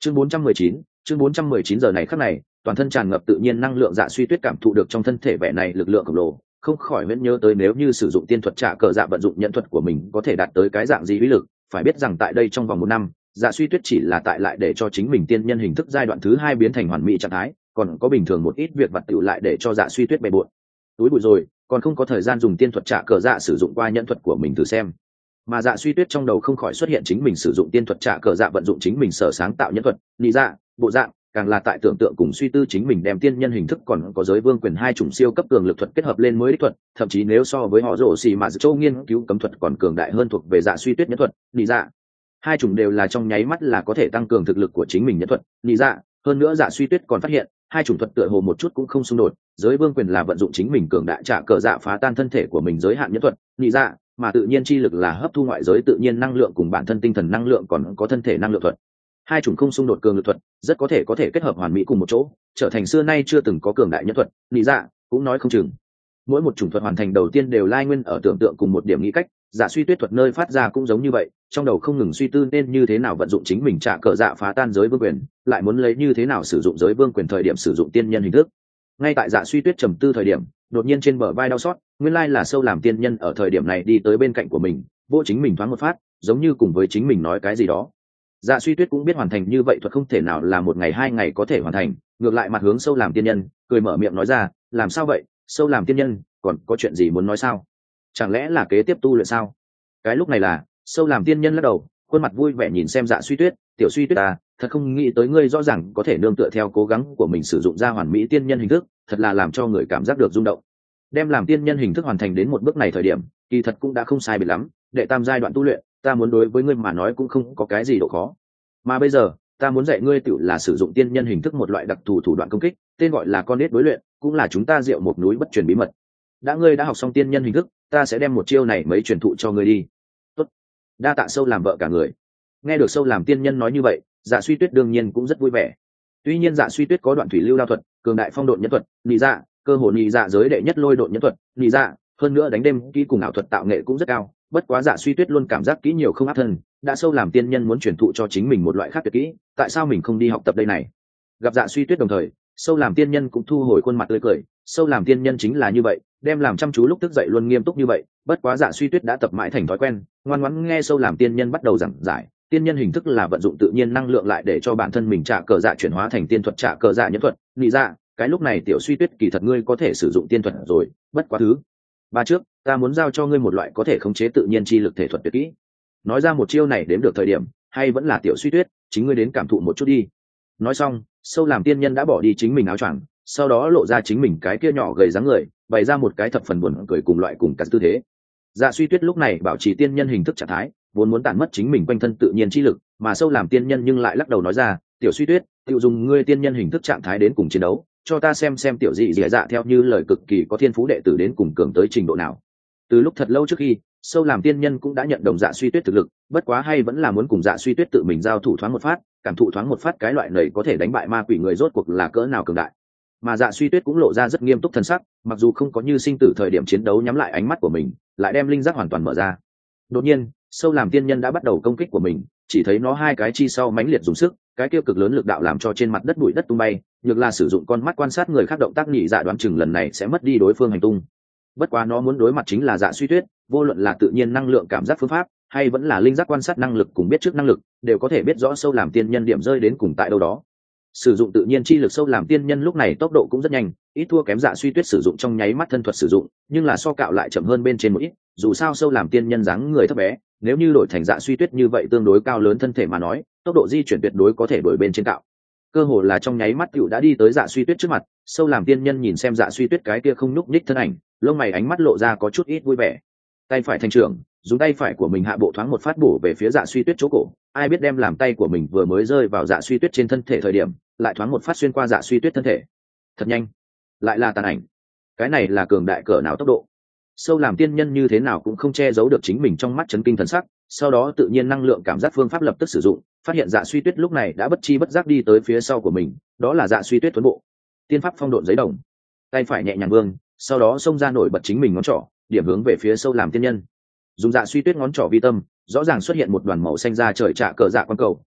Chương 419 giờ này khắc này, toàn thân tràn ngập tự nhiên năng lượng Dạ Suy Tuyết cảm thụ được trong thân thể vẻ này lực lượng khổng lồ, không khỏi vẫn nhớ tới nếu như sử dụng tiên thuật trả cờ dạ vận dụng nhận thuật của mình có thể đạt tới cái dạng gì uy lực. Phải biết rằng tại đây trong vòng 1 năm, Dạ Suy Tuyết chỉ là tại lại để cho chính mình tiên nhân hình thức giai đoạn thứ 2 biến thành hoàn mỹ trạng thái, còn có bình thường một ít việc vặt tựu lại để cho Dạ Suy Tuyết bề bộn. Túi bụi rồi, còn không có thời gian dùng tiên thuật trả cờ dạ sử dụng qua nhận thuật của mình thử xem. Mà Dạ Suy Tuyết trong đầu không khỏi xuất hiện chính mình sử dụng tiên thuật trả cờ dạ vận dụng chính mình sở sáng tạo nhân thuật, lý dạ, bộ dạng, càng là tại tưởng tượng cùng suy tư chính mình đem tiên nhân hình thức còn có giới vương quyền hai chủng siêu cấp cường lực thuật kết hợp lên mới đích thuật, thậm chí nếu so với họ rổ xì mà châu nghiên cứu cấm thuật còn cường đại hơn thuộc về Dạ Suy Tuyết nhân thuật, lý dạ. Hai chủng đều là trong nháy mắt là có thể tăng cường thực lực của chính mình nhân thuật, lý dạ. Hơn nữa Dạ Suy Tuyết còn phát hiện hai chủng thuật tựa hồ một chút cũng không xung đột, giới vương quyền là vận dụng chính mình cường đại trả cờ dạ phá tan thân thể của mình giới hạn nhân thuật, lý dạ, mà tự nhiên chi lực là hấp thu ngoại giới tự nhiên năng lượng cùng bản thân tinh thần năng lượng còn có thân thể năng lượng thuật. Hai chủng không xung đột cường lực thuật rất có thể kết hợp hoàn mỹ cùng một chỗ, trở thành xưa nay chưa từng có cường đại nhất thuật, lý dạ cũng nói không chừng. Mỗi một chủng thuật hoàn thành đầu tiên đều lai nguyên ở tưởng tượng cùng một điểm nghĩ cách, Dạ Suy Tuyết thuật nơi phát ra cũng giống như vậy, trong đầu không ngừng suy tư nên như thế nào vận dụng chính mình trả cờ dạ phá tan giới vương quyền, lại muốn lấy như thế nào sử dụng giới vương quyền thời điểm sử dụng tiên nhân hình thức. Ngay tại Dạ Suy Tuyết trầm tư thời điểm, đột nhiên trên bờ vai đau xót, nguyên lai là Sâu làm tiên nhân ở thời điểm này đi tới bên cạnh của mình, vô chính mình thoáng một phát, giống như cùng với chính mình nói cái gì đó. Dạ Suy Tuyết cũng biết hoàn thành như vậy thuật không thể nào là 1 ngày 2 ngày có thể hoàn thành, ngược lại mặt hướng Sâu làm tiên nhân, cười mở miệng nói ra, làm sao vậy, Sâu làm tiên nhân, còn có chuyện gì muốn nói sao? Chẳng lẽ là kế tiếp tu luyện sao? Cái lúc này là, Sâu làm tiên nhân lắc đầu, khuôn mặt vui vẻ nhìn xem Dạ Suy Tuyết, tiểu Suy Tuyết à, thật không nghĩ tới ngươi rõ ràng có thể nương tựa theo cố gắng của mình sử dụng ra hoàn mỹ tiên nhân hình thức, thật là làm cho người cảm giác được rung động. Đem làm tiên nhân hình thức hoàn thành đến một bước này thời điểm, kỳ thật cũng đã không sai biệt lắm, đệ tam giai đoạn tu luyện, ta muốn đối với ngươi mà nói cũng không có cái gì độ khó. Mà bây giờ, ta muốn dạy ngươi tự là sử dụng tiên nhân hình thức một loại đặc thù thủ đoạn công kích, tên gọi là con nết đối luyện, cũng là chúng ta diệu một núi bất truyền bí mật. Ngươi đã học xong tiên nhân hình thức, ta sẽ đem một chiêu này mấy truyền thụ cho ngươi đi. Tốt. Đa tạ Sâu làm vợ cả người. Nghe được Sâu làm tiên nhân nói như vậy, Dạ Suy Tuyết đương nhiên cũng rất vui vẻ. Tuy nhiên Dạ Suy Tuyết có đoạn thủy lưu đao thuật, cường đại phong độn nhân thuật, lý dạ, cơ hồ lý dạ giới đệ nhất lôi độn nhân thuật, lý dạ, hơn nữa đánh đêm kỹ cùng ảo thuật tạo nghệ cũng rất cao. Bất quá Dạ Suy Tuyết luôn cảm giác kỹ nhiều không áp thân, đã Sâu làm tiên nhân muốn truyền thụ cho chính mình một loại khác tuyệt kỹ, tại sao mình không đi học tập đây này? Gặp Dạ Suy Tuyết đồng thời, Sâu làm tiên nhân cũng thu hồi khuôn mặt tươi cười, Sâu làm tiên nhân chính là như vậy, đem làm chăm chú lúc thức dậy luôn nghiêm túc như vậy. Bất quá Dạ Suy Tuyết đã tập mãi thành thói quen, ngoan ngoãn nghe Sâu làm tiên nhân bắt đầu giảng giải. Tiên nhân hình thức là vận dụng tự nhiên năng lượng lại để cho bản thân mình trả cờ dạ chuyển hóa thành tiên thuật trả cờ dạ nhân thuật, nghĩ dạ, cái lúc này tiểu Suy Tuyết kỳ thật ngươi có thể sử dụng tiên thuật rồi, bất quá thứ ba trước, ta muốn giao cho ngươi một loại có thể khống chế tự nhiên chi lực thể thuật tuyệt kỹ. Nói ra một chiêu này đếm được thời điểm, hay vẫn là tiểu Suy Tuyết, chính ngươi đến cảm thụ một chút đi. Nói xong, Sâu làm tiên nhân đã bỏ đi chính mình áo choàng, sau đó lộ ra chính mình cái kia nhỏ gầy dáng người, bày ra một cái thập phần buồn cười cùng loại cùng cả tư thế. Dạ Suy Tuyết lúc này bảo trì tiên nhân hình thức trạng thái, vốn muốn tản mất chính mình quanh thân tự nhiên chi lực, mà Sâu làm tiên nhân nhưng lại lắc đầu nói ra, tiểu Suy Tuyết, tự dùng ngươi tiên nhân hình thức trạng thái đến cùng chiến đấu, cho ta xem tiểu dị dẻ dạ theo như lời cực kỳ có thiên phú đệ tử đến cùng cường tới trình độ nào. Từ lúc thật lâu trước khi, Sâu làm tiên nhân cũng đã nhận đồng Dạ Suy Tuyết thực lực, bất quá hay vẫn là muốn cùng Dạ Suy Tuyết tự mình giao thủ thoáng một phát, cảm thụ thoáng một phát cái loại này có thể đánh bại ma quỷ người rốt cuộc là cỡ nào cường đại. Mà Dạ Suy Tuyết cũng lộ ra rất nghiêm túc thần sắc, mặc dù không có như sinh tử thời điểm chiến đấu nhắm lại ánh mắt của mình, lại đem linh giác hoàn toàn mở ra. Đột nhiên, Sâu làm tiên nhân đã bắt đầu công kích của mình, chỉ thấy nó hai cái chi sau mãnh liệt dùng sức, cái kia cực lớn lực đạo làm cho trên mặt đất bụi đất tung bay, nhược là sử dụng con mắt quan sát người khác động tác nhị dạ đoán chừng lần này sẽ mất đi đối phương hành tung. Bất quá nó muốn đối mặt chính là Dạ Suy Tuyết, vô luận là tự nhiên năng lượng cảm giác phương pháp, hay vẫn là linh giác quan sát năng lực cùng biết trước năng lực, đều có thể biết rõ Sâu làm tiên nhân điểm rơi đến cùng tại đâu đó. Sử dụng tự nhiên chi lực Sâu làm tiên nhân lúc này tốc độ cũng rất nhanh, ít thua kém Dạ Suy Tuyết sử dụng trong nháy mắt thân thuật sử dụng, nhưng là so cạo lại chậm hơn bên trên một ít, dù sao Sâu làm tiên nhân dáng người thấp bé, nếu như đổi thành Dạ Suy Tuyết như vậy tương đối cao lớn thân thể mà nói, tốc độ di chuyển tuyệt đối có thể đuổi bên trên cạo. Cơ hồ là trong nháy mắt tiểu đã đi tới Dạ Suy Tuyết trước mặt, Sâu làm tiên nhân nhìn xem Dạ Suy Tuyết cái kia không nhúc nhích thân ảnh, lông mày ánh mắt lộ ra có chút ít vui vẻ. Tay phải thành trưởng, dùng tay phải của mình hạ bộ thoáng một phát bổ về phía Dạ Suy Tuyết chỗ cổ, ai biết đem làm tay của mình vừa mới rơi vào Dạ Suy Tuyết trên thân thể thời điểm, lại thoáng một phát xuyên qua Dạ Suy Tuyết thân thể. Thật nhanh, lại là tàn ảnh. Cái này là cường đại cỡ nào tốc độ? Sâu làm tiên nhân như thế nào cũng không che giấu được chính mình trong mắt chấn kinh thần sắc, sau đó tự nhiên năng lượng cảm giác phương pháp lập tức sử dụng, phát hiện Dạ Suy Tuyết lúc này đã bất chi bất giác đi tới phía sau của mình, đó là Dạ Suy Tuyết tuấn bộ. Tiên pháp phong độn giấy đồng, tay phải nhẹ nhàng vươn, sau đó xông ra nổi bật chính mình ngón trỏ, điểm hướng về phía Sâu làm tiên nhân. Dùng Dạ Suy Tuyết ngón trỏ vi tâm, rõ ràng xuất hiện một đoàn màu xanh ra trời trạ cờ dạ quang cầu,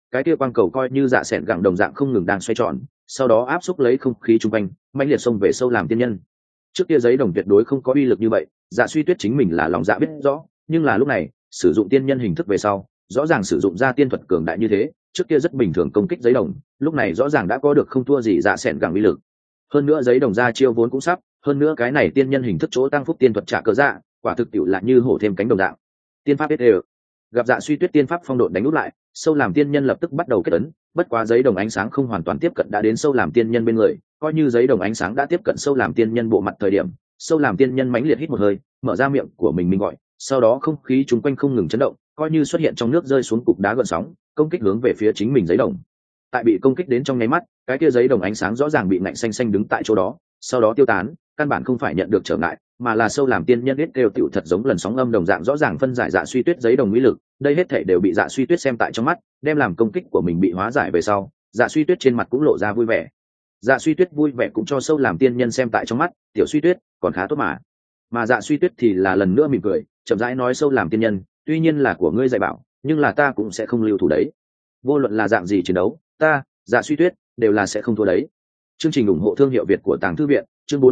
cái kia quang cầu coi như dạ sẹn gẳng đồng dạng không ngừng đang xoay tròn, sau đó áp xúc lấy không khí chung quanh, mãnh liệt xông về sâu làm tiên nhân. Trước kia giấy đồng tuyệt đối không có uy lực như vậy, Dạ Suy Tuyết chính mình là lòng dạ biết rõ, nhưng là lúc này sử dụng tiên nhân hình thức về sau, rõ ràng sử dụng ra tiên thuật cường đại như thế, trước kia rất bình thường công kích giấy đồng, lúc này rõ ràng đã có được không thua gì dạ sẹn gẳng uy lực. Hơn nữa giấy đồng ra chiêu vốn cũng sắp, hơn nữa cái này tiên nhân hình thức chỗ tăng phúc tiên thuật trả cờ dạ, quả thực tiệu lại như hổ thêm cánh đồng dạng. Tiên pháp SE. Gặp Dạ Suy Tuyết tiên pháp phong độn đánh úp lại, sâu làm tiên nhân lập tức bắt đầu kết ấn, bất quá giấy đồng ánh sáng không hoàn toàn tiếp cận đã đến sâu làm tiên nhân bên người, coi như giấy đồng ánh sáng đã tiếp cận sâu làm tiên nhân bộ mặt thời điểm, sâu làm tiên nhân mãnh liệt hít một hơi, mở ra miệng của mình gọi, sau đó không khí chung quanh không ngừng chấn động, coi như xuất hiện trong nước rơi xuống cục đá gợn sóng, công kích hướng về phía chính mình giấy đồng. Tại bị công kích đến trong nháy mắt, cái kia giấy đồng ánh sáng rõ ràng bị nạnh xanh xanh đứng tại chỗ đó, sau đó tiêu tán, căn bản không phải nhận được trở ngại, mà là sâu làm tiên nhân biết kêu tiểu thật giống lần sóng âm đồng dạng rõ ràng phân giải Dạ Suy Tuyết giấy đồng uy lực, đây hết thảy đều bị Dạ Suy Tuyết xem tại trong mắt, đem làm công kích của mình bị hóa giải về sau, Dạ Suy Tuyết trên mặt cũng lộ ra vui vẻ. Dạ Suy Tuyết vui vẻ cũng cho sâu làm tiên nhân xem tại trong mắt, tiểu Suy Tuyết còn khá tốt mà Dạ Suy Tuyết thì là lần nữa mỉm cười, chậm rãi nói sâu làm tiên nhân, tuy nhiên là của ngươi dạy bảo, nhưng là ta cũng sẽ không lưu thủ đấy. Vô luận là dạng gì chiến đấu, ta, Dạ Suy Tuyết đều là sẽ không thua đấy. Chương trình ủng hộ thương hiệu Việt của Tàng Thư viện, chương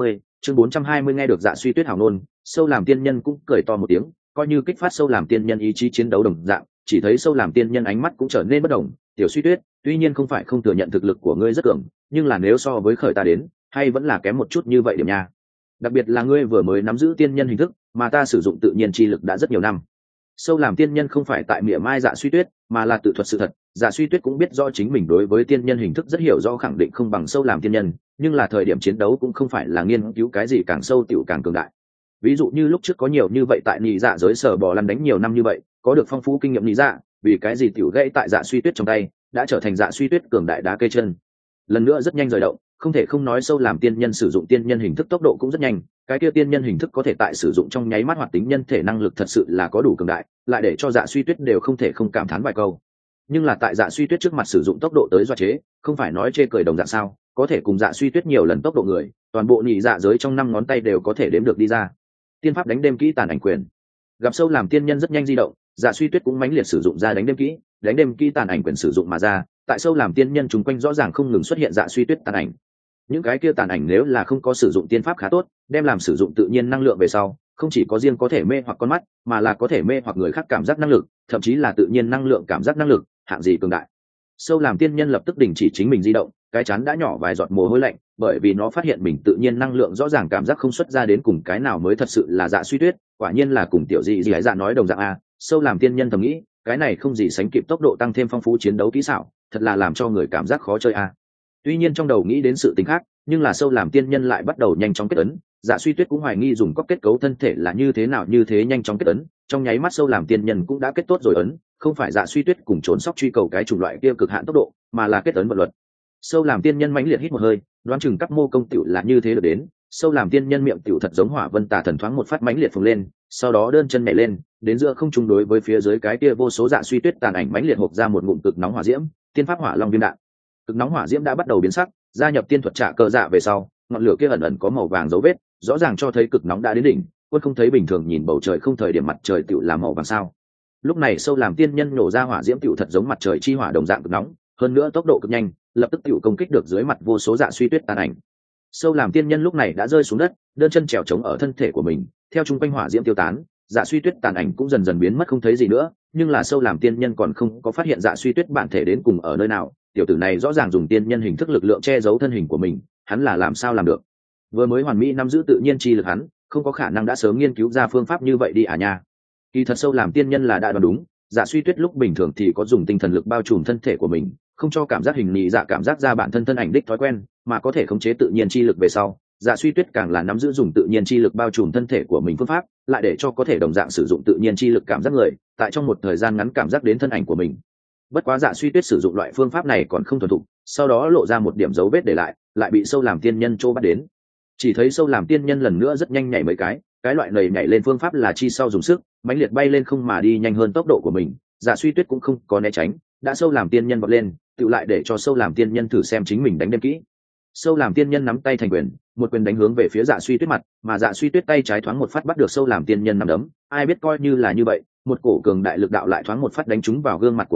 420 nghe được Dạ Suy Tuyết hảo ngôn, sâu làm tiên nhân cũng cười to một tiếng, coi như kích phát sâu làm tiên nhân ý chí chiến đấu đồng dạng, chỉ thấy sâu làm tiên nhân ánh mắt cũng trở nên bất động. Tiểu Suy Tuyết, tuy nhiên không phải không thừa nhận thực lực của ngươi rất cường, nhưng là nếu so với khởi ta đến, hay vẫn là kém một chút như vậy điểm nha. Đặc biệt là ngươi vừa mới nắm giữ tiên nhân hình thức, mà ta sử dụng tự nhiên chi lực đã rất nhiều năm. Sâu làm tiên nhân không phải tại mỉa mai Dạ Suy Tuyết, mà là tự thuật sự thật. Dạ Suy Tuyết cũng biết rõ chính mình đối với tiên nhân hình thức rất hiểu rõ, khẳng định không bằng sâu làm tiên nhân, nhưng là thời điểm chiến đấu cũng không phải là nghiên cứu cái gì càng sâu tiểu càng cường đại. Ví dụ như lúc trước có nhiều như vậy tại nhị dạ giới sở bò lăn đánh nhiều năm như vậy, có được phong phú kinh nghiệm nhị dạ, vì cái gì tiểu gãy tại Dạ Suy Tuyết trong tay, đã trở thành Dạ Suy Tuyết cường đại đá cây chân. Lần nữa rất nhanh rời động, không thể không nói sâu làm tiên nhân sử dụng tiên nhân hình thức tốc độ cũng rất nhanh, cái kia tiên nhân hình thức có thể tại sử dụng trong nháy mắt hoạt tính nhân thể năng lực thật sự là có đủ cường đại, lại để cho Dạ Suy Tuyết đều không thể không cảm thán vài câu. Nhưng là tại Dạ Suy Tuyết trước mặt sử dụng tốc độ tới doa chế, không phải nói chê cười đồng dạng sao, có thể cùng Dạ Suy Tuyết nhiều lần tốc độ người, toàn bộ nhị dạ giới trong 5 ngón tay đều có thể đếm được đi ra. Tiên pháp đánh đêm kỹ tàn ảnh quyền. Gặp sâu làm tiên nhân rất nhanh di động, Dạ Suy Tuyết cũng mãnh liệt sử dụng ra đánh đêm kỹ tàn ảnh quyền sử dụng mà ra, tại sâu làm tiên nhân chúng quanh rõ ràng không ngừng xuất hiện Dạ Suy Tuyết tàn ảnh. Những cái kia tàn ảnh nếu là không có sử dụng tiên pháp khá tốt, đem làm sử dụng tự nhiên năng lượng về sau, không chỉ có riêng có thể mê hoặc con mắt, mà là có thể mê hoặc người khác cảm giác năng lực, thậm chí là tự nhiên năng lượng cảm giác năng lực, hạng gì cường đại. Sâu làm tiên nhân lập tức đình chỉ chính mình di động, cái chán đã nhỏ vài giọt mồ hôi lạnh, bởi vì nó phát hiện mình tự nhiên năng lượng rõ ràng cảm giác không xuất ra đến cùng cái nào mới thật sự là Dạ Suy Tuyết, quả nhiên là cùng tiểu dị ấy dạ nói đồng dạng a. Sâu làm tiên nhân thầm nghĩ, cái này không gì sánh kịp tốc độ tăng thêm phong phú chiến đấu kỹ xảo, thật là làm cho người cảm giác khó chơi a. Tuy nhiên trong đầu nghĩ đến sự tình khác, nhưng là sâu làm tiên nhân lại bắt đầu nhanh chóng kết ấn. Dạ Suy Tuyết cũng hoài nghi dùng các kết cấu thân thể là như thế nào như thế nhanh chóng kết ấn, trong nháy mắt sâu làm tiên nhân cũng đã kết tốt rồi ấn, không phải Dạ Suy Tuyết cùng trốn sóc truy cầu cái chủng loại kia cực hạn tốc độ, mà là kết ấn vận luật. Sâu làm tiên nhân mãnh liệt hít một hơi, đoán chừng các mô công tiểu là như thế được đến, sâu làm tiên nhân miệng tiểu thật giống hỏa vân tà thần thoáng một phát mãnh liệt phồng lên, sau đó đơn chân nhảy lên, đến giữa không trung đối với phía dưới cái kia vô số Dạ Suy Tuyết tàn ảnh mãnh liệt hộc ra một ngụm cực nóng hỏa diễm, tiên pháp hỏa long viêm đạn. Cực nóng hỏa diễm đã bắt đầu biến sắc, gia nhập tiên thuật trả cờ dạ về sau, ngọn lửa kia ẩn ẩn có màu vàng dấu vết, rõ ràng cho thấy cực nóng đã đến đỉnh, quân không thấy bình thường nhìn bầu trời không thời điểm mặt trời tiểu là màu vàng sao. Lúc này sâu làm tiên nhân nổ ra hỏa diễm tiểu thật giống mặt trời chi hỏa đồng dạng cực nóng, hơn nữa tốc độ cực nhanh, lập tức tiểu công kích được dưới mặt vô số Dạ Suy Tuyết tàn ảnh. Sâu làm tiên nhân lúc này đã rơi xuống đất, đơn chân trèo trống ở thân thể của mình, theo trung quanh hỏa diễm tiêu tán, Dạ Suy Tuyết tàn ảnh cũng dần dần biến mất không thấy gì nữa, nhưng là sâu làm tiên nhân còn không có phát hiện Dạ Suy Tuyết bản thể đến cùng ở nơi nào, tiểu tử này rõ ràng dùng tiên nhân hình thức lực lượng che giấu thân hình của mình, hắn là làm sao làm được? Vừa mới hoàn mỹ nắm giữ tự nhiên chi lực hắn, không có khả năng đã sớm nghiên cứu ra phương pháp như vậy đi à nha. Kỳ thật sâu làm tiên nhân là đã đoán đúng, Dạ Suy Tuyết lúc bình thường thì có dùng tinh thần lực bao trùm thân thể của mình, không cho cảm giác hình nhị dạ cảm giác ra bản thân thân ảnh đích thói quen, mà có thể khống chế tự nhiên chi lực về sau, Dạ Suy Tuyết càng là nắm giữ dùng tự nhiên chi lực bao trùm thân thể của mình phương pháp, lại để cho có thể đồng dạng sử dụng tự nhiên chi lực cảm giác người, tại trong một thời gian ngắn cảm giác đến thân ảnh của mình. Bất quá Dạ Suy Tuyết sử dụng loại phương pháp này còn không thuần thục, sau đó lộ ra một điểm dấu vết để lại bị sâu làm tiên nhân trô bắt đến. Chỉ thấy sâu làm tiên nhân lần nữa rất nhanh nhảy mấy cái loại này nhảy lên phương pháp là chi sau dùng sức mãnh liệt bay lên không mà đi nhanh hơn tốc độ của mình. Dạ Suy Tuyết cũng không có né tránh, đã sâu làm tiên nhân vọt lên, tự lại để cho sâu làm tiên nhân thử xem chính mình đánh đêm kỹ. Sâu làm tiên nhân nắm tay thành quyền, một quyền đánh hướng về phía Dạ Suy Tuyết mặt, mà Dạ Suy Tuyết tay trái thoáng một phát bắt được sâu làm tiên nhân nắm đấm, ai biết coi như là như vậy, một cổ cường đại lực đạo lại thoáng một phát đánh trúng vào gương mặt của mình,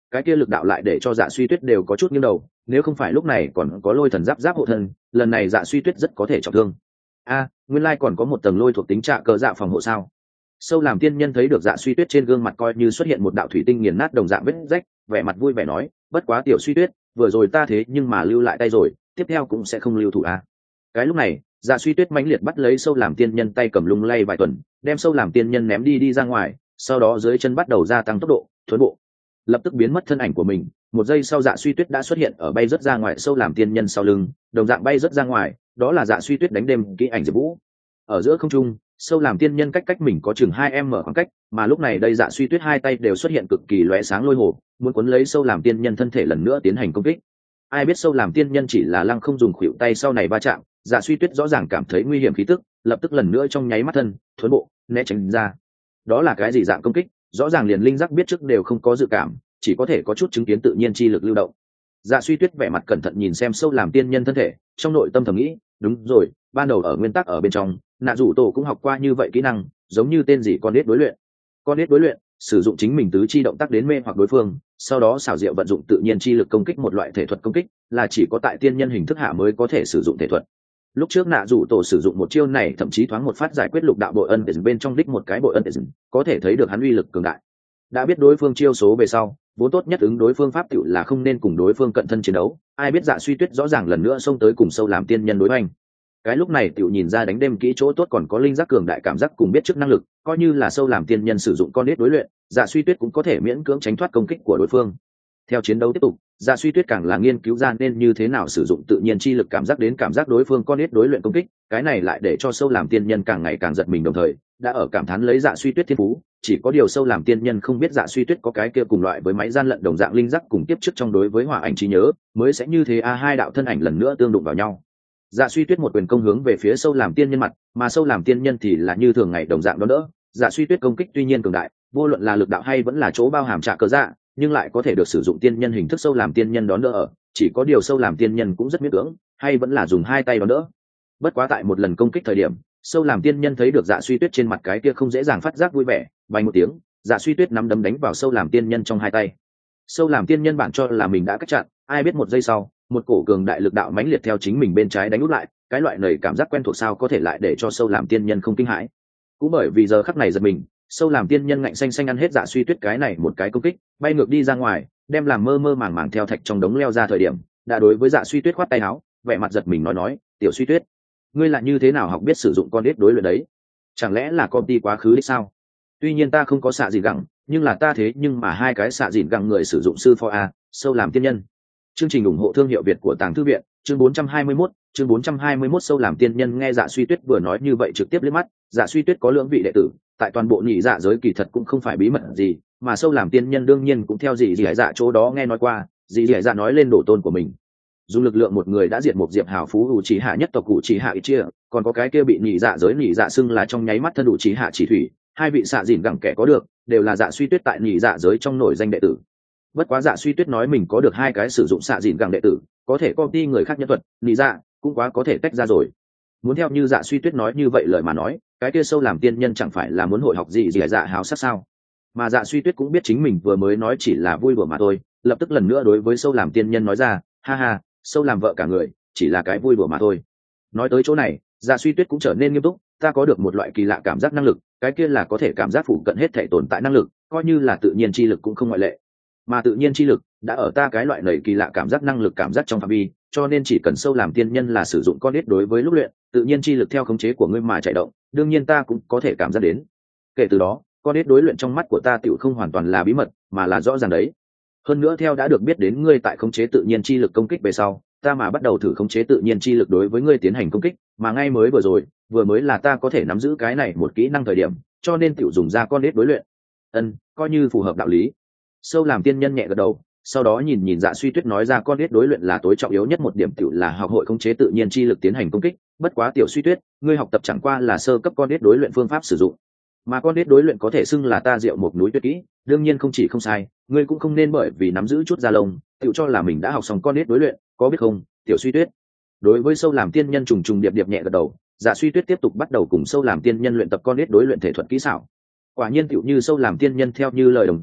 cái kia lực đạo lại để cho Dạ Suy Tuyết đều có chút nghiêng đầu, nếu không phải lúc này còn có lôi thần giáp giáp hộ thân, lần này Dạ Suy Tuyết rất có thể trọng thương. Nguyên lai còn có một tầng lôi thuộc tính trạ cờ dạ phòng hộ sao? Sâu làm tiên nhân thấy được Dạ Suy Tuyết trên gương mặt coi như xuất hiện một đạo thủy tinh nghiền nát đồng dạng vết rách, vẻ mặt vui vẻ nói, bất quá tiểu Suy Tuyết, vừa rồi ta thế nhưng mà lưu lại tay rồi, tiếp theo cũng sẽ không lưu thủ a. Cái lúc này, Dạ Suy Tuyết mãnh liệt bắt lấy Sâu làm tiên nhân tay cầm lung lay vài tuần, đem Sâu làm tiên nhân ném đi ra ngoài, sau đó dưới chân bắt đầu gia tăng tốc độ, thuấn bộ, lập tức biến mất thân ảnh của mình. Một giây sau Dạ Suy Tuyết đã xuất hiện ở bay rất ra ngoài Sâu làm tiên nhân sau lưng, đồng dạng bay rất ra ngoài, đó là Dạ Suy Tuyết đánh đêm kỹ ảnh Diệp Vũ. Ở giữa không trung, Sâu làm tiên nhân cách mình có chừng 2 m khoảng cách, mà lúc này đây Dạ Suy Tuyết hai tay đều xuất hiện cực kỳ lóe sáng lôi hồ, muốn cuốn lấy Sâu làm tiên nhân thân thể lần nữa tiến hành công kích. Ai biết Sâu làm tiên nhân chỉ là lăng không dùng khuỷu tay sau này va chạm, Dạ Suy Tuyết rõ ràng cảm thấy nguy hiểm khí tức, lập tức lần nữa trong nháy mắt thân thuấn bộ né tránh ra. Đó là cái gì dạng công kích? Rõ ràng liền linh giác biết trước đều không có dự cảm, chỉ có thể có chút chứng kiến tự nhiên chi lực lưu động. Dạ Suy Tuyết vẻ mặt cẩn thận nhìn xem Sâu làm tiên nhân thân thể, trong nội tâm thầm nghĩ, đúng rồi, ban đầu ở nguyên tắc ở bên trong, Nạ Dụ Tổ cũng học qua như vậy kỹ năng, giống như tên gì con nết đối luyện. Con nết đối luyện, sử dụng chính mình tứ chi động tác đến mê hoặc đối phương, sau đó xảo diệu vận dụng tự nhiên chi lực công kích một loại thể thuật công kích, là chỉ có tại tiên nhân hình thức hạ mới có thể sử dụng thể thuật. Lúc trước Nạ Dụ Tổ sử dụng một chiêu này thậm chí thoáng một phát giải quyết lục đạo bội ân bên trong đích một cái bội ân, có thể thấy được hắn uy lực cường đại. Đã biết đối phương chiêu số về sau, vốn tốt nhất ứng đối phương pháp tiểu là không nên cùng đối phương cận thân chiến đấu, ai biết Dạ Suy Tuyết rõ ràng lần nữa xông tới cùng Sâu làm tiên nhân đối hoành. Cái lúc này tiểu nhìn ra đánh đêm kỹ chỗ tốt còn có linh giác cường đại cảm giác cùng biết trước năng lực, coi như là Sâu làm tiên nhân sử dụng con nết đối luyện, Dạ Suy Tuyết cũng có thể miễn cưỡng tránh thoát công kích của đối phương. Theo chiến đấu tiếp tục, Dạ Suy Tuyết càng là nghiên cứu ra nên như thế nào sử dụng tự nhiên chi lực cảm giác đến cảm giác đối phương con nết đối luyện công kích, cái này lại để cho Sâu làm tiên nhân càng ngày càng giật mình, đồng thời đã ở cảm thán lấy Dạ Suy Tuyết thiên phú. Chỉ có điều Sâu làm tiên nhân không biết Dạ Suy Tuyết có cái kia cùng loại với máy gian lận đồng dạng linh giác cùng tiếp trước trong đối với hỏa ảnh trí nhớ, mới sẽ như thế hai đạo thân ảnh lần nữa tương đụng vào nhau. Dạ Suy Tuyết một quyền công hướng về phía Sâu làm tiên nhân mặt, mà Sâu làm tiên nhân thì là như thường ngày đồng dạng đó đỡ. Dạ Suy Tuyết công kích tuy nhiên cường đại, vô luận là lực đạo hay vẫn là chỗ bao hàm trả cờ dạ, nhưng lại có thể được sử dụng tiên nhân hình thức Sâu làm tiên nhân đón đỡ ở, chỉ có điều Sâu làm tiên nhân cũng rất miễn cưỡng, hay vẫn là dùng hai tay đón đỡ. Bất quá tại một lần công kích thời điểm, Sâu làm tiên nhân thấy được Dạ Suy Tuyết trên mặt cái kia không dễ dàng phát giác vui vẻ, vang một tiếng, Dạ Suy Tuyết nắm đấm đánh vào Sâu làm tiên nhân trong hai tay. Sâu làm tiên nhân bản cho là mình đã cách chặn, ai biết một giây sau, một cổ cường đại lực đạo mãnh liệt theo chính mình bên trái đánh úp lại, cái loại nảy cảm giác quen thuộc sao có thể lại để cho Sâu làm tiên nhân không kinh hãi. Cũng bởi vì giờ khắc này giật mình, Sâu làm tiên nhân ngạnh xanh xanh ăn hết Dạ Suy Tuyết cái này một cái công kích, bay ngược đi ra ngoài, đem làm mơ mơ màng màng theo thạch trong đống leo ra thời điểm, đã đối với Dạ Suy Tuyết khoát tay áo, vẻ mặt giật mình nói, tiểu Suy Tuyết, ngươi là như thế nào học biết sử dụng con đít đối luyện đấy? Chẳng lẽ là công ty quá khứ đích sao? Tuy nhiên ta không có xạ gì gẳng, nhưng là ta thế nhưng mà hai cái xạ dịn gẳng người sử dụng sư phó a. Sâu làm tiên nhân. Chương trình ủng hộ thương hiệu Việt của Tàng Thư viện, chương 421, chương 421 Sâu làm tiên nhân nghe Dạ Suy Tuyết vừa nói như vậy trực tiếp liếc mắt, Dạ Suy Tuyết có lưỡng vị đệ tử, tại toàn bộ nhị dạ giới kỳ thật cũng không phải bí mật gì, mà Sâu làm tiên nhân đương nhiên cũng theo gì hải dạ chỗ đó nghe nói qua, gì hải dạ nói lên đổ tôn của mình. Dùng lực lượng một người đã diệt một diệp hào phú ủ chỉ hạ nhất tộc ủ chỉ hạ ít chia, còn có cái kia bị nhị dạ giới nhị dạ xưng là trong nháy mắt thân ủ chỉ hạ chỉ thủy, hai vị xạ dịn gẳng kẻ có được, đều là Dạ Suy Tuyết tại nhị dạ giới trong nổi danh đệ tử. Bất quá Dạ Suy Tuyết nói mình có được hai cái sử dụng xạ dịn gẳng đệ tử, có thể copy người khác nhân thuật, nhị dạ cũng quá có thể tách ra rồi. Muốn theo như Dạ Suy Tuyết nói như vậy lời mà nói, cái kia Sâu làm tiên nhân chẳng phải là muốn hội học gì dạ háo sắc sao? Mà Dạ Suy Tuyết cũng biết chính mình vừa mới nói chỉ là vui đùa mà thôi, lập tức lần nữa đối với Sâu làm tiên nhân nói ra, ha ha, Sâu làm vợ cả người, chỉ là cái vui đùa mà thôi. Nói tới chỗ này, Dạ Suy Tuyết cũng trở nên nghiêm túc, ta có được một loại kỳ lạ cảm giác năng lực, cái kia là có thể cảm giác phụ cận hết thể tồn tại năng lực, coi như là tự nhiên chi lực cũng không ngoại lệ. Mà tự nhiên chi lực đã ở ta cái loại nảy kỳ lạ cảm giác năng lực cảm giác trong phạm vi, cho nên chỉ cần Sâu làm tiên nhân là sử dụng con nít đối với lúc luyện, tự nhiên chi lực theo khống chế của ngươi mà chạy động, đương nhiên ta cũng có thể cảm giác đến. Kể từ đó, con nít đối luyện trong mắt của ta tiểu không hoàn toàn là bí mật, mà là rõ ràng đấy. Hơn nữa theo đã được biết đến ngươi tại khống chế tự nhiên chi lực công kích về sau, ta mà bắt đầu thử khống chế tự nhiên chi lực đối với ngươi tiến hành công kích, mà ngay mới vừa mới là ta có thể nắm giữ cái này một kỹ năng thời điểm, cho nên tiểu dùng ra con nít đối luyện. Coi như phù hợp đạo lý. Sâu làm tiên nhân nhẹ gật đầu, sau đó nhìn Dạ Suy Tuyết nói ra con nít đối luyện là tối trọng yếu nhất một điểm tiểu là học hội khống chế tự nhiên chi lực tiến hành công kích, bất quá tiểu Suy Tuyết, ngươi học tập chẳng qua là sơ cấp con nít đối luyện phương pháp sử dụng. Mà con nít đối luyện có thể xưng là ta diệu một núi tuyệt kỹ, đương nhiên không chỉ không sai, ngươi cũng không nên bởi vì nắm giữ chút da lông, tiểu cho là mình đã học xong con nít đối luyện, có biết không, tiểu Suy Tuyết. Đối với Sâu làm tiên nhân trùng trùng điệp điệp nhẹ gật đầu, Dạ Suy Tuyết tiếp tục bắt đầu cùng Sâu làm tiên nhân luyện tập con nít đối luyện thể thuật kỹ xảo. Quả nhiên tiểu như Sâu làm tiên nhân theo như lời đồng dạng,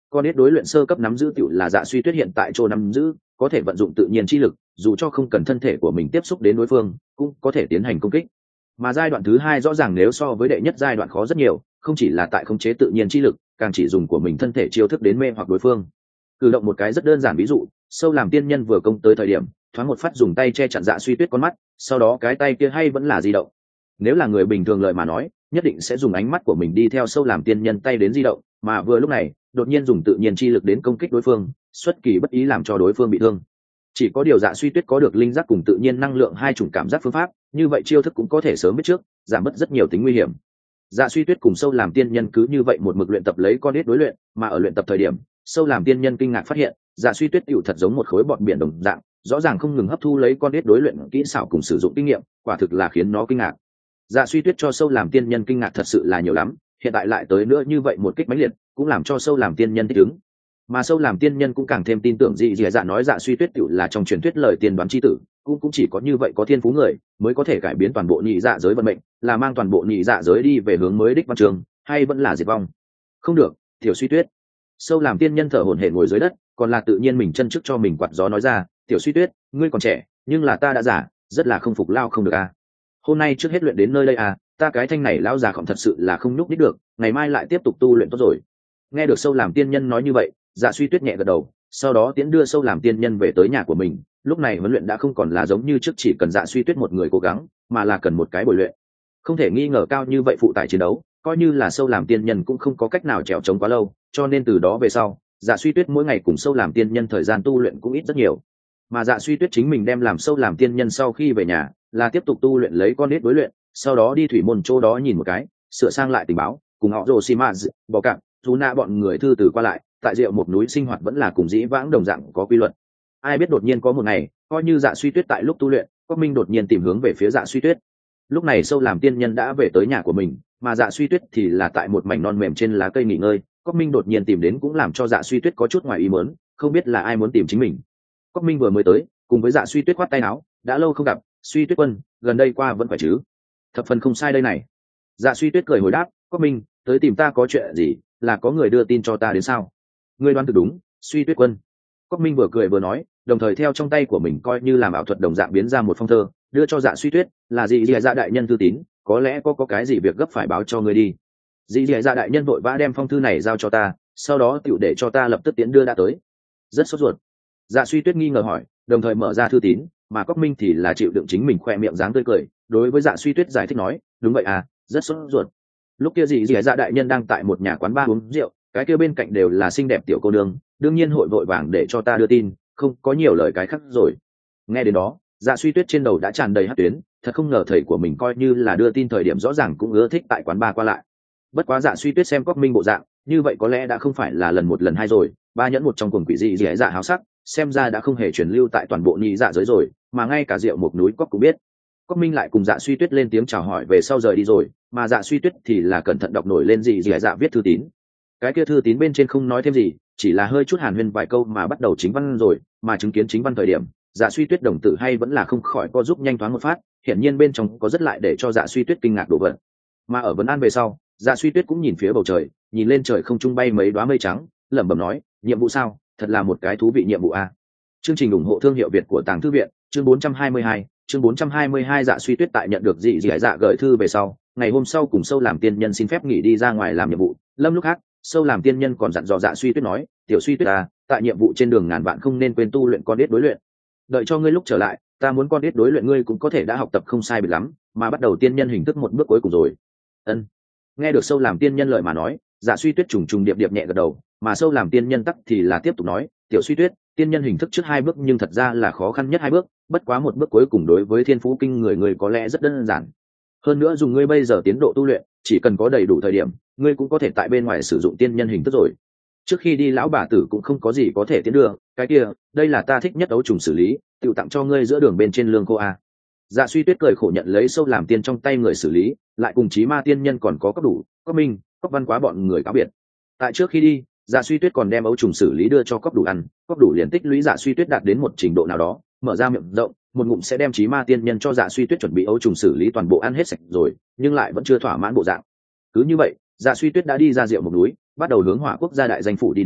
con ít đối luyện sơ cấp nắm giữ tiểu là Dạ Suy Tuyết hiện tại chỗ nắm giữ, có thể vận dụng tự nhiên chi lực, dù cho không cần thân thể của mình tiếp xúc đến đối phương cũng có thể tiến hành công kích. Mà giai đoạn thứ hai rõ ràng nếu so với đệ nhất giai đoạn khó rất nhiều, không chỉ là tại khống chế tự nhiên chi lực, càng chỉ dùng của mình thân thể chiêu thức đến mê hoặc đối phương. Cử động một cái rất đơn giản ví dụ, Sâu làm tiên nhân vừa công tới thời điểm, thoáng một phát dùng tay che chặn Dạ Suy Tuyết con mắt, sau đó cái tay kia hay vẫn là di động. Nếu là người bình thường lợi mà nói, nhất định sẽ dùng ánh mắt của mình đi theo Sâu làm tiên nhân tay đến di động, mà vừa lúc này, đột nhiên dùng tự nhiên chi lực đến công kích đối phương, xuất kỳ bất ý làm cho đối phương bị thương. Chỉ có điều Dạ Suy Tuyết có được linh giác cùng tự nhiên năng lượng hai chủng cảm giác phương pháp, như vậy chiêu thức cũng có thể sớm biết trước, giảm bớt rất nhiều tính nguy hiểm. Dạ Suy Tuyết cùng Sâu làm tiên nhân cứ như vậy một mực luyện tập lấy con đít đối luyện, mà ở luyện tập thời điểm, Sâu làm tiên nhân kinh ngạc phát hiện, Dạ Suy Tuyết tựu thật giống một khối bọt biển đồng dạng, rõ ràng không ngừng hấp thu lấy con đít đối luyện kỹ xảo cùng sử dụng kinh nghiệm, quả thực là khiến nó kinh ngạc. Dạ Suy Tuyết cho Sâu làm tiên nhân kinh ngạc thật sự là nhiều lắm, hiện tại lại tới nữa như vậy một kích mãnh liệt, cũng làm cho Sâu làm tiên nhân thích ứng. Mà Sâu làm tiên nhân cũng càng thêm tin tưởng dị dạ nói Dạ Suy Tuyết tựu là trong truyền thuyết lời tiên đoán chi tử, cũng chỉ có như vậy có thiên phú người mới có thể cải biến toàn bộ nhị dạ giới vận mệnh, là mang toàn bộ nhị dạ giới đi về hướng mới đích văn trường, hay vẫn là diệt vong. Không được, Tiểu Suy Tuyết. Sâu làm tiên nhân thở hổn hển ngồi dưới đất, còn là tự nhiên mình chân trước cho mình quạt gió nói ra, Tiểu Suy Tuyết, ngươi còn trẻ, nhưng là ta đã già, rất là không phục lao không được à. Hôm nay trước hết luyện đến nơi đây à, ta cái thanh này lão già khổng thật sự là không nhúc nhích được, ngày mai lại tiếp tục tu luyện tốt rồi. Nghe được Sâu làm tiên nhân nói như vậy, Dạ Suy Tuyết nhẹ gật đầu, sau đó tiến đưa Sâu làm tiên nhân về tới nhà của mình. Lúc này huấn luyện đã không còn là giống như trước chỉ cần Dạ Suy Tuyết một người cố gắng, mà là cần một cái bồi luyện. Không thể nghi ngờ cao như vậy phụ tải chiến đấu, coi như là Sâu làm tiên nhân cũng không có cách nào trèo trống quá lâu, cho nên từ đó về sau, Dạ Suy Tuyết mỗi ngày cùng Sâu làm tiên nhân thời gian tu luyện cũng ít rất nhiều. Mà Dạ Suy Tuyết chính mình đem làm Sâu làm tiên nhân sau khi về nhà, là tiếp tục tu luyện lấy con nít đối luyện, sau đó đi thủy môn chỗ đó nhìn một cái, sửa sang lại tình báo, cùng họ Rosimaz, bỏ cạn, chú na bọn người thư từ qua lại, tại Diệu một núi sinh hoạt vẫn là cùng dĩ vãng đồng dạng có quy luật. Ai biết đột nhiên có một ngày, coi như Dạ Suy Tuyết tại lúc tu luyện, Quang Minh đột nhiên tìm hướng về phía Dạ Suy Tuyết. Lúc này Sâu làm tiên nhân đã về tới nhà của mình, mà Dạ Suy Tuyết thì là tại một mảnh non mềm trên lá cây nghỉ ngơi. Quang Minh đột nhiên tìm đến cũng làm cho Dạ Suy Tuyết có chút ngoài ý muốn, không biết là ai muốn tìm chính mình. Quang Minh vừa mới tới, cùng với Dạ Suy Tuyết khoát tay áo, đã lâu không gặp, Suy Tuyết quân, gần đây qua vẫn phải chứ? Thập phần không sai đây này. Dạ Suy Tuyết cười hồi đáp, Quang Minh, tới tìm ta có chuyện gì, là có người đưa tin cho ta đến sao? Ngươi đoán được đúng, Suy Tuyết quân. Quang Minh vừa cười vừa nói, đồng thời theo trong tay của mình coi như làm ảo thuật đồng dạng biến ra một phong thơ, đưa cho Dạ Suy Tuyết, là dị dạ đại nhân thư tín, có lẽ có cái gì việc gấp phải báo cho ngươi đi. Dị dạ đại nhân vội vã đem phong thư này giao cho ta, sau đó tựu để cho ta lập tức tiến đưa đã tới. Rất sốt ruột. Dạ Suy Tuyết nghi ngờ hỏi, đồng thời mở ra thư tín, mà Quang Minh thì là chịu đựng chính mình khoe miệng dáng tươi cười, đối với Dạ Suy Tuyết giải thích nói, đúng vậy à, rất sốt ruột. Lúc kia dị dạ đại nhân đang tại một nhà quán bar uống rượu, cái kia bên cạnh đều là xinh đẹp tiểu cô nương, đương nhiên hội vội vàng để cho ta đưa tin, không có nhiều lời cái khác rồi. Nghe đến đó, Dạ Suy Tuyết trên đầu đã tràn đầy hắc tuyến, thật không ngờ thầy của mình coi như là đưa tin thời điểm rõ ràng cũng ưa thích tại quán bar qua lại. Bất quá Dạ Suy Tuyết xem Quang Minh bộ dạng, như vậy có lẽ đã không phải là lần một lần hai rồi, ba nhẫn một trong cuồng quỷ dị dạ háo sắc, xem ra đã không hề truyền lưu tại toàn bộ nhị dạ giới rồi, mà ngay cả Diệu một núi cóc cũng biết. Quang Minh lại cùng Dạ Suy Tuyết lên tiếng chào hỏi về sau rời đi rồi, mà Dạ Suy Tuyết thì là cẩn thận đọc nổi lên dị dạ viết thư tín. Cái kia thư tín bên trên không nói thêm gì, chỉ là hơi chút hàn huyên vài câu mà bắt đầu chính văn rồi, mà chứng kiến chính văn thời điểm, Dạ Suy Tuyết đồng tử hay vẫn là không khỏi co giúp nhanh thoáng một phát, hiển nhiên bên trong có rất lại để cho Dạ Suy Tuyết kinh ngạc đổ vật. Mà ở vấn an về sau, Dạ Suy Tuyết cũng nhìn phía bầu trời, nhìn lên trời không trung bay mấy đóa mây trắng, lẩm bẩm nói, nhiệm vụ sao, thật là một cái thú vị nhiệm vụ a. Chương trình ủng hộ thương hiệu Việt của Tàng Thư viện, chương 422, chương 422 Dạ Suy Tuyết tại nhận được dị dạ gửi thư về sau, ngày hôm sau cùng Sâu làm tiên nhân xin phép nghỉ đi ra ngoài làm nhiệm vụ. Lâm lúc khác, Sâu làm tiên nhân còn dặn dò Dạ Suy Tuyết nói, Tiểu Suy Tuyết à, tại nhiệm vụ trên đường ngàn vạn không nên quên tu luyện con đít đối luyện. Đợi cho ngươi lúc trở lại, ta muốn con đít đối luyện ngươi cũng có thể đã học tập không sai biệt lắm, mà bắt đầu tiên nhân hình thức một bước cuối cùng rồi. Ân. Nghe được Sâu làm tiên nhân lời mà nói, Dạ Suy Tuyết trùng trùng điệp điệp nhẹ gật đầu, mà Sâu làm tiên nhân tắc thì là tiếp tục nói, Tiểu Suy Tuyết, tiên nhân hình thức trước hai bước nhưng thật ra là khó khăn nhất hai bước, bất quá một bước cuối cùng đối với thiên phú kinh người có lẽ rất đơn giản. Hơn nữa dùng ngươi bây giờ tiến độ tu luyện, chỉ cần có đầy đủ thời điểm, ngươi cũng có thể tại bên ngoài sử dụng tiên nhân hình thức rồi. Trước khi đi lão bà tử cũng không có gì có thể tiến đưa, cái kia, đây là ta thích nhất ấu trùng xử lý, tự tặng cho ngươi giữa đường bên trên lương cô a. Dạ Suy Tuyết cười khổ nhận lấy Sâu làm tiên trong tay người xử lý, lại cùng Chí Ma tiên nhân còn có cấp đủ, cấp minh, cấp văn quá bọn người cáo biệt. Tại trước khi đi, Dạ Suy Tuyết còn đem ấu trùng xử lý đưa cho cấp đủ ăn, cấp đủ liền tích lũy Dạ Suy Tuyết đạt đến một trình độ nào đó, mở ra miệng rộng, một ngụm sẽ đem Chí Ma tiên nhân cho Dạ Suy Tuyết chuẩn bị ấu trùng xử lý toàn bộ ăn hết sạch rồi, nhưng lại vẫn chưa thỏa mãn bộ dạng. Cứ như vậy, Dạ Suy Tuyết đã đi ra Diệu một núi, bắt đầu hướng Hỏa Quốc gia đại danh phủ đi đến,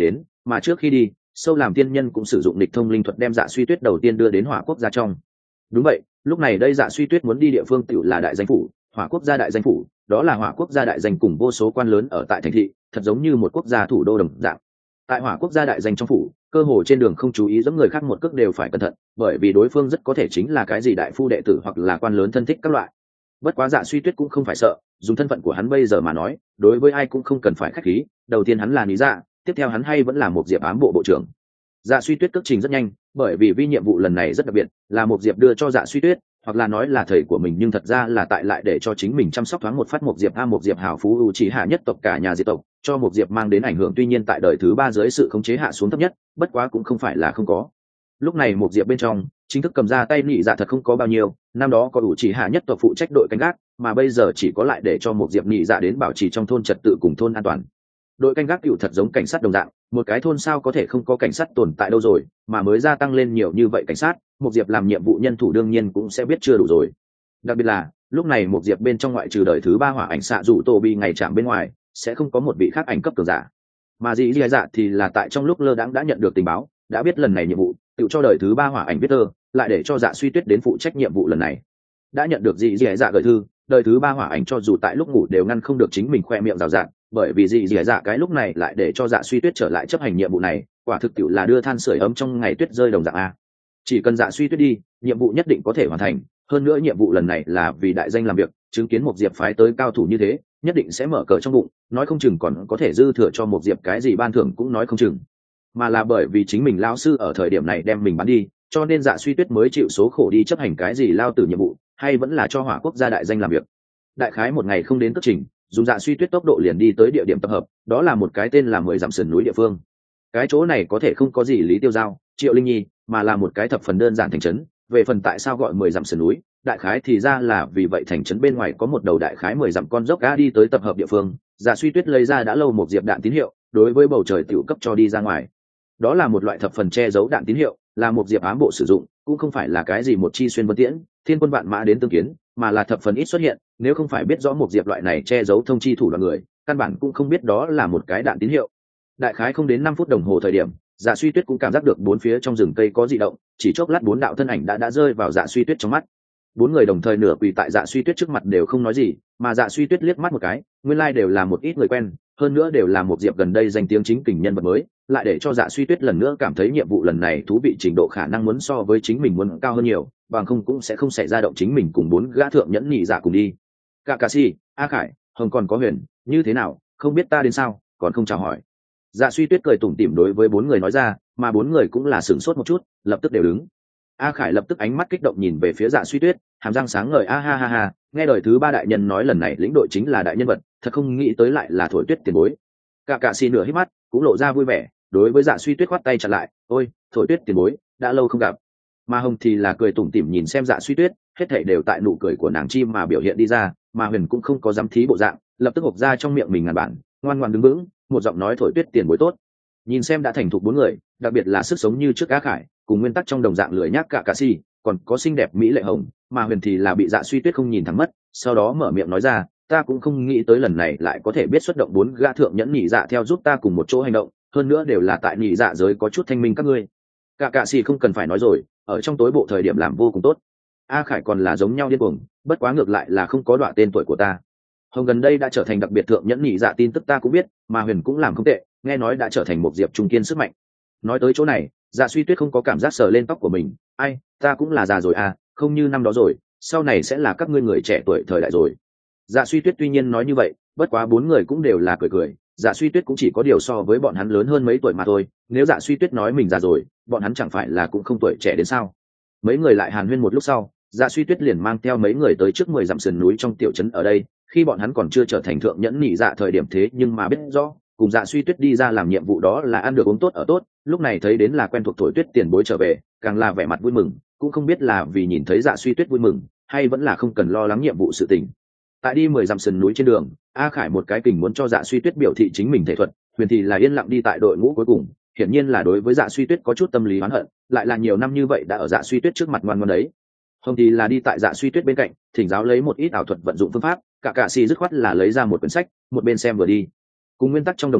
mà trước khi đi sâu làm tiên nhân cũng sử dụng lịch thông linh thuật đem Dạ Suy Tuyết đầu tiên đưa đến Hỏa Quốc gia trong. Đúng vậy, lúc này đây Dạ Suy Tuyết muốn đi địa phương tựu là đại danh phủ, Hỏa Quốc gia đại danh phủ, đó là Hỏa Quốc gia đại danh cùng vô số quan lớn ở tại thành thị, thật giống như một quốc gia thủ đô đồng dạng. Tại Hỏa Quốc gia đại danh trong phủ, cơ hồ trên đường không chú ý giống người khác một cước đều phải cẩn thận, bởi vì đối phương rất có thể chính là cái gì đại phu đệ tử hoặc là quan lớn thân thích các loại. Bất quá Dạ Suy Tuyết cũng không phải sợ, dùng thân phận của hắn bây giờ mà nói, đối với ai cũng không cần phải khách khí, đầu tiên hắn là lý dạ, tiếp theo hắn hay vẫn là một diệp ám bộ bộ trưởng. Dạ Suy Tuyết cước trình rất nhanh, bởi vì vi nhiệm vụ lần này rất đặc biệt, là một diệp đưa cho Dạ Suy Tuyết, hoặc là nói là thầy của mình nhưng thật ra là tại lại để cho chính mình chăm sóc thoáng một phát một diệp một diệp hảo phú ưu chỉ hạ nhất tộc cả nhà diệt tộc, cho một diệp mang đến ảnh hưởng tuy nhiên tại đời thứ ba dưới sự khống chế hạ xuống thấp nhất, bất quá cũng không phải là không có. Lúc này một diệp bên trong chính thức cầm ra tay nị dạ thật không có bao nhiêu, năm đó có đủ chỉ hạ nhất tộc phụ trách đội canh gác, mà bây giờ chỉ có lại để cho một diệp nị dạ đến bảo trì trong thôn trật tự cùng thôn an toàn. Đội canh gác cựu thật giống cảnh sát đồng dạng, một cái thôn sao có thể không có cảnh sát tồn tại đâu rồi, mà mới gia tăng lên nhiều như vậy cảnh sát, một diệp làm nhiệm vụ nhân thủ đương nhiên cũng sẽ biết chưa đủ rồi. Đặc biệt là lúc này một diệp bên trong ngoại trừ đời thứ ba hỏa ảnh xạ rủ tô bi ngày chạm bên ngoài sẽ không có một vị khác ảnh cấp cường giả, mà dì dì dạ thì là tại trong lúc lơ đãng đã nhận được tình báo, đã biết lần này nhiệm vụ tự cho đời thứ ba hỏa ảnh viết thơ, lại để cho Dạ Suy Tuyết đến phụ trách nhiệm vụ lần này. Đã nhận được dì dì dạ gửi thư, đời thứ ba hỏa ảnh cho dù tại lúc ngủ đều ngăn không được chính mình khoe miệng rào rạt, bởi vì dì dì dạ cái lúc này lại để cho Dạ Suy Tuyết trở lại chấp hành nhiệm vụ này, quả thực tiệu là đưa than sưởi ấm trong ngày tuyết rơi đồng dạng a. Chỉ cần Dạ Suy Tuyết đi, nhiệm vụ nhất định có thể hoàn thành, hơn nữa nhiệm vụ lần này là vì đại danh làm việc, chứng kiến một diệp phái tới cao thủ như thế, nhất định sẽ mở cờ trong bụng, nói không chừng còn có thể dư thừa cho một diệp cái gì ban thưởng cũng nói không chừng. Mà là bởi vì chính mình lão sư ở thời điểm này đem mình bắn đi, cho nên Dạ Suy Tuyết mới chịu số khổ đi chấp hành cái gì lao tử nhiệm vụ, hay vẫn là cho Hỏa Quốc gia đại danh làm việc. Đại khái một ngày không đến cất trình, dùng Dạ Suy Tuyết tốc độ liền đi tới địa điểm tập hợp, đó là một cái tên là 10 dặm sườn núi địa phương. Cái chỗ này có thể không có gì Lý Tiêu Giao, Triệu Linh Nhi, mà là một cái thập phần đơn giản thành trấn. Về phần tại sao gọi 10 dặm sườn núi, đại khái thì ra là vì vậy thành trấn bên ngoài có một đầu đại khái 10 dặm con dốc đã đi tới tập hợp địa phương. Dạ Suy Tuyết lấy ra đã lâu một diệp đạn tín hiệu, đối với bầu trời tiểu cấp cho đi ra ngoài. Đó là một loại thập phần che giấu đạn tín hiệu, là một diệp ám bộ sử dụng, cũng không phải là cái gì một chi xuyên vân tiễn, thiên quân vạn mã đến tương kiến, mà là thập phần ít xuất hiện, nếu không phải biết rõ một diệp loại này che giấu thông chi thủ đoạn người, căn bản cũng không biết đó là một cái đạn tín hiệu. Đại khái không đến 5 phút đồng hồ thời điểm, Dạ Suy Tuyết cũng cảm giác được bốn phía trong rừng cây có dị động, chỉ chốc lát bốn đạo thân ảnh đã rơi vào Dạ Suy Tuyết trong mắt. Bốn người đồng thời nửa quỳ tại Dạ Suy Tuyết trước mặt đều không nói gì, mà Dạ Suy Tuyết liếc mắt một cái, nguyên lai đều là một ít người quen, hơn nữa đều là một diệp gần đây danh tiếng chính kình nhân vật mới, lại để cho Dạ Suy Tuyết lần nữa cảm thấy nhiệm vụ lần này thú vị trình độ khả năng muốn so với chính mình muốn cao hơn nhiều, bằng không cũng sẽ không xảy ra động chính mình cùng bốn gã thượng nhẫn nhị dạ cùng đi. Cả Cà Si, A Khải, Hồng còn có Huyền, như thế nào, không biết ta đến sao, còn không chào hỏi. Dạ Suy Tuyết cười tủm tỉm đối với bốn người nói ra, mà bốn người cũng là sửng sốt một chút, lập tức đều đứng. A Khải lập tức ánh mắt kích động nhìn về phía Dạ Suy Tuyết, hàm răng sáng ngời, a ha ha ha, nghe đời thứ ba đại nhân nói lần này lĩnh đội chính là đại nhân vật, thật không nghĩ tới lại là Thổi Tuyết tiền bối. Cả Cà Si nửa hít mắt, cũng lộ ra vui vẻ, đối với Dạ Suy Tuyết khoát tay chặn lại, ôi, Thổi Tuyết tiền bối, đã lâu không gặp. Mà Hồng thì là cười tủm tỉm nhìn xem Dạ Suy Tuyết, hết thảy đều tại nụ cười của nàng chim mà biểu hiện đi ra, mà Huyền cũng không có dám thí bộ dạng, lập tức hộc ra trong miệng mình ngàn bản, ngoan ngoãn đứng vững, một giọng nói Thổi Tuyết tiền bối tốt. Nhìn xem đã thành thục bốn người, đặc biệt là sức sống như trước Á Khải, cùng nguyên tắc trong đồng dạng lười nhác Cả Cà Si, còn có xinh đẹp mỹ lệ Hồng, mà Huyền thì là bị Dạ Suy Tuyết không nhìn thẳng mất, sau đó mở miệng nói ra, ta cũng không nghĩ tới lần này lại có thể biết xuất động bốn gã thượng nhẫn nhị dạ theo giúp ta cùng một chỗ hành động, hơn nữa đều là tại nhị dạ giới có chút thanh minh các ngươi. Cả Cà Si không cần phải nói rồi, ở trong tối bộ thời điểm làm vô cùng tốt. A Khải còn là giống nhau điên cuồng, bất quá ngược lại là không có đọa tên tuổi của ta. Hồng gần đây đã trở thành đặc biệt thượng nhẫn nhị dạ tin tức ta cũng biết, mà Huyền cũng làm không tệ, nghe nói đã trở thành một diệp trung kiên sức mạnh. Nói tới chỗ này, Dạ Suy Tuyết không có cảm giác sờ lên tóc của mình, ai, ta cũng là già rồi à, không như năm đó rồi, sau này sẽ là các ngươi người trẻ tuổi thời đại rồi. Dạ Suy Tuyết tuy nhiên nói như vậy, bất quá bốn người cũng đều là cười cười, Dạ Suy Tuyết cũng chỉ có điều so với bọn hắn lớn hơn mấy tuổi mà thôi, nếu Dạ Suy Tuyết nói mình già rồi, bọn hắn chẳng phải là cũng không tuổi trẻ đến sao. Mấy người lại hàn huyên một lúc sau, Dạ Suy Tuyết liền mang theo mấy người tới trước 10 dặm sườn núi trong tiểu trấn ở đây, khi bọn hắn còn chưa trở thành thượng nhẫn nhị dạ thời điểm thế nhưng mà biết rõ, cùng Dạ Suy Tuyết đi ra làm nhiệm vụ đó là ăn được uống tốt ở tốt, lúc này thấy đến là quen thuộc Thổi Tuyết tiền bối trở về, càng là vẻ mặt vui mừng, cũng không biết là vì nhìn thấy Dạ Suy Tuyết vui mừng, hay vẫn là không cần lo lắng nhiệm vụ sự tình. Tại đi 10 dặm sườn núi trên đường, A Khải một cái kình muốn cho Dạ Suy Tuyết biểu thị chính mình thể thuật, Huyền thì là yên lặng đi tại đội ngũ cuối cùng, hiển nhiên là đối với Dạ Suy Tuyết có chút tâm lý oán hận, lại là nhiều năm như vậy đã ở Dạ Suy Tuyết trước mặt ngoan ngoãn đấy. Hồng thì là đi tại Dạ Suy Tuyết bên cạnh, thỉnh giáo lấy một ít ảo thuật vận dụng phương pháp, Cả Cà Si dứt khoát là lấy ra một quyển sách, một bên xem vừa đi. Cùng nguyên tắc trong đồng dạng,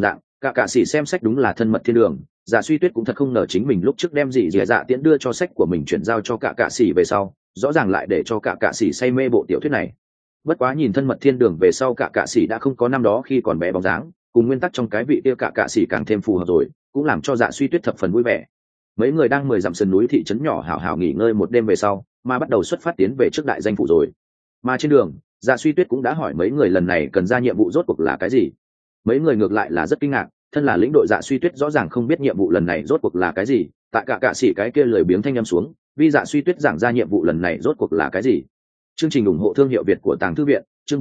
cả cạ sĩ xem sách đúng là thân mật thiên đường. Dạ Suy Tuyết cũng thật không ngờ chính mình lúc trước đem dị dạ tiễn đưa cho sách của mình chuyển giao cho cả cạ sĩ về sau, rõ ràng lại để cho cả cạ sĩ say mê bộ tiểu thuyết này. Bất quá nhìn thân mật thiên đường về sau, cả cạ sĩ đã không có năm đó khi còn bé bóng dáng, cùng nguyên tắc trong cái vị kia cả cạ sĩ càng thêm phù hợp rồi, cũng làm cho Dạ Suy Tuyết thập phần vui vẻ. Mấy người đang 10 dặm sườn núi thị trấn nhỏ hảo hảo nghỉ ngơi một đêm về sau, mà bắt đầu xuất phát tiến về trước đại danh phủ rồi. Mà trên đường, Dạ Suy Tuyết cũng đã hỏi mấy người lần này cần ra nhiệm vụ rốt cuộc là cái gì. Mấy người ngược lại là rất kinh ngạc, thân là lĩnh đội Dạ Suy Tuyết rõ ràng không biết nhiệm vụ lần này rốt cuộc là cái gì. Tại cả cạ sĩ cái kia lười biếng thanh âm xuống, vì Dạ Suy Tuyết giảng ra nhiệm vụ lần này rốt cuộc là cái gì. Chương trình ủng hộ thương hiệu Việt của Tàng Thư viện, chương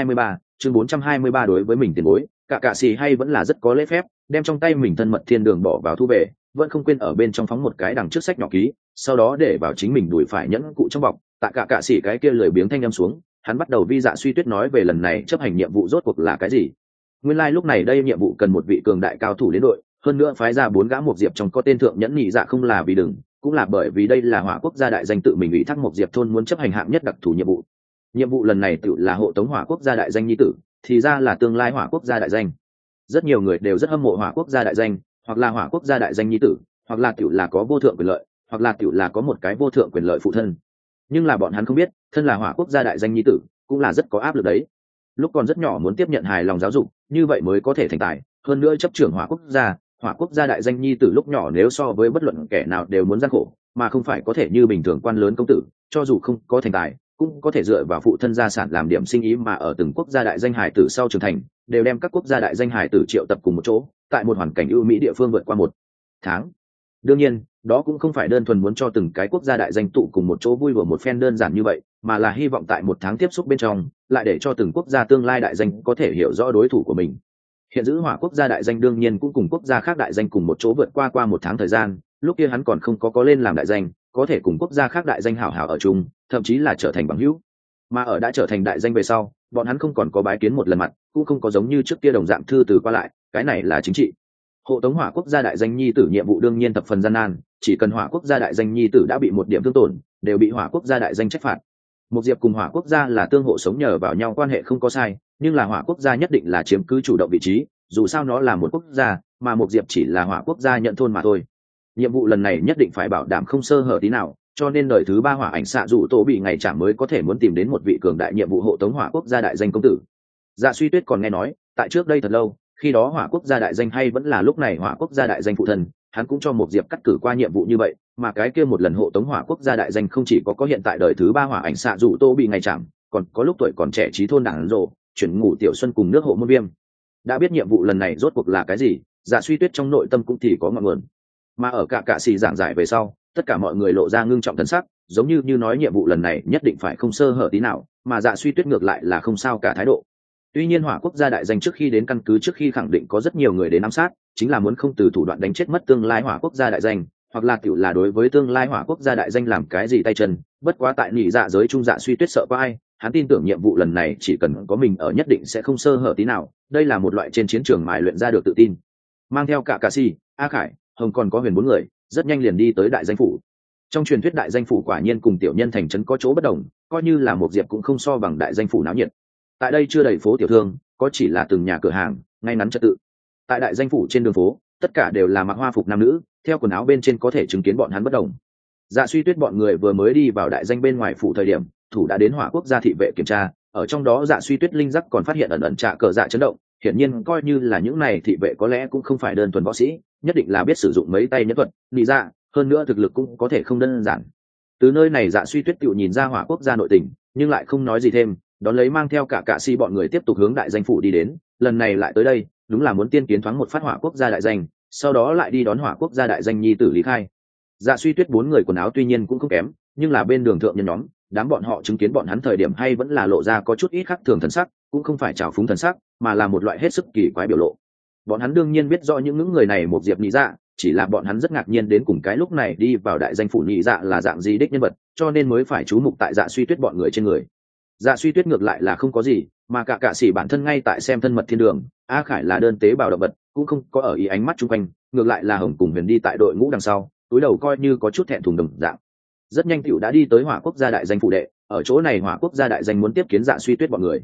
423 đối với mình tiền bối, cả cạ sĩ hay vẫn là rất có lễ phép, đem trong tay mình thân mật thiên đường bỏ vào thu về, vẫn không quên ở bên trong phóng một cái đằng trước sách nhỏ ký, sau đó để vào chính mình đùi phải nhẫn cụ trong bọc. Tại cả cạ sĩ cái kia lười biếng thanh âm xuống, hắn bắt đầu vi Dạ Suy Tuyết nói về lần này chấp hành nhiệm vụ rốt cuộc là cái gì. Nguyên lai lúc này đây nhiệm vụ cần một vị cường đại cao thủ đến đội, hơn nữa phái ra 4 gã một diệp trong có tên thượng nhẫn nhị dạ, không là vì đừng, cũng là bởi vì đây là Hỏa Quốc gia đại danh tự mình ủy thác một diệp thôn muốn chấp hành hạng nhất đặc thù nhiệm vụ. Nhiệm vụ lần này tự là hộ tống Hỏa Quốc gia đại danh nhi tử, thì ra là tương lai Hỏa Quốc gia đại danh. Rất nhiều người đều rất hâm mộ Hỏa Quốc gia đại danh, hoặc là Hỏa Quốc gia đại danh nhi tử, hoặc là tiểu là có vô thượng quyền lợi, hoặc là tiểu là có một cái vô thượng quyền lợi phụ thân. Nhưng là bọn hắn không biết, thân là Hỏa Quốc gia đại danh nhi tử, cũng là rất có áp lực đấy. Lúc còn rất nhỏ muốn tiếp nhận hài lòng giáo dục, như vậy mới có thể thành tài, hơn nữa chấp trưởng Hỏa Quốc gia đại danh nhi tử lúc nhỏ nếu so với bất luận kẻ nào đều muốn gian khổ, mà không phải có thể như bình thường quan lớn công tử, cho dù không có thành tài, cũng có thể dựa vào phụ thân gia sản làm điểm sinh ý, mà ở từng quốc gia đại danh hải tử sau trưởng thành, đều đem các quốc gia đại danh hải tử triệu tập cùng một chỗ, tại một hoàn cảnh ưu mỹ địa phương vượt qua 1 tháng. Đương nhiên, đó cũng không phải đơn thuần muốn cho từng cái quốc gia đại danh tụ cùng một chỗ vui đùa một phen đơn giản như vậy, mà là hy vọng tại 1 tháng tiếp xúc bên trong, lại để cho từng quốc gia tương lai đại danh có thể hiểu rõ đối thủ của mình. Hiện giữ Hỏa Quốc gia đại danh đương nhiên cũng cùng quốc gia khác đại danh cùng một chỗ vượt qua 1 tháng thời gian, lúc kia hắn còn không có lên làm đại danh, có thể cùng quốc gia khác đại danh hảo hảo ở chung, thậm chí là trở thành bằng hữu. Mà ở đã trở thành đại danh về sau, bọn hắn không còn có bái kiến một lần mặt, cũng không có giống như trước kia đồng dạng thư từ qua lại, cái này là chính trị. Hộ tống Hỏa Quốc gia đại danh nhi tử nhiệm vụ đương nhiên thập phần gian nan, chỉ cần Hỏa Quốc gia đại danh nhi tử đã bị một điểm thương tổn, đều bị Hỏa Quốc gia đại danh trách phạt. Một diệp cùng Hỏa Quốc gia là tương hộ sống nhờ vào nhau quan hệ không có sai, nhưng là Hỏa Quốc gia nhất định là chiếm cứ chủ động vị trí, dù sao nó là một quốc gia, mà một diệp chỉ là Hỏa Quốc gia nhận thôn mà thôi. Nhiệm vụ lần này nhất định phải bảo đảm không sơ hở tí nào, cho nên đời thứ 3 hỏa ảnh xạ dụ tổ bị ngày chạm mới có thể muốn tìm đến một vị cường đại nhiệm vụ hộ tống Hỏa Quốc gia đại danh công tử. Dạ Suy Tuyết còn nghe nói, tại trước đây thật lâu, khi đó Hỏa Quốc gia đại danh hay vẫn là lúc này Hỏa Quốc gia đại danh phụ thân, hắn cũng cho một diệp cắt cử qua nhiệm vụ như vậy, mà cái kia một lần hộ tống Hỏa Quốc gia đại danh không chỉ có hiện tại đời thứ 3 hỏa ảnh xạ dụ tô bị ngày chạm, còn có lúc tuổi còn trẻ trí thôn đảng rộ, chuyển ngủ tiểu xuân cùng nước hộ môn viêm. Đã biết nhiệm vụ lần này rốt cuộc là cái gì, Dạ Suy Tuyết trong nội tâm cũng thì có ngọn nguồn. Mà ở cả cạ xì giảng giải về sau, tất cả mọi người lộ ra ngưng trọng thần sắc, giống như nói nhiệm vụ lần này nhất định phải không sơ hở tí nào, mà Dạ Suy Tuyết ngược lại là không sao cả thái độ. Tuy nhiên Hỏa Quốc gia đại danh trước khi đến căn cứ trước khi khẳng định có rất nhiều người đến ám sát, chính là muốn không từ thủ đoạn đánh chết mất tương lai Hỏa Quốc gia đại danh, hoặc là tiểu là đối với tương lai Hỏa Quốc gia đại danh làm cái gì tay chân. Bất quá tại nhị dạ giới trung Dạ Suy Tuyết sợ có ai, hắn tin tưởng nhiệm vụ lần này chỉ cần có mình ở nhất định sẽ không sơ hở tí nào, đây là một loại trên chiến trường mài luyện ra được tự tin. Mang theo cả Cà Si, A Khải, Hồng còn có Huyền 4 người, rất nhanh liền đi tới đại danh phủ. Trong truyền thuyết đại danh phủ quả nhiên cùng tiểu nhân thành trấn có chỗ bất đồng, coi như là một diệp cũng không so bằng đại danh phủ náo nhiệt. Tại đây chưa đầy phố tiểu thương, có chỉ là từng nhà cửa hàng ngay ngắn trật tự. Tại đại danh phủ trên đường phố, tất cả đều là mặc hoa phục nam nữ, theo quần áo bên trên có thể chứng kiến bọn hắn bất đồng. Dạ Suy Tuyết bọn người vừa mới đi vào đại danh bên ngoài phủ thời điểm, thủ đã đến Hỏa Quốc gia thị vệ kiểm tra, ở trong đó Dạ Suy Tuyết linh giác còn phát hiện ẩn trạ cờ dạ chấn động, hiển nhiên coi như là những này thị vệ có lẽ cũng không phải đơn thuần võ sĩ, nhất định là biết sử dụng mấy tay nhẫn thuật, nị dạ, hơn nữa thực lực cũng có thể không đơn giản. Từ nơi này Dạ Suy Tuyết tự nhìn ra Hỏa Quốc gia nội tình, nhưng lại không nói gì thêm, đón lấy mang theo cả cạ si bọn người tiếp tục hướng đại danh phủ đi đến, lần này lại tới đây đúng là muốn tiên kiến thoáng một phát Hỏa Quốc gia đại danh, sau đó lại đi đón Hỏa Quốc gia đại danh nhi tử lý khai. Dạ Suy Tuyết 4 người quần áo tuy nhiên cũng không kém, nhưng là bên đường thượng nhân nhóm, đám bọn họ chứng kiến bọn hắn thời điểm hay vẫn là lộ ra có chút ít khác thường thần sắc, cũng không phải trào phúng thần sắc, mà là một loại hết sức kỳ quái biểu lộ. Bọn hắn đương nhiên biết rõ những người này một diệp nhị dạ, chỉ là bọn hắn rất ngạc nhiên đến cùng cái lúc này đi vào đại danh phủ nhị dạ là dạng gì đích nhân vật, cho nên mới phải chú mục tại Dạ Suy Tuyết bọn người trên người. Dạ Suy Tuyết ngược lại là không có gì, mà cả cạ sĩ bản thân ngay tại xem thân mật thiên đường, A Khải là đơn tế bào động vật, cũng không có ở ý ánh mắt chung quanh, ngược lại là Hồng cùng Huyền đi tại đội ngũ đằng sau, túi đầu coi như có chút thẹn thùng đồng dạng. Rất nhanh tiểu đã đi tới Hỏa Quốc gia đại danh phủ đệ, ở chỗ này Hỏa Quốc gia đại danh muốn tiếp kiến Dạ Suy Tuyết bọn người.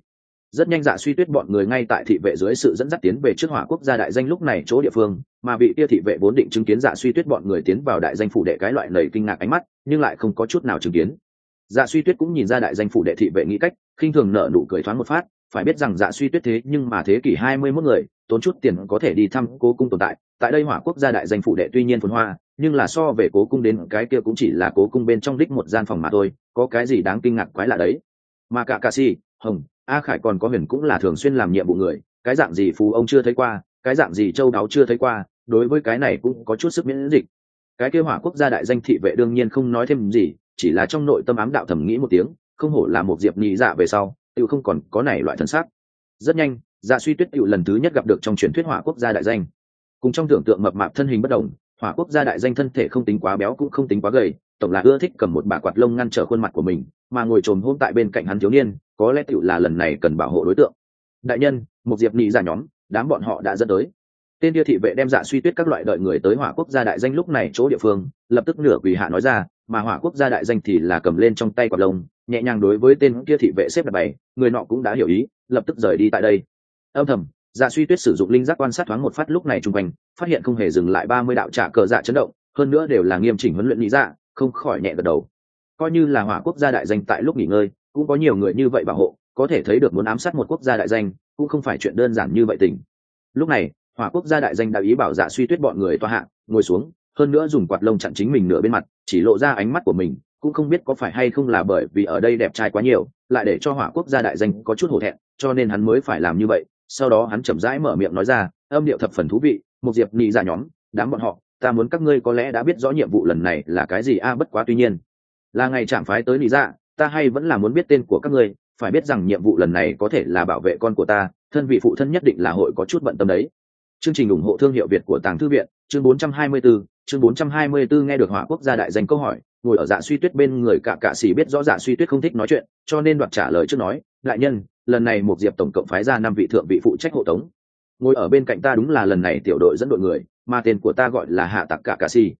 rất nhanh Dạ Suy Tuyết bọn người ngay tại thị vệ dưới sự dẫn dắt tiến về trước Hỏa Quốc gia đại danh lúc này chỗ địa phương, mà vị kia thị vệ vốn định chứng kiến Dạ Suy Tuyết bọn người tiến vào đại danh phủ đệ cái loại nảy kinh ngạc ánh mắt, nhưng lại không có chút nào chứng kiến. Dạ Suy Tuyết cũng nhìn ra đại danh phủ đệ thị vệ nghĩ cách, khinh thường nở nụ cười thoáng một phát, phải biết rằng Dạ Suy Tuyết thế nhưng mà thế kỷ 21 người, tốn chút tiền có thể đi thăm cố cung tồn tại, tại đây Hỏa Quốc gia đại danh phủ đệ tuy nhiên phồn hoa, nhưng là so về cố cung đến cái kia cũng chỉ là cố cung bên trong đích một gian phòng mà thôi, có cái gì đáng kinh ngạc quái lạ đấy. Mà cả Cà Si, Hồng, A Khải còn có Huyền cũng là thường xuyên làm nhiệm vụ người, cái dạng gì phú ông chưa thấy qua, cái dạng gì châu đáo chưa thấy qua, đối với cái này cũng có chút sức miễn dịch. Cái kia Hỏa Quốc gia đại danh thị vệ đương nhiên không nói thêm gì, chỉ là trong nội tâm ám đạo thầm nghĩ một tiếng, không hổ là một diệp nhị dạ về sau, tự không còn có này loại thần sắc. Rất nhanh, Dạ Suy Tuyết tự lần thứ nhất gặp được trong truyền thuyết Hỏa Quốc gia đại danh. Cùng trong tưởng tượng mập mạp thân hình bất động, Hỏa Quốc gia đại danh thân thể không tính quá béo cũng không tính quá gầy, tổng là ưa thích cầm một bả quạt lông ngăn trở khuôn mặt của mình, mà ngồi trồm hôm tại bên cạnh hắn thiếu niên, có lẽ tựu là lần này cần bảo hộ đối tượng. Đại nhân, một diệp nhị dạ nhóm, đám bọn họ đã dẫn tới. Tên kia thị vệ đem Dạ Suy Tuyết các loại đợi người tới Hỏa Quốc gia đại danh lúc này chỗ địa phương, lập tức nửa quỳ hạ nói ra, mà Hỏa Quốc gia đại danh thì là cầm lên trong tay quạt lông, nhẹ nhàng đối với tên kia thị vệ xếp đặt bày, người nọ cũng đã hiểu ý, lập tức rời đi tại đây. Âm thầm, Dạ Suy Tuyết sử dụng linh giác quan sát thoáng một phát lúc này trung quanh, phát hiện không hề dừng lại 30 đạo trả cờ dạ chấn động, hơn nữa đều là nghiêm chỉnh huấn luyện lý dạ, không khỏi nhẹ gật đầu. Coi như là Hỏa Quốc gia đại danh tại lúc nghỉ ngơi, cũng có nhiều người như vậy bảo hộ, có thể thấy được muốn ám sát một quốc gia đại danh, cũng không phải chuyện đơn giản như vậy tình. Lúc này, Hỏa Quốc gia đại danh đã ý bảo Dạ Suy Tuyết bọn người tọa hạ, ngồi xuống, hơn nữa dùng quạt lông chặn chính mình nửa bên mặt, chỉ lộ ra ánh mắt của mình, cũng không biết có phải hay không là bởi vì ở đây đẹp trai quá nhiều, lại để cho Hỏa Quốc gia đại danh có chút hổ thẹn, cho nên hắn mới phải làm như vậy. Sau đó hắn chậm rãi mở miệng nói ra, âm điệu thập phần thú vị, một diệp nhị dạ nhóm, đám bọn họ, ta muốn các ngươi có lẽ đã biết rõ nhiệm vụ lần này là cái gì bất quá tuy nhiên, là ngày chạm phái tới nhị dạ, ta hay vẫn là muốn biết tên của các ngươi, phải biết rằng nhiệm vụ lần này có thể là bảo vệ con của ta, thân vị phụ thân nhất định là hội có chút bận tâm đấy. Chương trình ủng hộ thương hiệu Việt của Tàng Thư viện, chương 424, chương 424 nghe được Hỏa Quốc gia đại danh câu hỏi, ngồi ở Dạ Suy Tuyết bên người cả cạ sĩ biết rõ Dạ Suy Tuyết không thích nói chuyện, cho nên đoạt trả lời trước nói, đại nhân, lần này một diệp tổng cộng phái ra 5 vị thượng vị phụ trách hộ tống. Ngồi ở bên cạnh ta đúng là lần này tiểu đội dẫn đội người, mà tên của ta gọi là Hạ Tặc Cả Cạ Sĩ.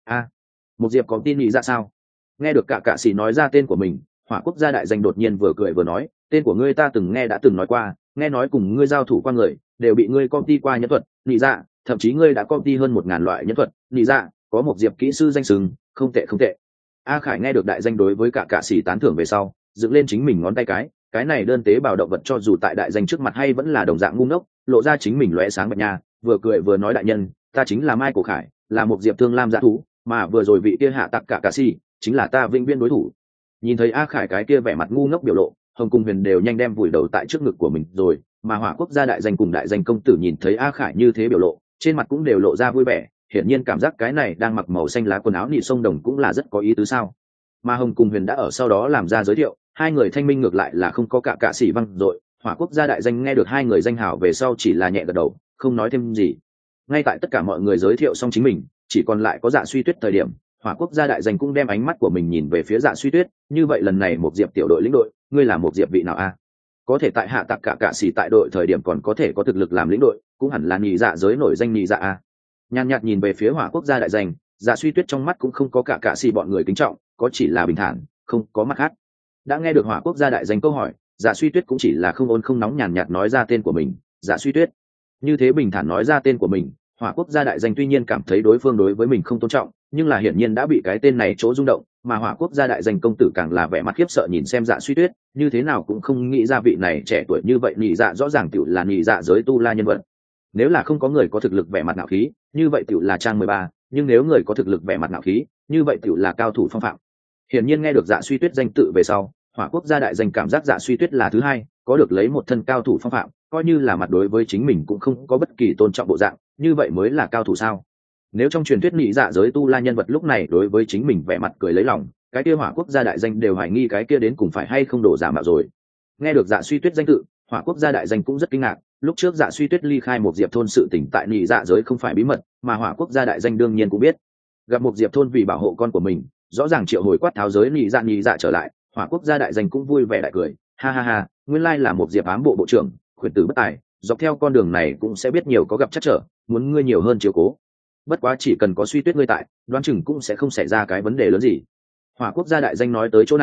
Một diệp có tin nghĩ ra sao? Nghe được cả cạ sĩ nói ra tên của mình, Hỏa Quốc gia đại danh đột nhiên vừa cười vừa nói, tên của ngươi ta từng nghe đã từng nói qua, nghe nói cùng ngươi giao thủ qua người đều bị ngươi copy qua nhẫn thuật nhị dạ, thậm chí ngươi đã copy hơn 1000 loại nhẫn thuật nhị dạ, có một diệp kỹ sư danh sừng, không tệ không tệ. A Khải nghe được đại danh đối với cả cạ sĩ tán thưởng về sau, dựng lên chính mình ngón tay cái này đơn tế bào động vật cho dù tại đại danh trước mặt hay vẫn là đồng dạng ngu ngốc, lộ ra chính mình lóe sáng bạch nha, vừa cười vừa nói, đại nhân, ta chính là Mai Cổ Khải, là một diệp thương lam dã thú, mà vừa rồi vị kia Hạ Tặc Cả Cạ Sĩ chính là ta vĩnh viễn đối thủ. Nhìn thấy A Khải cái kia vẻ mặt ngu ngốc biểu lộ, Hồng cùng Huyền đều nhanh đem vùi đầu tại trước ngực của mình rồi, mà Hỏa Quốc gia đại danh cùng đại danh công tử nhìn thấy A Khải như thế biểu lộ, trên mặt cũng đều lộ ra vui vẻ, hiển nhiên cảm giác cái này đang mặc màu xanh lá quần áo nị sông đồng cũng là rất có ý tứ sao. Mà Hồng cùng Huyền đã ở sau đó làm ra giới thiệu, hai người thanh minh ngược lại là không có cả cạ sĩ văng rồi. Hỏa Quốc gia đại danh nghe được hai người danh hảo về sau chỉ là nhẹ gật đầu, không nói thêm gì. Ngay tại tất cả mọi người giới thiệu xong chính mình, chỉ còn lại có Dạ Suy Tuyết thời điểm, Hỏa Quốc gia đại danh cũng đem ánh mắt của mình nhìn về phía Dạ Suy Tuyết, như vậy lần này một diệp tiểu đội lĩnh đội, ngươi là một diệp vị nào có thể tại Hạ Tặc Cả Cạ Sĩ tại đội thời điểm còn có thể có thực lực làm lĩnh đội, cũng hẳn là nhị dạ giới nổi danh nhị dạ Nhàn nhạt nhìn về phía Hỏa Quốc gia đại danh, Dạ Suy Tuyết trong mắt cũng không có cả cạ sĩ bọn người kính trọng, có chỉ là bình thản, không có mắt khác. Đã nghe được Hỏa Quốc gia đại danh câu hỏi, Dạ Suy Tuyết cũng chỉ là không ôn không nóng nhàn nhạt nói ra tên của mình, Dạ Suy Tuyết. Như thế bình thản nói ra tên của mình, Hỏa Quốc gia đại danh tuy nhiên cảm thấy đối phương đối với mình không tôn trọng, nhưng là hiển nhiên đã bị cái tên này chỗ rung động, mà Hỏa Quốc gia đại danh công tử càng là vẻ mặt khiếp sợ nhìn xem Dạ Suy Tuyết, như thế nào cũng không nghĩ ra vị này trẻ tuổi như vậy nhị dạ rõ ràng tiểu là nhị dạ giới tu la nhân vật. Nếu là không có người có thực lực vẻ mặt ngạo khí, như vậy tiểu là trang 13, nhưng nếu người có thực lực vẻ mặt ngạo khí, như vậy tiểu là cao thủ phong phạm. Hiển nhiên nghe được Dạ Suy Tuyết danh tự về sau, Hỏa Quốc gia đại danh cảm giác Dạ Suy Tuyết là thứ hai, có được lấy một thân cao thủ phong phạm, coi như là mặt đối với chính mình cũng không có bất kỳ tôn trọng bộ dạng, như vậy mới là cao thủ sao? Nếu trong truyền thuyết nhị dạ giới tu la nhân vật lúc này đối với chính mình vẻ mặt cười lấy lòng, cái kia Hỏa Quốc gia đại danh đều hoài nghi cái kia đến cùng phải hay không đổ giả mạo rồi. Nghe được Dạ Suy Tuyết danh tự, Hỏa Quốc gia đại danh cũng rất kinh ngạc, lúc trước Dạ Suy Tuyết ly khai một diệp thôn sự tỉnh tại nhị dạ giới không phải bí mật, mà Hỏa Quốc gia đại danh đương nhiên cũng biết. Gặp một diệp thôn vì bảo hộ con của mình, rõ ràng triệu hồi quát tháo giới nhị dạ trở lại, Hỏa Quốc gia đại danh cũng vui vẻ đại cười, ha ha ha, nguyên lai là một diệp ám bộ bộ trưởng, khuyển tử bất tài, dọc theo con đường này cũng sẽ biết nhiều có gặp chắc trở, muốn ngươi nhiều hơn chiếu cố. Bất quá chỉ cần có Suy Tuyết ngươi tại, đoán chừng cũng sẽ không xảy ra cái vấn đề lớn gì. Hỏa Quốc gia đại danh nói tới chỗ này,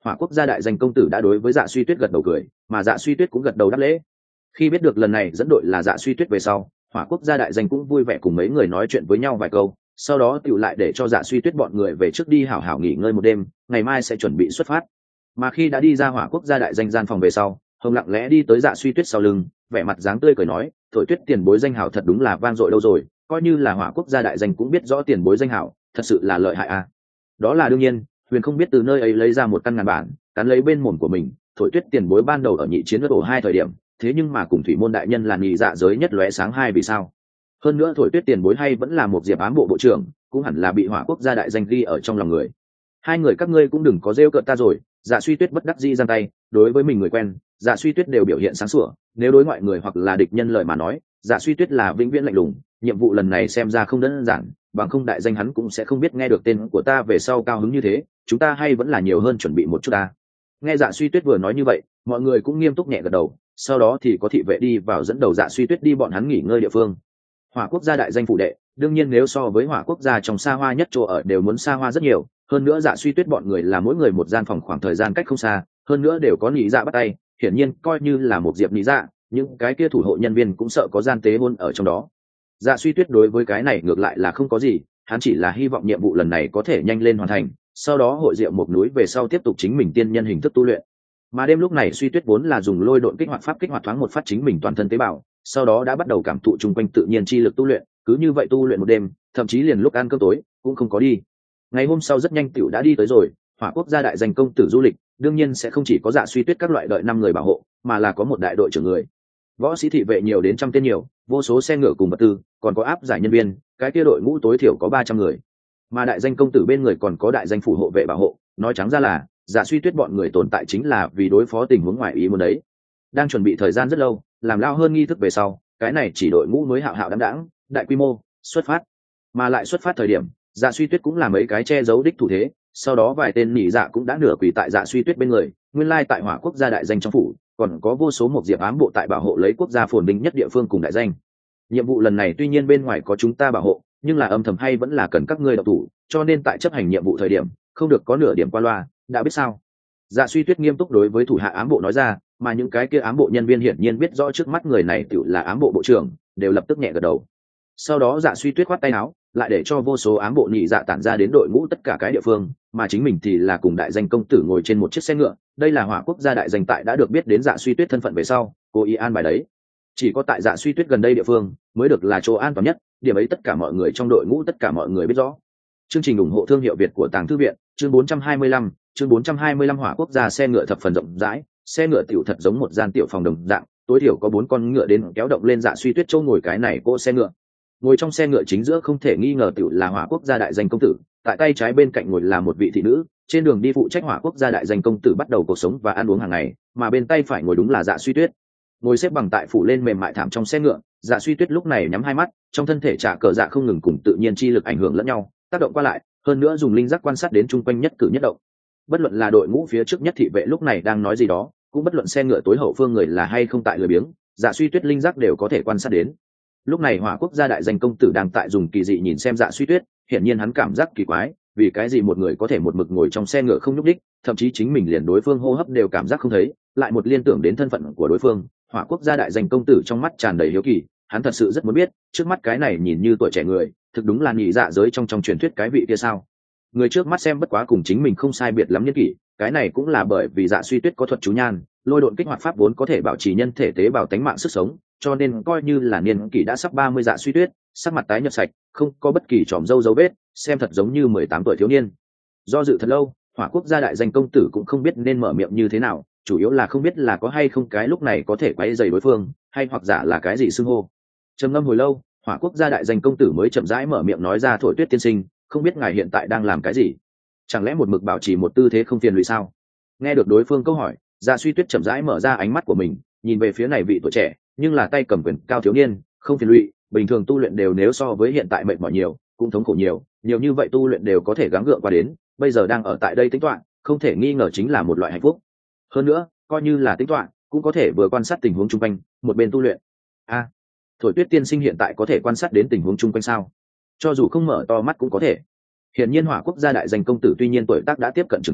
Hỏa Quốc gia đại danh công tử đã đối với Dạ Suy Tuyết gật đầu cười, mà Dạ Suy Tuyết cũng gật đầu đáp lễ. Khi biết được lần này dẫn đội là Dạ Suy Tuyết về sau, Hỏa Quốc gia đại danh cũng vui vẻ cùng mấy người nói chuyện với nhau vài câu, sau đó tựu lại để cho Dạ Suy Tuyết bọn người về trước đi hảo hảo nghỉ ngơi một đêm, ngày mai sẽ chuẩn bị xuất phát. Mà khi đã đi ra Hỏa Quốc gia đại danh gian phòng về sau, Hồng lặng lẽ đi tới Dạ Suy Tuyết sau lưng, vẻ mặt dáng tươi cười nói, Thổi Tuyết tiền bối danh hảo thật đúng là vang dội đâu rồi, coi như là Hỏa Quốc gia đại danh cũng biết rõ tiền bối danh hảo, thật sự là lợi hại à. Đó là đương nhiên, Huyền không biết từ nơi ấy lấy ra một căn ngàn bản, cắn lấy bên mồm của mình. Thổi Tuyết tiền bối ban đầu ở nhị chiến đất ổ 2 thời điểm, thế nhưng mà cùng thủy môn đại nhân là nhị dạ giới nhất lóe sáng hai vì sao. Hơn nữa Thổi Tuyết tiền bối hay vẫn là một diệp ám bộ bộ trưởng, cũng hẳn là bị Hỏa Quốc gia đại danh ghi ở trong lòng người. Hai người các ngươi cũng đừng có rêu cợt ta rồi. Dạ Suy Tuyết bất đắc dĩ giang tay, đối với mình người quen, Dạ Suy Tuyết đều biểu hiện sáng sủa, nếu đối ngoại người hoặc là địch nhân lời mà nói, Dạ Suy Tuyết là vĩnh viễn lạnh lùng. Nhiệm vụ lần này xem ra không đơn giản, bằng không đại danh hắn cũng sẽ không biết nghe được tên của ta về sau cao hứng như thế, chúng ta hay vẫn là nhiều hơn chuẩn bị một chút ta. Nghe Dạ Suy Tuyết vừa nói như vậy, mọi người cũng nghiêm túc nhẹ gật đầu, sau đó thì có thị vệ đi vào dẫn đầu Dạ Suy Tuyết đi bọn hắn nghỉ ngơi địa phương. Hỏa Quốc gia đại danh phủ đệ, đương nhiên nếu so với Hỏa Quốc gia trong xa hoa nhất chỗ ở đều muốn xa hoa rất nhiều, hơn nữa Dạ Suy Tuyết bọn người là mỗi người một gian phòng khoảng thời gian cách không xa, hơn nữa đều có nhị dạ bắt tay, hiển nhiên coi như là một diệp nhị dạ, những cái kia thủ hộ nhân viên cũng sợ có gian tế hôn ở trong đó. Dạ Suy Tuyết đối với cái này ngược lại là không có gì, hắn chỉ là hy vọng nhiệm vụ lần này có thể nhanh lên hoàn thành, sau đó hội diệu một núi về sau tiếp tục chính mình tiên nhân hình thức tu luyện. Mà đêm lúc này Suy Tuyết vốn là dùng lôi độn kích hoạt pháp kích hoạt thoáng một phát chính mình toàn thân tế bào, sau đó đã bắt đầu cảm thụ chung quanh tự nhiên chi lực tu luyện, cứ như vậy tu luyện một đêm, thậm chí liền lúc ăn cơm tối cũng không có đi. Ngày hôm sau rất nhanh tiểu đã đi tới rồi. Hỏa Quốc gia đại danh công tử du lịch, đương nhiên sẽ không chỉ có Dạ Suy Tuyết các loại đợi 5 người bảo hộ, mà là có một đại đội trưởng người. Võ sĩ thị vệ nhiều đến trăm tên nhiều, vô số xe ngựa cùng vật tư, còn có áp giải nhân viên, cái kia đội ngũ tối thiểu có 300 người. Mà đại danh công tử bên người còn có đại danh phủ hộ vệ bảo hộ, nói trắng ra là Dạ Suy Tuyết bọn người tồn tại chính là vì đối phó tình huống ngoài ý muốn đấy. Đang chuẩn bị thời gian rất lâu, làm lao hơn nghi thức về sau, cái này chỉ đội ngũ mới hạo hạo đãng đãng, đại quy mô xuất phát. Mà lại xuất phát thời điểm, Dạ Suy Tuyết cũng làm mấy cái che giấu đích thủ thế, sau đó vài tên nhị dạ cũng đã nửa quỳ tại Dạ Suy Tuyết bên người. Nguyên lai tại Hỏa Quốc gia đại danh trong phủ, còn có vô số một diệp ám bộ tại bảo hộ lấy quốc gia phồn vinh nhất địa phương cùng đại danh. Nhiệm vụ lần này tuy nhiên bên ngoài có chúng ta bảo hộ, nhưng là âm thầm hay vẫn là cần các ngươi độc thủ, cho nên tại chấp hành nhiệm vụ thời điểm, không được có nửa điểm qua loa, đã biết sao? Dạ Suy Tuyết nghiêm túc đối với thủ hạ ám bộ nói ra, mà những cái kia ám bộ nhân viên hiển nhiên biết rõ trước mắt người này tự là ám bộ bộ trưởng, đều lập tức nhẹ gật đầu. Sau đó Dạ Suy Tuyết khoát tay áo, lại để cho vô số ám bộ nhị dạ tản ra đến đội ngũ tất cả cái địa phương, mà chính mình thì là cùng đại danh công tử ngồi trên một chiếc xe ngựa. Đây là Hỏa Quốc gia đại danh tại đã được biết đến Dạ Suy Tuyết thân phận về sau, cố ý an bài đấy. Chỉ có tại Dạ Suy Tuyết gần đây địa phương mới được là chỗ an toàn nhất, điểm ấy tất cả mọi người trong đội ngũ tất cả mọi người biết rõ. Chương trình ủng hộ thương hiệu Việt của Tàng Thư viện, chương 425, chương 425 Hỏa Quốc gia xe ngựa thập phần rộng rãi, xe ngựa tiểu thật giống một gian tiểu phòng đồng dạng, tối thiểu có 4 con ngựa đến kéo động lên Dạ Suy Tuyết chỗ ngồi cái này cỗ xe ngựa. Ngồi trong xe ngựa chính giữa không thể nghi ngờ tiểu là Hỏa Quốc gia đại danh công tử, tại tay trái bên cạnh ngồi là một vị thị nữ, trên đường đi phụ trách Hỏa Quốc gia đại danh công tử bắt đầu cuộc sống và ăn uống hàng ngày, mà bên tay phải ngồi đúng là Dạ Suy Tuyết. Ngồi xếp bằng tại phủ lên mềm mại thảm trong xe ngựa, Dạ Suy Tuyết lúc này nhắm hai mắt, trong thân thể trả cờ dạ không ngừng cùng tự nhiên chi lực ảnh hưởng lẫn nhau, tác động qua lại, hơn nữa dùng linh giác quan sát đến chung quanh nhất cử nhất động. Bất luận là đội ngũ phía trước nhất thị vệ lúc này đang nói gì đó, cũng bất luận xe ngựa tối hậu phương người là hay không tại lười biếng, Dạ Suy Tuyết linh giác đều có thể quan sát đến. Lúc này Hỏa Quốc gia đại danh công tử đang tại dùng kỳ dị nhìn xem Dạ Suy Tuyết, hiển nhiên hắn cảm giác kỳ quái, vì cái gì một người có thể một mực ngồi trong xe ngựa không nhúc đích, thậm chí chính mình liền đối phương hô hấp đều cảm giác không thấy, lại một liên tưởng đến thân phận của đối phương. Hỏa Quốc gia đại danh công tử trong mắt tràn đầy hiếu kỳ, hắn thật sự rất muốn biết, trước mắt cái này nhìn như tuổi trẻ người, thực đúng là nhị dạ giới trong truyền thuyết cái vị kia sao? Người trước mắt xem bất quá cùng chính mình không sai biệt lắm niên kỷ, cái này cũng là bởi vì Dạ Suy Tuyết có thuật chú nhan, lôi độn kích hoạt pháp vốn có thể bảo trì nhân thể tế bào tánh mạng sức sống, cho nên coi như là niên kỷ đã sắp 30 Dạ Suy Tuyết, sắc mặt tái nhợt sạch, không có bất kỳ tròm râu dấu vết, xem thật giống như 18 tuổi thiếu niên. Do dự thật lâu, Hỏa Quốc gia đại danh công tử cũng không biết nên mở miệng như thế nào, chủ yếu là không biết là có hay không cái lúc này có thể quấy rầy đối phương, hay hoặc giả là cái gì xưng hô. Trầm ngâm hồi lâu, Hỏa Quốc gia đại danh công tử mới chậm rãi mở miệng nói ra: Thổi Tuyết tiên sinh, không biết ngài hiện tại đang làm cái gì? Chẳng lẽ một mực bảo trì một tư thế không phiền lụy sao? Nghe được đối phương câu hỏi, Dạ Suy Tuyết chậm rãi mở ra ánh mắt của mình, nhìn về phía này vị tuổi trẻ nhưng là tay cầm quyền cao thiếu niên. Không phiền lụy, bình thường tu luyện đều nếu so với hiện tại mệt mỏi nhiều, cũng thống khổ nhiều, nhiều như vậy tu luyện đều có thể gắng gượng qua đến, bây giờ đang ở tại đây tính toán, không thể nghi ngờ chính là một loại hạnh phúc. Hơn nữa, coi như là tính toán, cũng có thể vừa quan sát tình huống chung quanh, một bên tu luyện. Thổi Tuyết tiên sinh hiện tại có thể quan sát đến tình huống chung quanh sao? Cho dù không mở to mắt cũng có thể. Hiển nhiên Hỏa Quốc gia đại danh công tử tuy nhiên tuổi tác đã tiếp cận trưởng thành,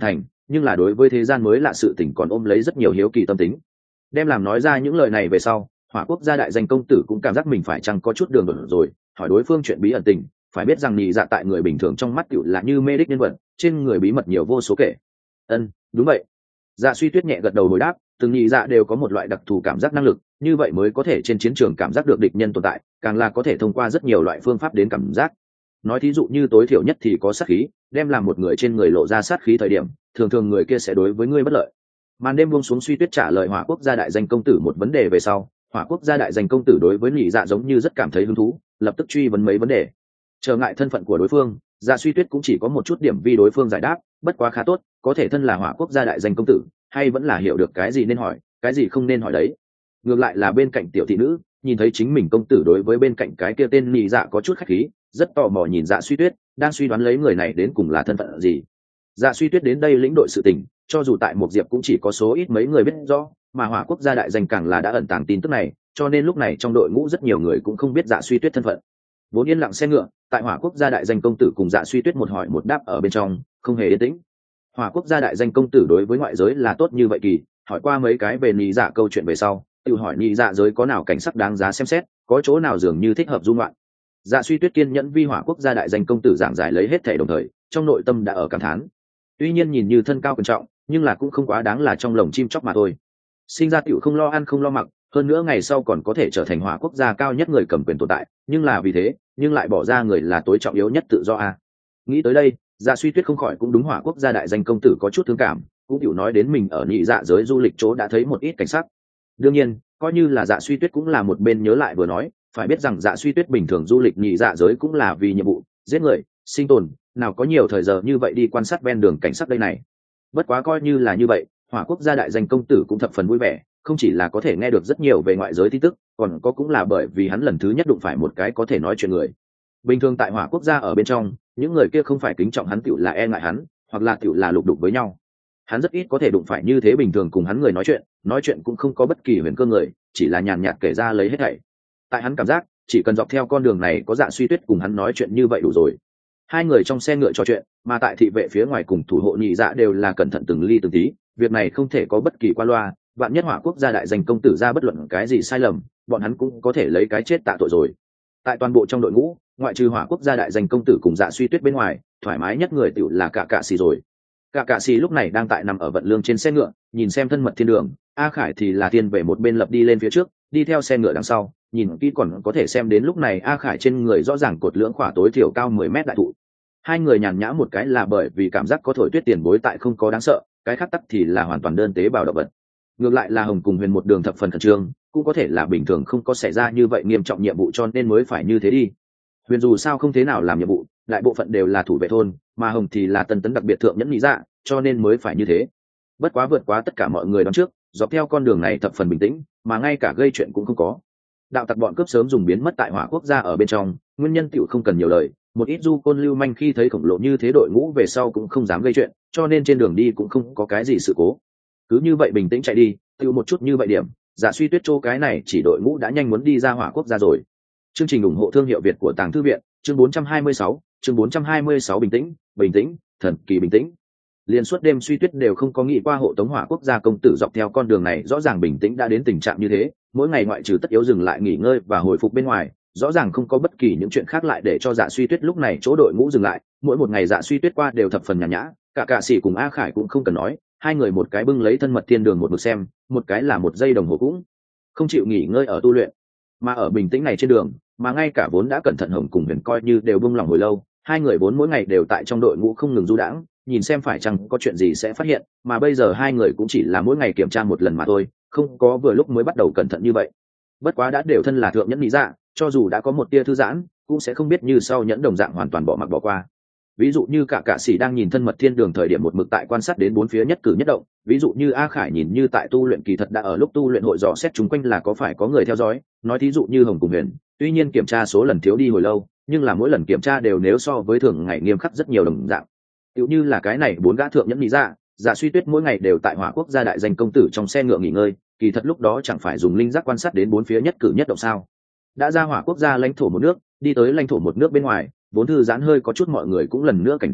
nhưng là đối với thế gian mới lạ sự tình còn ôm lấy rất nhiều hiếu kỳ tâm tính. Đem làm nói ra những lời này về sau, Hỏa Quốc gia đại danh công tử cũng cảm giác mình phải chăng có chút đường rồi, hỏi đối phương chuyện bí ẩn tình. Phải biết rằng nhị dạ tại người bình thường trong mắt tiểu là như mê đích nhân vật, trên người bí mật nhiều vô số kể. Đúng vậy. Dạ Suy Tuyết nhẹ gật đầu hồi đáp, từng nhị dạ đều có một loại đặc thù cảm giác năng lực, như vậy mới có thể trên chiến trường cảm giác được địch nhân tồn tại, càng là có thể thông qua rất nhiều loại phương pháp đến cảm giác. Nói thí dụ như tối thiểu nhất thì có sát khí, đem làm một người trên người lộ ra sát khí thời điểm, thường thường người kia sẽ đối với ngươi bất lợi. Màn đêm buông xuống, Suy Tuyết trả lời Hỏa Quốc gia đại danh công tử một vấn đề về sau, Hỏa Quốc gia đại danh công tử đối với nhị dạ giống như rất cảm thấy hứng thú, lập tức truy vấn mấy vấn đề. Trở ngại thân phận của đối phương, Dạ Suy Tuyết cũng chỉ có một chút điểm vi đối phương giải đáp, bất quá khá tốt, có thể thân là Hỏa Quốc gia đại danh công tử, hay vẫn là hiểu được cái gì nên hỏi, cái gì không nên hỏi đấy. Ngược lại là bên cạnh tiểu thị nữ, nhìn thấy chính mình công tử đối với bên cạnh cái kia tên nhị dạ có chút khách khí, rất tò mò nhìn Dạ Suy Tuyết, đang suy đoán lấy người này đến cùng là thân phận gì. Dạ Suy Tuyết đến đây lĩnh đội sự tình, cho dù tại một diệp cũng chỉ có số ít mấy người biết rõ, mà Hỏa Quốc gia đại danh càng là đã ẩn tàng tin tức này, cho nên lúc này trong đội ngũ rất nhiều người cũng không biết Dạ Suy Tuyết thân phận. Vốn yên lặng xe ngựa, tại Hỏa Quốc gia đại danh công tử cùng Dạ Suy Tuyết một hỏi một đáp ở bên trong, không hề yên tĩnh. Hỏa Quốc gia đại danh công tử đối với ngoại giới là tốt như vậy kỳ, hỏi qua mấy cái về nhị dạ câu chuyện về sau, tự hỏi nhị dạ giới có nào cảnh sắc đáng giá xem xét, có chỗ nào dường như thích hợp dung loạn. Dạ Suy Tuyết kiên nhẫn vi Hỏa Quốc gia đại danh công tử giảng giải lấy hết thảy, đồng thời trong nội tâm đã ở cảm thán. Tuy nhiên nhìn như thân cao quan trọng, nhưng là cũng không quá đáng là trong lồng chim chóc mà thôi. Sinh ra tiểu không lo ăn không lo mặc, hơn nữa ngày sau còn có thể trở thành Hỏa Quốc gia cao nhất người cầm quyền tồn tại, nhưng là vì thế, nhưng lại bỏ ra người là tối trọng yếu nhất tự do a. Nghĩ tới đây, Dạ Suy Tuyết không khỏi cũng đúng Hỏa Quốc gia đại danh công tử có chút thương cảm, cũng tiểu nói đến mình ở nhị dạ giới du lịch chỗ đã thấy một ít cảnh sắc. Đương nhiên, coi như là Dạ Suy Tuyết cũng là một bên nhớ lại vừa nói, phải biết rằng Dạ Suy Tuyết bình thường du lịch nhị dạ giới cũng là vì nhiệm vụ, giết người, sinh tồn, nào có nhiều thời giờ như vậy đi quan sát ven đường cảnh sắc đây này. Bất quá coi như là như vậy, Hỏa Quốc gia đại danh công tử cũng thập phần vui vẻ, không chỉ là có thể nghe được rất nhiều về ngoại giới tin tức, còn có cũng là bởi vì hắn lần thứ nhất đụng phải một cái có thể nói chuyện người. Bình thường tại Hỏa Quốc gia ở bên trong, những người kia không phải kính trọng hắn tiểu là e ngại hắn, hoặc là tiểu là lục đục với nhau. Hắn rất ít có thể đụng phải như thế bình thường cùng hắn người nói chuyện cũng không có bất kỳ huyền cơ người, chỉ là nhàn nhạt kể ra lấy hết thảy. Tại hắn cảm giác, chỉ cần dọc theo con đường này có Dạ Suy Tuyết cùng hắn nói chuyện như vậy đủ rồi. Hai người trong xe ngựa trò chuyện, mà tại thị vệ phía ngoài cùng thủ hộ nhị dạ đều là cẩn thận từng ly từng tí, việc này không thể có bất kỳ qua loa, vạn nhất Hỏa Quốc gia đại danh công tử ra bất luận cái gì sai lầm, bọn hắn cũng có thể lấy cái chết tạ tội rồi. Tại toàn bộ trong đội ngũ, ngoại trừ Hỏa Quốc gia đại danh công tử cùng Dạ Suy Tuyết bên ngoài, thoải mái nhất người tiểu là cả xì rồi. Cả xì lúc này đang tại nằm ở vận lương trên xe ngựa, nhìn xem thân mật thiên đường, A Khải thì là thiên về một bên lập đi lên phía trước, đi theo xe ngựa đằng sau, nhìn kỹ còn có thể xem đến lúc này A Khải trên người rõ ràng cột lưỡng khỏa tối thiểu cao 10 mét đại thụ. Hai người nhàn nhã một cái là bởi vì cảm giác có thổi tuyết tiền bối tại không có đáng sợ, cái khác tắc thì là hoàn toàn đơn tế bào động vật. Ngược lại là Hồng cùng Huyền một đường thập phần khẩn trương, cũng có thể là bình thường không có xảy ra như vậy nghiêm trọng nhiệm vụ cho nên mới phải như thế đi. Huyền dù sao không thế nào làm nhiệm vụ, đại bộ phận đều là thủ vệ thôn, mà Hồng thì là tân tấn đặc biệt thượng nhẫn lý dạ, cho nên mới phải như thế. Bất quá vượt quá tất cả mọi người đón trước, dọc theo con đường này thập phần bình tĩnh, mà ngay cả gây chuyện cũng không có. Đạo tặc bọn cướp sớm dùng biến mất tại Hỏa Quốc gia ở bên trong, nguyên nhân tiểu không cần nhiều lời, một ít du côn lưu manh khi thấy khổng lồ như thế đội ngũ về sau cũng không dám gây chuyện, cho nên trên đường đi cũng không có cái gì sự cố. Cứ như vậy bình tĩnh chạy đi, tiêu một chút như vậy điểm, Dạ Suy Tuyết chỗ cái này chỉ đội ngũ đã nhanh muốn đi ra Hỏa Quốc gia rồi. Chương trình ủng hộ thương hiệu Việt của Tàng Thư viện, chương 426, chương 426 bình tĩnh, thần kỳ bình tĩnh. Liên suốt đêm Suy Tuyết đều không có nghĩ qua hộ tống Hỏa Quốc gia công tử dọc theo con đường này rõ ràng bình tĩnh đã đến tình trạng như thế, mỗi ngày ngoại trừ tất yếu dừng lại nghỉ ngơi và hồi phục bên ngoài, rõ ràng không có bất kỳ những chuyện khác lại để cho Dạ Suy Tuyết lúc này chỗ đội ngũ dừng lại. Mỗi một ngày Dạ Suy Tuyết qua đều thập phần nhàn nhã, cả sĩ cùng A Khải cũng không cần nói, hai người một cái bưng lấy thân mật thiên đường một mực xem, một cái là một giây đồng hồ cũng không chịu nghỉ ngơi ở tu luyện. Mà ở bình tĩnh này trên đường, mà ngay cả vốn đã cẩn thận Hồng cùng Huyền coi như đều buông lòng hồi lâu, hai người vốn mỗi ngày đều tại trong đội ngũ không ngừng du đãng, nhìn xem phải chăng có chuyện gì sẽ phát hiện, mà bây giờ hai người cũng chỉ là mỗi ngày kiểm tra một lần mà thôi, không có vừa lúc mới bắt đầu cẩn thận như vậy. Bất quá đã đều thân là thượng nhẫn lý dạ, cho dù đã có một tia thư giãn, cũng sẽ không biết như sau nhẫn đồng dạng hoàn toàn bỏ mặc bỏ qua. Ví dụ như cả sĩ đang nhìn thân mật thiên đường thời điểm một mực tại quan sát đến bốn phía nhất cử nhất động, ví dụ như A Khải nhìn như tại tu luyện kỳ thật đã ở lúc tu luyện hội dò xét chúng quanh là có phải có người theo dõi, nói thí dụ như Hồng cùng Huyền, tuy nhiên kiểm tra số lần thiếu đi hồi lâu, nhưng là mỗi lần kiểm tra đều nếu so với thường ngày nghiêm khắc rất nhiều đồng dạng. Tựu như là cái này bốn gã thượng nhẫn lý dạ, Dạ Suy Tuyết mỗi ngày đều tại Hỏa Quốc gia đại danh công tử trong xe ngựa nghỉ ngơi, kỳ thật lúc đó chẳng phải dùng linh giác quan sát đến bốn phía nhất cử nhất động sao? Đã ra Hỏa Quốc gia lãnh thổ một nước, đi tới lãnh thổ một nước bên ngoài, vốn thư giãn hơi có chút mọi người cũng lần nữa cảnh giác,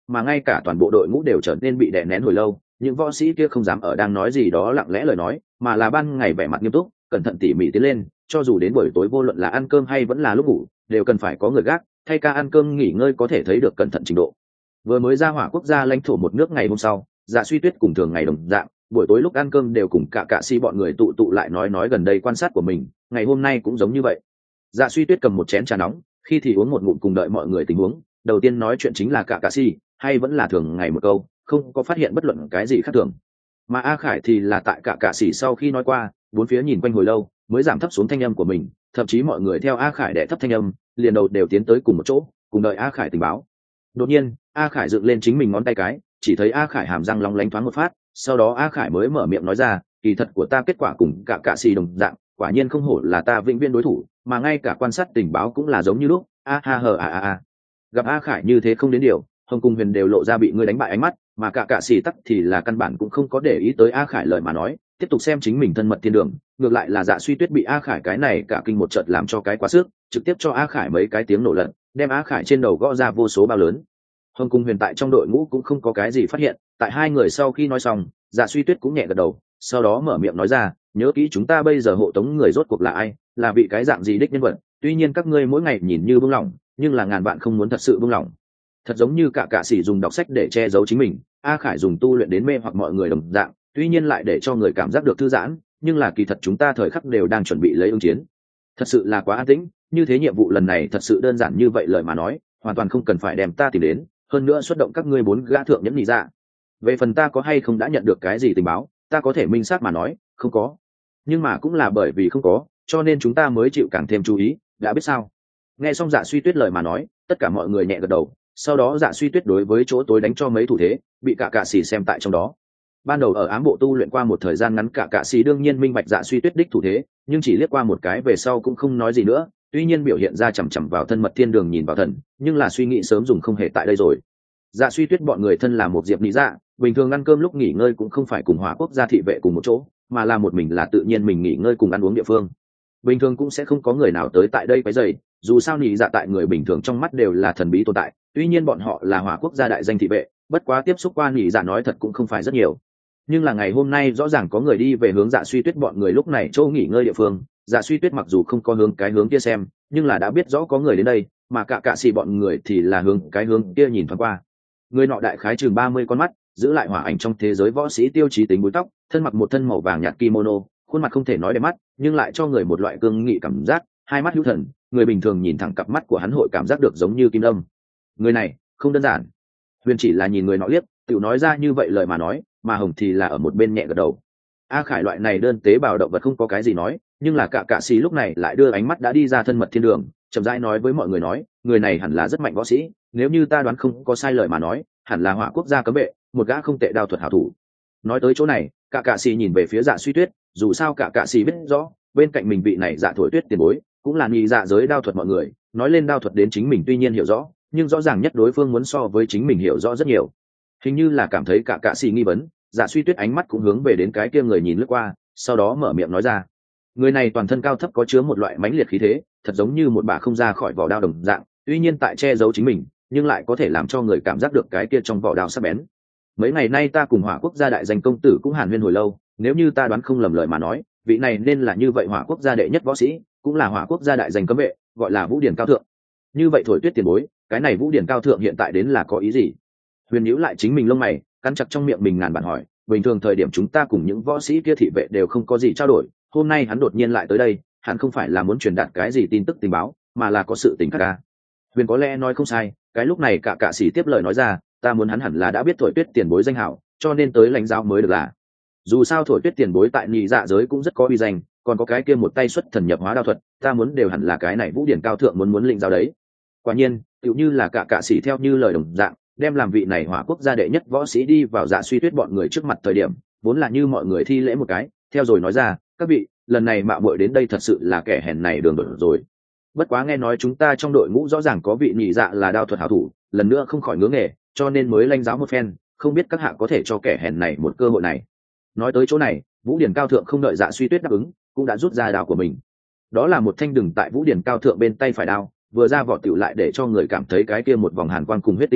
mà ngay cả toàn bộ đội ngũ đều trở nên bị đè nén hồi lâu. Những võ sĩ kia không dám ở đang nói gì đó lặng lẽ lời nói, mà là ban ngày vẻ mặt nghiêm túc, cẩn thận tỉ mỉ tiến lên, cho dù đến buổi tối vô luận là ăn cơm hay vẫn là lúc ngủ, đều cần phải có người gác, thay ca ăn cơm nghỉ ngơi có thể thấy được cẩn thận trình độ. Vừa mới ra hỏa quốc gia lãnh thổ một nước ngày hôm sau, Dạ Suy Tuyết cùng thường ngày đồng dạng, buổi tối lúc ăn cơm đều cùng cả si bọn người tụ lại nói gần đây quan sát của mình, ngày hôm nay cũng giống như vậy. Dạ Suy Tuyết cầm một chén trà nóng, khi thì uống một ngụm cùng đợi mọi người tình huống, đầu tiên nói chuyện chính là cả si, hay vẫn là thường ngày một câu, không có phát hiện bất luận cái gì khác thường. Mà A Khải thì là tại cả sĩ sau khi nói qua, bốn phía nhìn quanh hồi lâu, mới giảm thấp xuống thanh âm của mình, thậm chí mọi người theo A Khải đè thấp thanh âm, liền đầu đều tiến tới cùng một chỗ, cùng đợi A Khải tình báo. Đột nhiên, A Khải dựng lên chính mình ngón tay cái, chỉ thấy A Khải hàm răng long lánh thoáng một phát, sau đó A Khải mới mở miệng nói ra, kỳ thật của ta kết quả cùng cả sĩ đồng dạng, quả nhiên không hổ là ta vĩnh viễn đối thủ, mà ngay cả quan sát tình báo cũng là giống như lúc. A ha hờ a. Gặp A Khải như thế không đến điều, Hồng Cung Huyền đều lộ ra bị ngươi đánh bại ánh mắt, mà cả sĩ tắc thì là căn bản cũng không có để ý tới A Khải lời mà nói, tiếp tục xem chính mình thân mật thiên đường. Ngược lại là Dạ Suy Tuyết bị A Khải cái này cả kinh một trận làm cho cái quá sức, trực tiếp cho A Khải mấy cái tiếng nổ lận, đem A Khải trên đầu gõ ra vô số bao lớn. Hồng Cung Huyền tại trong đội ngũ cũng không có cái gì phát hiện, tại hai người sau khi nói xong, Dạ Suy Tuyết cũng nhẹ gật đầu, sau đó mở miệng nói ra, nhớ kỹ chúng ta bây giờ hộ tống người rốt cuộc là ai, là vị cái dạng gì đích nhân vật, tuy nhiên các ngươi mỗi ngày nhìn như buông lỏng, nhưng là ngàn vạn không muốn thật sự buông lỏng. Thật giống như cả sĩ dùng đọc sách để che giấu chính mình, A Khải dùng tu luyện đến mê hoặc mọi người đồng dạng, tuy nhiên lại để cho người cảm giác được thư giãn, nhưng là kỳ thật chúng ta thời khắc đều đang chuẩn bị lấy ứng chiến. Thật sự là quá an tĩnh, như thế nhiệm vụ lần này thật sự đơn giản như vậy lời mà nói, hoàn toàn không cần phải đem ta tìm đến, hơn nữa xuất động các ngươi 4 gã thượng nhẫn nhị dạ. Về phần ta có hay không đã nhận được cái gì tình báo, ta có thể minh xác mà nói, không có. Nhưng mà cũng là bởi vì không có, cho nên chúng ta mới chịu càng thêm chú ý, đã biết sao? Nghe xong Dạ Suy Tuyết lời mà nói, tất cả mọi người nhẹ gật đầu, sau đó Dạ Suy Tuyết đối với chỗ tối đánh cho mấy thủ thế, bị cả sĩ xem tại trong đó. Ban đầu ở ám bộ tu luyện qua một thời gian ngắn, cả sĩ đương nhiên minh bạch Dạ Suy Tuyết đích thủ thế, nhưng chỉ liếc qua một cái về sau cũng không nói gì nữa, tuy nhiên biểu hiện ra chằm chằm vào thân mật thiên đường nhìn vào thần, nhưng là suy nghĩ sớm dùng không hề tại đây rồi. Dạ Suy Tuyết bọn người thân là một diệp lý dạ, bình thường ăn cơm lúc nghỉ ngơi cũng không phải cùng Hỏa quốc gia thị vệ cùng một chỗ, mà là một mình là tự nhiên mình nghỉ ngơi cùng ăn uống địa phương. Bình thường cũng sẽ không có người nào tới tại đây quấy rầy, dù sao nhị dạ tại người bình thường trong mắt đều là thần bí tồn tại, tuy nhiên bọn họ là Hỏa quốc gia đại danh thị vệ, bất quá tiếp xúc qua nhị dạ nói thật cũng không phải rất nhiều. Nhưng là ngày hôm nay rõ ràng có người đi về hướng Dạ Suy Tuyết bọn người lúc này chỗ nghỉ ngơi địa phương. Dạ Suy Tuyết mặc dù không có hướng cái hướng kia xem, nhưng là đã biết rõ có người đến đây, mà cả sĩ bọn người thì là hướng cái hướng kia nhìn thoáng qua. Người nọ đại khái chừng 30 con mắt, giữ lại hỏa ảnh trong thế giới võ sĩ tiêu chí tính búi tóc, thân mặc một thân màu vàng nhạt kimono, khuôn mặt không thể nói đẹp mắt, nhưng lại cho người một loại cương nghị cảm giác, hai mắt hữu thần, người bình thường nhìn thẳng cặp mắt của hắn hội cảm giác được giống như kim đâm. Người này không đơn giản. Huyền chỉ là nhìn người nọ liếc, tự nói ra như vậy lời mà nói, mà Hồng thì là ở một bên nhẹ gật đầu. A Khải loại này đơn tế bào động vật không có cái gì nói, nhưng là cả sĩ lúc này lại đưa ánh mắt đã đi ra thân mật thiên đường, chậm rãi nói với mọi người nói, người này hẳn là rất mạnh võ sĩ, nếu như ta đoán không có sai lời mà nói, hẳn là Hỏa quốc gia cấm vệ, một gã không tệ đao thuật hảo thủ. Nói tới chỗ này, cả sĩ nhìn về phía Dạ Suy Tuyết, dù sao cả sĩ biết rõ, bên cạnh mình vị này Dạ Thổi Tuyết tiền bối, cũng là nhị dạ giới đao thuật mọi người, nói lên đao thuật đến chính mình tuy nhiên hiểu rõ, nhưng rõ ràng nhất đối phương muốn so với chính mình hiểu rõ rất nhiều. Hình như là cảm thấy cả sĩ nghi vấn, Dạ Suy Tuyết ánh mắt cũng hướng về đến cái kia người nhìn lướt qua, sau đó mở miệng nói ra, người này toàn thân cao thấp có chứa một loại mãnh liệt khí thế, thật giống như một bà không ra khỏi vỏ đao đồng dạng, tuy nhiên tại che giấu chính mình, nhưng lại có thể làm cho người cảm giác được cái kia trong vỏ đao sắc bén. Mấy ngày nay ta cùng Hỏa quốc gia đại danh công tử cũng hàn huyên hồi lâu, nếu như ta đoán không lầm lời mà nói, vị này nên là như vậy Hỏa quốc gia đệ nhất võ sĩ, cũng là Hỏa quốc gia đại danh cấm vệ, gọi là Vũ Điển Cao Thượng. Như vậy Thổi Tuyết tiền bối, cái này Vũ Điển Cao Thượng hiện tại đến là có ý gì? Huyền nhíu lại chính mình lông mày, cắn chặt trong miệng mình ngàn bản hỏi, bình thường thời điểm chúng ta cùng những võ sĩ kia thị vệ đều không có gì trao đổi, hôm nay hắn đột nhiên lại tới đây, hắn không phải là muốn truyền đạt cái gì tin tức tình báo, mà là có sự tình khác ca. Huyền có lẽ nói không sai, cái lúc này cả sĩ tiếp lời nói ra, ta muốn hắn hẳn là đã biết Thổi Tuyết tiền bối danh hảo, cho nên tới lãnh giáo mới được là. Dù sao Thổi Tuyết tiền bối tại nhị dạ giới cũng rất có uy danh, còn có cái kia một tay xuất thần nhập hóa đao thuật, ta muốn đều hẳn là cái này Vũ Điển Cao Thượng muốn lĩnh giáo đấy. Quả nhiên, tựu như là cả sĩ theo như lời đồng dạng, đem làm vị này Hỏa quốc gia đệ nhất võ sĩ đi vào Dạ Suy Tuyết bọn người trước mặt thời điểm, vốn là như mọi người thi lễ một cái, theo rồi nói ra, các vị, lần này mạo muội đến đây thật sự là kẻ hèn này đường đột rồi. Bất quá nghe nói chúng ta trong đội ngũ rõ ràng có vị nhị dạ là đao thuật hảo thủ, lần nữa không khỏi ngưỡng nghề, cho nên mới lãnh giáo một phen, không biết các hạ có thể cho kẻ hèn này một cơ hội này. Nói tới chỗ này, Vũ Điển Cao Thượng không đợi Dạ Suy Tuyết đáp ứng, cũng đã rút ra đao của mình. Đó là một thanh đừng tại Vũ Điển Cao Thượng bên tay phải đao, vừa ra vỏ tiểu lại để cho người cảm thấy cái kia một vòng hàn quang cùng huyết tinh mùi,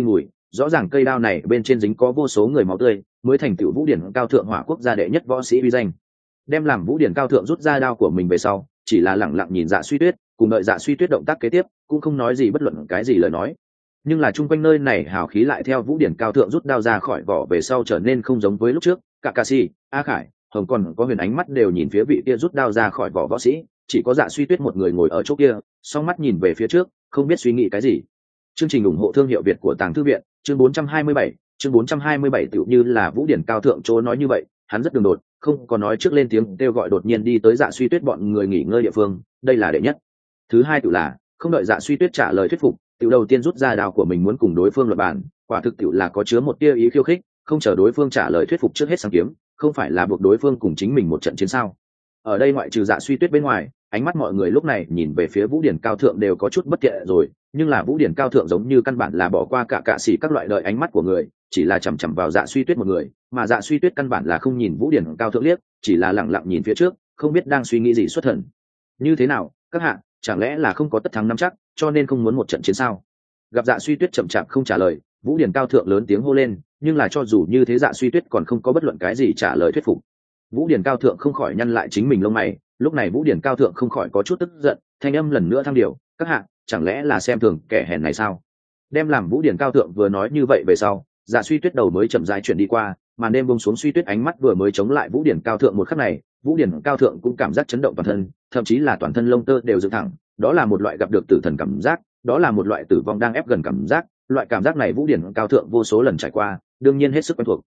rõ ràng cây đao này bên trên dính có vô số người máu tươi mới thành tựu vũ điển cao thượng hỏa quốc gia đệ nhất võ sĩ uy danh. Đem làm vũ điển cao thượng rút ra đao của mình về sau chỉ là lẳng lặng nhìn Dạ Suy Tuyết, cùng đợi Dạ Suy Tuyết động tác kế tiếp, cũng không nói gì bất luận cái gì lời nói. Nhưng là chung quanh nơi này hào khí lại theo vũ điển cao thượng rút đao ra khỏi vỏ về sau trở nên không giống với lúc trước. Cả Cà Si, A Khải, Hồng còn có Huyền ánh mắt đều nhìn phía vị kia rút đao ra khỏi vỏ võ sĩ, chỉ có Dạ Suy Tuyết một người ngồi ở chỗ kia, song mắt nhìn về phía trước, không biết suy nghĩ cái gì. Chương trình ủng hộ thương hiệu Việt của Tàng Thư viện, chương 427, chương 427 tựu như là vũ điển cao thượng chỗ nói như vậy, hắn rất đường đột, không có nói trước lên tiếng kêu gọi đột nhiên đi tới Dạ Suy Tuyết bọn người nghỉ ngơi địa phương, đây là đệ nhất. Thứ hai tựu là không đợi Dạ Suy Tuyết trả lời thuyết phục, tựu đầu tiên rút ra đao của mình muốn cùng đối phương luận bàn, quả thực tựu là có chứa một tia ý khiêu khích, không chờ đối phương trả lời thuyết phục trước hết sáng kiếm, không phải là buộc đối phương cùng chính mình một trận chiến sao? Ở đây ngoại trừ Dạ Suy Tuyết bên ngoài, ánh mắt mọi người lúc này nhìn về phía vũ điển cao thượng đều có chút bất thiện rồi, nhưng là vũ điển cao thượng giống như căn bản là bỏ qua cả cạ xỉ các loại đợi ánh mắt của người, chỉ là chằm chằm vào Dạ Suy Tuyết một người, mà Dạ Suy Tuyết căn bản là không nhìn vũ điển cao thượng liếc, chỉ là lẳng lặng nhìn phía trước, không biết đang suy nghĩ gì xuất thần. Như thế nào, các hạ, chẳng lẽ là không có tất thắng nắm chắc, cho nên không muốn một trận chiến sao? Gặp Dạ Suy Tuyết chậm chạp không trả lời, vũ điển cao thượng lớn tiếng hô lên, nhưng là cho dù như thế Dạ Suy Tuyết còn không có bất luận cái gì trả lời thuyết phục. Vũ điển cao thượng không khỏi nhăn lại chính mình lông mày, lúc này vũ điển cao thượng không khỏi có chút tức giận, thanh âm lần nữa thăng điều, các hạ, chẳng lẽ là xem thường kẻ hèn này sao? Đem làm vũ điển cao thượng vừa nói như vậy về sau, Dạ Suy Tuyết đầu mới chậm rãi chuyển đi qua, màn đêm buông xuống, Suy Tuyết ánh mắt vừa mới chống lại vũ điển cao thượng một khắc này, vũ điển cao thượng cũng cảm giác chấn động toàn thân, thậm chí là toàn thân lông tơ đều dựng thẳng, đó là một loại gặp được tử thần cảm giác, đó là một loại tử vong đang ép gần cảm giác, loại cảm giác này vũ điển cao thượng vô số lần trải qua, đương nhiên hết sức quen thuộc.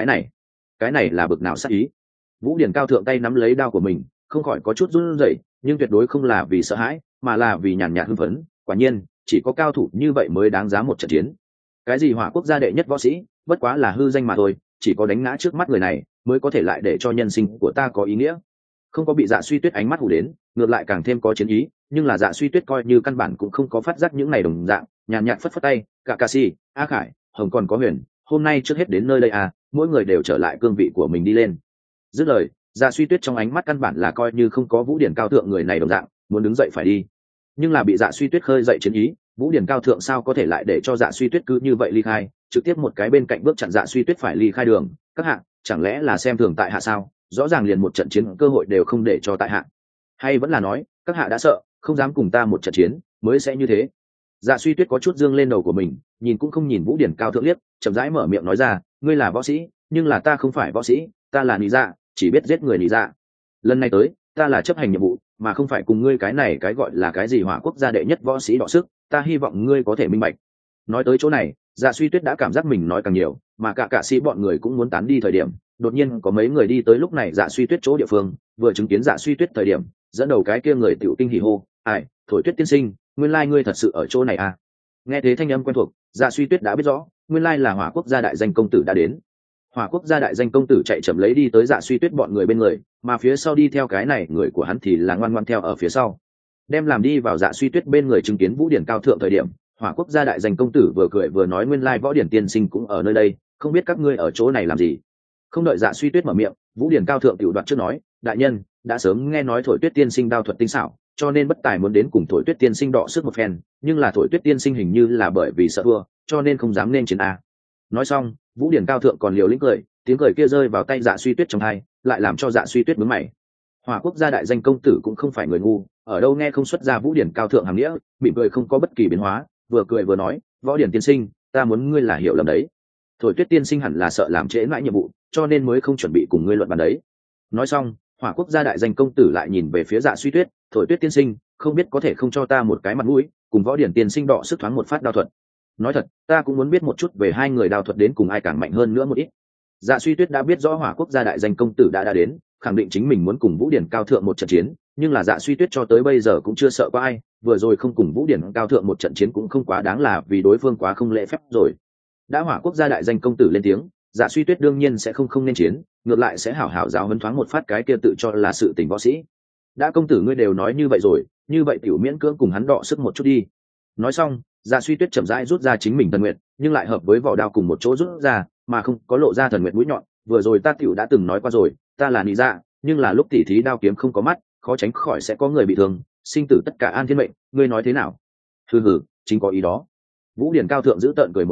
Cái này là bực nào sát ý? Vũ điển cao thượng tay nắm lấy đao của mình, không khỏi có chút run rẩy, nhưng tuyệt đối không là vì sợ hãi, mà là vì nhàn nhạt hưng phấn. Quả nhiên, chỉ có cao thủ như vậy mới đáng giá một trận chiến. Cái gì hỏa quốc gia đệ nhất võ sĩ, bất quá là hư danh mà thôi, chỉ có đánh ngã trước mắt người này, mới có thể lại để cho nhân sinh của ta có ý nghĩa. Không có bị Dạ Suy Tuyết ánh mắt hù đến, ngược lại càng thêm có chiến ý, nhưng là Dạ Suy Tuyết coi như căn bản cũng không có phát giác những này đồng dạng, nhàn nhạt phất phất tay, cả Cà Si, A Khải, Hồng còn có Huyền, hôm nay trước hết đến nơi đây à, mỗi người đều trở lại cương vị của mình đi lên. Dứt lời, Dạ Suy Tuyết trong ánh mắt căn bản là coi như không có vũ điển cao thượng người này đồng dạng, muốn đứng dậy phải đi, nhưng là bị Dạ Suy Tuyết khơi dậy chiến ý, vũ điển cao thượng sao có thể lại để cho Dạ Suy Tuyết cứ như vậy ly khai, trực tiếp một cái bên cạnh bước chặn Dạ Suy Tuyết phải ly khai đường. Các hạ, chẳng lẽ là xem thường tại hạ sao? Rõ ràng liền một trận chiến cơ hội đều không để cho tại hạ, hay vẫn là nói các hạ đã sợ, không dám cùng ta một trận chiến, mới sẽ như thế? Dạ Suy Tuyết có chút dương lên đầu của mình, nhìn cũng không nhìn vũ điển cao thượng liếc, chậm rãi mở miệng nói ra, ngươi là võ sĩ, nhưng là ta không phải võ sĩ, ta là nị dạ, chỉ biết giết người nị dạ. Lần này tới, ta là chấp hành nhiệm vụ, mà không phải cùng ngươi cái này cái gọi là cái gì hỏa quốc gia đệ nhất võ sĩ đọ sức, ta hy vọng ngươi có thể minh bạch. Nói tới chỗ này, Dạ Suy Tuyết đã cảm giác mình nói càng nhiều, mà cả sĩ bọn người cũng muốn tán đi thời điểm, đột nhiên có mấy người đi tới lúc này Dạ Suy Tuyết chỗ địa phương, vừa chứng kiến Dạ Suy Tuyết thời điểm, dẫn đầu cái kia người tiểu kinh hỉ hô, ai, Thổi Tuyết tiên sinh, nguyên lai ngươi thật sự ở chỗ này à? Nghe thế thanh âm quen thuộc, Dạ Suy Tuyết đã biết rõ, nguyên lai là hỏa quốc gia đại danh công tử đã đến. Hỏa quốc gia đại danh công tử chạy chậm lấy đi tới Dạ Suy Tuyết bọn người bên người, mà phía sau đi theo cái này người của hắn thì là ngoan ngoan theo ở phía sau. Đem làm đi vào Dạ Suy Tuyết bên người chứng kiến vũ điển cao thượng thời điểm, hỏa quốc gia đại danh công tử vừa cười vừa nói, nguyên lai võ điển tiên sinh cũng ở nơi đây, không biết các ngươi ở chỗ này làm gì? Không đợi Dạ Suy Tuyết mở miệng, vũ điển cao thượng tiểu đoạt trước nói, đại nhân, đã sớm nghe nói Thổi Tuyết tiên sinh đao thuật tinh xảo, cho nên bất tài muốn đến cùng Thổi Tuyết tiên sinh đọ sức một phen, nhưng là Thổi Tuyết tiên sinh hình như là bởi vì sợ thua, cho nên không dám nên chiến a. Nói xong, vũ điển cao thượng còn liều lĩnh cười, tiếng cười kia rơi vào tay Dạ Suy Tuyết trong tai, lại làm cho Dạ Suy Tuyết nhướng mày. Hỏa quốc gia đại danh công tử cũng không phải người ngu, ở đâu nghe không xuất ra vũ điển cao thượng hàm nghĩa, mỉm cười không có bất kỳ biến hóa, vừa cười vừa nói, võ điển tiên sinh, ta muốn ngươi là hiểu lầm đấy. Thổi Tuyết tiên sinh hẳn là sợ làm trễ mãi nhiệm vụ, cho nên mới không chuẩn bị cùng ngươi luận bàn đấy. Nói xong, hỏa quốc gia đại danh công tử lại nhìn về phía Dạ Suy Tuyết, Thổi Tuyết tiên sinh, không biết có thể không cho ta một cái mặt mũi, cùng võ điển tiên sinh đọ sức thoáng một phát đao thuật. Nói thật, ta cũng muốn biết một chút về hai người đao thuật đến cùng ai càng mạnh hơn nữa một ít. Dạ Suy Tuyết đã biết rõ hỏa quốc gia đại danh công tử đã đến, khẳng định chính mình muốn cùng vũ điển cao thượng một trận chiến, nhưng là Dạ Suy Tuyết cho tới bây giờ cũng chưa sợ qua ai, vừa rồi không cùng vũ điển cao thượng một trận chiến cũng không quá đáng là vì đối phương quá không lễ phép rồi. Đã hỏa quốc gia đại danh công tử lên tiếng, Dạ Suy Tuyết đương nhiên sẽ không nên chiến, ngược lại sẽ hảo hảo giáo huấn thoáng một phát cái kia tự cho là sự tình võ sĩ. Đã công tử ngươi đều nói như vậy rồi, như vậy tiểu miễn cưỡng cùng hắn đọ sức một chút đi. Nói xong, Dạ Suy Tuyết chậm rãi rút ra chính mình thần nguyện, nhưng lại hợp với vỏ đao cùng một chỗ rút ra, mà không có lộ ra thần nguyện mũi nhọn. Vừa rồi ta tiểu đã từng nói qua rồi, ta là nị dạ, nhưng là lúc tỉ thí đao kiếm không có mắt, khó tránh khỏi sẽ có người bị thương, sinh tử tất cả an thiên mệnh, ngươi nói thế nào? Hừ hừ, chính có ý đó. Vũ điển cao thượng giữ tợn cười một tiếng,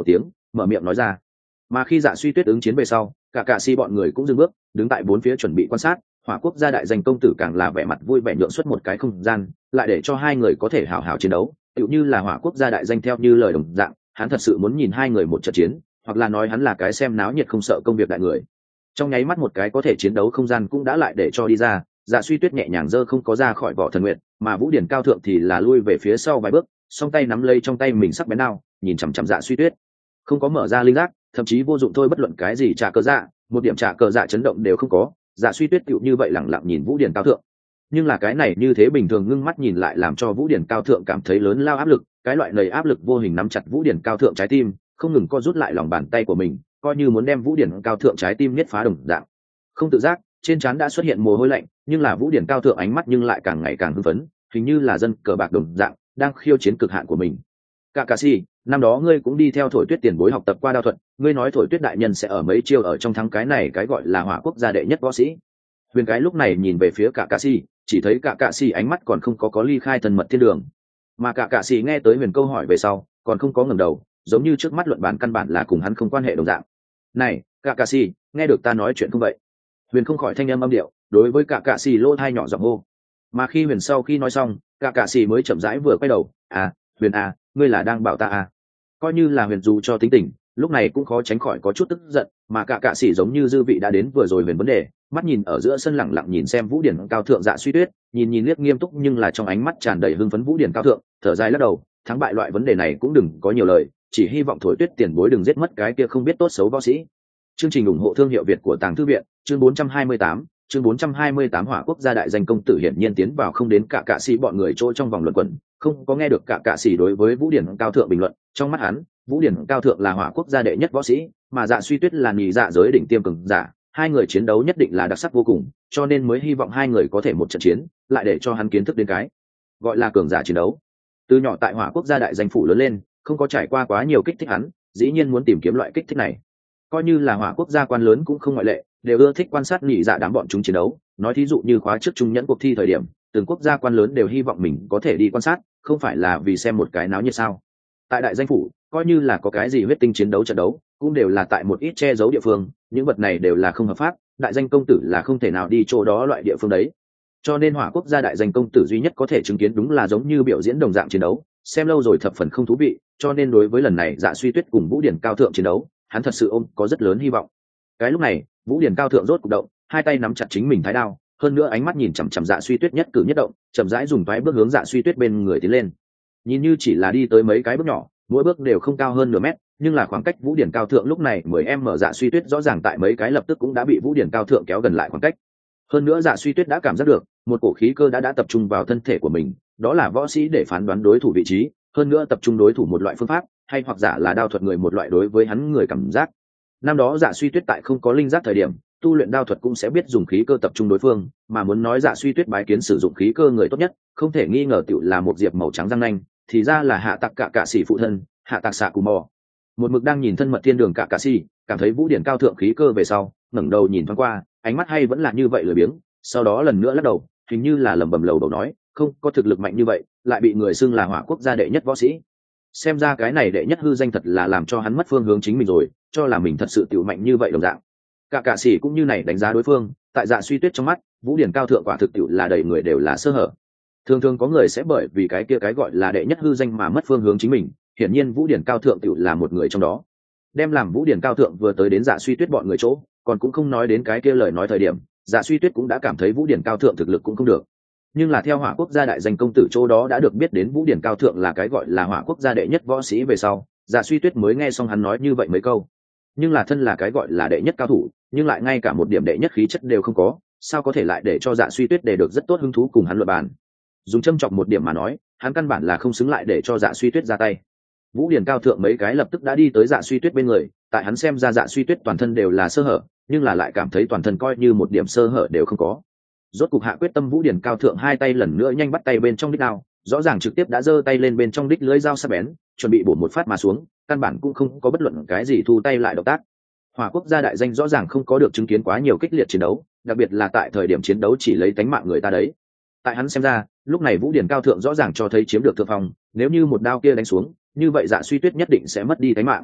mở miệng nói ra. Mà khi Dạ Suy Tuyết ứng chiến về sau, cả cạ si bọn người cũng dừng bước, đứng tại bốn phía chuẩn bị quan sát. Hỏa Quốc gia đại danh công tử càng là vẻ mặt vui vẻ nhượng xuất một cái không gian, lại để cho hai người có thể hào hào chiến đấu. Tựu như là Hỏa Quốc gia đại danh theo như lời đồng dạng, hắn thật sự muốn nhìn hai người một trận chiến, hoặc là nói hắn là cái xem náo nhiệt không sợ công việc đại người. Trong nháy mắt một cái có thể chiến đấu không gian cũng đã lại để cho đi ra. Dạ Suy Tuyết nhẹ nhàng giơ không có ra khỏi vỏ thần nguyện, mà Vũ Điển cao thượng thì là lui về phía sau vài bước, song tay nắm lấy trong tay mình sắc bén đao, nhìn chằm chằm Dạ Suy Tuyết. Không có mở ra linh giác, thậm chí vô dụng thôi, bất luận cái gì trả cờ dạ, một điểm trả cờ dạ chấn động đều không có. Dạ Suy Tuyết tựu như vậy lẳng lặng nhìn Vũ Điển cao thượng. Nhưng là cái này như thế bình thường ngưng mắt nhìn lại làm cho Vũ Điển cao thượng cảm thấy lớn lao áp lực, cái loại nầy áp lực vô hình nắm chặt Vũ Điển cao thượng trái tim, không ngừng co rút lại lòng bàn tay của mình, coi như muốn đem Vũ Điển cao thượng trái tim niết phá đồng dạng. Không tự giác, trên trán đã xuất hiện mồ hôi lạnh, nhưng là Vũ Điển cao thượng ánh mắt nhưng lại càng ngày càng hưng phấn, hình như là dân cờ bạc đồng dạng, đang khiêu chiến cực hạn của mình. Cả cà si, năm đó ngươi cũng đi theo Thổi Tuyết tiền bối học tập qua đao thuật, ngươi nói Thổi Tuyết đại nhân sẽ ở mấy chiêu ở trong thắng cái này cái gọi là Hỏa Quốc gia đệ nhất võ sĩ. Huyền cái lúc này nhìn về phía cả cà si, chỉ thấy cả cà si ánh mắt còn không có ly khai thân mật thiên đường, mà cả cà si nghe tới Huyền câu hỏi về sau, còn không có ngẩng đầu, giống như trước mắt luận bàn căn bản là cùng hắn không quan hệ đồng dạng. Này, cả cà si, nghe được ta nói chuyện không vậy? Huyền không khỏi thanh âm điệu, đối với cả cạ xì lô thai nhỏ giọng hô. Mà khi Huyền sau khi nói xong, cả cạ xì mới chậm rãi vừa quay đầu. Huyền ngươi là đang bảo ta coi như là Huyền dù cho tính tình, lúc này cũng khó tránh khỏi có chút tức giận, mà cả cạ xì giống như dư vị đã đến vừa rồi Huyền vấn đề, mắt nhìn ở giữa sân lẳng lặng nhìn xem Vũ Điển cao thượng Dạ Suy Tuyết, nhìn liếc nghiêm túc nhưng là trong ánh mắt tràn đầy hưng phấn Vũ Điển cao thượng, thở dài lắc đầu, thắng bại loại vấn đề này cũng đừng có nhiều lời, chỉ hy vọng Thổi Tuyết tiền bối đừng giết mất cái kia không biết tốt xấu võ sĩ. Chương trình ủng hộ thương hiệu Việt của Tàng Thư viện, chương 428, chương 428 Hỏa Quốc gia đại danh công tử hiển nhiên tiến vào không đến cả cạ sĩ bọn người chỗ trong vòng luận quẩn, không có nghe được cả cạ sĩ đối với Vũ Điển cao thượng bình luận. Trong mắt hắn, Vũ Điển cao thượng là Hỏa Quốc gia đệ nhất võ sĩ, mà Dạ Suy Tuyết là nhị dạ giới đỉnh tiêm cường giả, hai người chiến đấu nhất định là đặc sắc vô cùng, cho nên mới hy vọng hai người có thể một trận chiến, lại để cho hắn kiến thức đến cái gọi là cường giả chiến đấu. Từ nhỏ tại Hỏa Quốc gia đại danh phủ lớn lên, không có trải qua quá nhiều kích thích hắn, dĩ nhiên muốn tìm kiếm loại kích thích này. Coi như là Hỏa Quốc gia quan lớn cũng không ngoại lệ, đều ưa thích quan sát nhị dạ đám bọn chúng chiến đấu. Nói thí dụ như khóa trước trung nhẫn cuộc thi thời điểm, từng quốc gia quan lớn đều hy vọng mình có thể đi quan sát, không phải là vì xem một cái náo nhiệt sao? Tại đại danh phủ, coi như là có cái gì huyết tinh chiến đấu trận đấu, cũng đều là tại một ít che giấu địa phương, những vật này đều là không hợp pháp, đại danh công tử là không thể nào đi chỗ đó loại địa phương đấy. Cho nên Hỏa Quốc gia đại danh công tử duy nhất có thể chứng kiến đúng là giống như biểu diễn đồng dạng chiến đấu, xem lâu rồi thập phần không thú vị, cho nên đối với lần này Dạ Suy Tuyết cùng Vũ Điển cao thượng chiến đấu, hắn thật sự có rất lớn hy vọng. Cái lúc này, Vũ Điển cao thượng rốt cục động, hai tay nắm chặt chính mình thái đao, hơn nữa ánh mắt nhìn chằm chằm Dạ Suy Tuyết nhất cử nhất động, chậm rãi dùng vài bước hướng Dạ Suy Tuyết bên người tiến lên. Nhìn như chỉ là đi tới mấy cái bước nhỏ, mỗi bước đều không cao hơn nửa mét, nhưng là khoảng cách Vũ Điển cao thượng lúc này 10 mở Dạ Suy Tuyết rõ ràng tại mấy cái lập tức cũng đã bị Vũ Điển cao thượng kéo gần lại khoảng cách. Hơn nữa Dạ Suy Tuyết đã cảm giác được một cổ khí cơ đã tập trung vào thân thể của mình, đó là võ sĩ để phán đoán đối thủ vị trí, hơn nữa tập trung đối thủ một loại phương pháp, hay hoặc giả là đao thuật người một loại đối với hắn người cảm giác. Năm đó Dạ Suy Tuyết tại không có linh giác thời điểm, tu luyện đao thuật cũng sẽ biết dùng khí cơ tập trung đối phương, mà muốn nói Dạ Suy Tuyết bái kiến sử dụng khí cơ người tốt nhất, không thể nghi ngờ tựu là một diệp màu trắng răng nanh, thì ra là Hạ Tặc cả sĩ phụ thân, Hạ Tặc xạ cù mò. Một mực đang nhìn thân mật thiên đường cả sĩ, cảm thấy Vũ Điển cao thượng khí cơ về sau, ngẩng đầu nhìn thoáng qua, ánh mắt hay vẫn là như vậy lười biếng, sau đó lần nữa lắc đầu, hình như là lẩm bẩm lầu đầu nói, không có thực lực mạnh như vậy, lại bị người xưng là Hỏa Quốc gia đệ nhất võ sĩ. Xem ra cái này đệ nhất hư danh thật là làm cho hắn mất phương hướng chính mình rồi, cho là mình thật sự tiểu mạnh như vậy đồng dạng. Cả sĩ cũng như này đánh giá đối phương, tại Dạ Suy Tuyết trong mắt, Vũ Điển cao thượng quả thực tiểu là đầy người đều là sơ hở. Thường có người sẽ bởi vì cái kia cái gọi là đệ nhất hư danh mà mất phương hướng chính mình, hiển nhiên Vũ Điển cao thượng tiểu là một người trong đó. Đem làm Vũ Điển cao thượng vừa tới đến Dạ Suy Tuyết bọn người chỗ, còn cũng không nói đến cái kia lời nói thời điểm, Dạ Suy Tuyết cũng đã cảm thấy Vũ Điển cao thượng thực lực cũng không được. Nhưng là theo Hỏa Quốc gia đại danh công tử chỗ đó đã được biết đến Vũ Điển cao thượng là cái gọi là Hỏa Quốc gia đệ nhất võ sĩ về sau, Dạ Suy Tuyết mới nghe xong hắn nói như vậy mấy câu. Nhưng là thân là cái gọi là đệ nhất cao thủ, nhưng lại ngay cả một điểm đệ nhất khí chất đều không có, sao có thể lại để cho Dạ Suy Tuyết để được rất tốt hứng thú cùng hắn luận bàn. Dùng châm chọc một điểm mà nói, hắn căn bản là không xứng lại để cho Dạ Suy Tuyết ra tay. Vũ Điển cao thượng mấy cái lập tức đã đi tới Dạ Suy Tuyết bên người, tại hắn xem ra Dạ Suy Tuyết toàn thân đều là sơ hở, nhưng là lại cảm thấy toàn thân coi như một điểm sơ hở đều không có. Rốt cục hạ quyết tâm, Vũ Điển cao thượng hai tay lần nữa nhanh bắt tay bên trong đích đao, rõ ràng trực tiếp đã giơ tay lên bên trong đích lưỡi dao sắc bén, chuẩn bị bổ một phát mà xuống, căn bản cũng không có bất luận cái gì thu tay lại động tác. Hỏa Quốc gia đại danh rõ ràng không có được chứng kiến quá nhiều kích liệt chiến đấu, đặc biệt là tại thời điểm chiến đấu chỉ lấy tánh mạng người ta đấy. Tại hắn xem ra, lúc này Vũ Điển cao thượng rõ ràng cho thấy chiếm được thượng phong, nếu như một đao kia đánh xuống, như vậy Dạ Suy Tuyết nhất định sẽ mất đi tánh mạng.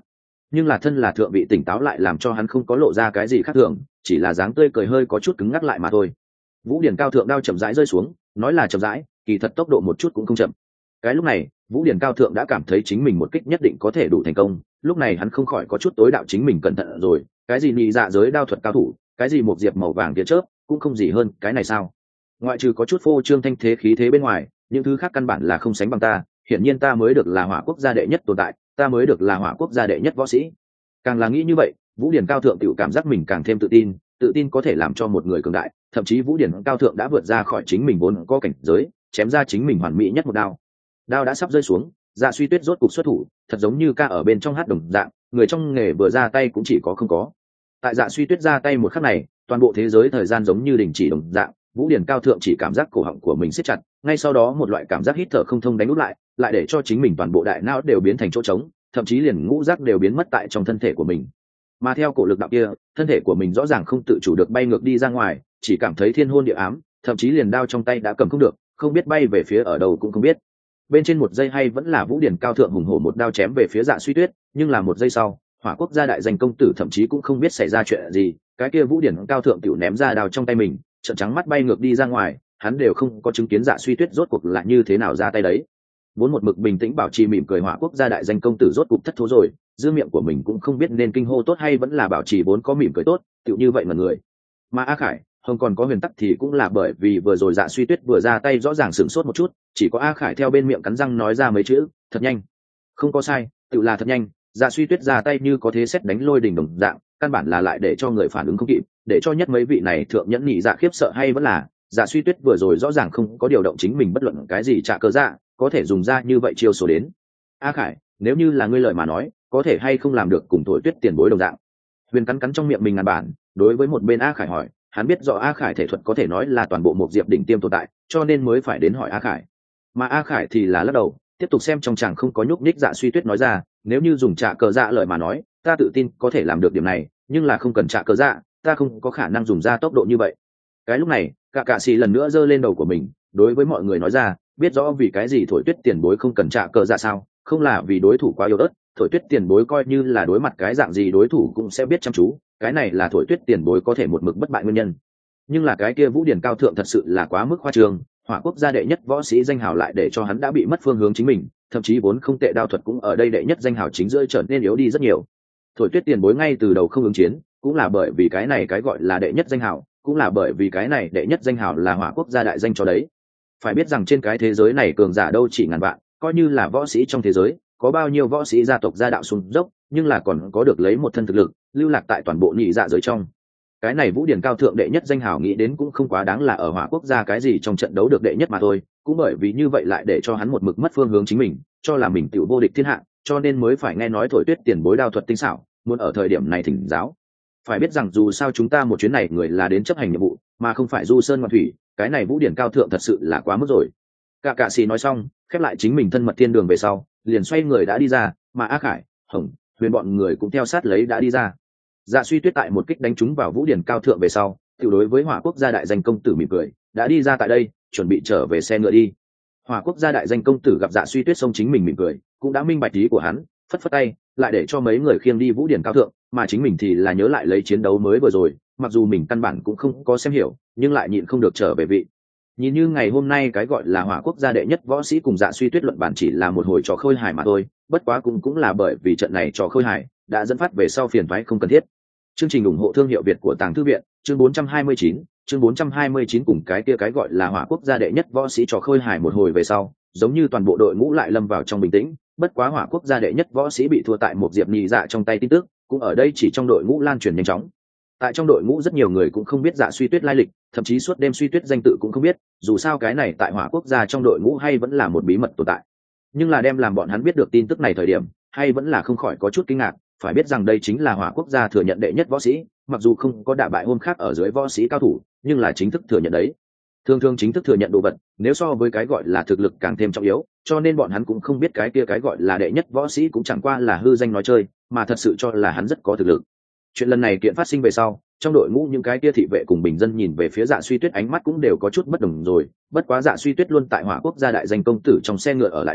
nhưng là thân là thượng vị tỉnh táo lại làm cho hắn không có lộ ra cái gì khác thường, chỉ là dáng tươi cười hơi có chút cứng ngắc lại mà thôi. Vũ Điển Cao Thượng đao chậm rãi rơi xuống, nói là chậm rãi, kỳ thật tốc độ một chút cũng không chậm. Cái lúc này, Vũ Điển Cao Thượng đã cảm thấy chính mình một kích nhất định có thể đủ thành công, lúc này hắn không khỏi có chút tối đạo chính mình cẩn thận rồi, cái gì nhị dạ giới đao thuật cao thủ, cái gì một diệp màu vàng tia chớp, cũng không gì hơn, cái này sao? Ngoại trừ có chút phô trương thanh thế khí thế bên ngoài, những thứ khác căn bản là không sánh bằng ta, hiển nhiên ta mới được là Hỏa Quốc gia đệ nhất tồn tại, ta mới được là Hỏa Quốc gia đệ nhất võ sĩ. Càng là nghĩ như vậy, Vũ Điển Cao Thượng tự cảm giác mình càng thêm tự tin có thể làm cho một người cường đại, thậm chí Vũ Điển Cao Thượng đã vượt ra khỏi chính mình vốn có cảnh giới, chém ra chính mình hoàn mỹ nhất một đao. Đao đã sắp rơi xuống, Dạ Suy Tuyết rốt cục xuất thủ, thật giống như ca ở bên trong hát đồng dạng, người trong nghề vừa ra tay cũng chỉ có không có. Tại Dạ Suy Tuyết ra tay một khắc này, toàn bộ thế giới thời gian giống như đình chỉ đồng dạng, Vũ Điển Cao Thượng chỉ cảm giác cổ họng của mình siết chặt, ngay sau đó một loại cảm giác hít thở không thông đánh úp lại để cho chính mình toàn bộ đại não đều biến thành chỗ trống, thậm chí liền ngũ giác đều biến mất tại trong thân thể của mình. Mà theo cổ lực đạo kia, thân thể của mình rõ ràng không tự chủ được bay ngược đi ra ngoài, chỉ cảm thấy thiên hôn địa ám, thậm chí liền đao trong tay đã cầm không được, không biết bay về phía ở đâu cũng không biết. Bên trên một giây hay vẫn là Vũ Điển Cao Thượng hùng hổ một đao chém về phía Dạ Suy Tuyết, nhưng là một giây sau, Hỏa Quốc gia đại danh công tử thậm chí cũng không biết xảy ra chuyện gì, cái kia Vũ Điển Cao Thượng tiểu ném ra đao trong tay mình, trợn trắng mắt bay ngược đi ra ngoài, hắn đều không có chứng kiến Dạ Suy Tuyết rốt cuộc là như thế nào ra tay đấy. Vốn một mực bình tĩnh bảo trì mỉm cười Hỏa Quốc gia đại danh công tử rốt cục thất thố rồi, giữ miệng của mình cũng không biết nên kinh hô tốt hay vẫn là bảo trì vốn có mỉm cười tốt, tựu như vậy mà người. Mà A Khải, Hồng còn có Huyền Tắc thì cũng là bởi vì vừa rồi Dạ Suy Tuyết vừa ra tay rõ ràng sửng sốt một chút, chỉ có A Khải theo bên miệng cắn răng nói ra mấy chữ, thật nhanh. Không có sai, tựu là thật nhanh, Dạ Suy Tuyết ra tay như có thế sét đánh lôi đình đồng dạng, căn bản là lại để cho người phản ứng không kịp, để cho nhất mấy vị này thượng nhẫn nhị dạ khiếp sợ hay vẫn là Dạ Suy Tuyết vừa rồi rõ ràng không có điều động chính mình bất luận cái gì trả cơ dạ, có thể dùng ra như vậy chiêu số đến. A Khải, nếu như là ngươi lời mà nói, có thể hay không làm được cùng Thổi Tuyết tiền bối đồng dạng. Huyền cắn cắn trong miệng mình ngàn bản, đối với một bên A Khải hỏi, hắn biết rõ A Khải thể thuật có thể nói là toàn bộ một diệp đỉnh tiêm tồn tại, cho nên mới phải đến hỏi A Khải. Mà A Khải thì là lắc đầu, tiếp tục xem trong chàng không có nhúc nhích Dạ Suy Tuyết nói ra, nếu như dùng trả cờ dạ lời mà nói, ta tự tin có thể làm được điểm này, nhưng là không cần trả cờ dạ, ta không có khả năng dùng ra tốc độ như vậy. Cái lúc này, cả sĩ lần nữa giơ lên đầu của mình, đối với mọi người nói ra, biết rõ vì cái gì Thổi Tuyết tiền bối không cần trả cờ dạ sao? Không là vì đối thủ quá yếu ớt, Thổi Tuyết tiền bối coi như là đối mặt cái dạng gì đối thủ cũng sẽ biết chăm chú, cái này là Thổi Tuyết tiền bối có thể một mực bất bại nguyên nhân. Nhưng là cái kia Vũ Điển Cao Thượng thật sự là quá mức khoa trương, Hỏa Quốc gia đệ nhất võ sĩ danh hào lại để cho hắn đã bị mất phương hướng chính mình, thậm chí vốn không tệ đao thuật cũng ở đây đệ nhất danh hào chính giữa trở nên yếu đi rất nhiều. Thổi Tuyết tiền bối ngay từ đầu không ứng chiến, cũng là bởi vì cái này cái gọi là đệ nhất danh hào, cũng là bởi vì cái này đệ nhất danh hào là Hỏa Quốc gia đại danh cho đấy. Phải biết rằng trên cái thế giới này cường giả đâu chỉ ngàn vạn, coi như là võ sĩ trong thế giới, có bao nhiêu võ sĩ gia tộc gia đạo xuống dốc, nhưng là còn có được lấy một thân thực lực, lưu lạc tại toàn bộ nhị dạ giới trong. Cái này Vũ Điển Cao Thượng đệ nhất danh hào nghĩ đến cũng không quá đáng là ở Hỏa Quốc gia cái gì trong trận đấu được đệ nhất mà thôi, cũng bởi vì như vậy lại để cho hắn một mực mất phương hướng chính mình, cho là mình tiểu vô địch thiên hạ, cho nên mới phải nghe nói Thổi Tuyết tiền bối đao thuật tinh xảo, muốn ở thời điểm này thỉnh giáo. Phải biết rằng dù sao chúng ta một chuyến này người là đến chấp hành nhiệm vụ, mà không phải du sơn ngoạn thủy, cái này Vũ Điển Cao Thượng thật sự là quá mức rồi. Cả sĩ nói xong, khép lại chính mình thân mật thiên đường về sau, liền xoay người đã đi ra, mà A Khải, Hồng, Huyền bọn người cũng theo sát lấy đã đi ra. Dạ Suy Tuyết tại một kích đánh trúng vào Vũ Điển Cao Thượng về sau, tiểu đối với Hỏa Quốc gia đại danh công tử mỉm cười, đã đi ra tại đây, chuẩn bị trở về xe ngựa đi. Hỏa Quốc gia đại danh công tử gặp Dạ Suy Tuyết xông chính mình mỉm cười, cũng đã minh bạch ý của hắn, phất phất tay, lại để cho mấy người khiêng đi Vũ Điển Cao Thượng, mà chính mình thì là nhớ lại lấy chiến đấu mới vừa rồi, mặc dù mình căn bản cũng không có xem hiểu, nhưng lại nhịn không được trở về vị. Nhìn như ngày hôm nay cái gọi là Hỏa Quốc gia đệ nhất võ sĩ cùng Dạ Suy Tuyết luận bản chỉ là một hồi trò khơi hài mà thôi, bất quá cũng là bởi vì trận này trò khơi hài đã dẫn phát về sau phiền toái không cần thiết. Chương trình ủng hộ thương hiệu Việt của Tàng Thư viện, chương 429, chương 429 cùng cái kia cái gọi là Hỏa Quốc gia đệ nhất võ sĩ trò khơi hài một hồi về sau, giống như toàn bộ đội ngũ lại lâm vào trong bình tĩnh, bất quá Hỏa Quốc gia đệ nhất võ sĩ bị thua tại một diệp nhị dạ trong tay tin tức, cũng ở đây chỉ trong đội ngũ lan truyền nhanh chóng. Tại trong đội ngũ rất nhiều người cũng không biết Dạ Suy Tuyết lai lịch, thậm chí suốt đêm Suy Tuyết danh tự cũng không biết, dù sao cái này tại Hỏa Quốc gia trong đội ngũ hay vẫn là một bí mật tồn tại. Nhưng là đem làm bọn hắn biết được tin tức này thời điểm, hay vẫn là không khỏi có chút kinh ngạc, phải biết rằng đây chính là Hỏa Quốc gia thừa nhận đệ nhất võ sĩ, mặc dù không có đả bại hôm khác ở dưới võ sĩ cao thủ, nhưng là chính thức thừa nhận đấy. Thường chính thức thừa nhận đồ vật, nếu so với cái gọi là thực lực càng thêm trọng yếu, cho nên bọn hắn cũng không biết cái kia cái gọi là đệ nhất võ sĩ cũng chẳng qua là hư danh nói chơi, mà thật sự cho là hắn rất có thực lực. Chuyện lần này kiện phát sinh về sau, trong đội ngũ những cái kia thị vệ cùng bình dân nhìn về phía Dạ Suy Tuyết ánh mắt cũng đều có chút bất đồng rồi, bất quá Dạ Suy Tuyết luôn tại Hỏa Quốc gia đại danh công tử trong xe ngựa ở lại đó,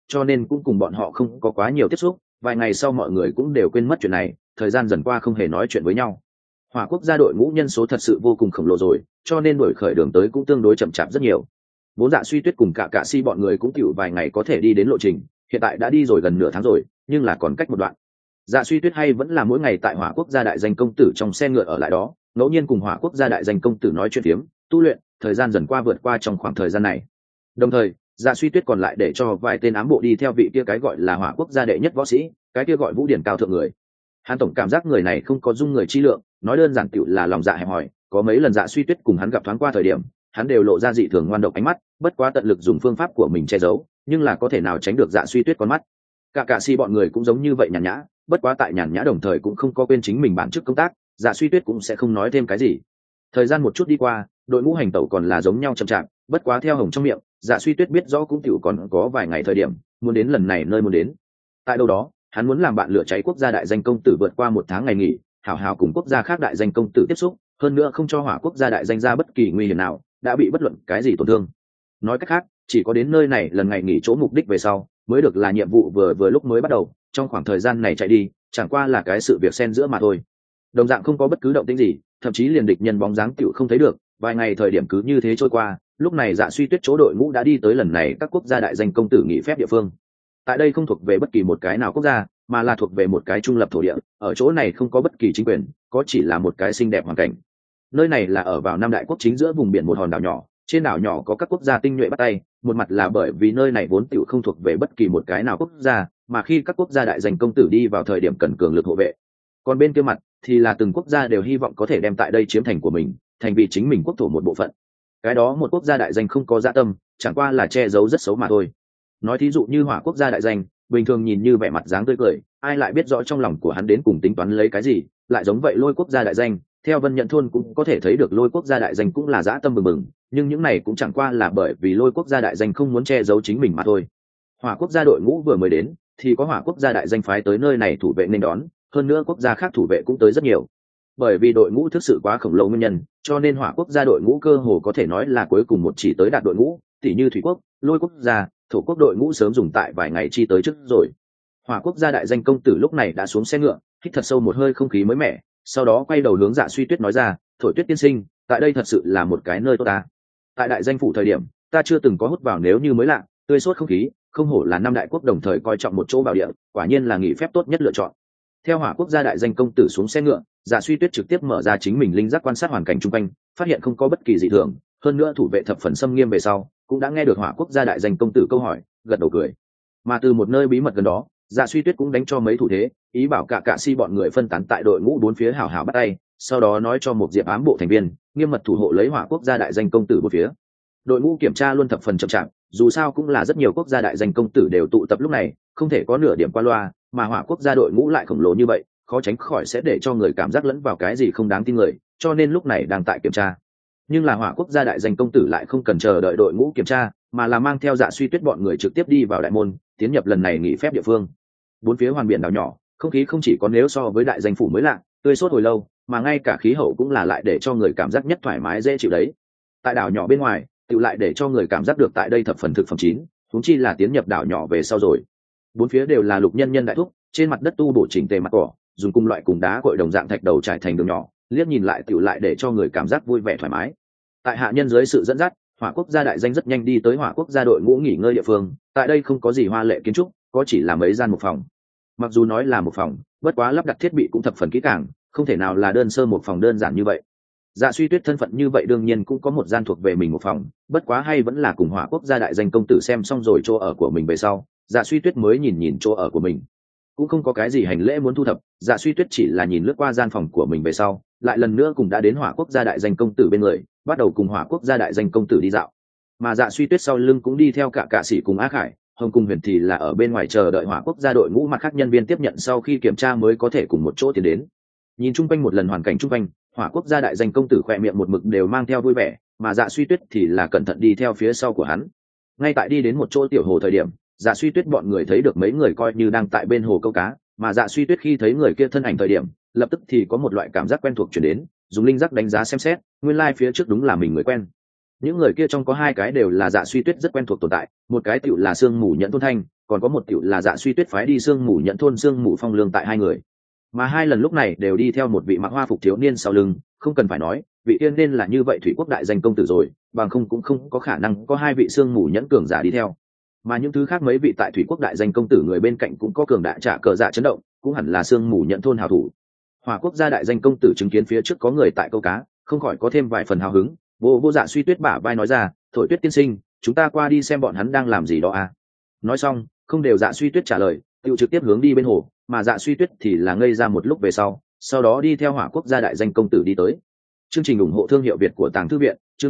cho nên cũng cùng bọn họ không có quá nhiều tiếp xúc. Vài ngày sau mọi người cũng đều quên mất chuyện này, thời gian dần qua không hề nói chuyện với nhau. Hỏa quốc gia đội ngũ nhân số thật sự vô cùng khổng lồ rồi, cho nên đổi khởi đường tới cũng tương đối chậm chạp rất nhiều. Vốn Dạ Suy Tuyết cùng cả si bọn người cũng chịu vài ngày có thể đi đến lộ trình, hiện tại đã đi rồi gần nửa tháng rồi, nhưng là còn cách một đoạn. Dạ Suy Tuyết hay vẫn là mỗi ngày tại Hỏa quốc gia đại danh công tử trong xe ngựa ở lại đó, ngẫu nhiên cùng Hỏa quốc gia đại danh công tử nói chuyện phiếm, tu luyện. Thời gian dần qua vượt qua trong khoảng thời gian này. Đồng thời, Dạ Suy Tuyết còn lại để cho vài tên ám bộ đi theo vị kia cái gọi là Hỏa quốc gia đệ nhất võ sĩ, cái kia gọi Vũ Điển cao thượng người. Hắn tổng cảm giác người này không có dung người chi lượng, nói đơn giản tựu là lòng dạ hẹp hòi. Có mấy lần Dạ Suy Tuyết cùng hắn gặp thoáng qua thời điểm, hắn đều lộ ra dị thường ngoan độc ánh mắt, bất quá tận lực dùng phương pháp của mình che giấu, nhưng là có thể nào tránh được Dạ Suy Tuyết con mắt. Cả si bọn người cũng giống như vậy nhàn nhã, bất quá tại nhàn nhã đồng thời cũng không có quên chính mình bản chức công tác, Dạ Suy Tuyết cũng sẽ không nói thêm cái gì. Thời gian một chút đi qua, đội ngũ hành tẩu còn là giống nhau chậm chạp, bất quá theo Hồng trong miệng, Dạ Suy Tuyết biết rõ cũng tiểu còn có vài ngày thời điểm muốn đến lần này nơi muốn đến. Tại đâu đó, hắn muốn làm bạn lửa cháy quốc gia đại danh công tử vượt qua một tháng ngày nghỉ, hảo hảo cùng quốc gia khác đại danh công tử tiếp xúc, hơn nữa không cho Hỏa quốc gia đại danh ra bất kỳ nguy hiểm nào, đã bị bất luận cái gì tổn thương. Nói cách khác, chỉ có đến nơi này lần ngày nghỉ chỗ mục đích về sau, mới được là nhiệm vụ vừa lúc mới bắt đầu, trong khoảng thời gian này chạy đi, chẳng qua là cái sự việc xen giữa mà thôi. Đồng dạng không có bất cứ động tĩnh gì, thậm chí liền địch nhân bóng dáng tiểu không thấy được. Vài ngày thời điểm cứ như thế trôi qua, lúc này Dạ Suy Tuyết chỗ đội ngũ đã đi tới lần này các quốc gia đại danh công tử nghỉ phép địa phương. Tại đây không thuộc về bất kỳ một cái nào quốc gia, mà là thuộc về một cái trung lập thổ địa. Ở chỗ này không có bất kỳ chính quyền, có chỉ là một cái xinh đẹp hoàn cảnh. Nơi này là ở vào Nam Đại Quốc chính giữa vùng biển một hòn đảo nhỏ, trên đảo nhỏ có các quốc gia tinh nhuệ bắt tay. Một mặt là bởi vì nơi này vốn tiểu không thuộc về bất kỳ một cái nào quốc gia, mà khi các quốc gia đại danh công tử đi vào thời điểm cần cường lực hộ vệ. Còn bên kia mặt thì là từng quốc gia đều hy vọng có thể đem tại đây chiếm thành của mình, thành vì chính mình quốc thổ một bộ phận. Cái đó một quốc gia đại danh không có dạ tâm, chẳng qua là che giấu rất xấu mà thôi. Nói thí dụ như Hỏa quốc gia đại danh, bình thường nhìn như vẻ mặt dáng tươi cười, ai lại biết rõ trong lòng của hắn đến cùng tính toán lấy cái gì. Lại giống vậy Lôi quốc gia đại danh, theo Vân Nhận thôn cũng có thể thấy được Lôi quốc gia đại danh cũng là dã tâm bừng bừng, nhưng những này cũng chẳng qua là bởi vì Lôi quốc gia đại danh không muốn che giấu chính mình mà thôi. Hỏa quốc gia đội ngũ vừa mới đến, thì có Hỏa quốc gia đại danh phái tới nơi này thủ vệ nên đón, hơn nữa quốc gia khác thủ vệ cũng tới rất nhiều. Bởi vì đội ngũ thực sự quá khổng lồ nguyên nhân, cho nên Hỏa quốc gia đội ngũ cơ hồ có thể nói là cuối cùng một chỉ tới đạt đội ngũ, tỉ như Thủy quốc, Lôi quốc gia, Thổ quốc đội ngũ sớm dùng tại vài ngày chi tới trước rồi. Hỏa quốc gia đại danh công tử lúc này đã xuống xe ngựa, hít thật sâu một hơi không khí mới mẻ, sau đó quay đầu hướng Dạ Suy Tuyết nói ra, "Thổi Tuyết tiên sinh, tại đây thật sự là một cái nơi tốt ta. Tại đại danh phủ thời điểm, ta chưa từng có hút vào nếu như mới lạ, tươi sốt không khí, không hổ là năm đại quốc đồng thời coi trọng một chỗ bảo địa, quả nhiên là nghỉ phép tốt nhất lựa chọn." Theo Hỏa quốc gia đại danh công tử xuống xe ngựa, Dạ Suy Tuyết trực tiếp mở ra chính mình linh giác quan sát hoàn cảnh xung quanh, phát hiện không có bất kỳ dị thường, hơn nữa thủ vệ thập phần xâm nghiêm về sau, cũng đã nghe được Hỏa quốc gia đại danh công tử câu hỏi, gật đầu cười. Mà từ một nơi bí mật gần đó, Dạ Suy Tuyết cũng đánh cho mấy thủ thế, ý bảo cả si bọn người phân tán tại đội ngũ bốn phía hảo hảo bắt tay, sau đó nói cho một diệp ám bộ thành viên nghiêm mật thủ hộ lấy Hỏa quốc gia đại danh công tử bốn phía. Đội ngũ kiểm tra luôn thập phần chậm chạp, dù sao cũng là rất nhiều quốc gia đại danh công tử đều tụ tập lúc này, không thể có nửa điểm qua loa, mà Hỏa quốc gia đội ngũ lại khổng lồ như vậy, khó tránh khỏi sẽ để cho người cảm giác lẫn vào cái gì không đáng tin người, cho nên lúc này đang tại kiểm tra. Nhưng là Hỏa quốc gia đại danh công tử lại không cần chờ đợi đội ngũ kiểm tra, mà là mang theo Dạ Suy Tuyết bọn người trực tiếp đi vào đại môn, tiến nhập lần này nghỉ phép địa phương. Bốn phía hoàn biển đảo nhỏ, không khí không chỉ có nếu so với đại danh phủ mới lạ, tươi sốt hồi lâu, mà ngay cả khí hậu cũng là lại để cho người cảm giác nhất thoải mái dễ chịu đấy. Tại đảo nhỏ bên ngoài, tự lại để cho người cảm giác được tại đây thập phần thực phẩm chín, huống chi là tiến nhập đảo nhỏ về sau rồi. Bốn phía đều là lục nhân nhân đại thúc, trên mặt đất tu bổ chỉnh tề mặt cỏ, dùng cung loại cùng đá cội đồng dạng thạch đầu trải thành đường nhỏ, liếc nhìn lại tự lại để cho người cảm giác vui vẻ thoải mái. Tại hạ nhân dưới sự dẫn dắt, Hỏa quốc gia đại danh rất nhanh đi tới Hỏa quốc gia đội ngũ nghỉ ngơi địa phương. Tại đây không có gì hoa lệ kiến trúc, có chỉ là mấy gian một phòng. Mặc dù nói là một phòng, bất quá lắp đặt thiết bị cũng thập phần kỹ càng, không thể nào là đơn sơ một phòng đơn giản như vậy. Dạ Suy Tuyết thân phận như vậy đương nhiên cũng có một gian thuộc về mình một phòng, bất quá hay vẫn là cùng Hỏa quốc gia đại danh công tử xem xong rồi chỗ ở của mình về sau, Dạ Suy Tuyết mới nhìn chỗ ở của mình. Cũng không có cái gì hành lễ muốn thu thập, Dạ Suy Tuyết chỉ là nhìn lướt qua gian phòng của mình về sau, lại lần nữa cùng đã đến Hỏa quốc gia đại danh công tử bên người, bắt đầu cùng Hỏa quốc gia đại danh công tử đi dạo. Mà Dạ Suy Tuyết sau lưng cũng đi theo cả sĩ cùng Á Khải, Hồng cùng Huyền thì là ở bên ngoài chờ đợi Hỏa quốc gia đội ngũ mặt khác nhân viên tiếp nhận sau khi kiểm tra mới có thể cùng một chỗ tiến đến. Nhìn chung quanh một lần hoàn cảnh chung quanh, Hỏa quốc gia đại danh công tử khỏe miệng một mực đều mang theo vui vẻ, mà Dạ Suy Tuyết thì là cẩn thận đi theo phía sau của hắn. Ngay tại đi đến một chỗ tiểu hồ thời điểm, Dạ Suy Tuyết bọn người thấy được mấy người coi như đang tại bên hồ câu cá, mà Dạ Suy Tuyết khi thấy người kia thân ảnh thời điểm, lập tức thì có một loại cảm giác quen thuộc chuyển đến, dùng linh giác đánh giá xem xét, nguyên lai phía trước đúng là mình người quen. Những người kia trong có hai cái đều là Dạ Suy Tuyết rất quen thuộc tồn tại, một cái tựu là Sương Mù Nhẫn Tôn Thanh, còn có một tiểu là Dạ Suy Tuyết phái đi Sương Mù Nhẫn thôn Sương Mù Phong Lương tại hai người, mà hai lần lúc này đều đi theo một vị mặc hoa phục thiếu niên sau lưng. Không cần phải nói, vị tiên nên là như vậy thủy quốc đại danh công tử rồi, bằng không cũng không có khả năng có hai vị Sương Mù Nhẫn cường giả đi theo. Mà những thứ khác mấy vị tại thủy quốc đại danh công tử người bên cạnh cũng có cường đại trả cờ dạ chấn động, cũng hẳn là Sương Mù Nhẫn thôn hào thủ. Hỏa quốc gia đại danh công tử chứng kiến phía trước có người tại câu cá, không khỏi có thêm vài phần hào hứng. Vô Dạ Suy Tuyết bả vai nói ra, Thổi Tuyết tiên sinh, chúng ta qua đi xem bọn hắn đang làm gì đó à. Nói xong, không đều Dạ Suy Tuyết trả lời, tự trực tiếp hướng đi bên hồ, mà Dạ Suy Tuyết thì là ngây ra một lúc về sau đó đi theo Hỏa quốc gia đại danh công tử đi tới. Chương trình ủng hộ thương hiệu Việt của Tàng Thư viện, chương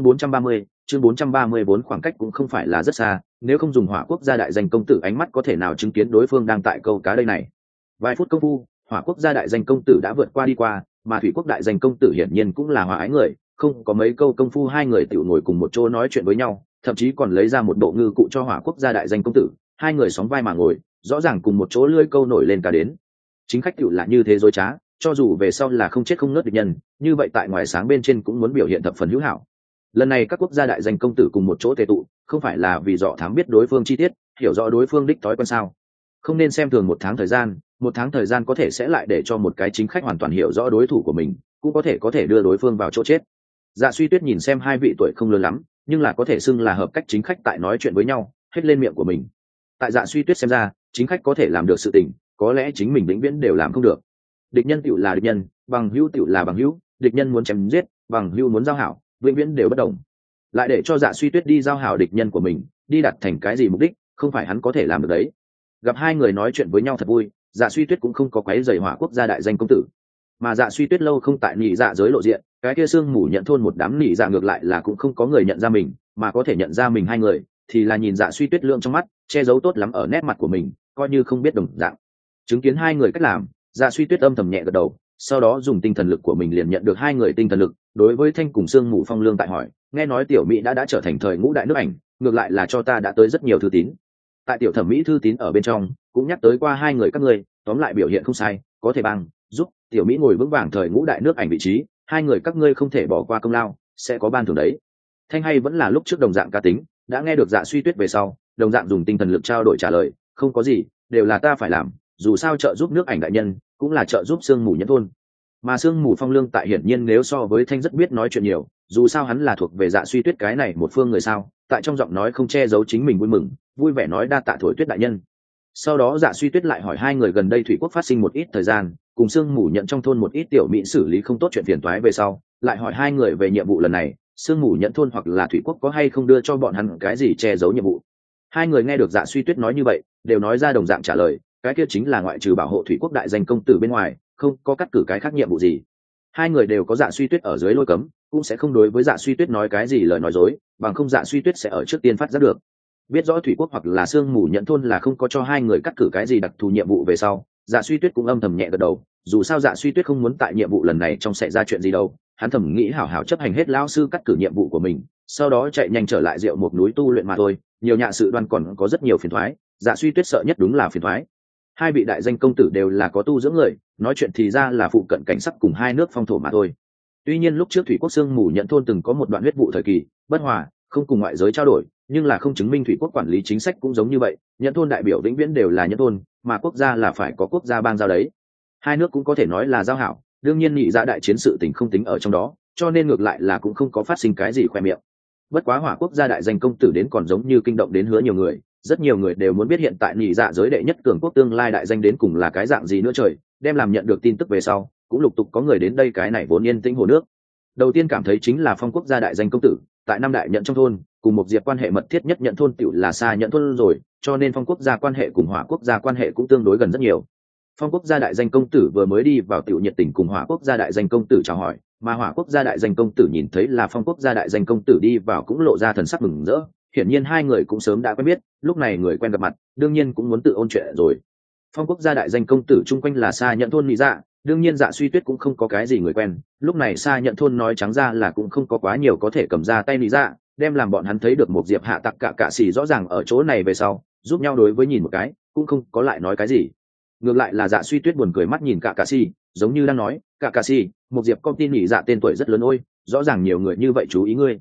434, khoảng cách cũng không phải là rất xa, nếu không dùng Hỏa quốc gia đại danh công tử ánh mắt có thể nào chứng kiến đối phương đang tại câu cá đây này. Vài phút công phu, Hỏa quốc gia đại danh công tử đã vượt qua đi qua, mà Thủy quốc đại danh công tử hiển nhiên cũng là hòa ái người, không có mấy câu công phu hai người tiểu ngồi cùng một chỗ nói chuyện với nhau, thậm chí còn lấy ra một bộ ngư cụ cho Hỏa quốc gia đại danh công tử, hai người sóng vai mà ngồi, rõ ràng cùng một chỗ lưỡi câu nổi lên cả đến. Chính khách tiểu là như thế dối trá, cho dù về sau là không chết không nứt địch nhân, như vậy tại ngoài sáng bên trên cũng muốn biểu hiện thập phần hữu hảo. Lần này các quốc gia đại danh công tử cùng một chỗ tề tụ, không phải là vì dọ thám biết đối phương chi tiết, hiểu rõ đối phương đích thói quen sao? Không nên xem thường một tháng thời gian có thể sẽ lại để cho một cái chính khách hoàn toàn hiểu rõ đối thủ của mình, cũng có thể đưa đối phương vào chỗ chết. Dạ Suy Tuyết nhìn xem hai vị tuổi không lớn lắm, nhưng là có thể xưng là hợp cách chính khách tại nói chuyện với nhau, hết lên miệng của mình. Tại Dạ Suy Tuyết xem ra, chính khách có thể làm được sự tình, có lẽ chính mình vĩnh viễn đều làm không được. Địch nhân tựu là địch nhân, bằng hữu tựu là bằng hữu, địch nhân muốn chém giết, bằng hữu muốn giao hảo, vĩnh viễn đều bất đồng. Lại để cho Dạ Suy Tuyết đi giao hảo địch nhân của mình, đi đạt thành cái gì mục đích, không phải hắn có thể làm được đấy. Gặp hai người nói chuyện với nhau thật vui, Dạ Suy Tuyết cũng không có quấy rầy Hỏa quốc gia đại danh công tử, mà Dạ Suy Tuyết lâu không tại nhị dạ giới lộ diện, cái kia Sương Mù Nhận thôn một đám nhị dạ ngược lại là cũng không có người nhận ra mình, mà có thể nhận ra mình hai người thì là nhìn Dạ Suy Tuyết lượng trong mắt che giấu tốt lắm ở nét mặt của mình, coi như không biết đồng dạng. Chứng kiến hai người cách làm, Dạ Suy Tuyết âm thầm nhẹ gật đầu, sau đó dùng tinh thần lực của mình liền nhận được hai người tinh thần lực. Đối với Thanh cùng Sương Mù Phong Lương tại hỏi, nghe nói tiểu mỹ đã trở thành thời ngũ đại nước ảnh, ngược lại là cho ta đã tới rất nhiều thư tín. Tại tiểu thẩm mỹ thư tín ở bên trong cũng nhắc tới qua hai người các ngươi, tóm lại biểu hiện không sai, có thể bằng giúp tiểu mỹ ngồi vững vàng thời ngũ đại nước ảnh vị trí, hai người các ngươi không thể bỏ qua công lao, sẽ có ban thưởng đấy. Thanh hay vẫn là lúc trước đồng dạng cá tính, đã nghe được Dạ Suy Tuyết về sau, đồng dạng dùng tinh thần lực trao đổi trả lời, không có gì, đều là ta phải làm, dù sao trợ giúp nước ảnh đại nhân cũng là trợ giúp Sương Mù Nhẫn thôn. Mà Sương Mù Phong Lương tại hiển nhiên nếu so với Thanh rất biết nói chuyện nhiều, dù sao hắn là thuộc về Dạ Suy Tuyết cái này một phương người sao, tại trong giọng nói không che giấu chính mình vui mừng, vui vẻ nói đa tạ Thổi Tuyết đại nhân. Sau đó Dạ Suy Tuyết lại hỏi hai người gần đây thủy quốc phát sinh một ít thời gian, cùng Sương Mù Nhận trong thôn một ít tiểu mỹ xử lý không tốt chuyện phiền toái về sau, lại hỏi hai người về nhiệm vụ lần này, Sương Mù Nhận thôn hoặc là thủy quốc có hay không đưa cho bọn hắn cái gì che giấu nhiệm vụ. Hai người nghe được Dạ Suy Tuyết nói như vậy, đều nói ra đồng dạng trả lời, cái kia chính là ngoại trừ bảo hộ thủy quốc đại danh công tử bên ngoài, không có cắt cử cái khác nhiệm vụ gì. Hai người đều có Dạ Suy Tuyết ở dưới lôi cấm, cũng sẽ không đối với Dạ Suy Tuyết nói cái gì lời nói dối, bằng không Dạ Suy Tuyết sẽ ở trước tiên phát giác được. Biết rõ thủy quốc hoặc là Sương Mù Nhận thôn là không có cho hai người cắt cử cái gì đặc thù nhiệm vụ về sau, Dạ Suy Tuyết cũng âm thầm nhẹ gật đầu, dù sao Dạ Suy Tuyết không muốn tại nhiệm vụ lần này trong xảy ra chuyện gì đâu, hắn thầm nghĩ hảo hảo chấp hành hết lão sư cắt cử nhiệm vụ của mình, sau đó chạy nhanh trở lại Diệu Một núi tu luyện mà thôi. Nhiều nhạ sự đoan còn có rất nhiều phiền toái, Dạ Suy Tuyết sợ nhất đúng là phiền toái. Hai vị đại danh công tử đều là có tu dưỡng người, nói chuyện thì ra là phụ cận cảnh sắc cùng hai nước phong thổ mà thôi. Tuy nhiên lúc trước thủy quốc Sương Mù Nhận thôn từng có một đoạn huyết vụ thời kỳ bất hòa, không cùng ngoại giới trao đổi, nhưng là không chứng minh thủy quốc quản lý chính sách cũng giống như vậy, Nhận thôn đại biểu vĩnh viễn đều là Nhận thôn, mà quốc gia là phải có quốc gia bang giao đấy. Hai nước cũng có thể nói là giao hảo, đương nhiên nhị dạ đại chiến sự tình không tính ở trong đó, cho nên ngược lại là cũng không có phát sinh cái gì khoe miệng. Bất quá Hỏa quốc gia đại danh công tử đến còn giống như kinh động đến hứa nhiều người, rất nhiều người đều muốn biết hiện tại nhị dạ giới đệ nhất cường quốc tương lai đại danh đến cùng là cái dạng gì nữa trời, đem làm nhận được tin tức về sau, cũng lục tục có người đến đây cái này vốn yên tĩnh hồ nước. Đầu tiên cảm thấy chính là Phong quốc gia đại danh công tử, tại năm đại nhận trong thôn, cùng một diệp quan hệ mật thiết nhất nhận thôn tiểu là xa nhận thôn rồi, cho nên Phong quốc gia quan hệ cùng Hỏa quốc gia quan hệ cũng tương đối gần rất nhiều. Phong quốc gia đại danh công tử vừa mới đi vào tiểu nhiệt tình cùng Hỏa quốc gia đại danh công tử chào hỏi, mà Hỏa quốc gia đại danh công tử nhìn thấy là Phong quốc gia đại danh công tử đi vào cũng lộ ra thần sắc mừng rỡ, hiển nhiên hai người cũng sớm đã quen biết, lúc này người quen gặp mặt, đương nhiên cũng muốn tự ôn chuyện rồi. Phong quốc gia đại danh công tử chung quanh là xa nhận thôn mỹ dạ, đương nhiên Dạ Suy Tuyết cũng không có cái gì người quen, lúc này xa nhận thôn nói trắng ra là cũng không có quá nhiều có thể cầm ra tay mỹ dạ, đem làm bọn hắn thấy được một diệp hạ tặc cả xì rõ ràng ở chỗ này về sau, giúp nhau đối với nhìn một cái, cũng không có lại nói cái gì. Ngược lại là Dạ Suy Tuyết buồn cười mắt nhìn cả xì, giống như đang nói, cả xì, một diệp con tin nhị dạ tên tuổi rất lớn ôi, rõ ràng nhiều người như vậy chú ý ngươi.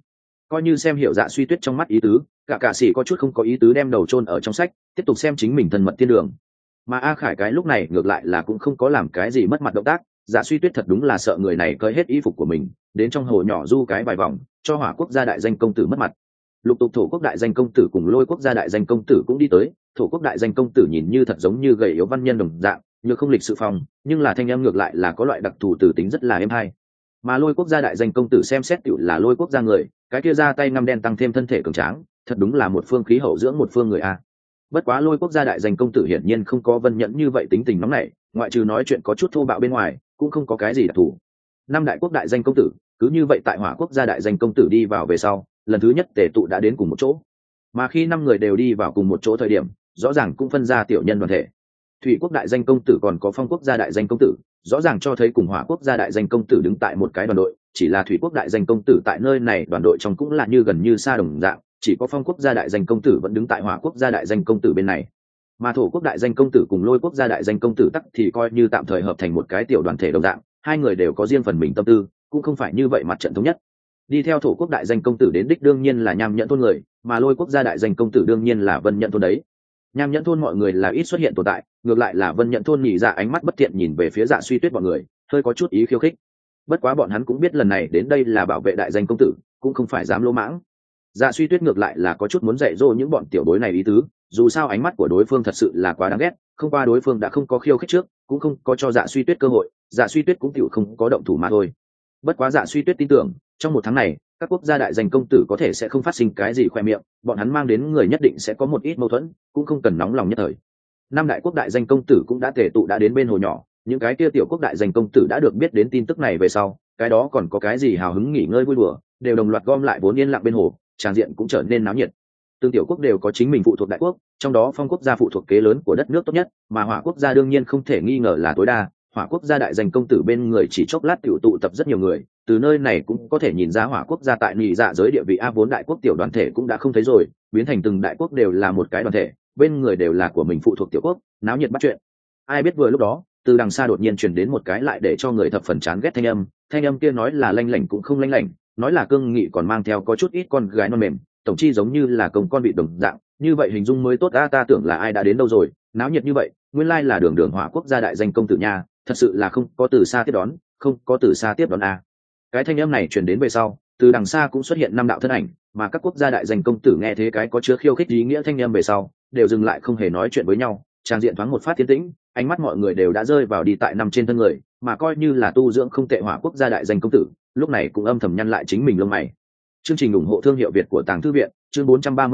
coi như xem hiểu Dạ Suy Tuyết trong mắt ý tứ, cả sĩ có chút không có ý tứ đem đầu chôn ở trong sách, tiếp tục xem chính mình thân mật thiên đường. Mà A Khải cái lúc này ngược lại là cũng không có làm cái gì mất mặt động tác. Dạ Suy Tuyết thật đúng là sợ người này cởi hết y phục của mình đến trong hồ nhỏ du cái vài vòng, cho Hỏa Quốc gia đại danh công tử mất mặt. Lục tục Thổ Quốc đại danh công tử cùng Lôi Quốc gia đại danh công tử cũng đi tới. Thổ Quốc đại danh công tử nhìn như thật giống như gầy yếu văn nhân đồng dạng, như không lịch sự phong, nhưng là thanh âm ngược lại là có loại đặc thù từ tính rất là êm hay. Mà Lôi Quốc gia đại danh công tử xem xét tiểu là Lôi Quốc gia người, cái kia ra tay ngăm đen tăng thêm thân thể cường tráng, thật đúng là một phương khí hậu dưỡng một phương người a. Bất quá Lôi Quốc gia đại danh công tử hiển nhiên không có Vân Nhẫn như vậy tính tình nóng nảy, ngoại trừ nói chuyện có chút thô bạo bên ngoài, cũng không có cái gì đặc thù. Năm đại quốc đại danh công tử, cứ như vậy tại Hỏa Quốc gia đại danh công tử đi vào về sau, lần thứ nhất tề tụ đã đến cùng một chỗ. Mà khi năm người đều đi vào cùng một chỗ thời điểm, rõ ràng cũng phân ra tiểu nhân đoàn thể. Thủy Quốc đại danh công tử còn có Phong Quốc gia đại danh công tử, rõ ràng cho thấy cùng Hỏa Quốc gia đại danh công tử đứng tại một cái đoàn đội, chỉ là Thủy Quốc đại danh công tử tại nơi này đoàn đội trong cũng là như gần như xa đồng dạng, chỉ có Phong Quốc gia đại danh công tử vẫn đứng tại Hỏa Quốc gia đại danh công tử bên này. Mà Thổ Quốc đại danh công tử cùng Lôi Quốc gia đại danh công tử tắc thì coi như tạm thời hợp thành một cái tiểu đoàn thể đồng dạng, hai người đều có riêng phần mình tâm tư, cũng không phải như vậy mặt trận thống nhất. Đi theo Thổ Quốc đại danh công tử đến đích đương nhiên là Nham Nhẫn thôn người, mà Lôi Quốc gia đại danh công tử đương nhiên là Vân Nhẫn thôn đấy. Nham Nhẫn thôn mọi người là ít xuất hiện tồn tại, ngược lại là Vân Nhẫn thôn nhị dạ ánh mắt bất thiện nhìn về phía Dạ Suy Tuyết bọn người, hơi có chút ý khiêu khích. Bất quá bọn hắn cũng biết lần này đến đây là bảo vệ đại danh công tử, cũng không phải dám lỗ mãng. Dạ Suy Tuyết ngược lại là có chút muốn dạy dỗ những bọn tiểu bối này ý tứ, dù sao ánh mắt của đối phương thật sự là quá đáng ghét, không qua đối phương đã không có khiêu khích trước, cũng không có cho Dạ Suy Tuyết cơ hội, Dạ Suy Tuyết cũng tiểu không có động thủ mà thôi. Bất quá Dạ Suy Tuyết tin tưởng, trong một tháng này, các quốc gia đại danh công tử có thể sẽ không phát sinh cái gì khoe miệng, bọn hắn mang đến người nhất định sẽ có một ít mâu thuẫn, cũng không cần nóng lòng nhất thời. Năm đại quốc đại danh công tử cũng đã tề tụ đã đến bên hồ nhỏ, những cái kia tiểu quốc đại danh công tử đã được biết đến tin tức này về sau, cái đó còn có cái gì hào hứng nghỉ ngơi vui đùa, đều đồng loạt gom lại vốn yên lặng bên hồ, tràng diện cũng trở nên náo nhiệt. Từng tiểu quốc đều có chính mình phụ thuộc đại quốc, trong đó Phong Quốc gia phụ thuộc kế lớn của đất nước tốt nhất, mà Hỏa Quốc gia đương nhiên không thể nghi ngờ là tối đa. Hỏa Quốc gia đại danh công tử bên người chỉ chốc lát tiểu tụ tập rất nhiều người, từ nơi này cũng có thể nhìn ra Hỏa Quốc gia tại nhị dạ giới địa vị a vốn đại quốc tiểu đoàn thể cũng đã không thấy rồi, biến thành từng đại quốc đều là một cái đoàn thể, bên người đều là của mình phụ thuộc tiểu quốc, náo nhiệt bắt chuyện. Ai biết vừa lúc đó, từ đằng xa đột nhiên truyền đến một cái lại để cho người thập phần chán ghét thanh âm kia nói là lanh lảnh cũng không lanh lảnh, nói là cương nghị còn mang theo có chút ít con gái non mềm, tổng chi giống như là công con bị đồng dạng, như vậy hình dung mới tốt ta tưởng là ai đã đến đâu rồi, náo nhiệt như vậy, nguyên lai là đường Hỏa Quốc gia đại danh công tử nha, thật sự là không có từ xa tiếp đón, không có từ xa tiếp đón a. Cái thanh âm này truyền đến về sau, từ đằng xa cũng xuất hiện năm đạo thân ảnh, mà các quốc gia đại danh công tử nghe thế cái có chứa khiêu khích ý nghĩa thanh âm về sau, đều dừng lại không hề nói chuyện với nhau, trang diện thoáng một phát tiến tĩnh, ánh mắt mọi người đều đã rơi vào đi tại năm trên thân người, mà coi như là tu dưỡng không tệ Hỏa Quốc gia đại danh công tử, lúc này cũng âm thầm nhăn lại chính mình lông mày. Chương trình ủng hộ thương hiệu Việt của Tàng Thư viện, chương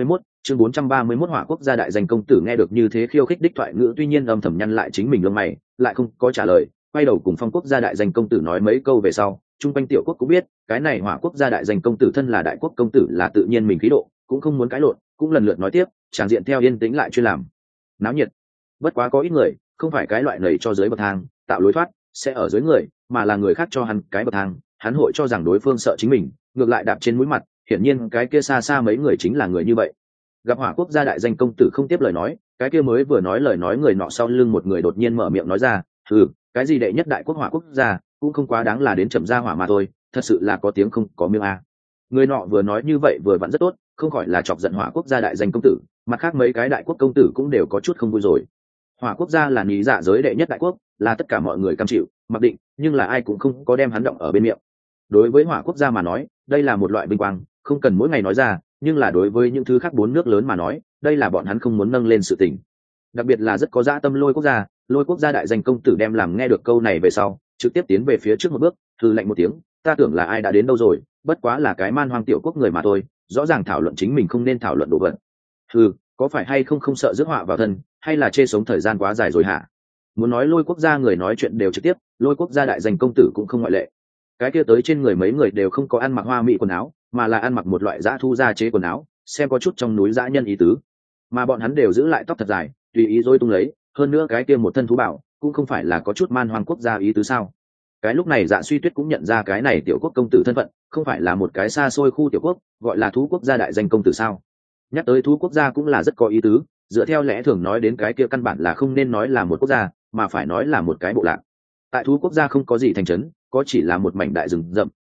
431, Hỏa Quốc gia đại danh công tử nghe được như thế khiêu khích đích thoại ngữ tuy nhiên âm thầm nhăn lại chính mình lông mày, lại không có trả lời, quay đầu cùng Phong Quốc gia đại danh công tử nói mấy câu về sau, trung quanh tiểu quốc cũng biết, cái này Hỏa Quốc gia đại danh công tử thân là đại quốc công tử là tự nhiên mình khí độ, cũng không muốn cãi lộn, cũng lần lượt nói tiếp, tràng diện theo yên tĩnh lại chuyên làm náo nhiệt. Bất quá có ít người, không phải cái loại nảy cho dưới bậc thang, tạo lối thoát, sẽ ở dưới người, mà là người khác cho hắn cái bậc thang, hắn hội cho rằng đối phương sợ chính mình, ngược lại đạp trên mũi mặt, hiển nhiên cái kia xa xa mấy người chính là người như vậy. Gặp Hỏa Quốc gia đại danh công tử không tiếp lời nói, cái kia mới vừa nói lời nói người nọ sau lưng một người đột nhiên mở miệng nói ra, cái gì đệ nhất đại quốc Hỏa Quốc gia, cũng không quá đáng là đến chậm ra hỏa mà thôi, thật sự là có tiếng không có miếng a. Người nọ vừa nói như vậy vừa vặn rất tốt, không khỏi là chọc giận Hỏa Quốc gia đại danh công tử, mặt khác mấy cái đại quốc công tử cũng đều có chút không vui rồi. Hỏa Quốc gia là nhị dạ giới đệ nhất đại quốc, là tất cả mọi người cam chịu, mặc định, nhưng là ai cũng không có đem hắn động ở bên miệng. Đối với Hỏa Quốc gia mà nói, đây là một loại vinh quang, không cần mỗi ngày nói ra, nhưng là đối với những thứ khác bốn nước lớn mà nói, đây là bọn hắn không muốn nâng lên sự tình. Đặc biệt là rất có dã tâm Lôi Quốc gia đại danh công tử đem làm nghe được câu này về sau, trực tiếp tiến về phía trước một bước, hừ lạnh một tiếng, ta tưởng là ai đã đến đâu rồi, bất quá là cái man hoang tiểu quốc người mà thôi, rõ ràng thảo luận chính mình không nên thảo luận đồ vật. Có phải hay không sợ rước họa vào thân, hay là chê sống thời gian quá dài rồi hả? Muốn nói Lôi Quốc gia người nói chuyện đều trực tiếp, Lôi Quốc gia đại danh công tử cũng không ngoại lệ. Cái kia tới trên người mấy người đều không có ăn mặc hoa mỹ quần áo, mà là ăn mặc một loại dã thu gia chế quần áo, xem có chút trong núi dã nhân ý tứ. Mà bọn hắn đều giữ lại tóc thật dài, tùy ý rối tung lấy, hơn nữa cái kia một thân thú bảo, cũng không phải là có chút man hoang quốc gia ý tứ sao? Cái lúc này Dạ Suy Tuyết cũng nhận ra cái này tiểu quốc công tử thân phận, không phải là một cái xa xôi khu tiểu quốc, gọi là thú quốc gia đại danh công tử sao? Nhắc tới thú quốc gia cũng là rất có ý tứ, dựa theo lẽ thường nói đến cái kia căn bản là không nên nói là một quốc gia, mà phải nói là một cái bộ lạc. Tại thú quốc gia không có gì thành trấn, có chỉ là một mảnh đại rừng rậm,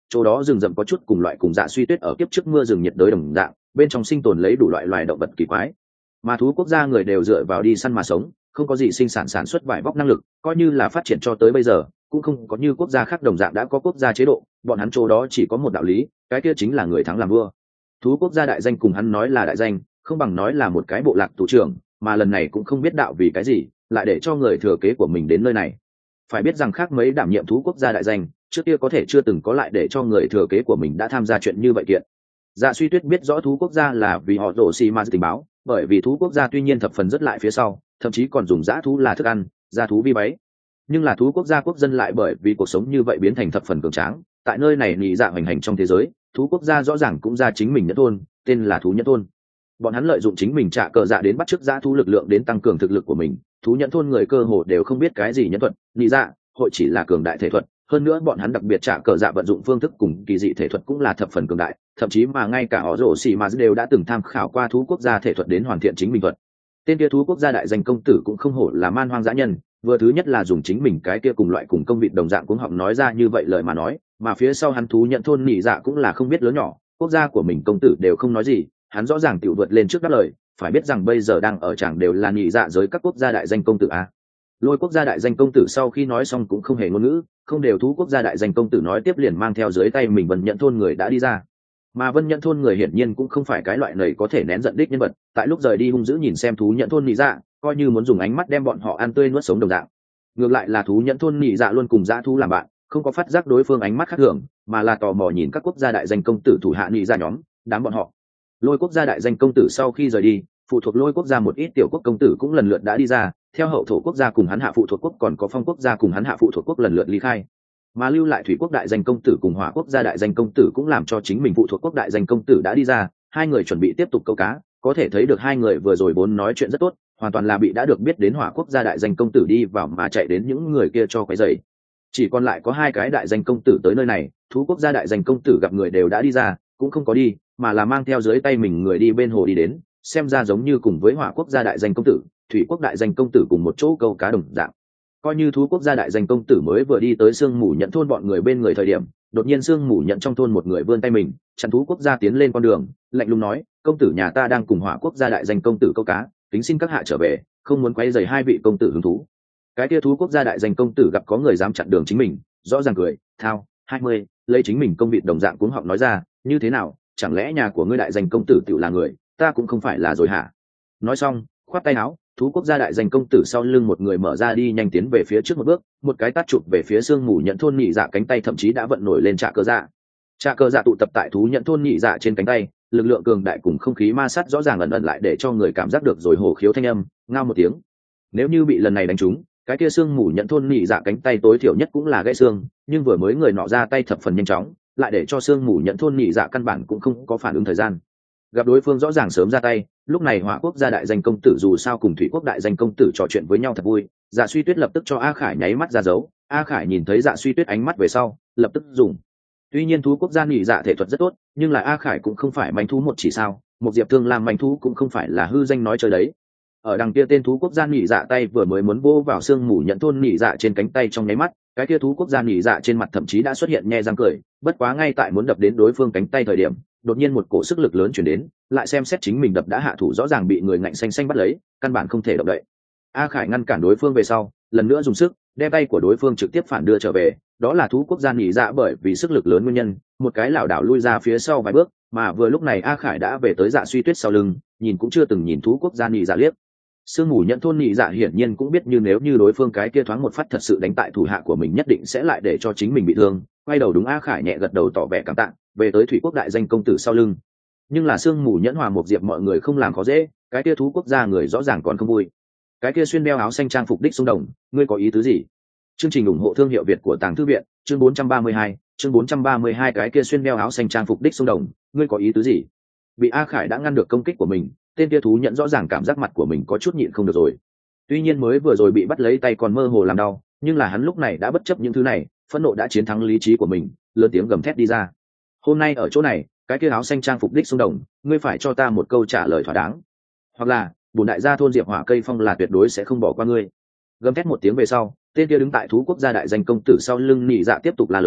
chỗ đó rừng rậm có chút cùng loại cùng Dạ Suy Tuyết ở kiếp trước mưa rừng nhiệt đới đồng dạng, bên trong sinh tồn lấy đủ loại loài động vật kỳ quái. Mà thú quốc gia người đều dựa vào đi săn mà sống, không có gì sinh sản sản xuất vải vóc năng lực, coi như là phát triển cho tới bây giờ cũng không có như quốc gia khác đồng dạng đã có quốc gia chế độ, bọn hắn chỗ đó chỉ có một đạo lý, cái kia chính là người thắng làm vua. Thú quốc gia đại danh cùng hắn nói là đại danh, không bằng nói là một cái bộ lạc thủ trưởng, mà lần này cũng không biết đạo vì cái gì lại để cho người thừa kế của mình đến nơi này. Phải biết rằng khác mấy đảm nhiệm thú quốc gia đại danh trước kia có thể chưa từng có lại để cho người thừa kế của mình đã tham gia chuyện như vậy kiện. Dạ Suy Tuyết biết rõ thú quốc gia là vì họ rổ xì ma tình báo, bởi vì thú quốc gia tuy nhiên thập phần rất lại phía sau, thậm chí còn dùng dã thú là thức ăn, gia thú vi báy. Nhưng là thú quốc gia quốc dân lại bởi vì cuộc sống như vậy biến thành thập phần cường tráng, tại nơi này nhị dạ hoành hành trong thế giới, thú quốc gia rõ ràng cũng ra chính mình nhẫn thôn, tên là thú nhẫn thôn. Bọn hắn lợi dụng chính mình trả cờ dạ đến bắt chước dã thú lực lượng đến tăng cường thực lực của mình. Thú nhẫn thôn người cơ hồ đều không biết cái gì nhẫn thuật, nhị dạ, hội chỉ là cường đại thể thuật. Hơn nữa bọn hắn đặc biệt trả cờ dạ vận dụng phương thức cùng kỳ dị thể thuật cũng là thập phần cường đại, thậm chí mà ngay cả họ rổ xì mà đều đã từng tham khảo qua thú quốc gia thể thuật đến hoàn thiện chính mình thuật. Tên kia thú quốc gia đại danh công tử cũng không hổ là man hoang dã nhân, vừa thứ nhất là dùng chính mình cái kia cùng loại cùng công vị đồng dạng cuống họng nói ra như vậy lời mà nói, mà phía sau hắn thú nhận thôn nhị dạ cũng là không biết lớn nhỏ, quốc gia của mình công tử đều không nói gì, hắn rõ ràng tiểu vượt lên trước đáp lời, phải biết rằng bây giờ đang ở chẳng đều là nhị dạ giới các quốc gia đại danh công tử a. Lôi quốc gia đại danh công tử sau khi nói xong cũng không hề ngôn ngữ, không đều thú quốc gia đại danh công tử nói tiếp liền mang theo dưới tay mình Vân Nhận thôn người đã đi ra. Mà Vân Nhận thôn người hiển nhiên cũng không phải cái loại này có thể nén giận đích nhân vật, tại lúc rời đi hung dữ nhìn xem thú nhận thôn nhị dạ, coi như muốn dùng ánh mắt đem bọn họ ăn tươi nuốt sống đồng dạng. Ngược lại là thú nhận thôn nhị dạ luôn cùng dã thú làm bạn, không có phát giác đối phương ánh mắt khác thường, mà là tò mò nhìn các quốc gia đại danh công tử thủ hạ nhị dạ nhóm, đám bọn họ. Lôi quốc gia đại danh công tử sau khi rời đi, phụ thuộc Lôi quốc gia một ít tiểu quốc công tử cũng lần lượt đã đi ra, theo hậu thổ quốc gia cùng hắn hạ phụ thuộc quốc còn có phong quốc gia cùng hắn hạ phụ thuộc quốc lần lượt ly khai, mà lưu lại thủy quốc đại danh công tử cùng hỏa quốc gia đại danh công tử cũng làm cho chính mình phụ thuộc quốc đại danh công tử đã đi ra, hai người chuẩn bị tiếp tục câu cá, có thể thấy được hai người vừa rồi vốn nói chuyện rất tốt, hoàn toàn là bị đã được biết đến hỏa quốc gia đại danh công tử đi vào mà chạy đến những người kia cho quấy rầy. Chỉ còn lại có hai cái đại danh công tử tới nơi này, thú quốc gia đại danh công tử gặp người đều đã đi ra, cũng không có đi, mà là mang theo dưới tay mình người đi bên hồ đi đến, xem ra giống như cùng với hỏa quốc gia đại danh công tử, thủy quốc đại danh công tử cùng một chỗ câu cá đồng dạng. Coi như thú quốc gia đại danh công tử mới vừa đi tới sương mù nhận thôn bọn người bên người thời điểm, đột nhiên sương mù nhận trong thôn một người vươn tay mình chặn thú quốc gia tiến lên con đường, lạnh lùng nói: công tử nhà ta đang cùng hỏa quốc gia đại danh công tử câu cá, kính xin các hạ trở về, không muốn quấy rầy hai vị công tử hứng thú. Cái kia thú quốc gia đại danh công tử gặp có người dám chặn đường chính mình, rõ ràng cười thao 20, lấy chính mình công vị đồng dạng cuống họng nói ra: như thế nào, chẳng lẽ nhà của ngươi đại danh công tử tự là người, ta cũng không phải là rồi hả? Nói xong khoát tay áo, thú quốc gia đại danh công tử sau lưng một người mở ra đi nhanh tiến về phía trước một bước, một cái tát chụp về phía sương mù nhận thôn nhị dạ cánh tay, thậm chí đã vận nổi lên trạ cơ dạ. Trạ cơ dạ tụ tập tại thú nhận thôn nhị dạ trên cánh tay, lực lượng cường đại cùng không khí ma sát rõ ràng ẩn ẩn lại để cho người cảm giác được rồi hổ khiếu thanh âm ngao một tiếng. Nếu như bị lần này đánh trúng, cái kia sương mù nhận thôn nhị dạ cánh tay tối thiểu nhất cũng là gãy xương, nhưng vừa mới người nọ ra tay thập phần nhanh chóng, lại để cho sương mù nhận thôn nhị dạ căn bản cũng không có phản ứng thời gian. Gặp đối phương rõ ràng sớm ra tay, lúc này hỏa quốc gia đại danh công tử dù sao cùng thủy quốc đại danh công tử trò chuyện với nhau thật vui, Dạ Suy Tuyết lập tức cho A Khải nháy mắt ra dấu. A Khải nhìn thấy Dạ Suy Tuyết ánh mắt về sau lập tức dùng. Tuy nhiên thú quốc gia nhị dạ thể thuật rất tốt, nhưng là A Khải cũng không phải manh thú một chỉ sao, một diệp thương làm manh thú cũng không phải là hư danh nói chơi đấy. Ở đằng kia tên thú quốc gia nhị dạ tay vừa mới muốn vô vào xương mù nhận thôn nhị dạ trên cánh tay trong nháy mắt, cái kia thú quốc gia nhị dạ trên mặt thậm chí đã xuất hiện nhe răng cười, bất quá ngay tại muốn đập đến đối phương cánh tay thời điểm, đột nhiên một cổ sức lực lớn chuyển đến, lại xem xét chính mình đập đã hạ thủ rõ ràng bị người ngạnh xanh xanh bắt lấy, căn bản không thể động đậy. A Khải ngăn cản đối phương về sau, lần nữa dùng sức đem tay của đối phương trực tiếp phản đưa trở về, đó là thú quốc gia nhị dạ bởi vì sức lực lớn nguyên nhân, một cái lảo đảo lui ra phía sau vài bước, mà vừa lúc này A Khải đã về tới Dạ Suy Tuyết sau lưng, nhìn cũng chưa từng nhìn thú quốc gia nhị dạ liếc. Sương mù nhận thôn nhị dạ hiển nhiên cũng biết như nếu như đối phương cái kia thoáng một phát thật sự đánh tại thủ hạ của mình nhất định sẽ lại để cho chính mình bị thương, quay đầu đúng A Khải nhẹ gật đầu tỏ vẻ cảm tạ, về tới thủy quốc đại danh công tử sau lưng. Nhưng là sương mù nhẫn hòa một diệp mọi người không làm khó dễ, cái kia thú quốc gia người rõ ràng còn không vui. Cái kia xuyên đeo áo xanh trang phục đích sông đồng, ngươi có ý tứ gì? Chương trình ủng hộ thương hiệu Việt của Tàng Thư viện, chương 432, chương 432 cái kia xuyên đeo áo xanh trang phục đích sông đồng, ngươi có ý tứ gì? Bị A Khải đã ngăn được công kích của mình, tên kia thú nhận rõ ràng cảm giác mặt của mình có chút nhịn không được rồi. Tuy nhiên mới vừa rồi bị bắt lấy tay còn mơ hồ làm đau, nhưng là hắn lúc này đã bất chấp những thứ này, phẫn nộ đã chiến thắng lý trí của mình, lớn tiếng gầm thét đi ra. Hôm nay ở chỗ này, cái kia áo xanh trang phục đích sông đồng, ngươi phải cho ta một câu trả lời thỏa đáng, hoặc là bổn đại gia thôn Diệp Hỏa Cây Phong là tuyệt đối sẽ không bỏ qua ngươi. Gầm thét một tiếng về sau, tên kia đứng tại thú quốc gia đại danh công tử sau lưng nhị dạ tiếp tục la lớn,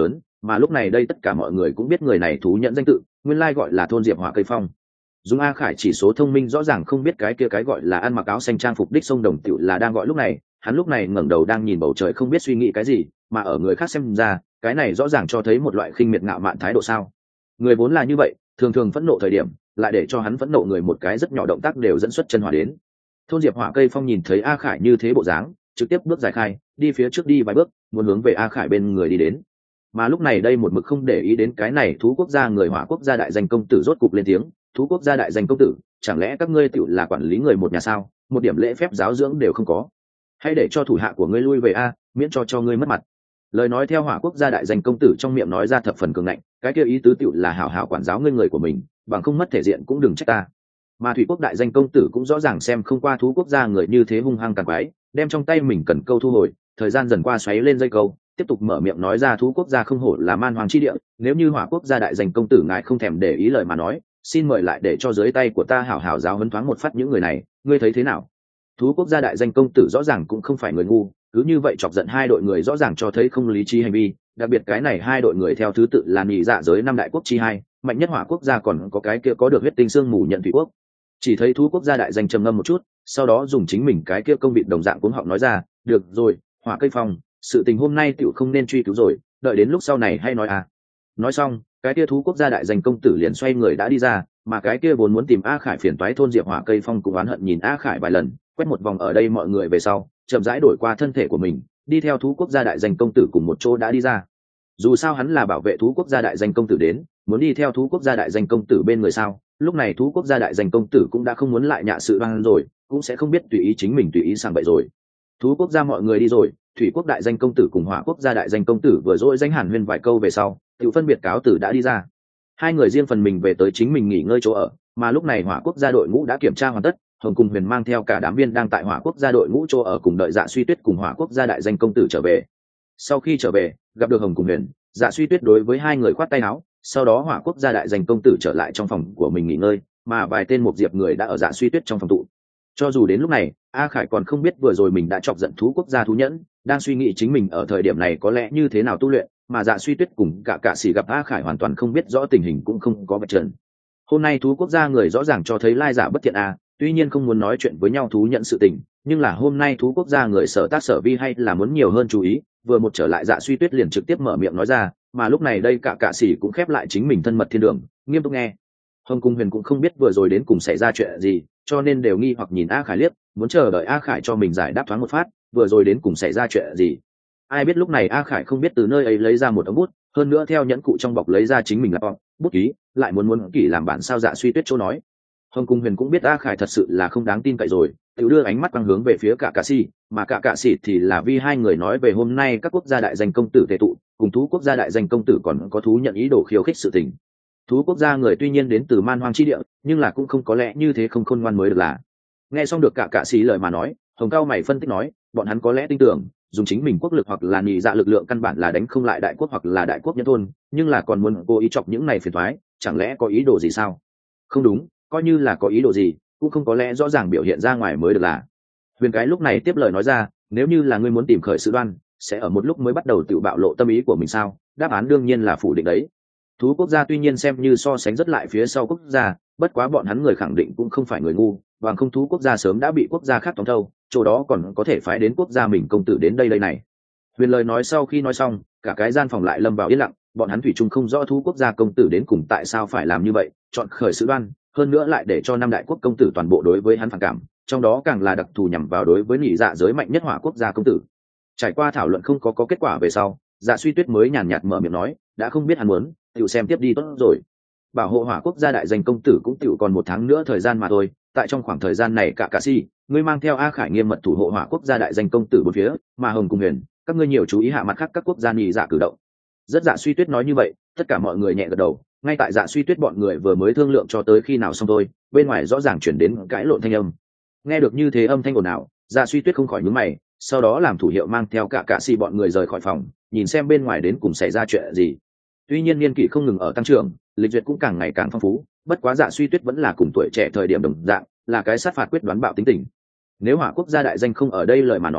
mà lúc này đây tất cả mọi người cũng biết người này thú nhận danh tự, nguyên lai gọi là thôn diệp hỏa cây phong. Dùng A Khải chỉ số thông minh rõ ràng không biết cái kia cái gọi là ăn mặc áo xanh trang phục đích sông đồng tiểu là đang gọi lúc này, hắn lúc này ngẩng đầu đang nhìn bầu trời không biết suy nghĩ cái gì, mà ở người khác xem ra, cái này rõ ràng cho thấy một loại khinh miệt ngạo mạn thái độ sao. Người vốn là như vậy, thường thường phẫn nộ thời điểm, lại để cho hắn phẫn nộ người một cái rất nhỏ động tác đều dẫn xuất chân hỏa đến. Thôn diệp hỏa cây phong nhìn thấy A Khải như thế bộ dáng, trực tiếp bước dài khai, đi phía trước đi vài bước, muốn hướng về A Khải bên người đi đến. Mà lúc này đây một mực không để ý đến cái này thú quốc gia người hỏa quốc gia đại danh công tử rốt cục lên tiếng, thú quốc gia đại danh công tử, chẳng lẽ các ngươi tự là quản lý người một nhà sao, một điểm lễ phép giáo dưỡng đều không có? Hãy để cho thủ hạ của ngươi lui về a, miễn cho ngươi mất mặt. Lời nói theo hỏa quốc gia đại danh công tử trong miệng nói ra thập phần cường ngạnh, cái kia ý tứ tựu là hảo hảo quản giáo ngươi người của mình, bằng không mất thể diện cũng đừng trách ta. Mà thủy quốc đại danh công tử cũng rõ ràng xem không qua thú quốc gia người như thế hung hăng tàn quái, đem trong tay mình cần câu thu hồi, thời gian dần qua xoáy lên dây câu, tiếp tục mở miệng nói ra thú quốc gia không hổ là man hoàng chi địa, nếu như hỏa quốc gia đại danh công tử ngài không thèm để ý lời mà nói, xin mời lại để cho dưới tay của ta hảo hảo giáo huấn thoáng một phát những người này, ngươi thấy thế nào? Thú quốc gia đại danh công tử rõ ràng cũng không phải người ngu, cứ như vậy chọc giận hai đội người rõ ràng cho thấy không lý trí hành vi, đặc biệt cái này hai đội người theo thứ tự là nhị dạ giới năm đại quốc chi hai, mạnh nhất hỏa quốc gia còn có cái kia có được huyết tinh xương mù nhận thủy quốc. Chỉ thấy thú quốc gia đại danh trầm ngâm một chút, sau đó dùng chính mình cái kia công bị đồng dạng cuống họng nói ra, được rồi, hỏa cây phong, sự tình hôm nay tiểu không nên truy cứu rồi, đợi đến lúc sau này hay nói à. Nói xong, cái kia thú quốc gia đại danh công tử liền xoay người đã đi ra, mà cái kia vốn muốn tìm A Khải phiền toái thôn diệp hỏa cây phong cũng oán hận nhìn A Khải vài lần, quét một vòng ở đây mọi người về sau, chậm rãi đổi qua thân thể của mình, đi theo thú quốc gia đại danh công tử cùng một chỗ đã đi ra. Dù sao hắn là bảo vệ thú quốc gia đại danh công tử đến, muốn đi theo thú quốc gia đại danh công tử bên người sao, lúc này thú quốc gia đại danh công tử cũng đã không muốn lại nhạ sự đoan rồi, cũng sẽ không biết tùy ý chính mình tùy ý sang bậy rồi. Thú quốc gia mọi người đi rồi, thủy quốc đại danh công tử cùng hỏa quốc gia đại danh công tử vừa dỗi danh hàn huyên vài câu về sau, tự phân biệt cáo tử đã đi ra. Hai người riêng phần mình về tới chính mình nghỉ ngơi chỗ ở, mà lúc này hỏa quốc gia đội ngũ đã kiểm tra hoàn tất, Hồng Cùng Huyền mang theo cả đám viên đang tại hỏa quốc gia đội ngũ chỗ ở cùng đợi Dạ Suy Tuyết cùng hỏa quốc gia đại danh công tử trở về. Sau khi trở về, gặp được Hồng Cùng Huyền, Dạ Suy Tuyết đối với hai người khoát tay áo, sau đó hỏa quốc gia đại danh công tử trở lại trong phòng của mình nghỉ ngơi, mà vài tên một diệp người đã ở Dạ Suy Tuyết trong phòng tụ. Cho dù đến lúc này, A Khải còn không biết vừa rồi mình đã chọc giận thú quốc gia thú nhẫn, đang suy nghĩ chính mình ở thời điểm này có lẽ như thế nào tu luyện, mà Dạ Suy Tuyết cùng cả sĩ gặp A Khải hoàn toàn không biết rõ tình hình cũng không có vật trần. Hôm nay thú quốc gia người rõ ràng cho thấy lai giả bất thiện a, tuy nhiên không muốn nói chuyện với nhau thú nhận sự tình, nhưng là hôm nay thú quốc gia người sở tác sở vi hay là muốn nhiều hơn chú ý, vừa một trở lại Dạ Suy Tuyết liền trực tiếp mở miệng nói ra, mà lúc này đây cả sĩ cũng khép lại chính mình thân mật thiên đường, nghiêm túc nghe. Hồng Cung Huyền cũng không biết vừa rồi đến cùng xảy ra chuyện gì, cho nên đều nghi hoặc nhìn A Khải liếc, muốn chờ đợi A Khải cho mình giải đáp thoáng một phát, vừa rồi đến cùng xảy ra chuyện gì. Ai biết lúc này A Khải không biết từ nơi ấy lấy ra một ống bút, hơn nữa theo nhẫn cụ trong bọc lấy ra chính mình laptop, bút ký, lại muốn kỷ làm bản sao Dạ Suy Tuyết chỗ nói. Hồng Cung Huyền cũng biết A Khải thật sự là không đáng tin cậy rồi, tự đưa ánh mắt quang hướng về phía cả sĩ, mà cả sĩ thì là vì hai người nói về hôm nay các quốc gia đại danh công tử tề tụ, cùng thú quốc gia đại danh công tử còn có thú nhận ý đồ khiêu khích sự tình. Thú quốc gia người tuy nhiên đến từ man hoang chi địa, nhưng là cũng không có lẽ như thế không khôn ngoan mới được là. Nghe xong được cả sĩ lời mà nói, Hồng Cao mày phân tích nói, bọn hắn có lẽ tin tưởng dùng chính mình quốc lực hoặc là nhị dạ lực lượng căn bản là đánh không lại đại quốc hoặc là đại quốc nhân thôn, nhưng là còn muốn cố ý chọc những này phiền toái, chẳng lẽ có ý đồ gì sao? Không đúng, coi như là có ý đồ gì, cũng không có lẽ rõ ràng biểu hiện ra ngoài mới được là. Huyền cái lúc này tiếp lời nói ra, nếu như là ngươi muốn tìm khởi sự đoan, sẽ ở một lúc mới bắt đầu tự bạo lộ tâm ý của mình sao? Đáp án đương nhiên là phủ định đấy. Thú quốc gia tuy nhiên xem như so sánh rất lại phía sau quốc gia, bất quá bọn hắn người khẳng định cũng không phải người ngu, bằng không thú quốc gia sớm đã bị quốc gia khác tóm thâu, chỗ đó còn có thể phái đến quốc gia mình công tử đến đây này. Huyền lời nói sau khi nói xong, cả cái gian phòng lại lâm vào yên lặng, bọn hắn thủy chung không rõ thú quốc gia công tử đến cùng tại sao phải làm như vậy, chọn khởi sự đoan, hơn nữa lại để cho năm đại quốc công tử toàn bộ đối với hắn phản cảm, trong đó càng là đặc thù nhằm vào đối với nhị dạ giới mạnh nhất hỏa quốc gia công tử. Trải qua thảo luận không có kết quả về sau, Dạ Suy Tuyết mới nhàn nhạt mở miệng nói, đã không biết hắn muốn, tiểu xem tiếp đi tốt rồi. Bảo hộ hỏa quốc gia đại danh công tử cũng tiểu còn 1 tháng nữa thời gian mà thôi, tại trong khoảng thời gian này cả sĩ, ngươi mang theo A Khải nghiêm mật thủ hộ hỏa quốc gia đại danh công tử bốn phía, mà Hồng Cung Huyền, các ngươi nhiều chú ý hạ mặt khác các quốc gia nhị dạ cử động. Rất Dạ Suy Tuyết nói như vậy, tất cả mọi người nhẹ gật đầu, ngay tại Dạ Suy Tuyết bọn người vừa mới thương lượng cho tới khi nào xong thôi, bên ngoài rõ ràng chuyển đến cãi lộn thanh âm. Nghe được như thế âm thanh ồn ào, Dạ Suy Tuyết không khỏi nhướng mày, sau đó làm thủ hiệu mang theo cả sĩ bọn người rời khỏi phòng, nhìn xem bên ngoài đến cùng xảy ra chuyện gì. Tuy nhiên niên kỷ không ngừng ở tăng trưởng, lịch duyệt cũng càng ngày càng phong phú, bất quá Dạ Suy Tuyết vẫn là cùng tuổi trẻ thời điểm đồng dạng, là cái sát phạt quyết đoán bạo tính tình. Nếu hỏa quốc gia đại danh không ở đây lời mà nói,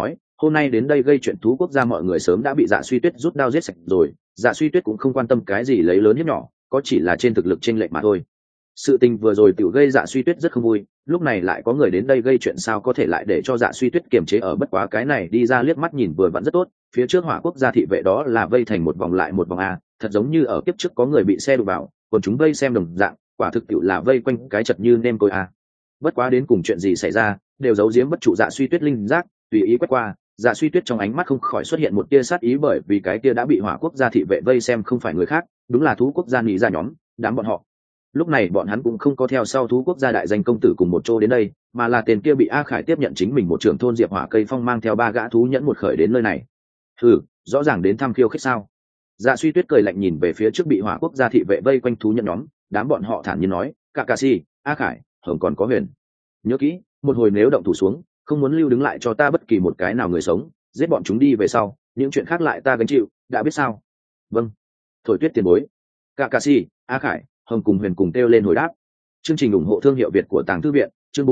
hôm nay đến đây gây chuyện thú quốc gia mọi người sớm đã bị Dạ Suy Tuyết rút đao giết sạch rồi. Dạ Suy Tuyết cũng không quan tâm cái gì lấy lớn hiếp nhỏ, có chỉ là trên thực lực chênh lệch mà thôi. Sự tình vừa rồi tiểu gây Dạ Suy Tuyết rất không vui, lúc này lại có người đến đây gây chuyện, sao có thể lại để cho Dạ Suy Tuyết kiềm chế ở. Bất quá cái này đi ra liếc mắt nhìn vừa vẫn rất tốt, phía trước Hỏa quốc gia thị vệ đó là vây thành một vòng lại một vòng a, thật giống như ở kiếp trước có người bị xe đụng vào, còn chúng vây xem đồng dạng, quả thực tiểu là vây quanh cái chật như nêm cối a. Bất quá đến cùng chuyện gì xảy ra, đều giấu giếm bất trụ Dạ Suy Tuyết linh giác, tùy ý quét qua, Dạ Suy Tuyết trong ánh mắt không khỏi xuất hiện một tia sát ý, bởi vì cái tia đã bị Hỏa quốc gia thị vệ vây xem không phải người khác, đúng là thú quốc gia nhị gia nhóm, đám bọn họ. Lúc này bọn hắn cũng không có theo sau thú quốc gia đại danh công tử cùng một chỗ đến đây, mà là tên kia bị A Khải tiếp nhận chính mình một trưởng thôn Diệp Hỏa Cây Phong mang theo 3 gã thú nhẫn một khởi đến nơi này. Rõ ràng đến thăm khiêu khích sao? Dạ Suy Tuyết cười lạnh nhìn về phía trước bị Hỏa quốc gia thị vệ vây quanh thú nhẫn nhóm, đám bọn họ thản nhiên nói, cả cà si, A Khải, hồng còn có Huyền. Nhớ kỹ, một hồi nếu động thủ xuống, không muốn lưu đứng lại cho ta bất kỳ một cái nào người sống, giết bọn chúng đi về sau, những chuyện khác lại ta gánh chịu, đã biết sao? Vâng. Thổi Tuyết tiền bối. Cả cà si, A Khải, hồng cùng Huyền cùng kêu lên hồi đáp. Chương trình ủng hộ thương hiệu Việt của Tàng Thư viện, chương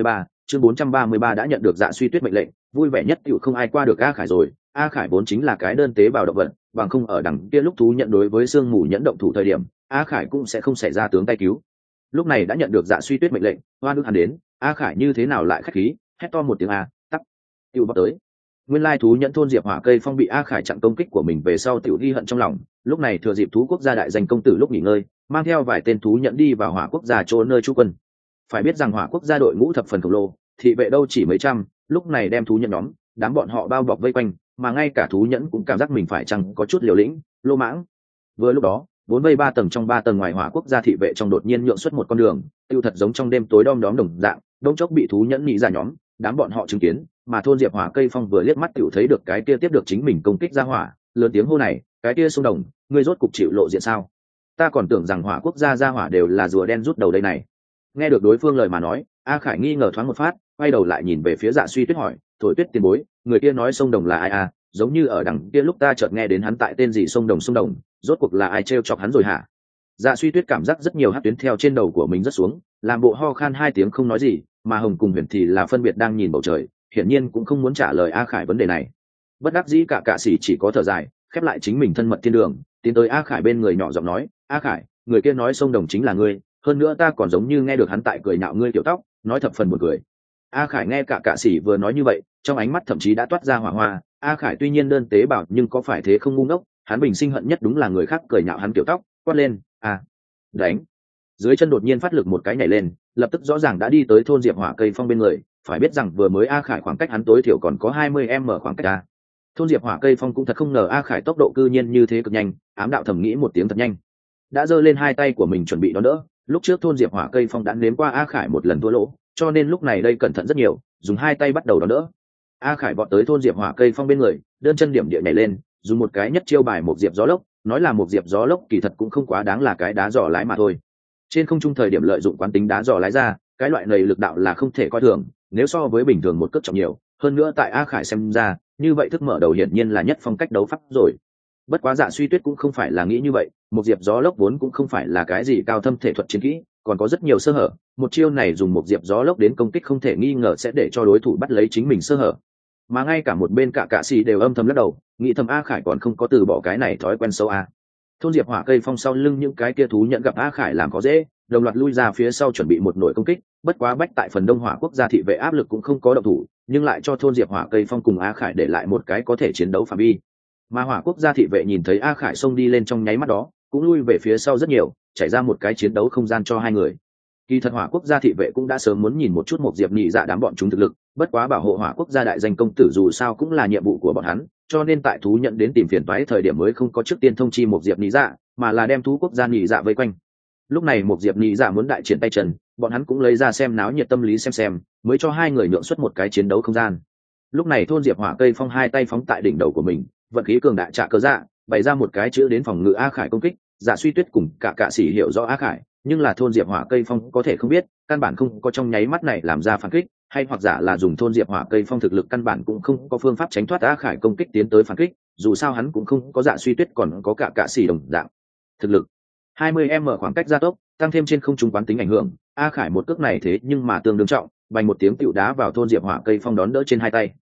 433 đã nhận được Dạ Suy Tuyết mệnh lệnh, vui vẻ nhất tiểu không ai qua được A Khải rồi. A Khải vốn chính là cái đơn tế bào động vật, bằng không ở đằng kia lúc thú nhận đối với xương mù nhẫn động thủ thời điểm, A Khải cũng sẽ không xảy ra tướng tay cứu. Lúc này đã nhận được Dạ Suy Tuyết mệnh lệnh, hoa nước hắn đến, A Khải như thế nào lại khách khí, hét to một tiếng a, tắc, tiểu vào tới. Nguyên lai thú nhẫn thôn Diệp Hỏa Cây Phong bị A Khải chặn công kích của mình về sau tiểu ghi hận trong lòng, lúc này thừa dịp thú quốc gia đại danh công tử lúc nghỉ ngơi, mang theo vài tên thú nhẫn đi vào Hỏa quốc gia chỗ nơi trú quân. Phải biết rằng Hỏa quốc gia đội ngũ thập phần khổng lồ, thị vệ đâu chỉ mấy trăm, lúc này đem thú nhẫn nhóm, đám bọn họ bao bọc vây quanh, mà ngay cả thú nhẫn cũng cảm giác mình phải chăng có chút liều lĩnh, lô mãng. Vừa lúc đó, 4 tầng trong 3 tầng ngoài Hỏa quốc gia thị vệ trong đột nhiên nhượng xuất một con đường, tiêu thật giống trong đêm tối đom đóm đồng dạng, đông chốc bị thú nhẫn nhị ra nhóm, đám bọn họ chứng kiến, mà thôn Diệp Hỏa Cây Phong vừa liếc mắt tiểu thấy được cái kia tiếp được chính mình công kích ra hỏa, lớn tiếng hô này, cái kia Sông Đồng, ngươi rốt cục chịu lộ diện sao? Ta còn tưởng rằng Hỏa quốc gia ra hỏa đều là rùa đen rút đầu đây này. Nghe được đối phương lời mà nói, A Khải nghi ngờ thoáng một phát, quay đầu lại nhìn về phía Dạ Suy Tuyết hỏi, Thổi Tuyết tiền bối, người kia nói Sông Đồng là ai à? Giống như ở đằng kia lúc ta chợt nghe đến hắn tại tên gì Sông Đồng, rốt cuộc là ai trêu chọc hắn rồi hả? Dạ Suy Tuyết cảm giác rất nhiều hắc tuyến theo trên đầu của mình rất xuống, làm bộ ho khan 2 tiếng không nói gì, mà Hồng cùng Huyền thì là phân biệt đang nhìn bầu trời, hiển nhiên cũng không muốn trả lời A Khải vấn đề này. Bất đắc dĩ cả sĩ chỉ có thở dài, khép lại chính mình thân mật thiên đường, tiến tới A Khải bên người nhỏ giọng nói, A Khải, người kia nói Sông Đồng chính là ngươi, hơn nữa ta còn giống như nghe được hắn tại cười nhạo ngươi tiểu tóc, nói thập phần buồn cười. A Khải nghe cả sĩ vừa nói như vậy, trong ánh mắt thậm chí đã toát ra hỏa hoa. A Khải tuy nhiên đơn tế bảo nhưng có phải thế không ngu ngốc, hắn bình sinh hận nhất đúng là người khác cười nhạo hắn tiểu tóc, quát lên, đánh. Dưới chân đột nhiên phát lực một cái nhảy lên, lập tức rõ ràng đã đi tới thôn Diệp Hỏa Cây Phong bên người, phải biết rằng vừa mới A Khải khoảng cách hắn tối thiểu còn có 20m khoảng cách a. Thôn Diệp Hỏa Cây Phong cũng thật không ngờ A Khải tốc độ cư nhiên như thế cực nhanh, ám đạo thầm nghĩ một tiếng thật nhanh. Đã giơ lên 2 tay của mình chuẩn bị đón đỡ, lúc trước thôn Diệp Hỏa Cây Phong đã nếm qua A Khải một lần thua lỗ, cho nên lúc này đây cẩn thận rất nhiều, dùng 2 tay bắt đầu đón đỡ. A Khải vọt tới thôn Diệp Hỏa Cây Phong bên người, đơn chân điểm địa nhảy lên, dùng một cái nhất chiêu bài một diệp gió lốc, nói là một diệp gió lốc kỳ thật cũng không quá đáng, là cái đá giò lái mà thôi. Trên không trung thời điểm lợi dụng quán tính đá giò lái ra, cái loại này lực đạo là không thể coi thường, nếu so với bình thường một cước trọng nhiều, hơn nữa tại A Khải xem ra, như vậy thức mở đầu hiển nhiên là nhất phong cách đấu pháp rồi. Bất quá Dạ Suy Tuyết cũng không phải là nghĩ như vậy, một diệp gió lốc vốn cũng không phải là cái gì cao thâm thể thuật chiến kỹ, còn có rất nhiều sơ hở, một chiêu này dùng một diệp gió lốc đến công kích không thể nghi ngờ sẽ để cho đối thủ bắt lấy chính mình sơ hở. Mà ngay cả một bên cả sĩ đều âm thầm lắc đầu, nghĩ thầm A Khải còn không có từ bỏ cái này thói quen xấu a. Thôn Diệp Hỏa Cây Phong sau lưng những cái kia thú nhận gặp A Khải làm có dễ, đồng loạt lui ra phía sau chuẩn bị một nổi công kích, bất quá bách tại phần đông Hỏa quốc gia thị vệ áp lực cũng không có động thủ, nhưng lại cho thôn Diệp Hỏa Cây Phong cùng A Khải để lại một cái có thể chiến đấu phạm vi. Mà Hỏa quốc gia thị vệ nhìn thấy A Khải xông đi lên trong nháy mắt đó, cũng lui về phía sau rất nhiều, chảy ra một cái chiến đấu không gian cho hai người. Kỳ thật Hỏa quốc gia thị vệ cũng đã sớm muốn nhìn một chút một diệp nhị dạ đám bọn chúng thực lực, bất quá bảo hộ Hỏa quốc gia đại danh công tử dù sao cũng là nhiệm vụ của bọn hắn, cho nên tại thú nhận đến tìm phiền toái thời điểm mới không có trước tiên thông chi một diệp nhị dạ, mà là đem thú quốc gia nhị dạ vây quanh. Lúc này một diệp nhị dạ muốn đại triển tay chân, bọn hắn cũng lấy ra xem náo nhiệt tâm lý xem, mới cho hai người nhượng xuất một cái chiến đấu không gian. Lúc này thôn Diệp Hỏa Cây Phong 2 tay phóng tại đỉnh đầu của mình, vận khí cường đại trả cơ dạ, bày ra một cái chữ đến phòng ngự A Khải công kích. Dạ Suy Tuyết cùng cả sĩ hiểu rõ A Khải, nhưng là thôn Diệp Hỏa Cây Phong có thể không biết, căn bản không có trong nháy mắt này làm ra phản kích, hay hoặc giả là dùng thôn Diệp Hỏa Cây Phong thực lực căn bản cũng không có phương pháp tránh thoát A Khải công kích tiến tới phản kích, dù sao hắn cũng không có Dạ Suy Tuyết còn có cả sĩ đồng dạng thực lực. 20m khoảng cách gia tốc, tăng thêm trên không trung quán tính ảnh hưởng, A Khải một cước này thế nhưng mà tương đương trọng, bành một tiếng tựu đá vào thôn Diệp Hỏa Cây Phong đón đỡ trên 2 tay.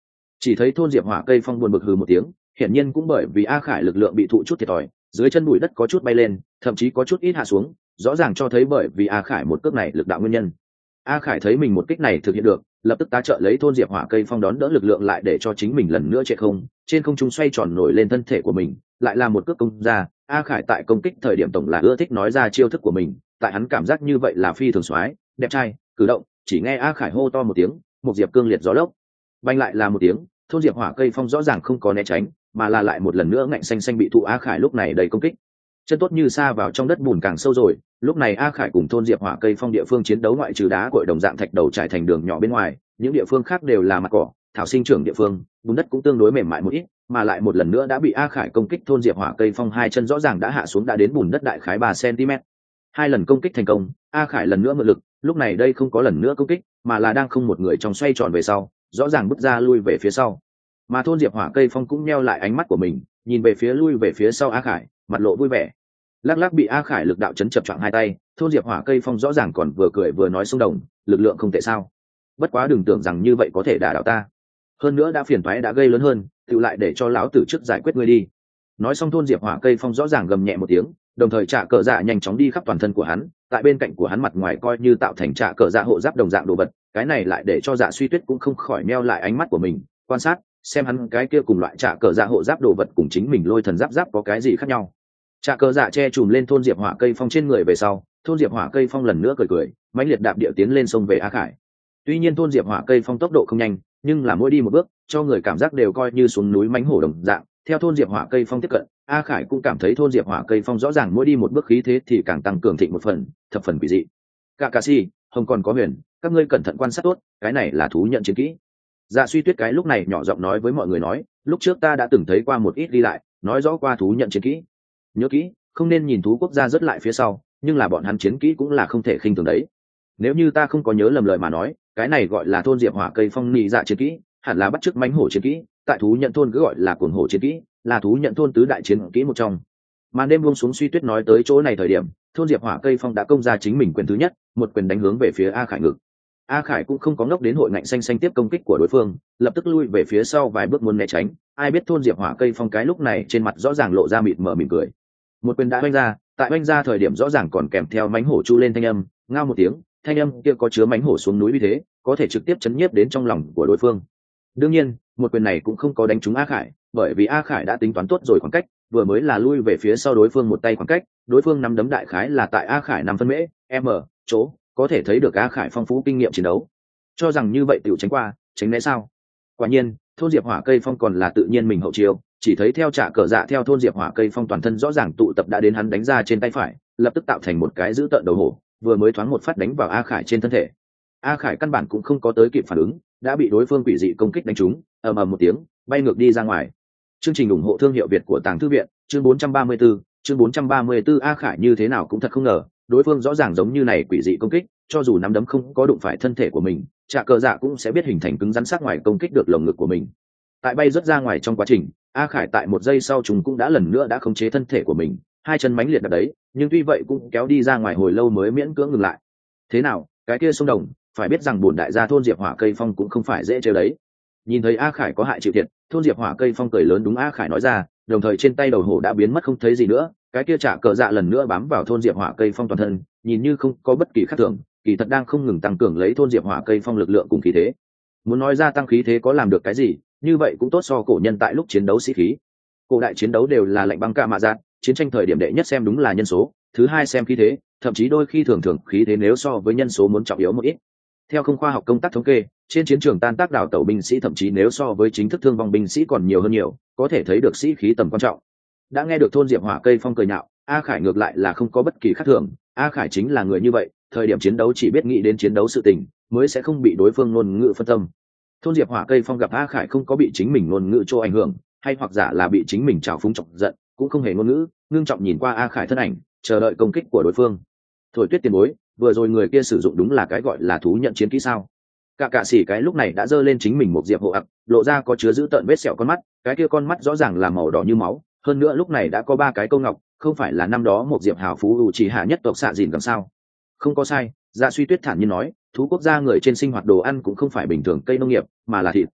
Chỉ thấy thôn diệp hỏa cây phong buồn bực hừ một tiếng, hiển nhiên cũng bởi vì A Khải lực lượng bị thụ chút thiệt thòi, dưới chân bụi đất có chút bay lên, thậm chí có chút ít hạ xuống, rõ ràng cho thấy bởi vì A Khải một cước này lực đạo nguyên nhân. A Khải thấy mình một kích này thực hiện được, lập tức tá trợ lấy thôn diệp hỏa cây phong đón đỡ lực lượng lại để cho chính mình lần nữa chạy không, trên không trung xoay tròn nổi lên thân thể của mình, lại là một cước công ra. A Khải tại công kích thời điểm tổng là ưa thích nói ra chiêu thức của mình, tại hắn cảm giác như vậy là phi thường soái, đẹp trai, cử động, chỉ nghe A Khải hô to một tiếng, một diệp cương liệt gió lốc. Bành lại là một tiếng, thôn diệp hỏa cây phong rõ ràng không có né tránh, mà là lại một lần nữa ngạnh xanh xanh bị thụ A Khải lúc này đầy công kích. Chân tốt như sa vào trong đất bùn càng sâu rồi, lúc này A Khải cùng thôn diệp hỏa cây phong địa phương chiến đấu ngoại trừ đá cội đồng dạng thạch đầu trải thành đường nhỏ bên ngoài, những địa phương khác đều là mặt cỏ thảo sinh trưởng địa phương, bùn đất cũng tương đối mềm mại một ít, mà lại một lần nữa đã bị A Khải công kích. Thôn diệp hỏa cây phong hai chân rõ ràng đã hạ xuống đã đến bùn đất đại khái 3 cm. Hai lần công kích thành công, A Khải lần nữa mượn lực, lúc này đây không có lần nữa công kích, mà là đang không một người trong xoay tròn về sau, rõ ràng bước ra lui về phía sau. Mà thôn diệp hỏa cây phong cũng nheo lại ánh mắt của mình, nhìn về phía lui về phía sau A Khải, mặt lộ vui vẻ. Lắc lắc bị A Khải lực đạo chấn chập choạng hai tay, thôn diệp hỏa cây phong rõ ràng còn vừa cười vừa nói xung đồng, lực lượng không tệ sao? Bất quá đừng tưởng rằng như vậy có thể đả đảo ta. Hơn nữa đã phiền toái đã gây lớn hơn, tự lại để cho lão tử trước giải quyết ngươi đi. Nói xong thôn diệp hỏa cây phong rõ ràng gầm nhẹ một tiếng, đồng thời trả cờ dạ nhanh chóng đi khắp toàn thân của hắn, tại bên cạnh của hắn mặt ngoài coi như tạo thành trả cờ dạ hộ giáp đồng dạng đồ vật, cái này lại để cho Dạ Suy Tuyết cũng không khỏi neo lại ánh mắt của mình, quan sát xem hắn cái kia cùng loại trả cờ dạ hộ giáp đồ vật cùng chính mình lôi thần giáp có cái gì khác nhau. Trả cờ dạ che chùm lên thôn diệp hỏa cây phong trên người về sau, thôn diệp hỏa cây phong lần nữa cười mãnh liệt đạp địa tiến lên sông về A Khải. Tuy nhiên thôn diệp hỏa cây phong tốc độ không nhanh, nhưng là mỗi đi một bước cho người cảm giác đều coi như xuống núi mãnh hổ đồng dạng. Theo thôn diệp hỏa cây phong tiếp cận, A Khải cũng cảm thấy thôn diệp hỏa cây phong rõ ràng mỗi đi một bước khí thế thì càng tăng cường thịnh một phần, thập phần quỷ dị. Cả si, Hồng còn có Huyền, các ngươi cẩn thận quan sát tốt, cái này là thú nhận chiến kỹ. Dạ Suy Tuyết cái lúc này nhỏ giọng nói với mọi người nói, lúc trước ta đã từng thấy qua một ít đi lại, nói rõ qua thú nhận chiến kỹ. Nhớ kỹ, không nên nhìn thú quốc gia rất lại phía sau, nhưng là bọn hắn chiến kỹ cũng là không thể khinh thường đấy. Nếu như ta không có nhớ lầm lời mà nói, cái này gọi là thôn diệp hỏa cây phong nị dạ chiến kỹ, hẳn là bắt chước mãnh hổ chiến kỹ, tại thú nhận thôn cứ gọi là cuồng hổ chiến kỹ, là thú nhận thôn tứ đại chiến kỹ một trong. Màn đêm buông xuống, Suy Tuyết nói tới chỗ này thời điểm, thôn diệp hỏa cây phong đã công ra chính mình quyền thứ nhất, một quyền đánh hướng về phía A Khải ngực. A Khải cũng không có ngốc đến hội ngạnh xanh xanh tiếp công kích của đối phương, lập tức lui về phía sau vài bước muốn né tránh. Ai biết thôn diệp hỏa cây phong cái lúc này trên mặt rõ ràng lộ ra mịt mờ mỉm cười. Một quyền đã oanh ra, tại oanh ra thời điểm rõ ràng còn kèm theo mãnh hổ chu lên thanh âm, ngao một tiếng, thanh âm kia có chứa mãnh hổ xuống núi như thế, có thể trực tiếp chấn nhiếp đến trong lòng của đối phương. Đương nhiên, một quyền này cũng không có đánh trúng A Khải, bởi vì A Khải đã tính toán tốt rồi khoảng cách, vừa mới là lui về phía sau đối phương một tay khoảng cách, đối phương nắm đấm đại khái là tại A Khải 5 phân mễ, m chỗ, có thể thấy được A Khải phong phú kinh nghiệm chiến đấu. Cho rằng như vậy tiểu tránh qua, tránh né sao? Quả nhiên, thôn diệp hỏa cây phong còn là tự nhiên mình hậu chiêu, chỉ thấy theo trả cờ dạ theo thôn diệp hỏa cây phong toàn thân rõ ràng tụ tập đã đến hắn đánh ra trên tay phải, lập tức tạo thành một cái giữ tợn đầu hổ, vừa mới thoáng một phát đánh vào A Khải trên thân thể. A Khải căn bản cũng không có tới kịp phản ứng, đã bị đối phương quỷ dị công kích đánh trúng, ầm ầm một tiếng, bay ngược đi ra ngoài. Chương trình ủng hộ thương hiệu Việt của Tàng Thư viện, chương 434, chương 434. A Khải như thế nào cũng thật không ngờ, đối phương rõ ràng giống như này quỷ dị công kích, cho dù nắm đấm không có đụng phải thân thể của mình, trả cờ dạ cũng sẽ biết hình thành cứng rắn sắc ngoài công kích được lồng ngực của mình. Tại bay rất ra ngoài trong quá trình, A Khải tại một giây sau chúng cũng đã lần nữa đã khống chế thân thể của mình, hai chân mãnh liệt đạp đấy, nhưng tuy vậy cũng kéo đi ra ngoài hồi lâu mới miễn cưỡng ngừng lại. Thế nào, cái kia sông đồng, phải biết rằng bổn đại gia thôn diệp hỏa cây phong cũng không phải dễ chơi đấy. Nhìn thấy A Khải có hại chịu thiệt, thôn diệp hỏa cây phong cười lớn đúng A Khải nói ra, đồng thời trên tay đầu hổ đã biến mất không thấy gì nữa, cái kia trả cờ dạ lần nữa bám vào thôn diệp hỏa cây phong toàn thân, nhìn như không có bất kỳ khác thường, kỳ thật đang không ngừng tăng cường lấy thôn diệp hỏa cây phong lực lượng cùng khí thế. Muốn nói ra tăng khí thế có làm được cái gì, như vậy cũng tốt so cổ nhân tại lúc chiến đấu sĩ khí. Cổ đại chiến đấu đều là lạnh băng ca mạ giác, chiến tranh thời điểm đệ nhất xem đúng là nhân số, thứ hai xem khí thế, thậm chí đôi khi thường khí thế nếu so với nhân số muốn trọng yếu một ít. Theo không khoa học công tác thống kê, trên chiến trường tan tác đào tẩu binh sĩ thậm chí nếu so với chính thức thương vong binh sĩ còn nhiều hơn nhiều, có thể thấy được sĩ khí tầm quan trọng. Đã nghe được thôn diệp hỏa cây phong cười nhạo, A Khải ngược lại là không có bất kỳ khác thường. A Khải chính là người như vậy, thời điểm chiến đấu chỉ biết nghĩ đến chiến đấu sự tình, mới sẽ không bị đối phương ngôn ngữ phân tâm. Thôn diệp hỏa cây phong gặp A Khải không có bị chính mình ngôn ngữ cho ảnh hưởng, hay hoặc giả là bị chính mình trào phúng chọc giận, cũng không hề ngôn ngữ, ngưng trọng nhìn qua A Khải thân ảnh, chờ đợi công kích của đối phương. Thổi Tuyết tiền bối, vừa rồi người kia sử dụng đúng là cái gọi là thú nhận chiến kỹ sao? Cả sĩ cái lúc này đã giơ lên chính mình một diệp hộ ặc, lộ ra có chứa giữ tợn vết sẹo con mắt, cái kia con mắt rõ ràng là màu đỏ như máu, hơn nữa lúc này đã có 3 cái câu ngọc, không phải là năm đó một diệp hào phú chỉ hạ nhất tộc xạ dìn gần sao? Không có sai, Dạ Suy Tuyết thản nhiên nói, thú quốc gia người trên sinh hoạt đồ ăn cũng không phải bình thường cây nông nghiệp, mà là thịt.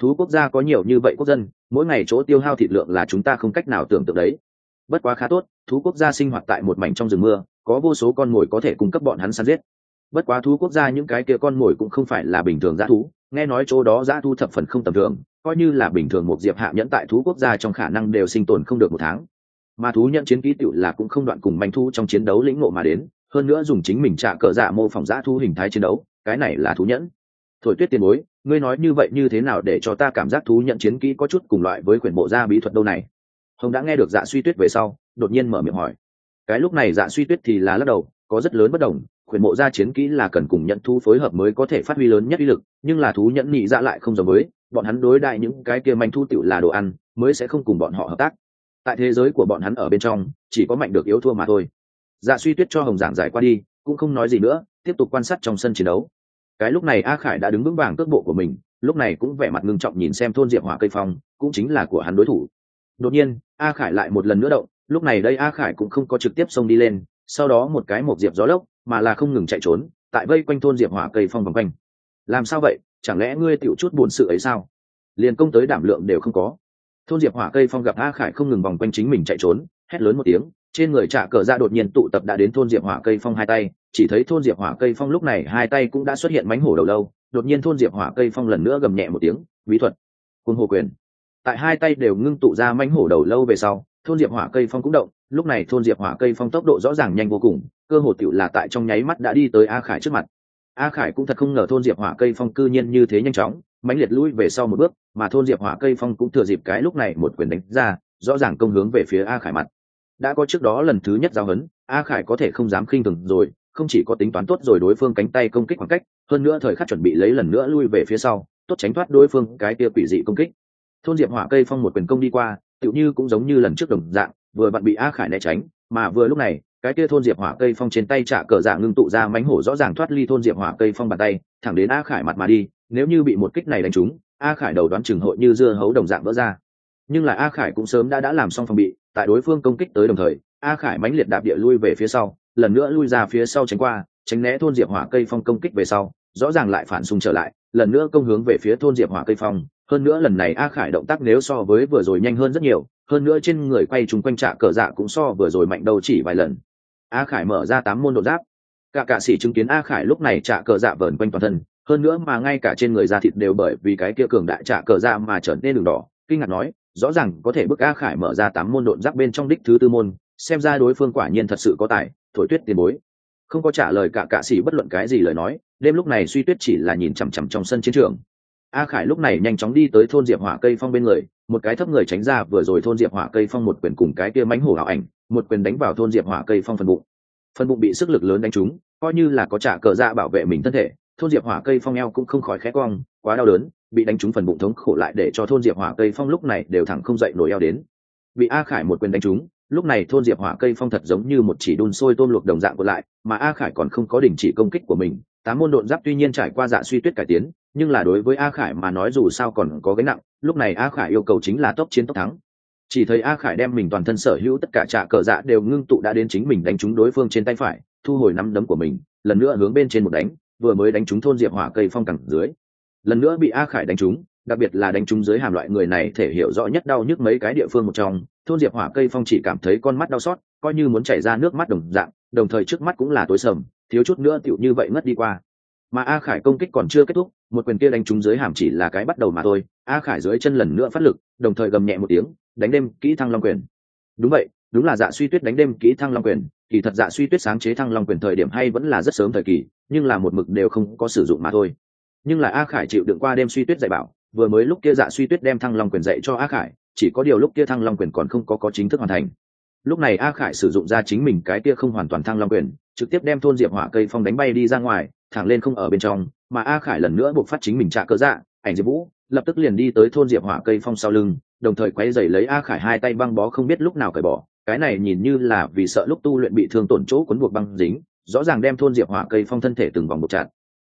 Thú quốc gia có nhiều như vậy quốc dân, mỗi ngày chỗ tiêu hao thịt lượng là chúng ta không cách nào tưởng tượng đấy. Bất quá khá tốt, thú quốc gia sinh hoạt tại một mảnh trong rừng mưa, có vô số con mồi có thể cung cấp bọn hắn săn giết. Bất quá thú quốc gia những cái kia con mồi cũng không phải là bình thường dã thú, nghe nói chỗ đó dã thú thập phần không tầm thường, coi như là bình thường một diệp hạ nhẫn tại thú quốc gia trong khả năng đều sinh tồn không được 1 tháng. Mà thú nhận chiến kỹ tựu là cũng không đoạn cùng manh thú trong chiến đấu lĩnh ngộ mà đến, hơn nữa dùng chính mình trả cờ dạ mô phỏng dã thú hình thái chiến đấu, cái này là thú nhẫn. Thổi Tuyết tiền bối, ngươi nói như vậy như thế nào để cho ta cảm giác thú nhận chiến kỹ có chút cùng loại với quyển bộ gia bí thuật đâu này? Hồng đã nghe được Dạ Suy Tuyết về sau, đột nhiên mở miệng hỏi. Cái lúc này Dạ Suy Tuyết thì là lắc đầu, có rất lớn bất đồng, quyển bộ gia chiến kỹ là cần cùng nhận thú phối hợp mới có thể phát huy lớn nhất uy lực, nhưng là thú nhẫn nhị dạ lại không giống với, bọn hắn đối đại những cái kia manh thú tựu là đồ ăn, mới sẽ không cùng bọn họ hợp tác. Tại thế giới của bọn hắn ở bên trong, chỉ có mạnh được yếu thua mà thôi. Dạ Suy Tuyết cho Hồng giảng giải qua đi, cũng không nói gì nữa, tiếp tục quan sát trong sân chiến đấu. Cái lúc này A Khải đã đứng vững vàng cước bộ của mình, lúc này cũng vẻ mặt ngưng trọng nhìn xem thôn diệp hỏa cây phong, cũng chính là của hắn đối thủ. Đột nhiên A Khải lại một lần nữa động, lúc này đây A Khải cũng không có trực tiếp xông đi lên, sau đó một cái một diệp gió lốc, mà là không ngừng chạy trốn tại vây quanh thôn diệp hỏa cây phong vòng quanh. Làm sao vậy, chẳng lẽ ngươi tiểu chút buồn sự ấy sao? Liền công tới đảm lượng đều không có. Thôn diệp hỏa cây phong gặp A Khải không ngừng vòng quanh chính mình chạy trốn, hét lớn một tiếng, trên người trả cờ ra đột nhiên tụ tập đã đến thôn diệp hỏa cây phong hai tay, chỉ thấy thôn diệp hỏa cây phong lúc này hai tay cũng đã xuất hiện mánh hổ đầu lâu, đột nhiên thôn diệp hỏa cây phong lần nữa gầm nhẹ một tiếng, bí thuật cuồng hổ quyền. Tại hai tay đều ngưng tụ ra mánh hổ đầu lâu về sau, thôn diệp hỏa cây phong cũng động, lúc này thôn diệp hỏa cây phong tốc độ rõ ràng nhanh vô cùng, cơ hồ tiểu là tại trong nháy mắt đã đi tới A Khải trước mặt. A Khải cũng thật không ngờ thôn diệp hỏa cây phong cư nhiên như thế nhanh chóng, mãnh liệt lui về sau một bước, mà thôn diệp hỏa cây phong cũng thừa dịp cái lúc này một quyền đánh ra, rõ ràng công hướng về phía A Khải mặt. Đã có trước đó lần thứ nhất giao hấn, A Khải có thể không dám khinh thường rồi, không chỉ có tính toán tốt rồi đối phương cánh tay công kích khoảng cách, hơn nữa thời khắc chuẩn bị lấy lần nữa lui về phía sau, tốt tránh thoát đối phương cái kia quỷ dị công kích. Thôn diệp hỏa cây phong một quyền công đi qua, tựu như cũng giống như lần trước đồng dạng, vừa vặn bị A Khải né tránh, mà vừa lúc này, cái kia thôn diệp hỏa cây phong trên tay trả cờ dạ ngưng tụ ra mánh hổ rõ ràng thoát ly thôn diệp hỏa cây phong bàn tay, thẳng đến A Khải mặt mà đi, nếu như bị một kích này đánh trúng, A Khải đầu đoán chừng hội như dưa hấu đồng dạng vỡ ra. Nhưng là A Khải cũng sớm đã làm xong phòng bị, tại đối phương công kích tới đồng thời, A Khải mãnh liệt đạp địa lui về phía sau, lần nữa lui ra phía sau tránh qua, tránh né thôn diệp hỏa cây phong công kích về sau, rõ ràng lại phản xung trở lại, lần nữa công hướng về phía thôn diệp hỏa cây phong, hơn nữa lần này A Khải động tác nếu so với vừa rồi nhanh hơn rất nhiều, hơn nữa trên người quay trúng quanh trạ cờ dạ cũng so vừa rồi mạnh đâu chỉ vài lần. A Khải mở ra 8 môn đột giáp, cả sĩ chứng kiến A Khải lúc này trạ cờ dạ vờn quanh toàn thân, hơn nữa mà ngay cả trên người da thịt đều bởi vì cái kia cường đại trạ cờ dạ mà trở nên đường đỏ, kinh ngạc nói, rõ ràng có thể bức A Khải mở ra 8 môn đột giáp bên trong đích thứ tư môn, xem ra đối phương quả nhiên thật sự có tài. Thổi Tuyết tiền bối không có trả lời cả sĩ bất luận cái gì lời nói, đêm lúc này Suy Tuyết chỉ là nhìn chằm chằm trong sân chiến trường. A Khải lúc này nhanh chóng đi tới thôn diệp hỏa cây phong bên người, một cái thấp người tránh ra vừa rồi thôn diệp hỏa cây phong một quyền cùng cái kia mánh hổ ảo ảnh, một quyền đánh vào thôn diệp hỏa cây phong phần bụng bị sức lực lớn đánh trúng, coi như là có trả cờ dạ bảo vệ mình thân thể, thôn diệp hỏa cây phong eo cũng không khỏi khẽ cong, quá đau đớn, bị đánh trúng phần bụng thống khổ lại để cho thôn diệp hỏa cây phong lúc này đều thẳng không dậy nổi eo đến. Bị A Khải một quyền đánh trúng, lúc này thôn diệp hỏa cây phong thật giống như một chỉ đun sôi tôm luộc đồng dạng của lại, mà A Khải còn không có đình chỉ công kích của mình. 8 môn độn giáp tuy nhiên trải qua Dạ Suy Tuyết cải tiến, nhưng là đối với A Khải mà nói dù sao còn có gánh nặng, lúc này A Khải yêu cầu chính là tốc chiến tốc thắng. Chỉ thấy A Khải đem mình toàn thân sở hữu tất cả trạ cờ dạ đều ngưng tụ đã đến chính mình đánh trúng đối phương trên tay phải, thu hồi nắm đấm của mình, lần nữa hướng bên trên một đánh, vừa mới đánh trúng thôn diệp hỏa cây phong cẳng dưới, lần nữa bị A Khải đánh trúng, đặc biệt là đánh trúng dưới hàm loại người này thể hiểu rõ nhất đau nhức mấy cái địa phương một trong, thôn diệp hỏa cây phong chỉ cảm thấy con mắt đau xót, coi như muốn chảy ra nước mắt đồng dạng, đồng thời trước mắt cũng là tối sầm, thiếu chút nữa tựu như vậy ngất đi qua. Mà A Khải công kích còn chưa kết thúc, một quyền kia đánh trúng dưới hàm chỉ là cái bắt đầu mà thôi. A Khải dưới chân lần nữa phát lực, đồng thời gầm nhẹ một tiếng, đánh đêm kỹ thăng long quyền. Đúng vậy, đúng là Dạ Suy Tuyết đánh đêm kỹ thăng long quyền. Kỳ thật Dạ Suy Tuyết sáng chế thăng long quyền thời điểm hay vẫn là rất sớm thời kỳ, nhưng là một mực đều không có sử dụng mà thôi. Nhưng là A Khải chịu đựng qua đêm Suy Tuyết dạy bảo, vừa mới lúc kia Dạ Suy Tuyết đem thăng long quyền dạy cho A Khải, chỉ có điều lúc kia thăng long quyền còn không có chính thức hoàn thành. Lúc này A Khải sử dụng ra chính mình cái kia không hoàn toàn thăng long quyền, trực tiếp đem thôn diệp hỏa cây phong đánh bay đi ra ngoài, thẳng lên không ở bên trong, mà A Khải lần nữa buộc phát chính mình trả cờ dạ, ảnh Diệp Vũ lập tức liền đi tới thôn diệp hỏa cây phong sau lưng, đồng thời quay giày lấy A Khải hai tay băng bó không biết lúc nào cởi bỏ, cái này nhìn như là vì sợ lúc tu luyện bị thương tổn chỗ cuốn buộc băng dính, rõ ràng đem thôn diệp hỏa cây phong thân thể từng vòng buộc chặt,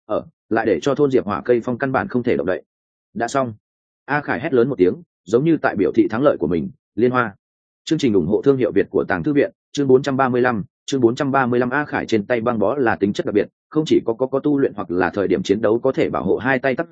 lại để cho thôn diệp hỏa cây phong căn bản không thể động đậy. Đã xong. A Khải hét lớn một tiếng, giống như tại biểu thị thắng lợi của mình. Liên Hoa. Chương trình ủng hộ thương hiệu Việt của Tàng Thư viện, chương 435, chương 435. A Khải trên tay băng bó là tính chất đặc biệt, không chỉ có tu luyện hoặc là thời điểm chiến đấu có thể bảo hộ hai tay tác dụng,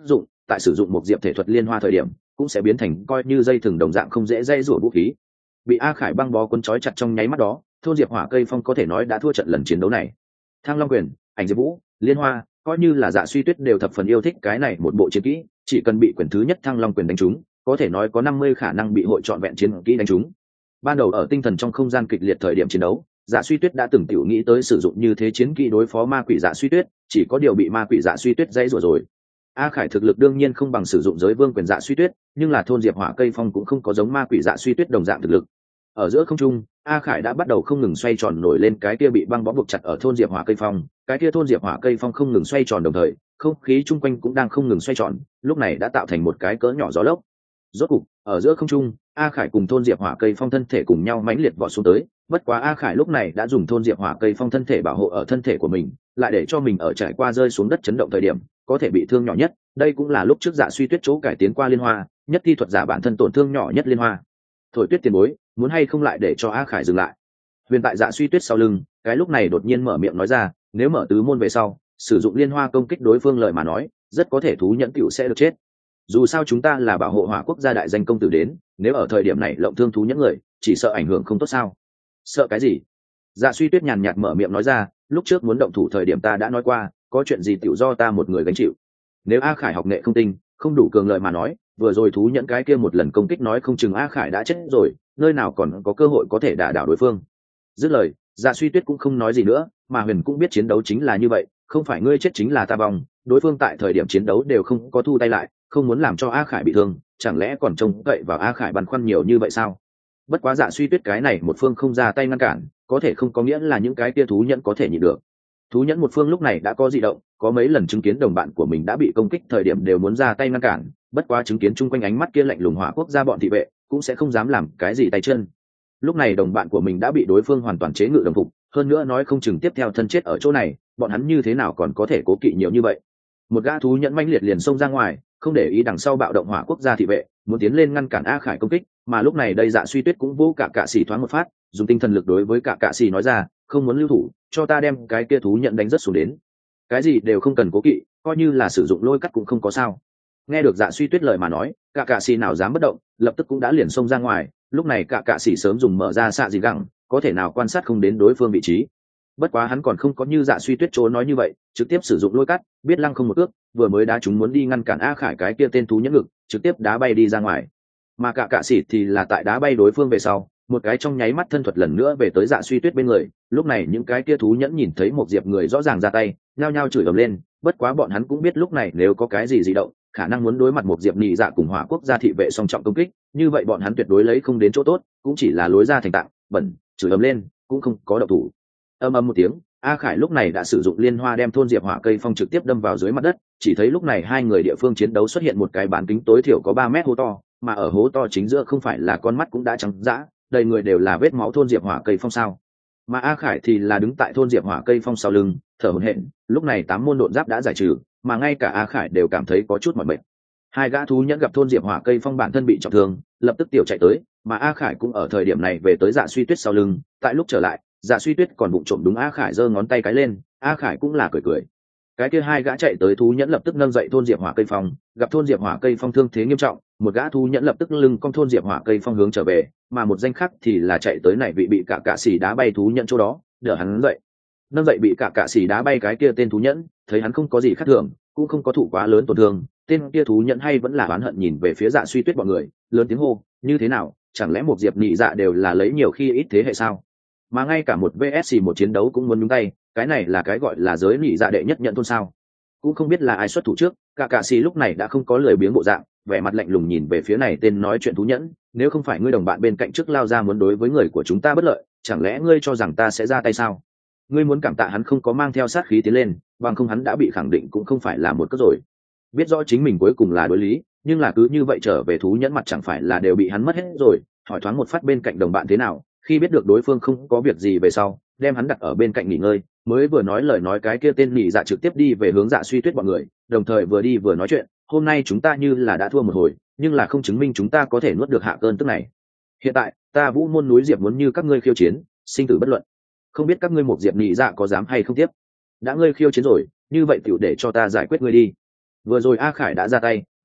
tại sử dụng một diệp thể thuật liên hoa thời điểm cũng sẽ biến thành coi như dây thừng đồng dạng không dễ dây rủa vũ khí. Bị A Khải băng bó cuốn trói chặt trong nháy mắt đó, thôn diệp hỏa cây phong có thể nói đã thua trận lần chiến đấu này. Thăng Long Quyền, Ảnh Diệp Vũ, Liên Hoa, coi như là Dạ Suy Tuyết đều thập phần yêu thích cái này một bộ chiến kỹ, chỉ cần bị quyền thứ nhất Thăng Long Quyền đánh trúng, có thể nói có 50 khả năng bị hội trọn vẹn chiến kỹ đánh trúng. Ban đầu ở tinh thần trong không gian kịch liệt thời điểm chiến đấu, Dạ Suy Tuyết đã từng tiểu nghĩ tới sử dụng như thế chiến kỹ đối phó ma quỷ Dạ Suy Tuyết, chỉ có điều bị ma quỷ Dạ Suy Tuyết dãy rồi. A Khải thực lực đương nhiên không bằng sử dụng giới vương quyền Dạ Suy Tuyết, nhưng là thôn diệp hỏa cây phong cũng không có giống ma quỷ Dạ Suy Tuyết đồng dạng thực lực. Ở giữa không trung, A Khải đã bắt đầu không ngừng xoay tròn nổi lên cái kia bị băng bó buộc chặt ở thôn diệp hỏa cây phong, cái kia thôn diệp hỏa cây phong không ngừng xoay tròn đồng thời, không khí chung quanh cũng đang không ngừng xoay tròn, lúc này đã tạo thành một cái cỡ nhỏ gió lốc. Rốt cục, ở giữa không trung, A Khải cùng thôn diệp hỏa cây phong thân thể cùng nhau mãnh liệt vọt xuống tới, bất quá A Khải lúc này đã dùng thôn diệp hỏa cây phong thân thể bảo hộ ở thân thể của mình, lại để cho mình ở trải qua rơi xuống đất chấn động thời điểm, có thể bị thương nhỏ nhất, đây cũng là lúc trước Dạ Suy Tuyết chỗ cải tiến qua liên hoa, nhất thi thuật giả bản thân tổn thương nhỏ nhất liên hoa. Thổi Tuyết tiền bối, muốn hay không lại để cho A Khải dừng lại. Huyền tại Dạ Suy Tuyết sau lưng, cái lúc này đột nhiên mở miệng nói ra, nếu mở tứ môn về sau, sử dụng liên hoa công kích đối phương lời mà nói, rất có thể thú nhẫn cựu sẽ được chết. Dù sao chúng ta là bảo hộ hỏa quốc gia đại danh công tử đến, nếu ở thời điểm này lộng thương thú nhẫn người, chỉ sợ ảnh hưởng không tốt sao? Sợ cái gì? Dạ Suy Tuyết nhàn nhạt mở miệng nói ra, lúc trước muốn động thủ thời điểm ta đã nói qua, có chuyện gì tiểu do ta một người gánh chịu. Nếu A Khải học nghệ không tinh, không đủ cường lợi mà nói, vừa rồi thú nhẫn cái kia một lần công kích nói không chừng A Khải đã chết rồi, nơi nào còn có cơ hội có thể đả đảo đối phương. Dứt lời, Dạ Suy Tuyết cũng không nói gì nữa, mà Huyền cũng biết chiến đấu chính là như vậy, không phải ngươi chết chính là ta vong, đối phương tại thời điểm chiến đấu đều không có thu tay lại, không muốn làm cho A Khải bị thương, chẳng lẽ còn trông cậy vào A Khải băn khoăn nhiều như vậy sao? Bất quá Dạ Suy Tuyết cái này một phương không ra tay ngăn cản, có thể không có nghĩa là những cái kia thú nhẫn có thể nhịn được. Thú nhẫn một phương lúc này đã có dị động, có mấy lần chứng kiến đồng bạn của mình đã bị công kích thời điểm đều muốn ra tay ngăn cản, bất quá chứng kiến chung quanh ánh mắt kia lạnh lùng hỏa quốc gia bọn thị vệ, cũng sẽ không dám làm cái gì tay chân. Lúc này đồng bạn của mình đã bị đối phương hoàn toàn chế ngự đồng phục, hơn nữa nói không chừng tiếp theo thân chết ở chỗ này, bọn hắn như thế nào còn có thể cố kỵ nhiều như vậy. Một gã thú nhẫn manh liệt liền xông ra ngoài, không để ý đằng sau bạo động hỏa quốc gia thị vệ, muốn tiến lên ngăn cản A Khải công kích, mà lúc này đây Dạ Suy Tuyết cũng vô cả xỉ thoáng một phát, dùng tinh thần lực đối với cả xỉ nói ra, không muốn lưu thủ, cho ta đem cái kia thú nhận đánh rất xuống đến. Cái gì đều không cần cố kỵ, coi như là sử dụng lôi cắt cũng không có sao. Nghe được Dạ Suy Tuyết lời mà nói, cả xỉ nào dám bất động, lập tức cũng đã liền xông ra ngoài, lúc này cả xỉ sớm dùng mở ra xạ gì gẳng, có thể nào quan sát không đến đối phương vị trí. Bất quá hắn còn không có như Dạ Suy Tuyết chỗ nói như vậy, trực tiếp sử dụng lôi cắt, biết lăng không một ước, vừa mới đá chúng muốn đi ngăn cản A Khải cái kia tên thú nhẫn ngực, trực tiếp đá bay đi ra ngoài. Mà cả xỉ thì là tại đá bay đối phương về sau, một cái trong nháy mắt thân thuật lần nữa về tới Dạ Suy Tuyết bên người, lúc này những cái kia thú nhẫn nhìn thấy một diệp người rõ ràng ra tay, nhao nhao chửi ầm lên, bất quá bọn hắn cũng biết lúc này nếu có cái gì dị động, khả năng muốn đối mặt một diệp nhị dạ cùng hỏa quốc gia thị vệ song trọng công kích, như vậy bọn hắn tuyệt đối lấy không đến chỗ tốt, cũng chỉ là lối ra thành tạng, bẩn, chửi ầm lên, cũng không có động thủ. Ầm ầm một tiếng, A Khải lúc này đã sử dụng liên hoa đem thôn diệp hỏa cây phong trực tiếp đâm vào dưới mặt đất, chỉ thấy lúc này hai người địa phương chiến đấu xuất hiện một cái bán kính tối thiểu có 3 mét hố to, mà ở hố to chính giữa không phải là con mắt cũng đã trắng dã, đầy người đều là vết máu thôn diệp hỏa cây phong sao. Mà A Khải thì là đứng tại thôn diệp hỏa cây phong sau lưng, thở hổn hển, lúc này 8 môn độn giáp đã giải trừ, mà ngay cả A Khải đều cảm thấy có chút mỏi mệt. Hai gã thú nhẫn gặp thôn diệp hỏa cây phong bản thân bị trọng thương, lập tức tiểu chạy tới, mà A Khải cũng ở thời điểm này về tới Dạ Suy Tuyết sau lưng, tại lúc trở lại, Dạ Suy Tuyết còn bụng trộm đúng A Khải giơ ngón tay cái lên, A Khải cũng là cười cười. Cái kia hai gã chạy tới thú nhẫn lập tức nâng dậy thôn diệp hỏa cây phong, gặp thôn diệp hỏa cây phong thương thế nghiêm trọng, một gã thú nhẫn lập tức lưng cong thôn diệp hỏa cây phong hướng trở về, mà một danh khác thì là chạy tới này bị cả xỉ đá bay thú nhẫn chỗ đó, đỡ hắn dậy. Nâng dậy bị cả xỉ đá bay cái kia tên thú nhẫn, thấy hắn không có gì khác thường, cũng không có thụ quá lớn tổn thương, tên kia thú nhẫn hay vẫn là oán hận nhìn về phía Dạ Suy Tuyết bọn người, lớn tiếng hô, như thế nào, chẳng lẽ một diệp nhị dạ đều là lấy nhiều khi ít thế hệ sao? Mà ngay cả một VS một chiến đấu cũng muốn nhúng tay, cái này là cái gọi là giới nhị dạ đệ nhất nhận thôn sao? Cũng không biết là ai xuất thủ trước, cả xỉ lúc này đã không có lười biếng bộ dạng, vẻ mặt lạnh lùng nhìn về phía này tên nói chuyện thú nhẫn, nếu không phải ngươi đồng bạn bên cạnh trước lao ra muốn đối với người của chúng ta bất lợi, chẳng lẽ ngươi cho rằng ta sẽ ra tay sao? Ngươi muốn cảm tạ hắn không có mang theo sát khí tiến lên, bằng không hắn đã bị khẳng định cũng không phải là một cất rồi. Biết rõ chính mình cuối cùng là đối lý, nhưng là cứ như vậy trở về thú nhẫn mặt chẳng phải là đều bị hắn mất hết rồi. Hỏi thoáng một phát bên cạnh đồng bạn thế nào, khi biết được đối phương không có việc gì về sau, đem hắn đặt ở bên cạnh nghỉ ngơi, mới vừa nói lời nói cái kia tên nhị dạ trực tiếp đi về hướng Dạ Suy Tuyết bọn người, đồng thời vừa đi vừa nói chuyện, hôm nay chúng ta như là đã thua một hồi, nhưng là không chứng minh chúng ta có thể nuốt được hạ cơn tức này. Hiện tại ta Vũ Môn núi Diệp muốn như các ngươi khiêu chiến, sinh tử bất luận, không biết các ngươi một diệp nhị dạ có dám hay không tiếp. Đã ngươi khiêu chiến rồi, như vậy tiểu để cho ta giải quyết ngươi đi. Vừa rồi A Khải đã ra tay,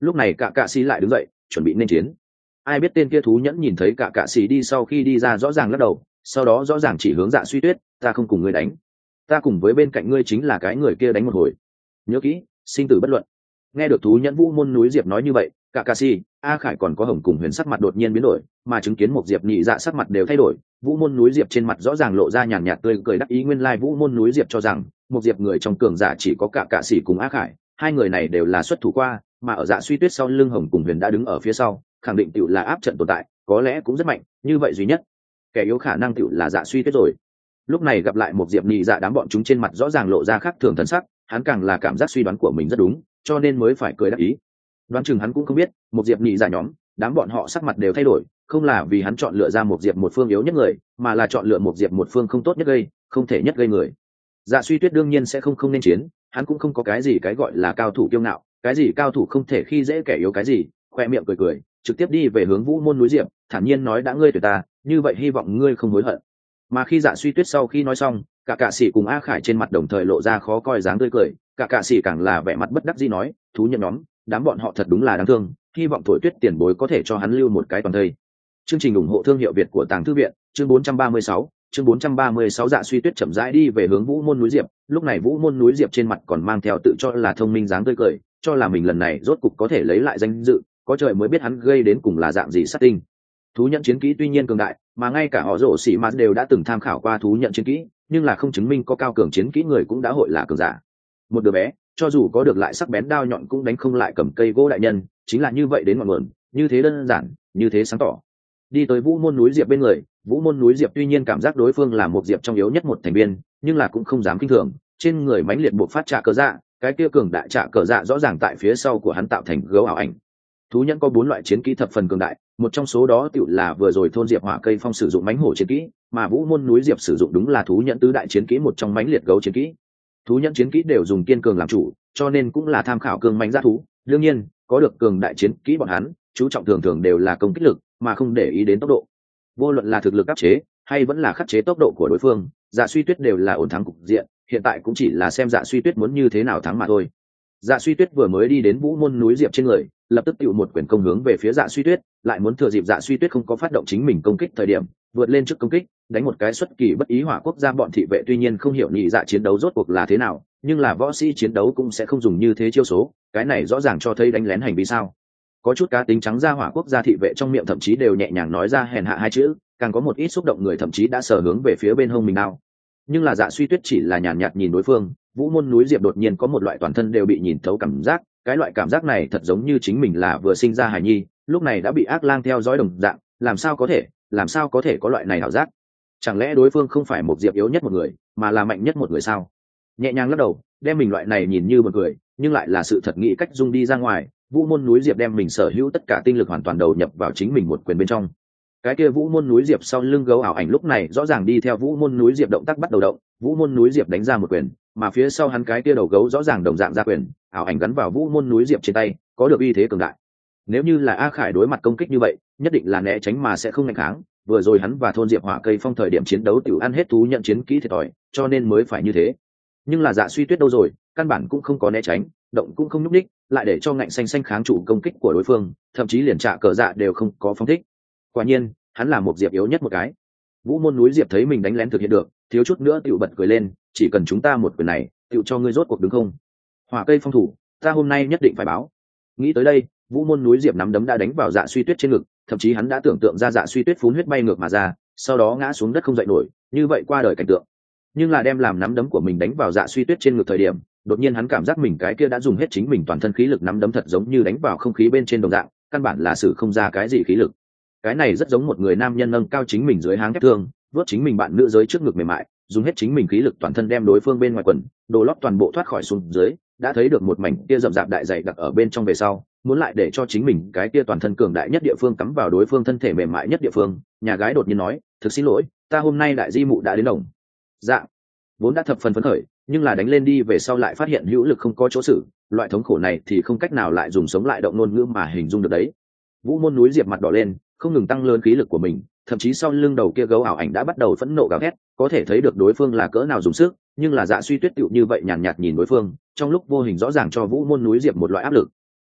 lúc này cả cạ xì lại đứng dậy chuẩn bị nên chiến. Ai biết tên kia thú nhẫn nhìn thấy cả cạ xì đi sau khi đi ra rõ ràng lắc đầu, sau đó rõ ràng chỉ hướng Dạ Suy Tuyết, ta không cùng ngươi đánh, ta cùng với bên cạnh ngươi chính là cái người kia đánh một hồi, nhớ kỹ, sinh tử bất luận. Nghe được thú nhẫn Vũ Môn núi Diệp nói như vậy, cả cạ xì, A Khải còn có Hồng cùng Huyền sắc mặt đột nhiên biến đổi, mà chứng kiến một Diệp nhị dạ sắc mặt đều thay đổi. Vũ Môn núi Diệp trên mặt rõ ràng lộ ra nhàn nhạt tươi cười đắc ý, nguyên lai Vũ Môn núi Diệp cho rằng một Diệp người trong cường giả chỉ có cả cạ xì cùng A Khải, hai người này đều là xuất thủ qua, mà ở Dạ Suy Tuyết sau lưng Hồng cùng Huyền đã đứng ở phía sau, khẳng định tựu là áp trận tồn tại, có lẽ cũng rất mạnh, như vậy duy nhất kẻ yếu khả năng tựu là Dạ Suy Tuyết rồi. Lúc này gặp lại một Diệp nhị dạ, đám bọn chúng trên mặt rõ ràng lộ ra khác thường thần sắc, hắn càng là cảm giác suy đoán của mình rất đúng, cho nên mới phải cười đắc ý. Đoán chừng hắn cũng không biết một Diệp nhị dạ nhóm, đám bọn họ sắc mặt đều thay đổi, không là vì hắn chọn lựa ra một Diệp một phương yếu nhất người, mà là chọn lựa một Diệp một phương không tốt nhất gây, không thể nhất gây người. Dạ Suy Tuyết đương nhiên sẽ không nên chiến, hắn cũng không có cái gì cái gọi là cao thủ kiêu ngạo, cái gì cao thủ không thể khi dễ kẻ yếu cái gì, khoe miệng cười cười, trực tiếp đi về hướng Vũ Môn núi Diệp, thản nhiên nói đã ngươi tuyệt ta, như vậy hy vọng ngươi không hối hận. Mà khi Dạ Suy Tuyết sau khi nói xong, cả cạ sĩ cùng A Khải trên mặt đồng thời lộ ra khó coi dáng tươi cười, cả cạ sĩ càng là vẻ mặt bất đắc dĩ nói, thú nhận nhóm, đám bọn họ thật đúng là đáng thương, hy vọng Thổi Tuyết tiền bối có thể cho hắn lưu một cái toàn thây. Chương trình ủng hộ thương hiệu Việt của Tàng Thư viện, chương 436, chương 436. Dạ Suy Tuyết chậm rãi đi về hướng Vũ Môn núi Diệp, lúc này Vũ Môn núi Diệp trên mặt còn mang theo tự cho là thông minh dáng tươi cười, cho là mình lần này rốt cục có thể lấy lại danh dự, có trời mới biết hắn gây đến cùng là dạng gì sát tinh. Thú nhận chiến kỹ tuy nhiên cường đại, mà ngay cả họ rổ xỉ mà đều đã từng tham khảo qua thú nhận chiến kỹ, nhưng là không chứng minh có cao cường chiến kỹ người cũng đã hội là cường giả. Một đứa bé, cho dù có được lại sắc bén đao nhọn cũng đánh không lại cầm cây gỗ đại nhân, chính là như vậy đến ngọn nguồn, như thế đơn giản, như thế sáng tỏ. Đi tới Vũ Môn núi Diệp bên người, Vũ Môn núi Diệp tuy nhiên cảm giác đối phương là một Diệp trong yếu nhất một thành viên, nhưng là cũng không dám kinh thường, trên người mãnh liệt buộc phát trả cờ dạ, cái kia cường đại trả cờ dạ rõ ràng tại phía sau của hắn tạo thành gấu ảo ảnh. Thú nhẫn có 4 loại chiến kỹ thập phần cường đại, một trong số đó tựu là vừa rồi thôn Diệp Hỏa Cây Phong sử dụng mãnh hổ chiến kỹ, mà Vũ Môn núi Diệp sử dụng đúng là thú nhẫn tứ đại chiến kỹ một trong mãnh liệt gấu chiến kỹ. Thú nhẫn chiến kỹ đều dùng kiên cường làm chủ, cho nên cũng là tham khảo cường mãnh dã thú, đương nhiên, có được cường đại chiến kỹ bọn hắn, chú trọng thường thường đều là công kích lực, mà không để ý đến tốc độ. Vô luận là thực lực áp chế, hay vẫn là khắc chế tốc độ của đối phương, Dạ Suy Tuyết đều là ổn thắng cục diện, hiện tại cũng chỉ là xem Dạ Suy Tuyết muốn như thế nào thắng mà thôi. Dạ Suy Tuyết vừa mới đi đến Vũ Môn núi Diệp trên người, lập tức tụ một quyền công hướng về phía Dạ Suy Tuyết, lại muốn thừa dịp Dạ Suy Tuyết không có phát động chính mình công kích thời điểm, vượt lên trước công kích, đánh một cái xuất kỳ bất ý hỏa quốc gia bọn thị vệ tuy nhiên không hiểu nhị dạ chiến đấu rốt cuộc là thế nào, nhưng là võ sĩ chiến đấu cũng sẽ không dùng như thế chiêu số, cái này rõ ràng cho thấy đánh lén hành vi sao. Có chút cá tính trắng ra hỏa quốc gia thị vệ trong miệng thậm chí đều nhẹ nhàng nói ra hèn hạ hai chữ, càng có một ít xúc động người thậm chí đã sờ hướng về phía bên hông mình nào. Nhưng là Dạ Suy Tuyết chỉ là nhàn nhạt nhìn đối phương, Vũ Môn núi Diệp đột nhiên có một loại toàn thân đều bị nhìn thấu cảm giác, cái loại cảm giác này thật giống như chính mình là vừa sinh ra hài nhi, lúc này đã bị ác lang theo dõi đồng dạng, làm sao có thể có loại này ảo giác? Chẳng lẽ đối phương không phải một Diệp yếu nhất một người, mà là mạnh nhất một người sao? Nhẹ nhàng lắc đầu, đem mình loại này nhìn như một người, nhưng lại là sự thật nghĩ cách dung đi ra ngoài. Vũ Môn núi Diệp đem mình sở hữu tất cả tinh lực hoàn toàn đầu nhập vào chính mình một quyền bên trong. Cái kia Vũ Môn núi Diệp sau lưng gấu ảo ảnh lúc này rõ ràng đi theo Vũ Môn núi Diệp động tác bắt đầu động, Vũ Môn núi Diệp đánh ra một quyền, mà phía sau hắn cái kia đầu gấu rõ ràng đồng dạng ra quyền, ảo ảnh gắn vào Vũ Môn núi Diệp trên tay, có được uy thế cường đại. Nếu như là A Khải đối mặt công kích như vậy, nhất định là né tránh mà sẽ không nghênh kháng, vừa rồi hắn và thôn Diệp Hỏa Cây Phong thời điểm chiến đấu tiểu ăn hết thú nhận chiến kỹ thiệt thòi, cho nên mới phải như thế. Nhưng là Dạ Suy Tuyết đâu rồi, căn bản cũng không có né tránh, động cũng không nhúc nhích, lại để cho ngạnh xanh xanh kháng trụ công kích của đối phương, thậm chí liền trả cờ dạ đều không có phóng thích. Quả nhiên, hắn là một Diệp yếu nhất một cái. Vũ Môn núi Diệp thấy mình đánh lén thực hiện được, thiếu chút nữa tiểu bật cười lên, chỉ cần chúng ta một quyền này, tiểu cho ngươi rốt cuộc đứng không? Hỏa Cây Phong thủ, ta hôm nay nhất định phải báo. Nghĩ tới đây, Vũ Môn núi Diệp nắm đấm đã đánh vào Dạ Suy Tuyết trên ngực, thậm chí hắn đã tưởng tượng ra Dạ Suy Tuyết phun huyết bay ngược mà ra, sau đó ngã xuống đất không dậy nổi, như vậy qua đời cảnh tượng. Nhưng là đem làm nắm đấm của mình đánh vào Dạ Suy Tuyết trên ngực thời điểm, đột nhiên hắn cảm giác mình cái kia đã dùng hết chính mình toàn thân khí lực nắm đấm thật giống như đánh vào không khí bên trên đồng dạng, căn bản là sử không ra cái gì khí lực. Cái này rất giống một người nam nhân nâng cao chính mình dưới háng thép thương, vớt chính mình bạn nữ giới trước ngực mềm mại, dùng hết chính mình khí lực toàn thân đem đối phương bên ngoài quần, đồ lót toàn bộ thoát khỏi xuống dưới, đã thấy được một mảnh kia rậm rạp đại dày đặc ở bên trong về sau, muốn lại để cho chính mình cái kia toàn thân cường đại nhất địa phương cắm vào đối phương thân thể mềm mại nhất địa phương. Nhà gái đột nhiên nói, thực xin lỗi, ta hôm nay đại di mụ đã đến đồng dạng, vốn đã thập phần phấn khởi, nhưng là đánh lên đi về sau lại phát hiện hữu lực không có chỗ xử, loại thống khổ này thì không cách nào lại dùng sống lại động ngôn ngữ mà hình dung được đấy. Vũ Môn núi Diệp mặt đỏ lên, không ngừng tăng lớn khí lực của mình, thậm chí sau lưng đầu kia gấu ảo ảnh đã bắt đầu phẫn nộ gào thét, có thể thấy được đối phương là cỡ nào dùng sức, nhưng là Dạ Suy Tuyết tựu như vậy nhàn nhạt nhìn đối phương, trong lúc vô hình rõ ràng cho Vũ Môn núi Diệp một loại áp lực.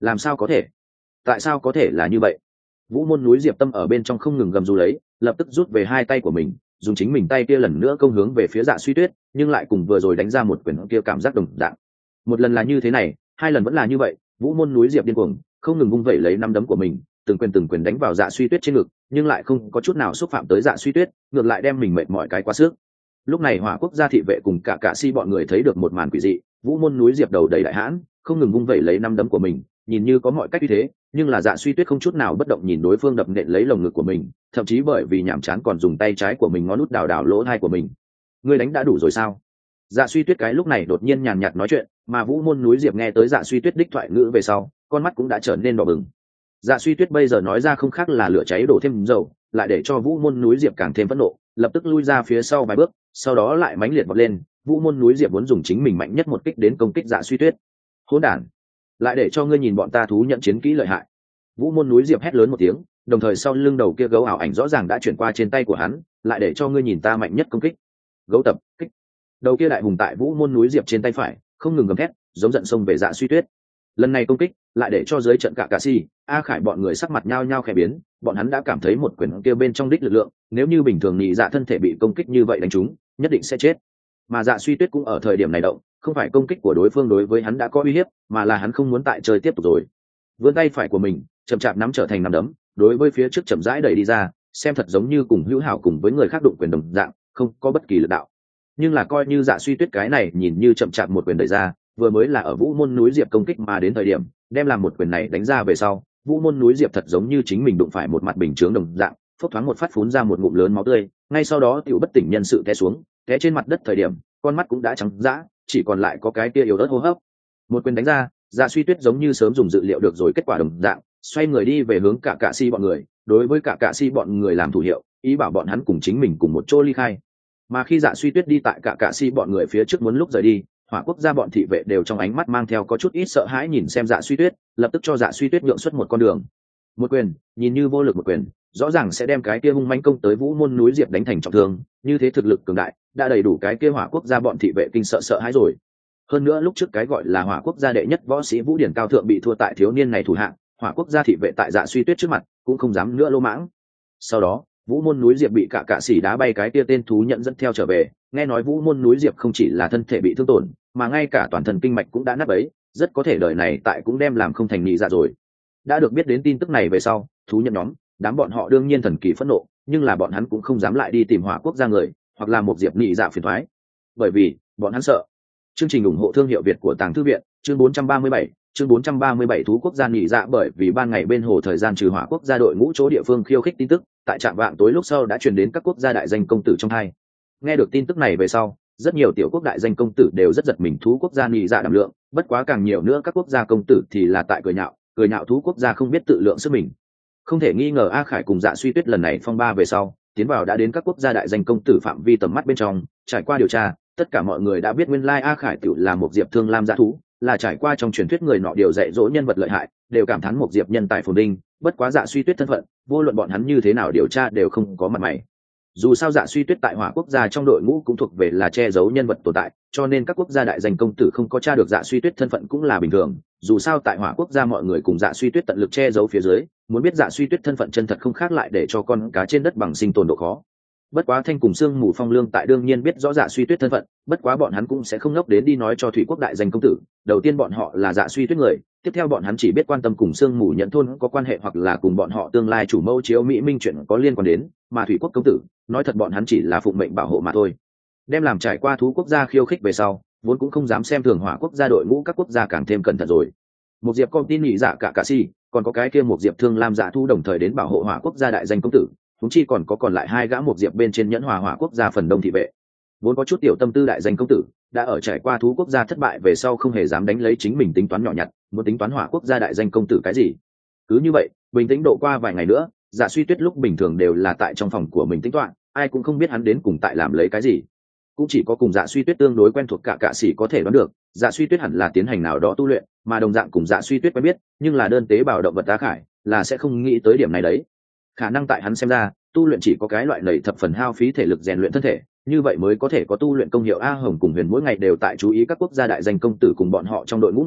làm sao có thể, tại sao có thể là như vậy? Vũ môn núi Diệp Tâm ở bên trong không ngừng gầm rú lấy, lập tức rút về hai tay của mình, dùng chính mình tay kia lần nữa công hướng về phía Dạ Suy Tuyết, nhưng lại cùng vừa rồi đánh ra một quyền kia cảm giác đồng dạng. Một lần là như thế này, hai lần vẫn là như vậy. Vũ môn núi Diệp điên cuồng, không ngừng vung vẩy lấy năm đấm của mình, từng quyền đánh vào Dạ Suy Tuyết trên ngực, nhưng lại không có chút nào xúc phạm tới Dạ Suy Tuyết, ngược lại đem mình mệt mỏi cái quá sức. Lúc này Hỏa Quốc gia thị vệ cùng cả si bọn người thấy được một màn quỷ dị, Vũ môn núi Diệp đầu đầy đại hãn, không ngừng vung vẩy lấy năm đấm của mình, nhìn như có mọi cách như thế, nhưng là Dạ Suy Tuyết không chút nào bất động nhìn đối phương đập nện lấy lồng ngực của mình, thậm chí bởi vì nhàm chán còn dùng tay trái của mình ngón nút đào đào lỗ tai của mình. Ngươi đánh đã đủ rồi sao? Dạ Suy Tuyết cái lúc này đột nhiên nhàn nhạt nói chuyện, mà Vũ môn núi Diệp nghe tới Dạ Suy Tuyết đích thoại ngữ về sau, con mắt cũng đã trở nên đỏ bừng. Dạ Suy Tuyết bây giờ nói ra không khác là lửa cháy đổ thêm dầu, lại để cho Vũ môn núi Diệp càng thêm phẫn nộ, lập tức lui ra phía sau vài bước, sau đó lại mãnh liệt vọt lên. Vũ môn núi Diệp muốn dùng chính mình mạnh nhất một kích đến công kích Dạ Suy Tuyết. Hỗn đản, lại để cho ngươi nhìn bọn ta thú nhận chiến kỹ lợi hại. Vũ môn núi Diệp hét lớn một tiếng, đồng thời sau lưng đầu kia gấu ảo ảnh rõ ràng đã chuyển qua trên tay của hắn, lại để cho ngươi nhìn ta mạnh nhất công kích. Gấu tập kích. Đầu kia đại hùng tại Vũ môn núi Diệp trên tay phải không ngừng gầm thét, giống giận xông về Dạ Suy Tuyết. Lần này công kích lại để cho dưới trận cả si A Khải bọn người sắc mặt nhao nhao khẽ biến, bọn hắn đã cảm thấy một quyền kia bên trong đích lực lượng, nếu như bình thường nhị dạ thân thể bị công kích như vậy đánh trúng, nhất định sẽ chết. Mà Dạ Suy Tuyết cũng ở thời điểm này động, không phải công kích của đối phương đối với hắn đã có uy hiếp, mà là hắn không muốn tại chơi tiếp tục rồi. Vươn tay phải của mình chậm chạp nắm trở thành nắm đấm, đối với phía trước chậm rãi đẩy đi ra, xem thật giống như cùng hữu hảo cùng với người khác đụng quyền đồng dạng, không có bất kỳ lực đạo. Nhưng là coi như Dạ Suy Tuyết cái này nhìn như chậm chạp một quyền đẩy ra, vừa mới là ở Vũ môn núi Diệp công kích mà đến thời điểm đem làm một quyền này đánh ra về sau, Vũ môn núi Diệp thật giống như chính mình đụng phải một mặt bình chướng đồng dạng, phốc thoáng một phát phún ra một ngụm lớn máu tươi, ngay sau đó tiểu bất tỉnh nhân sự té xuống, té trên mặt đất thời điểm con mắt cũng đã trắng dã, chỉ còn lại có cái kia yếu ớt hô hấp. Một quyền đánh ra, Dạ Suy Tuyết giống như sớm dùng dự liệu được rồi kết quả đồng dạng, xoay người đi về hướng cả si bọn người, đối với cả si bọn người làm thủ hiệu, ý bảo bọn hắn cùng chính mình cùng một chỗ ly khai. Mà khi Dạ Suy Tuyết đi tại cả si bọn người phía trước muốn lúc rời đi, Hỏa Quốc gia bọn thị vệ đều trong ánh mắt mang theo có chút ít sợ hãi nhìn xem Dạ Suy Tuyết, lập tức cho Dạ Suy Tuyết nhượng xuất một con đường. Một quyền, nhìn như vô lực một quyền, rõ ràng sẽ đem cái kia hung manh công tới Vũ môn núi Diệp đánh thành trọng thương, như thế thực lực cường đại, đã đầy đủ cái kia Hỏa Quốc gia bọn thị vệ kinh sợ hãi rồi. Hơn nữa lúc trước cái gọi là Hỏa Quốc gia đệ nhất võ sĩ Vũ Điển cao thượng bị thua tại thiếu niên này thủ hạng, Hỏa Quốc gia thị vệ tại Dạ Suy Tuyết trước mặt cũng không dám nữa lô mãng. Sau đó, Vũ môn núi Diệp bị cả sĩ đá bay cái kia tên thú nhận dẫn theo trở về, nghe nói Vũ môn núi Diệp không chỉ là thân thể bị thương tổn, mà ngay cả toàn thân kinh mạch cũng đã nát bấy, rất có thể đời này tại cũng đem làm không thành nhị dạ rồi. Đã được biết đến tin tức này về sau, thú nhận nhóm, đám bọn họ đương nhiên thần kỳ phẫn nộ, nhưng là bọn hắn cũng không dám lại đi tìm Hỏa Quốc gia người, hoặc là một diệp nhị dạ phiền toái, bởi vì bọn hắn sợ. Chương trình ủng hộ thương hiệu Việt của Tàng Thư viện, chương 437, chương 437 thú quốc gia nhị dạ bởi vì ban ngày bên hồ thời gian trừ Hỏa Quốc gia đội ngũ chỗ địa phương khiêu khích tin tức, tại trạm vạng tối lúc sau đã truyền đến các quốc gia đại danh công tử trong hai. Nghe được tin tức này về sau, rất nhiều tiểu quốc đại danh công tử đều rất giật mình thú quốc gia nhị dạ đảm lượng, bất quá càng nhiều nữa các quốc gia công tử thì là tại cười nhạo thú quốc gia không biết tự lượng sức mình. Không thể nghi ngờ A Khải cùng Dạ Suy Tuyết lần này phong ba về sau, tiến vào đã đến các quốc gia đại danh công tử phạm vi tầm mắt bên trong, trải qua điều tra, tất cả mọi người đã biết nguyên lai A Khải tự là một diệp thương lam dã thú, là trải qua trong truyền thuyết người nọ điều dạy dỗ nhân vật lợi hại, đều cảm thán một diệp nhân tài phồn vinh, bất quá Dạ Suy Tuyết thân phận, vô luận bọn hắn như thế nào điều tra đều không có mặt mày. Dù sao Dạ Suy Tuyết tại Hỏa Quốc gia trong đội ngũ cũng thuộc về là che giấu nhân vật tồn tại, cho nên các quốc gia đại danh công tử không có tra được Dạ Suy Tuyết thân phận cũng là bình thường. Dù sao tại Hỏa Quốc gia mọi người cùng Dạ Suy Tuyết tận lực che giấu phía dưới, muốn biết Dạ Suy Tuyết thân phận chân thật không khác lại để cho con cá trên đất bằng sinh tồn độ khó. Bất quá Thanh cùng Sương Mù Phong Lương tại đương nhiên biết rõ Dạ Suy Tuyết thân phận, bất quá bọn hắn cũng sẽ không ngốc đến đi nói cho Thủy Quốc đại danh công tử. Đầu tiên bọn họ là Dạ Suy Tuyết người, tiếp theo bọn hắn chỉ biết quan tâm cùng Sương Mù Nhận thôn có quan hệ hoặc là cùng bọn họ tương lai chủ mẫu Chiếu Mỹ Minh chuyện có liên quan đến, mà Thủy Quốc công tử, nói thật bọn hắn chỉ là phụng mệnh bảo hộ mà thôi. Đem làm trải qua thú quốc gia khiêu khích về sau, vốn cũng không dám xem thường Hỏa Quốc gia đội ngũ các quốc gia càng thêm cẩn thận rồi. Một diệp con tin nhị dạ cả si, còn có cái kia một diệp thương lam dạ thu đồng thời đến bảo hộ Hỏa Quốc gia đại danh công tử. Chúng chi còn lại hai gã một diệp bên trên nhẫn hòa Hỏa Quốc gia phần đông thị vệ, vốn có chút tiểu tâm tư đại danh công tử đã ở trải qua thú quốc gia thất bại về sau không hề dám đánh lấy chính mình tính toán nhỏ nhặt, muốn tính toán Hỏa Quốc gia đại danh công tử cái gì. Cứ như vậy bình tĩnh độ qua vài ngày nữa, Dạ Suy Tuyết lúc bình thường đều là tại trong phòng của mình tính toán, ai cũng không biết hắn đến cùng tại làm lấy cái gì, cũng chỉ có cùng Dạ Suy Tuyết tương đối quen thuộc cả sĩ có thể đoán được Dạ Suy Tuyết hẳn là tiến hành nào đó tu luyện, mà đồng dạng cùng Dạ Suy Tuyết quen biết nhưng là đơn tế bào động vật A Khải là sẽ không nghĩ tới điểm này đấy. Khả năng tại hắn xem ra tu luyện chỉ có cái loại lầy thập phần hao phí thể lực rèn luyện thân thể, như vậy mới có thể có tu luyện công hiệu. A Hồng cùng Huyền mỗi ngày đều tại chú ý các quốc gia đại danh công tử cùng bọn họ trong đội ngũ người,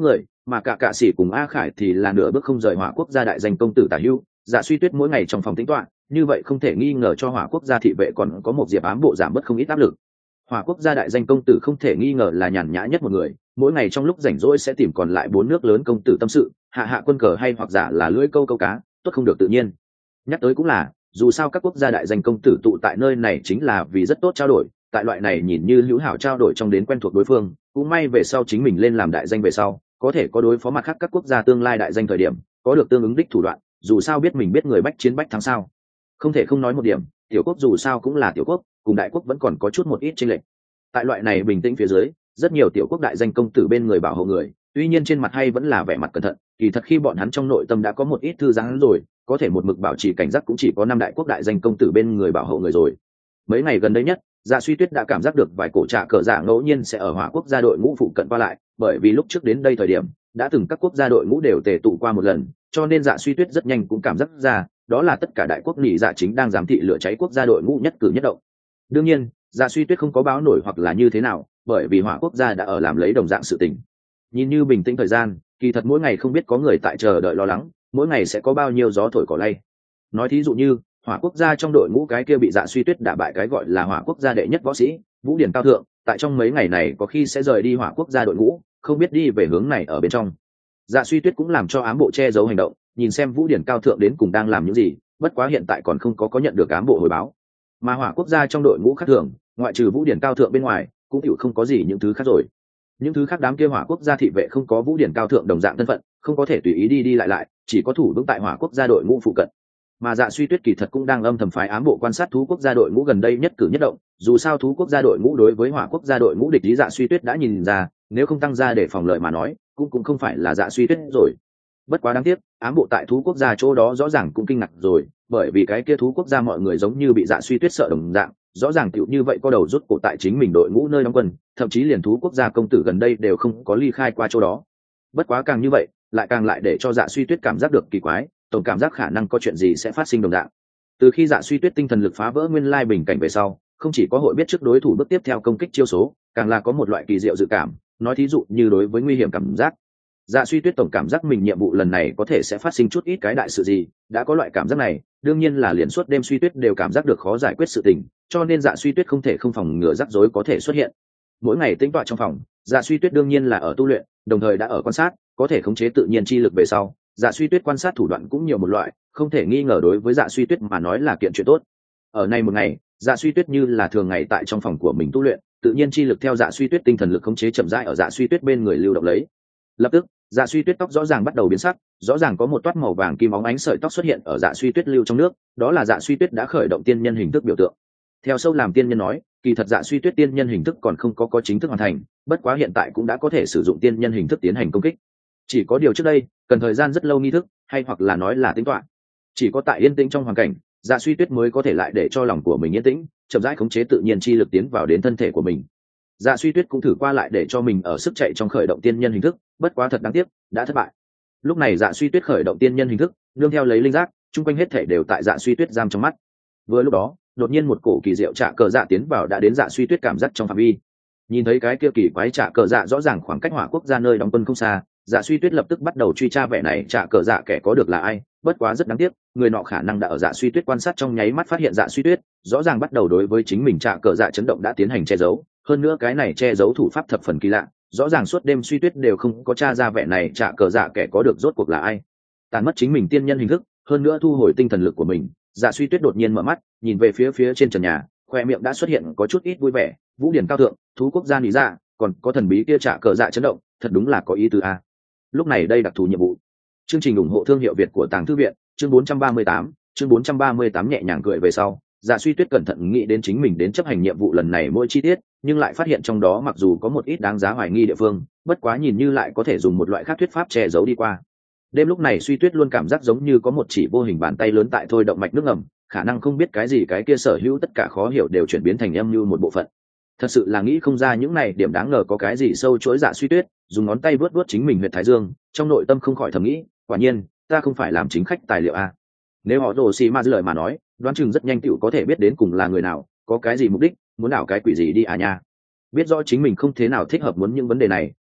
mà cả cạ sĩ cùng A Khải thì là nửa bước không rời Hỏa Quốc gia đại danh công tử tả hữu. Dạ Suy Tuyết mỗi ngày trong phòng tính toán, như vậy không thể nghi ngờ cho Hỏa Quốc gia thị vệ còn có một Diệp Ám bộ giảm bớt không ít áp lực. Hỏa Quốc gia đại danh công tử không thể nghi ngờ là nhàn nhã nhất một người, mỗi ngày trong lúc rảnh rỗi sẽ tìm còn lại 4 nước lớn công tử tâm sự, hạ quân cờ hay hoặc giả là lưỡi câu câu cá, tốt không được tự nhiên. Nhắc tới cũng là, dù sao các quốc gia đại danh công tử tụ tại nơi này chính là vì rất tốt trao đổi, tại loại này nhìn như hữu hảo trao đổi trong đến quen thuộc đối phương, cũng may về sau chính mình lên làm đại danh về sau, có thể có đối phó mặt khác các quốc gia tương lai đại danh thời điểm, có được tương ứng đích thủ đoạn, dù sao biết mình biết người bách chiến bách thắng sao. Không thể không nói một điểm, tiểu quốc dù sao cũng là tiểu quốc, cùng đại quốc vẫn còn có chút một ít chênh lệch. Tại loại này bình tĩnh phía dưới, rất nhiều tiểu quốc đại danh công tử bên người bảo hộ người, tuy nhiên trên mặt hay vẫn là vẻ mặt cẩn thận, kỳ thật khi bọn hắn trong nội tâm đã có một ít thư giãn rồi, có thể một mực bảo trì cảnh giác cũng chỉ có 5 đại quốc đại danh công tử bên người bảo hộ người rồi. Mấy ngày gần đây nhất, Dạ Suy Tuyết đã cảm giác được vài cổ trạ cờ dạ ngẫu nhiên sẽ ở Hỏa Quốc gia đội ngũ phụ cận qua lại, bởi vì lúc trước đến đây thời điểm, đã từng các quốc gia đội ngũ đều tề tụ qua một lần, cho nên Dạ Suy Tuyết rất nhanh cũng cảm giác ra, đó là tất cả đại quốc nhị dạ chính đang giám thị lửa cháy quốc gia đội ngũ nhất cử nhất động. Đương nhiên, Dạ Suy Tuyết không có báo nổi hoặc là như thế nào, bởi vì Hỏa Quốc gia đã ở làm lấy đồng dạng sự tình. Nhìn như bình tĩnh thời gian, kỳ thật mỗi ngày không biết có người tại chờ đợi lo lắng, mỗi ngày sẽ có bao nhiêu gió thổi cỏ lay. Nói thí dụ như, Hỏa Quốc gia trong đội ngũ cái kia bị Dạ Suy Tuyết đả bại cái gọi là Hỏa Quốc gia đệ nhất võ sĩ Vũ Điển Cao Thượng, tại trong mấy ngày này có khi sẽ rời đi Hỏa Quốc gia đội ngũ, không biết đi về hướng này ở bên trong. Dạ Suy Tuyết cũng làm cho ám bộ che giấu hành động, nhìn xem Vũ Điển Cao Thượng đến cùng đang làm những gì, bất quá hiện tại còn không có nhận được ám bộ hồi báo. Mà Hỏa Quốc gia trong đội ngũ khác thường, ngoại trừ Vũ Điển Cao Thượng bên ngoài, cũng chịu không có gì những thứ khác rồi. Những thứ khác đám kia Hỏa Quốc gia thị vệ không có Vũ Điển Cao Thượng đồng dạng thân phận, không có thể tùy ý đi lại, chỉ có thủ vững tại Hỏa Quốc gia đội ngũ phụ cận. Mà Dạ Suy Tuyết kỳ thật cũng đang âm thầm phái ám bộ quan sát thú quốc gia đội ngũ gần đây nhất cử nhất động, dù sao thú quốc gia đội ngũ đối với Hỏa Quốc gia đội ngũ địch ý Dạ Suy Tuyết đã nhìn ra, nếu không tăng ra để phòng lợi mà nói, cũng không phải là Dạ Suy Tuyết rồi. Bất quá đáng tiếc, ám bộ tại thú quốc gia chỗ đó rõ ràng cũng kinh ngạc rồi, bởi vì cái kia thú quốc gia mọi người giống như bị Dạ Suy Tuyết sợ đồng dạng, rõ ràng tiểu như vậy có đầu rút cổ tại chính mình đội ngũ nơi đóng quân, thậm chí liền thú quốc gia công tử gần đây đều không có ly khai qua chỗ đó. Bất quá càng như vậy, càng lại để cho Dạ Suy Tuyết cảm giác được kỳ quái, tổng cảm giác khả năng có chuyện gì sẽ phát sinh đồng dạng. Từ khi Dạ Suy Tuyết tinh thần lực phá vỡ nguyên lai bình cảnh về sau, không chỉ có hội biết trước đối thủ bước tiếp theo công kích chiêu số, càng là có một loại kỳ diệu dự cảm, nói thí dụ như đối với nguy hiểm cảm giác. Dạ Suy Tuyết tổng cảm giác mình nhiệm vụ lần này có thể sẽ phát sinh chút ít cái đại sự gì, đã có loại cảm giác này, đương nhiên là liền suốt đêm Suy Tuyết đều cảm giác được khó giải quyết sự tình, cho nên Dạ Suy Tuyết không thể không phòng ngừa rắc rối có thể xuất hiện. Mỗi ngày tĩnh tọa trong phòng, Dạ Suy Tuyết đương nhiên là ở tu luyện, đồng thời đã ở quan sát, có thể khống chế tự nhiên chi lực về sau, Dạ Suy Tuyết quan sát thủ đoạn cũng nhiều một loại, không thể nghi ngờ đối với Dạ Suy Tuyết mà nói là kiện chuyện tốt. Ở nay một ngày, Dạ Suy Tuyết như là thường ngày tại trong phòng của mình tu luyện, tự nhiên chi lực theo Dạ Suy Tuyết tinh thần lực khống chế chậm rãi ở Dạ Suy Tuyết bên người lưu động lấy. Lập tức, Dạ Suy Tuyết tóc rõ ràng bắt đầu biến sắc, rõ ràng có một toát màu vàng kim óng ánh sợi tóc xuất hiện ở Dạ Suy Tuyết lưu trong nước, đó là Dạ Suy Tuyết đã khởi động tiên nhân hình thức biểu tượng. Theo sâu làm tiên nhân nói, kỳ thật Dạ Suy Tuyết tiên nhân hình thức còn không có chính thức hoàn thành, bất quá hiện tại cũng đã có thể sử dụng tiên nhân hình thức tiến hành công kích. Chỉ có điều trước đây, cần thời gian rất lâu nghi thức, hay hoặc là nói là tính toán. Chỉ có tại yên tĩnh trong hoàn cảnh, Dạ Suy Tuyết mới có thể lại để cho lòng của mình yên tĩnh, chậm rãi khống chế tự nhiên chi lực tiến vào đến thân thể của mình. Dạ Suy Tuyết cũng thử qua lại để cho mình ở sức chạy trong khởi động tiên nhân hình thức, bất quá thật đáng tiếc, đã thất bại. Lúc này Dạ Suy Tuyết khởi động tiên nhân hình thức, nương theo lấy linh giác, chung quanh hết thể đều tại Dạ Suy Tuyết giam trong mắt. Vừa lúc đó, đột nhiên một cổ kỳ diệu trạ cờ dạ tiến vào đã đến Dạ Suy Tuyết cảm giác trong phạm vi. Nhìn thấy cái kia kỳ quái trạ cờ dạ rõ ràng khoảng cách Hỏa Quốc gia nơi đóng quân không xa, Dạ Suy Tuyết lập tức bắt đầu truy tra vẻ này trạ cờ dạ kẻ có được là ai, bất quá rất đáng tiếc, người nọ khả năng đã ở Dạ Suy Tuyết quan sát trong nháy mắt phát hiện Dạ Suy Tuyết, rõ ràng bắt đầu đối với chính mình trạ cờ dạ chấn động đã tiến hành che giấu, hơn nữa cái này che giấu thủ pháp thập phần kỳ lạ, rõ ràng suốt đêm Suy Tuyết đều không có tra ra vẻ này trạ cờ dạ kẻ có được rốt cuộc là ai. Tàn mất chính mình tiên nhân hình thức, hơn nữa thu hồi tinh thần lực của mình, Dạ Suy Tuyết đột nhiên mở mắt, nhìn về phía trên trần nhà, khoe miệng đã xuất hiện có chút ít vui vẻ, Vũ Điển Cao Thượng, thú quốc gia lý dạ, còn có thần bí kia trạ cờ dạ chấn động, thật đúng là có ý tứ a. Lúc này đây đặc thù nhiệm vụ. Chương trình ủng hộ thương hiệu Việt của Tàng Thư viện, chương 438, chương 438 nhẹ nhàng cười về sau, Dạ Suy Tuyết cẩn thận nghĩ đến chính mình đến chấp hành nhiệm vụ lần này mỗi chi tiết, nhưng lại phát hiện trong đó mặc dù có một ít đáng giá hoài nghi địa phương, bất quá nhìn như lại có thể dùng một loại khác thuyết pháp che giấu đi qua. Đêm lúc này Suy Tuyết luôn cảm giác giống như có một chỉ vô hình bàn tay lớn tại thôi động mạch nước ngầm, khả năng không biết cái gì cái kia sở hữu tất cả khó hiểu đều chuyển biến thành âm như một bộ phận. Thật sự là nghĩ không ra những này điểm đáng ngờ có cái gì sâu chuỗi. Dạ Suy Tuyết dùng ngón tay vuốt vuốt chính mình huyệt thái dương, trong nội tâm không khỏi thầm nghĩ, quả nhiên ta không phải làm chính khách tài liệu a. Nếu họ Đồ Xi Ma dư lời mà nói, đoán chừng rất nhanh tựu có thể biết đến cùng là người nào, có cái gì mục đích, muốn đảo cái quỷ gì đi à nha. Biết rõ chính mình không thế nào thích hợp muốn những vấn đề này,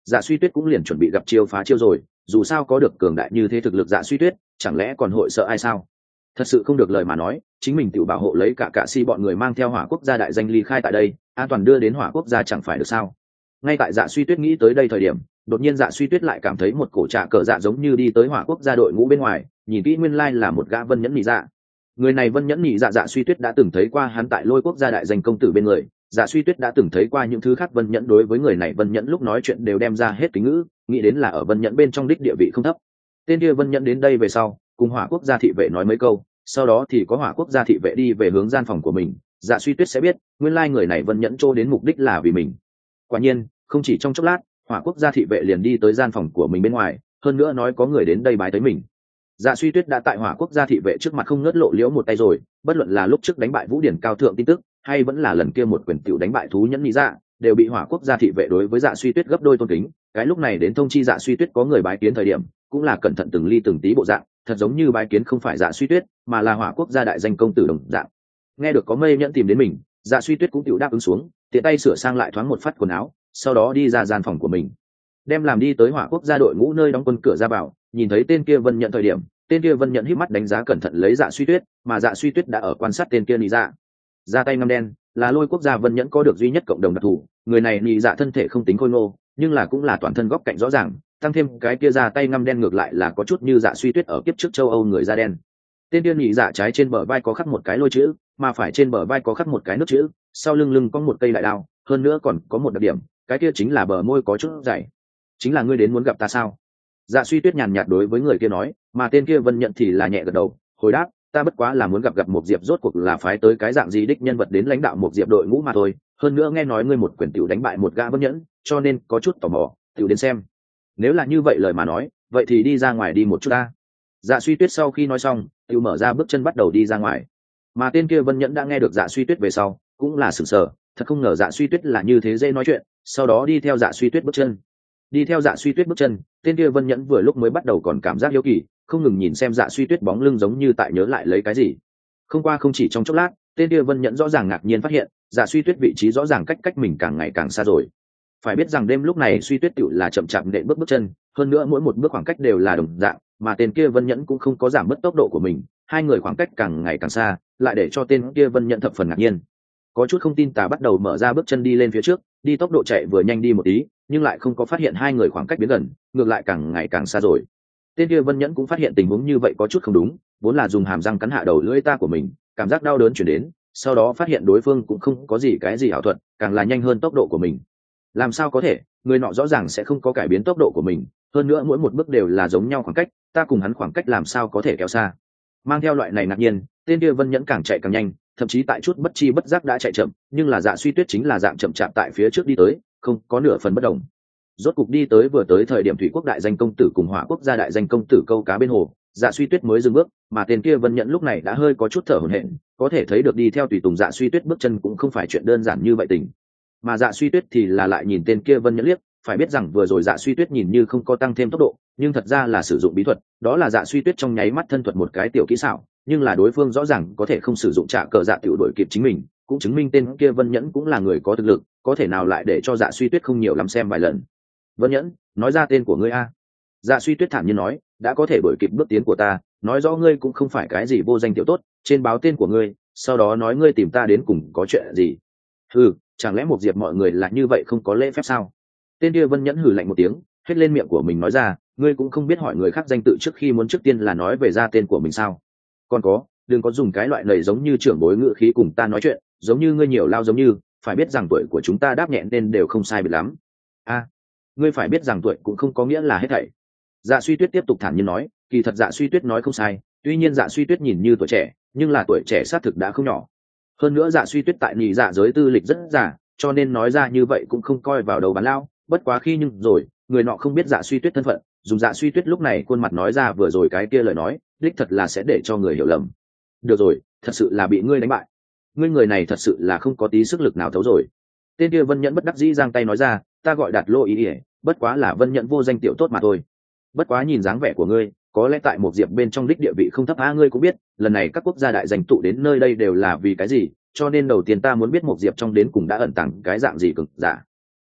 Dạ Suy Tuyết cũng liền chuẩn bị gặp chiêu phá chiêu rồi, dù sao có được cường đại như thế thực lực Dạ Suy Tuyết, chẳng lẽ còn hội sợ ai sao? Thật sự không được lời mà nói, chính mình tự bảo hộ lấy cả si bọn người mang theo Hỏa Quốc gia đại danh ly khai tại đây, an toàn đưa đến Hỏa Quốc gia chẳng phải được sao? Ngay tại Dạ Suy Tuyết nghĩ tới đây thời điểm, đột nhiên Dạ Suy Tuyết lại cảm thấy một cổ trạ cờ dạ giống như đi tới Hỏa Quốc gia đội ngũ bên ngoài, nhìn kỹ nguyên lai là một gã Vân Nhẫn nhị dạ. Người này Vân Nhẫn nhị dạ Dạ Suy Tuyết đã từng thấy qua hắn tại Lôi Quốc gia đại danh công tử bên người, Dạ Suy Tuyết đã từng thấy qua những thứ khác Vân Nhẫn đối với người này Vân Nhẫn lúc nói chuyện đều đem ra hết kính ngữ, nghĩ đến là ở Vân Nhẫn bên trong đích địa vị không thấp. Tên kia Vân Nhẫn đến đây về sau, cùng Hỏa Quốc gia thị vệ nói mấy câu, sau đó thì có Hỏa Quốc gia thị vệ đi về hướng gian phòng của mình, Dạ Suy Tuyết sẽ biết, nguyên lai người này Vân Nhẫn trô đến mục đích là vì mình. Quả nhiên, không chỉ trong chốc lát, Hỏa Quốc gia thị vệ liền đi tới gian phòng của mình bên ngoài, hơn nữa nói có người đến đây bái tới mình. Dạ Suy Tuyết đã tại Hỏa Quốc gia thị vệ trước mặt không ngớt lộ liễu một tay rồi, bất luận là lúc trước đánh bại Vũ Điển cao thượng tin tức, hay vẫn là lần kia một quyền tiểu đánh bại thú nhẫn nhị dạ, đều bị Hỏa Quốc gia thị vệ đối với Dạ Suy Tuyết gấp đôi tôn kính. Cái lúc này đến thông chi Dạ Suy Tuyết có người bái kiến thời điểm, cũng là cẩn thận từng ly từng tí bộ dạng, thật giống như bái kiến không phải Dạ Suy Tuyết, mà là Hỏa Quốc gia đại danh công tử đồng dạng. Nghe được có Mây Nhẫn tìm đến mình, Dạ Suy Tuyết cũng tiểu đáp ứng xuống, tiện tay sửa sang lại thoáng một phát quần áo, sau đó đi ra gian phòng của mình, đem làm đi tới Hỏa Quốc gia đội ngũ nơi đóng quân cửa ra vào, nhìn thấy tên kia Vân Nhận thời điểm, tên kia Vân Nhận híp mắt đánh giá cẩn thận lấy Dạ Suy Tuyết, mà Dạ Suy Tuyết đã ở quan sát tên kia nhị dạ. Ra tay ngăm đen là Lôi Quốc gia Vân Nhẫn có được duy nhất cộng đồng đặc thù, người này nhị dạ thân thể không tính khôi ngô, nhưng là cũng là toàn thân góc cạnh rõ ràng, tăng thêm cái kia ra tay ngăm đen ngược lại là có chút như Dạ Suy Tuyết ở kiếp trước châu Âu người da đen. Tên kia nhị dạ trái trên bờ vai có khắc một cái lôi chữ, mà phải trên bờ vai có khắc một cái nước chữ, sau lưng có một cây đại đao, hơn nữa còn có một đặc điểm, cái kia chính là bờ môi có chút dày. Chính là ngươi đến muốn gặp ta sao? Dạ Suy Tuyết nhàn nhạt đối với người kia nói, mà tên kia Vân Nhận thì là nhẹ gật đầu, hồi đáp, ta bất quá là muốn gặp một diệp, rốt cuộc là phái tới cái dạng gì đích nhân vật đến lãnh đạo một diệp đội ngũ mà thôi, hơn nữa nghe nói ngươi một quyền tiểu đánh bại một gã Vân Nhẫn, cho nên có chút tò mò, tiểu đến xem. Nếu là như vậy lời mà nói, vậy thì đi ra ngoài đi một chút ta. Dạ Suy Tuyết sau khi nói xong, tiểu mở ra bước chân bắt đầu đi ra ngoài. Mà tên kia Vân Nhẫn đã nghe được Dạ Suy Tuyết về sau, cũng là sửng sờ, thật không ngờ Dạ Suy Tuyết là như thế dễ nói chuyện, sau đó đi theo Dạ Suy Tuyết bước chân. Đi theo Dạ Suy Tuyết bước chân, tên kia Vân Nhẫn vừa lúc mới bắt đầu còn cảm giác hiếu kỳ, không ngừng nhìn xem Dạ Suy Tuyết bóng lưng giống như tại nhớ lại lấy cái gì. Không chỉ trong chốc lát, tên kia Vân Nhẫn rõ ràng ngạc nhiên phát hiện, Dạ Suy Tuyết vị trí rõ ràng cách mình càng ngày càng xa rồi. Phải biết rằng đêm lúc này Suy Tuyết tựu là chậm chạp nện bước chân, hơn nữa mỗi một bước khoảng cách đều là đồng dạng, mà tên kia Vân Nhẫn cũng không có giảm mất tốc độ của mình, hai người khoảng cách càng ngày càng xa, lại để cho tên kia Vân Nhẫn thập phần ngạc nhiên. Có chút không tin tà bắt đầu mở ra bước chân đi lên phía trước, đi tốc độ chạy vừa nhanh đi một tí, nhưng lại không có phát hiện hai người khoảng cách biến gần, ngược lại càng ngày càng xa rồi. Tên kia Vân Nhẫn cũng phát hiện tình huống như vậy có chút không đúng, vốn là dùng hàm răng cắn hạ đầu lưỡi ta của mình, cảm giác đau đớn chuyển đến, sau đó phát hiện đối phương cũng không có gì ảo thuật, càng là nhanh hơn tốc độ của mình. Làm sao có thể, người nọ rõ ràng sẽ không có cải biến tốc độ của mình, hơn nữa mỗi một bước đều là giống nhau khoảng cách, ta cùng hắn khoảng cách làm sao có thể kéo xa. Mang theo loại này ngạc nhiên, tên kia Vân Nhẫn càng chạy càng nhanh, thậm chí tại chút bất chi bất giác đã chạy chậm, nhưng là Dạ Suy Tuyết chính là dạng chậm chạp tại phía trước đi tới, không có nửa phần bất động. Rốt cục đi tới vừa tới thời điểm Thủy Quốc đại danh công tử cùng Hỏa Quốc gia đại danh công tử câu cá bên hồ, Dạ Suy Tuyết mới dừng bước, mà tên kia Vân Nhẫn lúc này đã hơi có chút thở hổn hển, có thể thấy được đi theo tùy tùng Dạ Suy Tuyết bước chân cũng không phải chuyện đơn giản như vậy tình. Mà Dạ Suy Tuyết thì là lại nhìn tên kia Vân Nhẫn liếc, phải biết rằng vừa rồi Dạ Suy Tuyết nhìn như không có tăng thêm tốc độ, nhưng thật ra là sử dụng bí thuật, đó là Dạ Suy Tuyết trong nháy mắt thân thuật một cái tiểu kỹ xảo, nhưng là đối phương rõ ràng có thể không sử dụng trả cờ dạ tiểu đội kịp chính mình, cũng chứng minh tên kia Vân Nhẫn cũng là người có thực lực, có thể nào lại để cho Dạ Suy Tuyết không nhiều lắm xem vài lần. Vân Nhẫn, nói ra tên của ngươi a. Dạ Suy Tuyết thản nhiên nói, đã có thể đuổi kịp bước tiến của ta, nói rõ ngươi cũng không phải cái gì vô danh tiểu tốt, trên báo tên của ngươi, sau đó nói ngươi tìm ta đến cùng có chuyện gì. Hừ, chẳng lẽ một diệp mọi người là như vậy không có lễ phép sao? Tên kia Vân Nhẫn hừ lạnh một tiếng, hết lên miệng của mình nói ra, ngươi cũng không biết hỏi người khác danh tự trước khi muốn trước tiên là nói về ra tên của mình sao? Còn có, đừng có dùng cái loại lời giống như trưởng bối ngữ khí cùng ta nói chuyện, giống như ngươi nhiều lao giống như, phải biết rằng tuổi của chúng ta đáp nhẹ nên đều không sai biệt lắm. A, ngươi phải biết rằng tuổi cũng không có nghĩa là hết thảy. Dạ Suy Tuyết tiếp tục thản nhiên nói, kỳ thật Dạ Suy Tuyết nói không sai, tuy nhiên Dạ Suy Tuyết nhìn như tuổi trẻ, nhưng là tuổi trẻ xác thực đã không nhỏ. Hơn nữa Dạ Suy Tuyết tại nhị dạ giới tư lịch rất già, cho nên nói ra như vậy cũng không coi vào đầu bán lao, bất quá khi nhưng rồi, người nọ không biết Dạ Suy Tuyết thân phận, dùng Dạ Suy Tuyết lúc này khuôn mặt nói ra vừa rồi cái kia lời nói, đích thật là sẽ để cho người hiểu lầm. Được rồi, thật sự là bị ngươi đánh bại. Ngươi người này thật sự là không có tí sức lực nào thấu rồi. Tên kia Vân Nhẫn bất đắc dĩ giang tay nói ra, ta gọi Đạt Lô ý ỉa, bất quá là Vân Nhẫn vô danh tiểu tốt mà thôi. Bất quá nhìn dáng vẻ của ngươi, có lẽ tại một diệp bên trong đích địa vị không thấp. Ngươi cũng biết, lần này các quốc gia đại danh tụ đến nơi đây đều là vì cái gì, cho nên đầu tiên ta muốn biết một diệp trong đến cùng đã ẩn tàng cái dạng gì cực giả.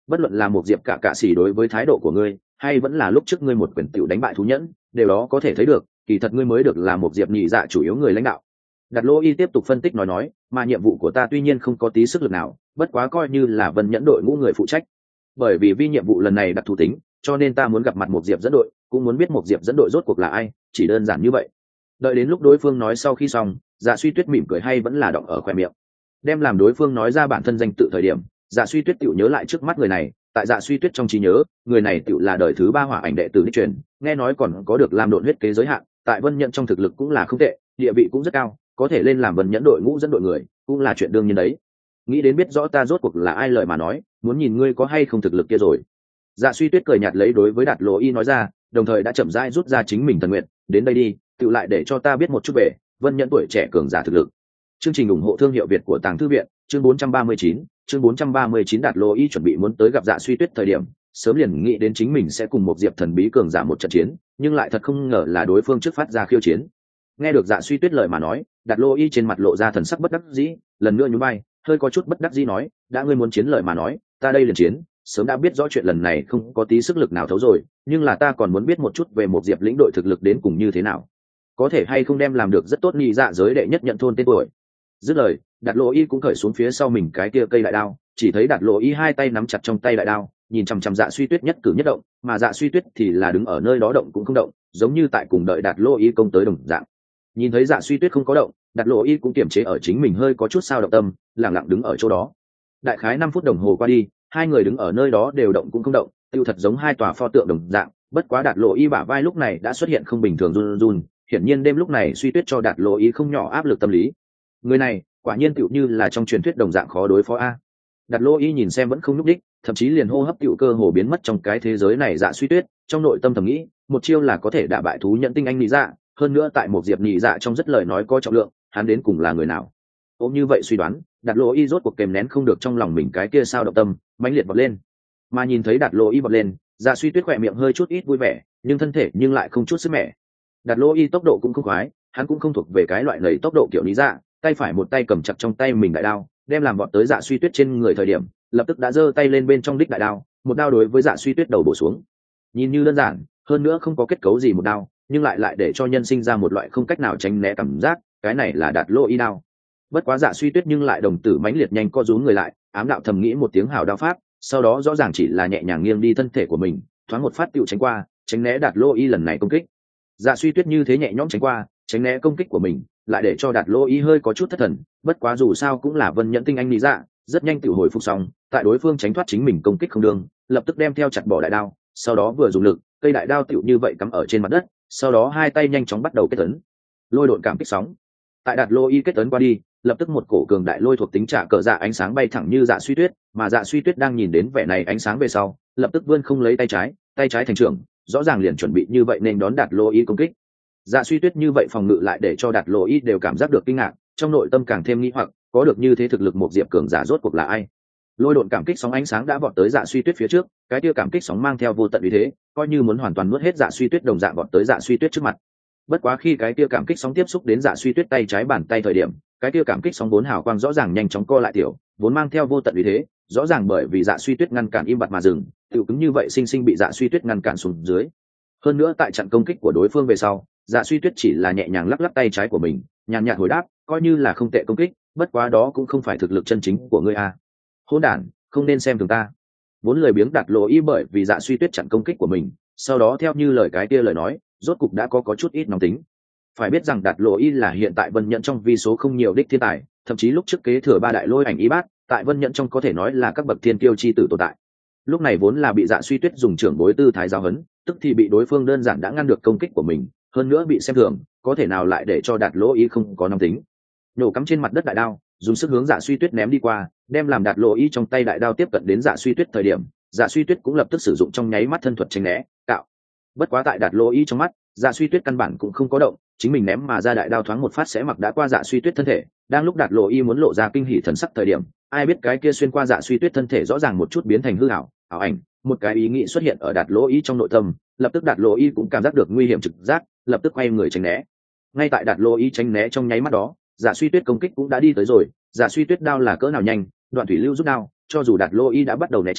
bất luận là một diệp cả xỉ đối với thái độ của ngươi hay vẫn là lúc trước ngươi một quyền tiểu đánh bại thú nhẫn, điều đó có thể thấy được kỳ thật ngươi mới được là một diệp nhị dạ chủ yếu người lãnh đạo. Đặt lô y tiếp tục phân tích nói, mà nhiệm vụ của ta tuy nhiên không có tí sức lực nào, bất quá coi như là Vân Nhẫn đội ngũ người phụ trách. Bởi vì vi nhiệm vụ lần này đặc thù tính, cho nên ta muốn gặp mặt một diệp dẫn đội, cũng muốn biết một diệp dẫn đội rốt cuộc là ai, chỉ đơn giản như vậy. Đợi đến lúc đối phương nói sau khi xong, Dạ Suy Tuyết mỉm cười hay vẫn là đọng ở khóe miệng. Đem làm đối phương nói ra bản thân danh tự thời điểm, Dạ Suy Tuyết tiểu nhớ lại trước mắt người này, tại Dạ Suy Tuyết trong trí nhớ, người này tiểu là đời thứ 3 hỏa ảnh đệ tử đích truyền, nghe nói còn có được làm độn huyết kế giới hạn, tại Vân Nhẫn trong thực lực cũng là không tệ, địa vị cũng rất cao, có thể lên làm Vân Nhẫn đội ngũ dẫn đội người, cũng là chuyện đương nhiên đấy. Nghĩ đến biết rõ ta rốt cuộc là ai lời mà nói, muốn nhìn ngươi có hay không thực lực kia rồi. Dạ Suy Tuyết cười nhạt lấy đối với Đạt Lộ Y nói ra, đồng thời đã chậm rãi rút ra chính mình thần nguyện, đến đây đi, tự lại để cho ta biết một chút về Vân Nhẫn tuổi trẻ cường giả thực lực. Chương trình ủng hộ thương hiệu Việt của Tàng Thư viện, chương 439, chương 439 Đạt Lộ Y chuẩn bị muốn tới gặp Dạ Suy Tuyết thời điểm, sớm liền nghĩ đến chính mình sẽ cùng một diệp thần bí cường giả một trận chiến, nhưng lại thật không ngờ là đối phương trước phát ra khiêu chiến. Nghe được Dạ Suy Tuyết lời mà nói, Đạt Lộ Y trên mặt lộ ra thần sắc bất đắc dĩ, lần nữa nhún vai, hơi có chút bất đắc dĩ nói, đã ngươi muốn chiến lời mà nói, ta đây liền chiến, sớm đã biết rõ chuyện lần này không có tí sức lực nào thấu rồi, nhưng là ta còn muốn biết một chút về một diệp lĩnh đội thực lực đến cùng như thế nào, có thể hay không đem làm được rất tốt nhị dạ giới đệ nhất nhận thôn tên tuổi. Dứt lời, Đạt Lộ Y cũng khởi xuống phía sau mình cái kia cây đại đao, chỉ thấy Đạt Lộ Y hai tay nắm chặt trong tay đại đao, nhìn chằm chằm Dạ Suy Tuyết nhất cử nhất động, mà Dạ Suy Tuyết thì là đứng ở nơi đó động cũng không động, giống như tại cùng đợi Đạt Lộ Y công tới đồng dạng. Nhìn thấy Dạ Suy Tuyết không có động, Đạt Lộ Y cũng kiềm chế ở chính mình hơi có chút sao động tâm, lặng lặng đứng ở chỗ đó. Đại khái 5 phút đồng hồ qua đi, hai người đứng ở nơi đó đều động cũng không động, tiêu thật giống hai tòa pho tượng đồng dạng. Bất quá Đạt Lộ Y bả vai lúc này đã xuất hiện không bình thường run run, hiển nhiên đêm lúc này Suy Tuyết cho Đạt Lộ Y không nhỏ áp lực tâm lý. Người này quả nhiên tựu như là trong truyền thuyết đồng dạng khó đối phó a. Đạt Lộ Y nhìn xem vẫn không nhúc đích, thậm chí liền hô hấp tựu cơ hồ biến mất trong cái thế giới này. Dạ Suy Tuyết trong nội tâm thầm nghĩ, một chiêu là có thể đả bại thú nhận tinh anh nhị dạ, hơn nữa tại một diệp nhị dạ trong rất lời nói có trọng lượng, hắn đến cùng là người nào? Ôm như vậy suy đoán, Đạt Lộ Y rốt cuộc kèm nén không được trong lòng mình cái kia sao động tâm, mãnh liệt vọt lên. Mà nhìn thấy Đạt Lộ Y vọt lên, Dạ Suy Tuyết khỏe miệng hơi chút ít vui vẻ, nhưng thân thể nhưng lại không chút sức mẻ. Đạt Lộ Y tốc độ cũng không khoái, hắn cũng không thuộc về cái loại lầy tốc độ kiểu lý dạ, tay phải một tay cầm chặt trong tay mình đại đao, đem làm vọt tới Dạ Suy Tuyết trên người thời điểm, lập tức đã giơ tay lên bên trong đích đại đao, một đao đối với Dạ Suy Tuyết đầu bổ xuống. Nhìn như đơn giản, hơn nữa không có kết cấu gì một đao, nhưng lại để cho nhân sinh ra một loại không cách nào tránh né cảm giác, cái này là Đạt Lộ Y đao. Bất quá Dạ Suy Tuyết nhưng lại đồng tử mãnh liệt nhanh co rúm người lại, ám đạo thầm nghĩ một tiếng hào đao pháp, sau đó rõ ràng chỉ là nhẹ nhàng nghiêng đi thân thể của mình, thoáng một phát tựu tránh qua, tránh né Đạt Lộ Y lần này công kích. Dạ Suy Tuyết như thế nhẹ nhõm tránh qua, tránh né công kích của mình, lại để cho Đạt Lộ Y hơi có chút thất thần, bất quá dù sao cũng là Vân Nhẫn tinh anh lý dạ, rất nhanh tựu hồi phục xong, tại đối phương tránh thoát chính mình công kích không đương, lập tức đem theo chặt bỏ đại đao, sau đó vừa dùng lực, cây đại đao tựu như vậy cắm ở trên mặt đất, sau đó hai tay nhanh chóng bắt đầu kết ấn. Lôi độn cảm kích sóng. Tại Đạt Lộ Y kết ấn qua đi, lập tức một cổ cường đại lôi thuộc tính trả cờ dạ ánh sáng bay thẳng như Dạ Suy Tuyết, mà Dạ Suy Tuyết đang nhìn đến vẻ này ánh sáng về sau, lập tức vươn không lấy tay trái thành trưởng, rõ ràng liền chuẩn bị như vậy nên đón Đạt Lộ Y công kích. Dạ Suy Tuyết như vậy phòng ngự lại để cho Đạt Lộ Y đều cảm giác được kinh ngạc, trong nội tâm càng thêm nghi hoặc, có được như thế thực lực một diệp cường giả rốt cuộc là ai? Lôi độn cảm kích sóng ánh sáng đã vọt tới Dạ Suy Tuyết phía trước, cái kia cảm kích sóng mang theo vô tận uy thế, coi như muốn hoàn toàn nuốt hết Dạ Suy Tuyết đồng dạng vọt tới Dạ Suy Tuyết trước mặt. Bất quá khi cái kia cảm kích sóng tiếp xúc đến Dạ Suy Tuyết tay trái bàn tay thời điểm, cái kia cảm kích sóng vốn hào quang rõ ràng nhanh chóng co lại tiểu, vốn mang theo vô tận uy thế, rõ ràng bởi vì Dạ Suy Tuyết ngăn cản im bặt mà dừng, tiểu cứng như vậy sinh sinh bị Dạ Suy Tuyết ngăn cản xuống dưới. Hơn nữa tại trận công kích của đối phương về sau, Dạ Suy Tuyết chỉ là nhẹ nhàng lắc lắc tay trái của mình, nhàn nhạt hồi đáp, coi như là không tệ công kích, bất quá đó cũng không phải thực lực chân chính của ngươi a. Hỗn đản, không nên xem thường ta. Vốn lời biếng Đạt Lộ Y bởi vì Dạ Suy Tuyết chặn công kích của mình, sau đó theo như lời cái kia lời nói, rốt cục đã có chút ít nóng tính. Phải biết rằng Đạt Lộ Y là hiện tại Vân Nhẫn trong vi số không nhiều đích thiên tài, thậm chí lúc trước kế thừa 3 đại lôi ảnh y bát, tại Vân Nhẫn trong có thể nói là các bậc thiên kiêu chi tử tồn tại. Lúc này vốn là bị Dạ Suy Tuyết dùng trưởng bối tư thái giáo huấn, tức thì bị đối phương đơn giản đã ngăn được công kích của mình, hơn nữa bị xem thường, có thể nào lại để cho Đạt Lộ Y không có nóng tính. Nổ cắm trên mặt đất đại đao, dùng sức hướng Dạ Suy Tuyết ném đi qua, đem làm Đạt Lộ Y trong tay đại đao tiếp cận đến Dạ Suy Tuyết thời điểm, Dạ Suy Tuyết cũng lập tức sử dụng trong nháy mắt thân thuật tránh né, cạo. Bất quá tại Đạt Lộ Y trong mắt, Dạ Suy Tuyết căn bản cũng không có động, chính mình ném mà ra đại đao thoáng một phát sẽ mặc đã qua Dạ Suy Tuyết thân thể. Đang lúc Đạt Lộ Y muốn lộ ra kinh hỉ thần sắc thời điểm, ai biết cái kia xuyên qua Dạ Suy Tuyết thân thể rõ ràng một chút biến thành hư ảo ảnh, một cái ý nghĩ xuất hiện ở Đạt Lộ Y trong nội tâm, lập tức Đạt Lộ Y cũng cảm giác được nguy hiểm trực giác, lập tức quay người tránh né. Ngay tại Đạt Lộ Y tránh né trong nháy mắt đó, Dạ Suy Tuyết công kích cũng đã đi tới rồi. Dạ Suy Tuyết đao là cỡ nào nhanh, đoạn thủy lưu rút đao, cho dù Đạt Lộ Y đã bắt đầu né tránh,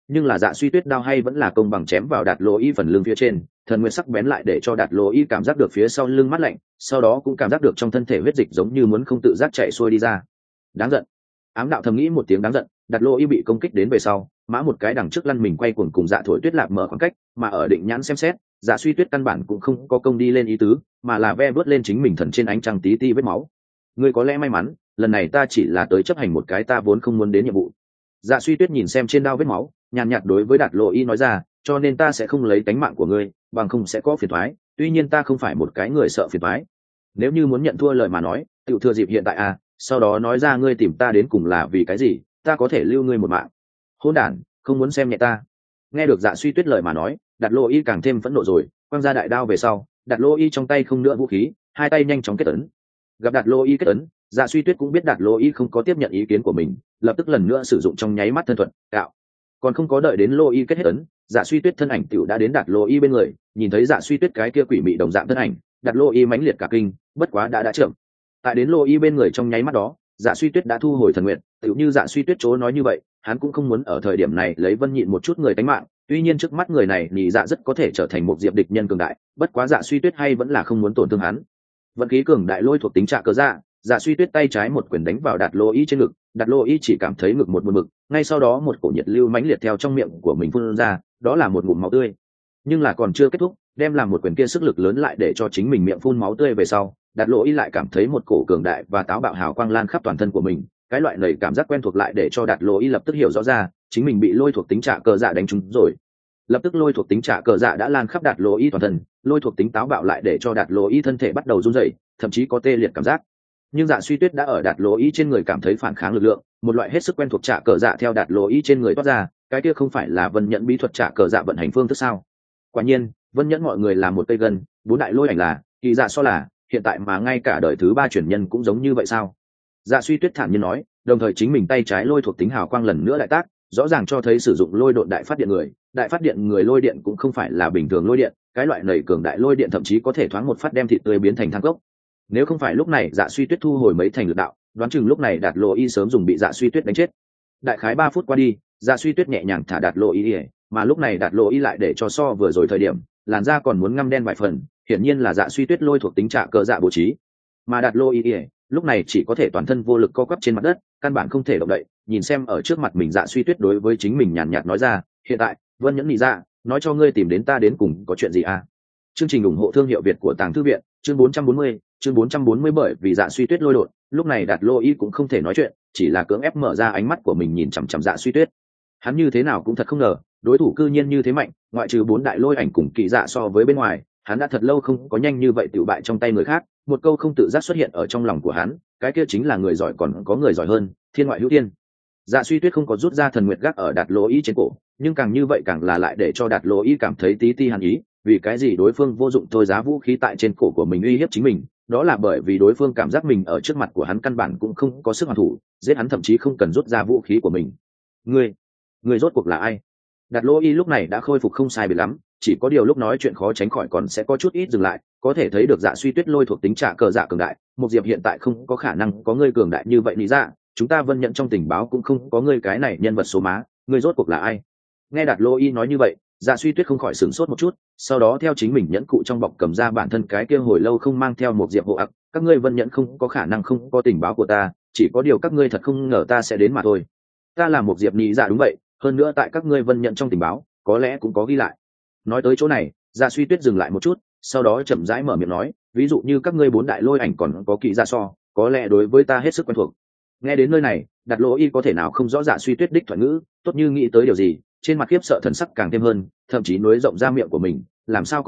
nhưng là dạ suy tuyết đao hay vẫn là công bằng chém vào đạt lô y phần lưng phía trên, thần nguyệt sắc bén lại để cho đạt lô y cảm giác được phía sau lưng mát lạnh, sau đó cũng cảm giác được trong thân thể huyết dịch giống như muốn không tự giác chạy xuôi đi ra. Đáng giận. Ám đạo thầm nghĩ một tiếng đáng giận, đạt lô y bị công kích đến về sau, mã một cái đằng trước lăn mình quay cuồng cùng dạ thổi tuyết lạp mở khoảng cách, mà ở định nhãn xem xét, dạ suy tuyết căn bản cũng không có công đi lên ý tứ, mà là ve vớt lên chính mình thần trên ánh trăng tí ti vết máu. Ngươi có lẽ may mắn, lần này ta chỉ là tới chấp hành một cái ta vốn không muốn đến nhiệm vụ. Dạ suy tuyết nhìn xem trên đao vết máu, nhàn nhạt đối với đạt lộ y nói ra, cho nên ta sẽ không lấy tánh mạng của ngươi, bằng không sẽ có phiền toái. Tuy nhiên ta không phải một cái người sợ phiền toái. Nếu như muốn nhận thua lời mà nói, tự thừa dịp hiện tại à, sau đó nói ra ngươi tìm ta đến cùng là vì cái gì, ta có thể lưu ngươi một mạng. Hỗn đản, không muốn xem nhẹ ta. Nghe được dạ suy tuyết lời mà nói, đạt lộ y càng thêm phẫn nộ rồi, quăng ra đại đao về sau, đạt lộ y trong tay không nữa vũ khí, hai tay nhanh chóng kết ấn. Gặp đạt lộ y kết ấn, dạ suy tuyết cũng biết đạt lô y không có tiếp nhận ý kiến của mình, lập tức lần nữa sử dụng trong nháy mắt thân thuật đạo. Còn không có đợi đến lô y kết hết ấn, dạ suy tuyết thân ảnh tiểu đã đến đạt lô y bên người, nhìn thấy dạ suy tuyết cái kia quỷ mị đồng dạng thân ảnh, đạt lô y mãnh liệt cả kinh, bất quá đã chậm. Tại đến lô y bên người trong nháy mắt đó, dạ suy tuyết đã thu hồi thần nguyện, tiểu như dạ suy tuyết chố nói như vậy, hắn cũng không muốn ở thời điểm này lấy Vân Nhịn một chút người tánh mạng, tuy nhiên trước mắt người này nhị dạ rất có thể trở thành một diệp địch nhân cường đại, bất quá dạ suy tuyết hay vẫn là không muốn tổn thương hắn. Vận khí cường đại lôi thuộc tính trạ cờ dạ, dạ suy tuyết tay trái một quyền đánh vào đạt lô y trên ngực, đạt lô y chỉ cảm thấy ngực một buồn bực, ngay sau đó một cổ nhiệt lưu mãnh liệt theo trong miệng của mình phun ra, đó là một ngụm máu tươi. Nhưng là còn chưa kết thúc, đem làm một quyền kia sức lực lớn lại để cho chính mình miệng phun máu tươi về sau, đạt lô y lại cảm thấy một cổ cường đại và táo bạo hào quang lan khắp toàn thân của mình, cái loại này cảm giác quen thuộc lại để cho đạt lô y lập tức hiểu rõ ra, chính mình bị lôi thuộc tính trạ cờ dạ đánh trúng rồi. Lập tức lôi thuộc tính trạ cờ dạ đã lan khắp đạt lô y toàn thân, lôi thuộc tính táo bạo lại để cho đạt lô y thân thể bắt đầu run rẩy, thậm chí có tê liệt cảm giác. Nhưng dạ suy tuyết đã ở đạt lô y trên người cảm thấy phản kháng lực lượng, một loại hết sức quen thuộc trạ cờ dạ theo đạt lô y trên người toát ra, cái kia không phải là Vân Nhẫn bí thuật trạ cờ dạ vận hành phương thức sao? Quả nhiên, Vân Nhẫn mọi người là một cây gân, bốn đại lôi ảnh là, kỳ dạ so là, hiện tại mà ngay cả đời thứ ba chuyển nhân cũng giống như vậy sao? Dạ suy tuyết thản nhiên nói, đồng thời chính mình tay trái lôi thuộc tính hào quang lần nữa đại tác, rõ ràng cho thấy sử dụng lôi độn đại phát điện người lôi điện cũng không phải là bình thường lôi điện, cái loại nảy cường đại lôi điện thậm chí có thể thoáng một phát đem thịt tươi biến thành than cốc. Nếu không phải lúc này dạ suy tuyết thu hồi mấy thành lực đạo, đoán chừng lúc này đạt lộ y sớm dùng bị dạ suy tuyết đánh chết. Đại khái 3 phút qua đi, dạ suy tuyết nhẹ nhàng thả đạt lộ y, mà lúc này đạt lộ y lại để cho so vừa rồi thời điểm, làn da còn muốn ngăm đen vài phần, hiển nhiên là dạ suy tuyết lôi thuộc tính trạ cờ dạ bố trí. Mà đạt lộ y lúc này chỉ có thể toàn thân vô lực co quắp trên mặt đất, căn bản không thể động đậy, nhìn xem ở trước mặt mình dạ suy tuyết đối với chính mình nhàn nhạt nói ra, hiện tại Vân Nhẫn nghĩ ra, nói cho ngươi tìm đến ta đến cùng có chuyện gì à? Chương trình ủng hộ thương hiệu Việt của Tàng Thư viện, chương 440 bởi vì dạ suy tuyết lôi đột, lúc này đạt lô y cũng không thể nói chuyện, chỉ là cưỡng ép mở ra ánh mắt của mình nhìn chằm chằm dạ suy tuyết. Hắn như thế nào cũng thật không ngờ, đối thủ cư nhiên như thế mạnh, ngoại trừ 4 đại lôi ảnh cùng kỳ dạ so với bên ngoài, hắn đã thật lâu không có nhanh như vậy tự bại trong tay người khác, một câu không tự giác xuất hiện ở trong lòng của hắn, cái kia chính là người giỏi còn có người giỏi hơn, thiên ngoại hữu thiên. Dạ suy tuyết không có rút ra thần nguyệt gác ở đạt lô y trên cổ, nhưng càng như vậy càng là lại để cho đạt lô y cảm thấy tí ti hàn ý, vì cái gì đối phương vô dụng thôi giá vũ khí tại trên cổ của mình uy hiếp chính mình, đó là bởi vì đối phương cảm giác mình ở trước mặt của hắn căn bản cũng không có sức hoàn thủ, giết hắn thậm chí không cần rút ra vũ khí của mình. Ngươi rốt cuộc là ai? Đạt lô y lúc này đã khôi phục không sai biệt lắm, chỉ có điều lúc nói chuyện khó tránh khỏi còn sẽ có chút ít dừng lại, có thể thấy được dạ suy tuyết lôi thuộc tính trạ cờ dạ cường đại, một diệp hiện tại không có khả năng có ngươi cường đại như vậy lý ra, chúng ta Vân Nhận trong tình báo cũng không có ngươi cái này nhân vật số má, ngươi rốt cuộc là ai? Nghe đạt lô y nói như vậy, dạ suy tuyết không khỏi sửng sốt một chút, sau đó theo chính mình nhẫn cụ trong bọc cầm ra bản thân cái kia hồi lâu không mang theo một diệp hộ ặc, các ngươi Vân Nhận không có khả năng không có tình báo của ta, chỉ có điều các ngươi thật không ngờ ta sẽ đến mà thôi. Ta là một diệp nhị dạ đúng vậy, hơn nữa tại các ngươi Vân Nhận trong tình báo có lẽ cũng có ghi lại. Nói tới chỗ này, dạ suy tuyết dừng lại một chút, sau đó chậm rãi mở miệng nói, ví dụ như các ngươi 4 đại lôi ảnh còn có kỳ dạ so, có lẽ đối với ta hết sức quen thuộc. Nghe đến nơi này, đặt lỗ y có thể nào không rõ dạ suy tuyết đích thoại ngữ, tốt như nghĩ tới điều gì, trên mặt khiếp sợ thần sắc càng thêm hơn, thậm chí nối rộng ra miệng của mình, làm sao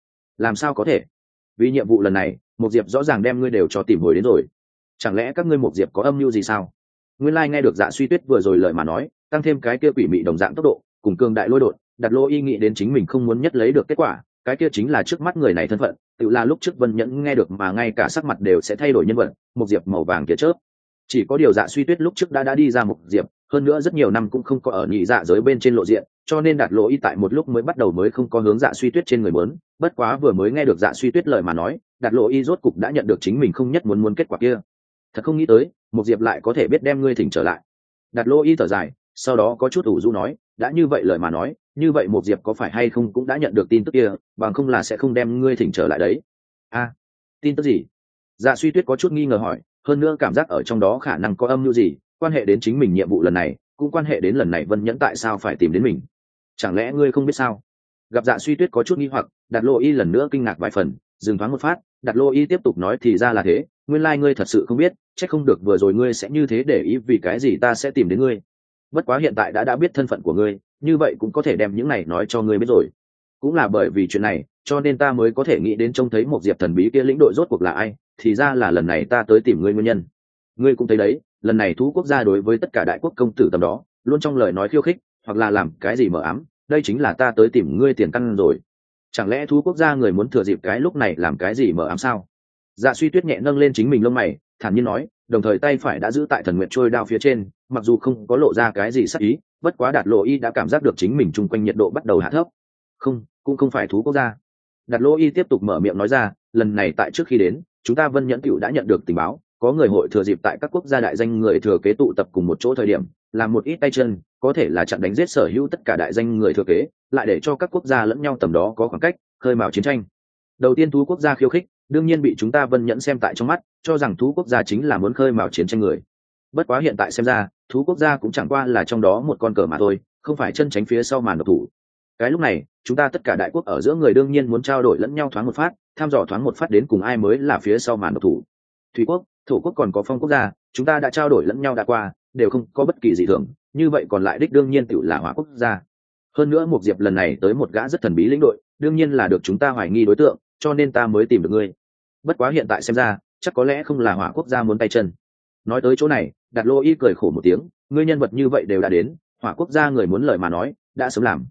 có thể? Vì nhiệm vụ lần này, một diệp rõ ràng đem ngươi đều cho tìm hồi đến rồi, chẳng lẽ các ngươi một diệp có âm mưu gì sao? Nguyên lai nghe được dạ suy tuyết vừa rồi lời mà nói, tăng thêm cái kia quỷ mị đồng dạng tốc độ, cùng cường đại lôi đột, đặt lỗ y nghĩ đến chính mình không muốn nhất lấy được kết quả, cái kia chính là trước mắt người này thân phận, tự là lúc trước Vân Nhẫn nghe được mà ngay cả sắc mặt đều sẽ thay đổi nhân vật, một diệp màu vàng kia chớp. Chỉ có điều dạ suy tuyết lúc trước đã đi ra một diệp, hơn nữa rất nhiều năm cũng không có ở nhị dạ giới bên trên lộ diện, cho nên đạt lỗ y tại một lúc mới bắt đầu mới không có hướng dạ suy tuyết trên người muốn, bất quá vừa mới nghe được dạ suy tuyết lời mà nói, đạt lỗ y rốt cục đã nhận được chính mình không nhất muốn kết quả kia. Thật không nghĩ tới, một diệp lại có thể biết đem ngươi thỉnh trở lại. Đạt lỗ y thở dài, sau đó có chút ủ rũ nói, đã như vậy lời mà nói, như vậy một diệp có phải hay không cũng đã nhận được tin tức kia, bằng không là sẽ không đem ngươi thỉnh trở lại đấy. Tin tức gì? Dạ Suy Tuyết có chút nghi ngờ hỏi, hơn nữa cảm giác ở trong đó khả năng có âm mưu gì, quan hệ đến chính mình nhiệm vụ lần này, cũng quan hệ đến lần này Vân Nhẫn tại sao phải tìm đến mình. Chẳng lẽ ngươi không biết sao? Gặp Dạ Suy Tuyết có chút nghi hoặc, Đạt Lô Y lần nữa kinh ngạc vài phần, dừng thoáng một phát, Đạt Lô Y tiếp tục nói thì ra là thế, nguyên lai ngươi thật sự không biết, chắc không được vừa rồi ngươi sẽ như thế để ý vì cái gì ta sẽ tìm đến ngươi. Bất quá hiện tại đã biết thân phận của ngươi, như vậy cũng có thể đem những này nói cho ngươi biết rồi. Cũng là bởi vì chuyện này, cho nên ta mới có thể nghĩ đến trông thấy một diệp thần bí kia lĩnh đội rốt cuộc là ai, thì ra là lần này ta tới tìm ngươi nguyên nhân. Ngươi cũng thấy đấy, lần này thú quốc gia đối với tất cả đại quốc công tử tầm đó, luôn trong lời nói khiêu khích, hoặc là làm cái gì mờ ám, đây chính là ta tới tìm ngươi tiền căn rồi. Chẳng lẽ thú quốc gia người muốn thừa dịp cái lúc này làm cái gì mờ ám sao? Dạ Suy Tuyết nhẹ nâng lên chính mình lông mày, thản nhiên nói, đồng thời tay phải đã giữ tại thần nguyện trôi đao phía trên, mặc dù không có lộ ra cái gì sắc ý, bất quá Đạt Lộ Y đã cảm giác được chính mình chung quanh nhiệt độ bắt đầu hạ thấp. Không, cũng không phải thú quốc gia. Đạt Lộ Y tiếp tục mở miệng nói ra, lần này tại trước khi đến, chúng ta Vân Nhẫn Cửu đã nhận được tình báo, có người hội thừa dịp tại các quốc gia đại danh người thừa kế tụ tập cùng một chỗ thời điểm, làm một ít tay chân, có thể là chặn đánh giết sở hữu tất cả đại danh người thừa kế, lại để cho các quốc gia lẫn nhau tầm đó có khoảng cách, khơi mào chiến tranh. Đầu tiên thú quốc gia khiêu khích, đương nhiên bị chúng ta Vân Nhẫn xem tại trong mắt, cho rằng thú quốc gia chính là muốn khơi mào chiến tranh người. Bất quá hiện tại xem ra, thú quốc gia cũng chẳng qua là trong đó một con cờ mà thôi, không phải chân tránh phía sau màn độc thủ. Cái lúc này, chúng ta tất cả đại quốc ở giữa người đương nhiên muốn trao đổi lẫn nhau thoáng một phát, tham dò thoáng một phát đến cùng ai mới là phía sau màn độc thủ. Thủy quốc, thổ quốc còn có phong quốc gia, chúng ta đã trao đổi lẫn nhau đã qua, đều không có bất kỳ gì thường, như vậy còn lại đích đương nhiên tự là hỏa quốc gia. Hơn nữa một diệp lần này tới một gã rất thần bí lĩnh đội, đương nhiên là được chúng ta hoài nghi đối tượng, cho nên ta mới tìm được ngươi. Bất quá hiện tại xem ra, chắc có lẽ không là hỏa quốc gia muốn tay chân. Nói tới chỗ này, Đạt Lô Y cười khổ một tiếng, ngươi nhân vật như vậy đều đã đến, hỏa quốc gia người muốn lời mà nói, đã sớm làm.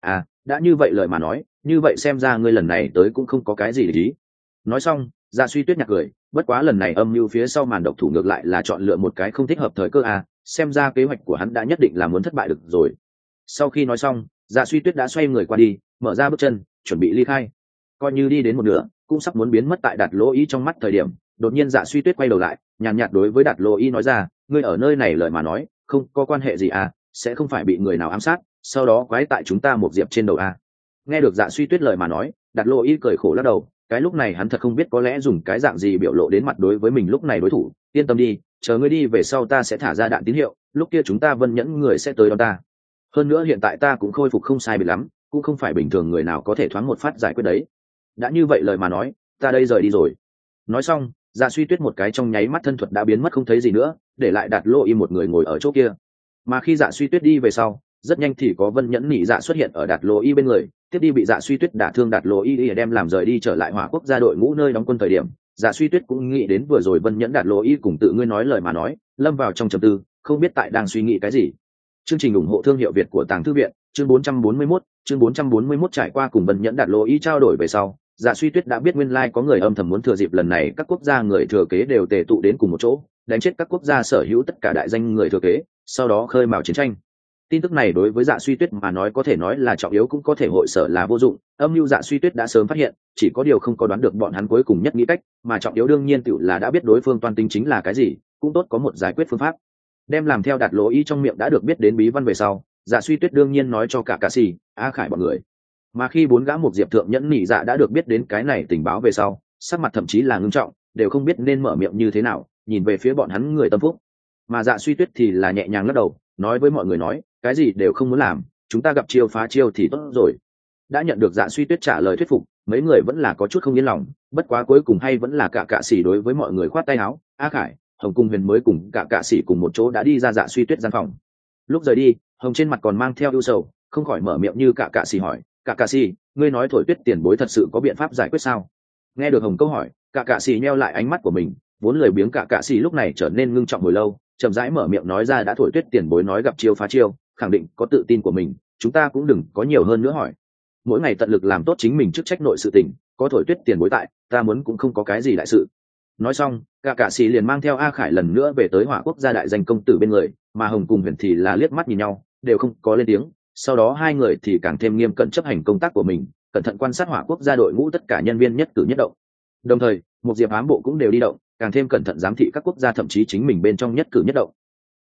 Đã như vậy lời mà nói, như vậy xem ra ngươi lần này tới cũng không có cái gì để ý. Nói xong, Dạ Suy Tuyết nhạc cười, bất quá lần này âm mưu phía sau màn độc thủ ngược lại là chọn lựa một cái không thích hợp thời cơ xem ra kế hoạch của hắn đã nhất định là muốn thất bại được rồi. Sau khi nói xong, Dạ Suy Tuyết đã xoay người qua đi, mở ra bước chân, chuẩn bị ly khai. Coi như đi đến một nửa, cũng sắp muốn biến mất tại Đạt Lô Y trong mắt thời điểm, đột nhiên Dạ Suy Tuyết quay đầu lại, nhàn nhạt đối với Đạt Lô Y nói ra, ngươi ở nơi này lời mà nói, không có quan hệ gì sẽ không phải bị người nào ám sát, sau đó quái tại chúng ta một diệp trên đầu Nghe được Dạ Suy Tuyết lời mà nói, Đạt Lô Y cười khổ lắc đầu, cái lúc này hắn thật không biết có lẽ dùng cái dạng gì biểu lộ đến mặt đối với mình lúc này đối thủ. Yên tâm đi, chờ ngươi đi về sau ta sẽ thả ra đạn tín hiệu, lúc kia chúng ta Vân Nhẫn người sẽ tới đón ta. Hơn nữa hiện tại ta cũng khôi phục không sai biệt lắm, cũng không phải bình thường người nào có thể thoáng một phát giải quyết đấy. Đã như vậy lời mà nói, ta đây rời đi rồi. Nói xong, Dạ Suy Tuyết một cái trong nháy mắt thân thuật đã biến mất không thấy gì nữa, để lại Đạt Lô Y một người ngồi ở chỗ kia. Mà khi Dạ Suy Tuyết đi về sau, rất nhanh thì có Vân Nhẫn nỉ dạ xuất hiện ở Đạt Lô Y bên người, tiếp đi bị Dạ Suy Tuyết đả thương Đạt Lô Y để đem làm rời đi trở lại hỏa quốc gia đội ngũ nơi đóng quân thời điểm, Dạ Suy Tuyết cũng nghĩ đến vừa rồi Vân Nhẫn Đạt Lô Y cùng tự ngươi nói lời mà nói, lâm vào trong trầm tư, không biết tại đang suy nghĩ cái gì. Chương trình ủng hộ thương hiệu Việt của Tàng Thư viện, chương 441 trải qua cùng Vân Nhẫn Đạt Lô Y trao đổi về sau, Dạ Suy Tuyết đã biết nguyên lai có người âm thầm muốn thừa dịp lần này các quốc gia người thừa kế đều tề tụ đến cùng một chỗ, đánh chết các quốc gia sở hữu tất cả đại danh người thừa kế, sau đó khơi mào chiến tranh. Tin tức này đối với Dạ Suy Tuyết mà nói có thể nói là trọng yếu cũng có thể hội sở là vô dụng, âm mưu Dạ Suy Tuyết đã sớm phát hiện, chỉ có điều không có đoán được bọn hắn cuối cùng nhất nghĩ cách, mà trọng yếu đương nhiên tự là đã biết đối phương toan tính chính là cái gì, cũng tốt có một giải quyết phương pháp. Đem làm theo Đạt Lô Y trong miệng đã được biết đến bí văn về sau, Dạ Suy Tuyết đương nhiên nói cho cả xì, A Khải bọn người. Mà khi bốn gã một diệp thượng nhẫn nỉ dạ đã được biết đến cái này tình báo về sau, sắc mặt thậm chí là ngưng trọng, đều không biết nên mở miệng như thế nào, nhìn về phía bọn hắn người tâm phúc. Mà Dạ Suy Tuyết thì là nhẹ nhàng lắc đầu, nói với mọi người nói, cái gì đều không muốn làm, chúng ta gặp chiêu phá chiêu thì tốt rồi. Đã nhận được Dạ Suy Tuyết trả lời thuyết phục, mấy người vẫn là có chút không yên lòng, bất quá cuối cùng hay vẫn là cả xỉ đối với mọi người khoát tay áo, A Khải, Hồng Cung Huyền mới cùng cả xỉ cùng một chỗ đã đi ra Dạ Suy Tuyết gian phòng. Lúc rời đi, Hồng trên mặt còn mang theo ưu sầu, không khỏi mở miệng như cả xỉ hỏi, cả xỉ, ngươi nói Thổi Tuyết tiền bối thật sự có biện pháp giải quyết sao? Nghe được Hồng câu hỏi, cả xỉ nheo lại ánh mắt của mình, vốn lười biếng cả xỉ lúc này trở nên ngưng trọng hồi lâu, chậm rãi mở miệng nói ra đã Thổi Tuyết tiền bối nói gặp chiêu phá chiêu, khẳng định có tự tin của mình, chúng ta cũng đừng có nhiều hơn nữa hỏi. Mỗi ngày tận lực làm tốt chính mình chức trách nội sự tình, có Thổi Tuyết tiền bối tại, ta muốn cũng không có cái gì đại sự. Nói xong, cả sĩ liền mang theo A Khải lần nữa về tới hỏa quốc gia đại danh công tử bên người, mà Hồng cùng Huyền thì là liếc mắt nhìn nhau, đều không có lên tiếng. Sau đó hai người thì càng thêm nghiêm cẩn chấp hành công tác của mình, cẩn thận quan sát hỏa quốc gia đội ngũ tất cả nhân viên nhất cử nhất động. Đồng thời, một diệp ám bộ cũng đều đi động, càng thêm cẩn thận giám thị các quốc gia thậm chí chính mình bên trong nhất cử nhất động.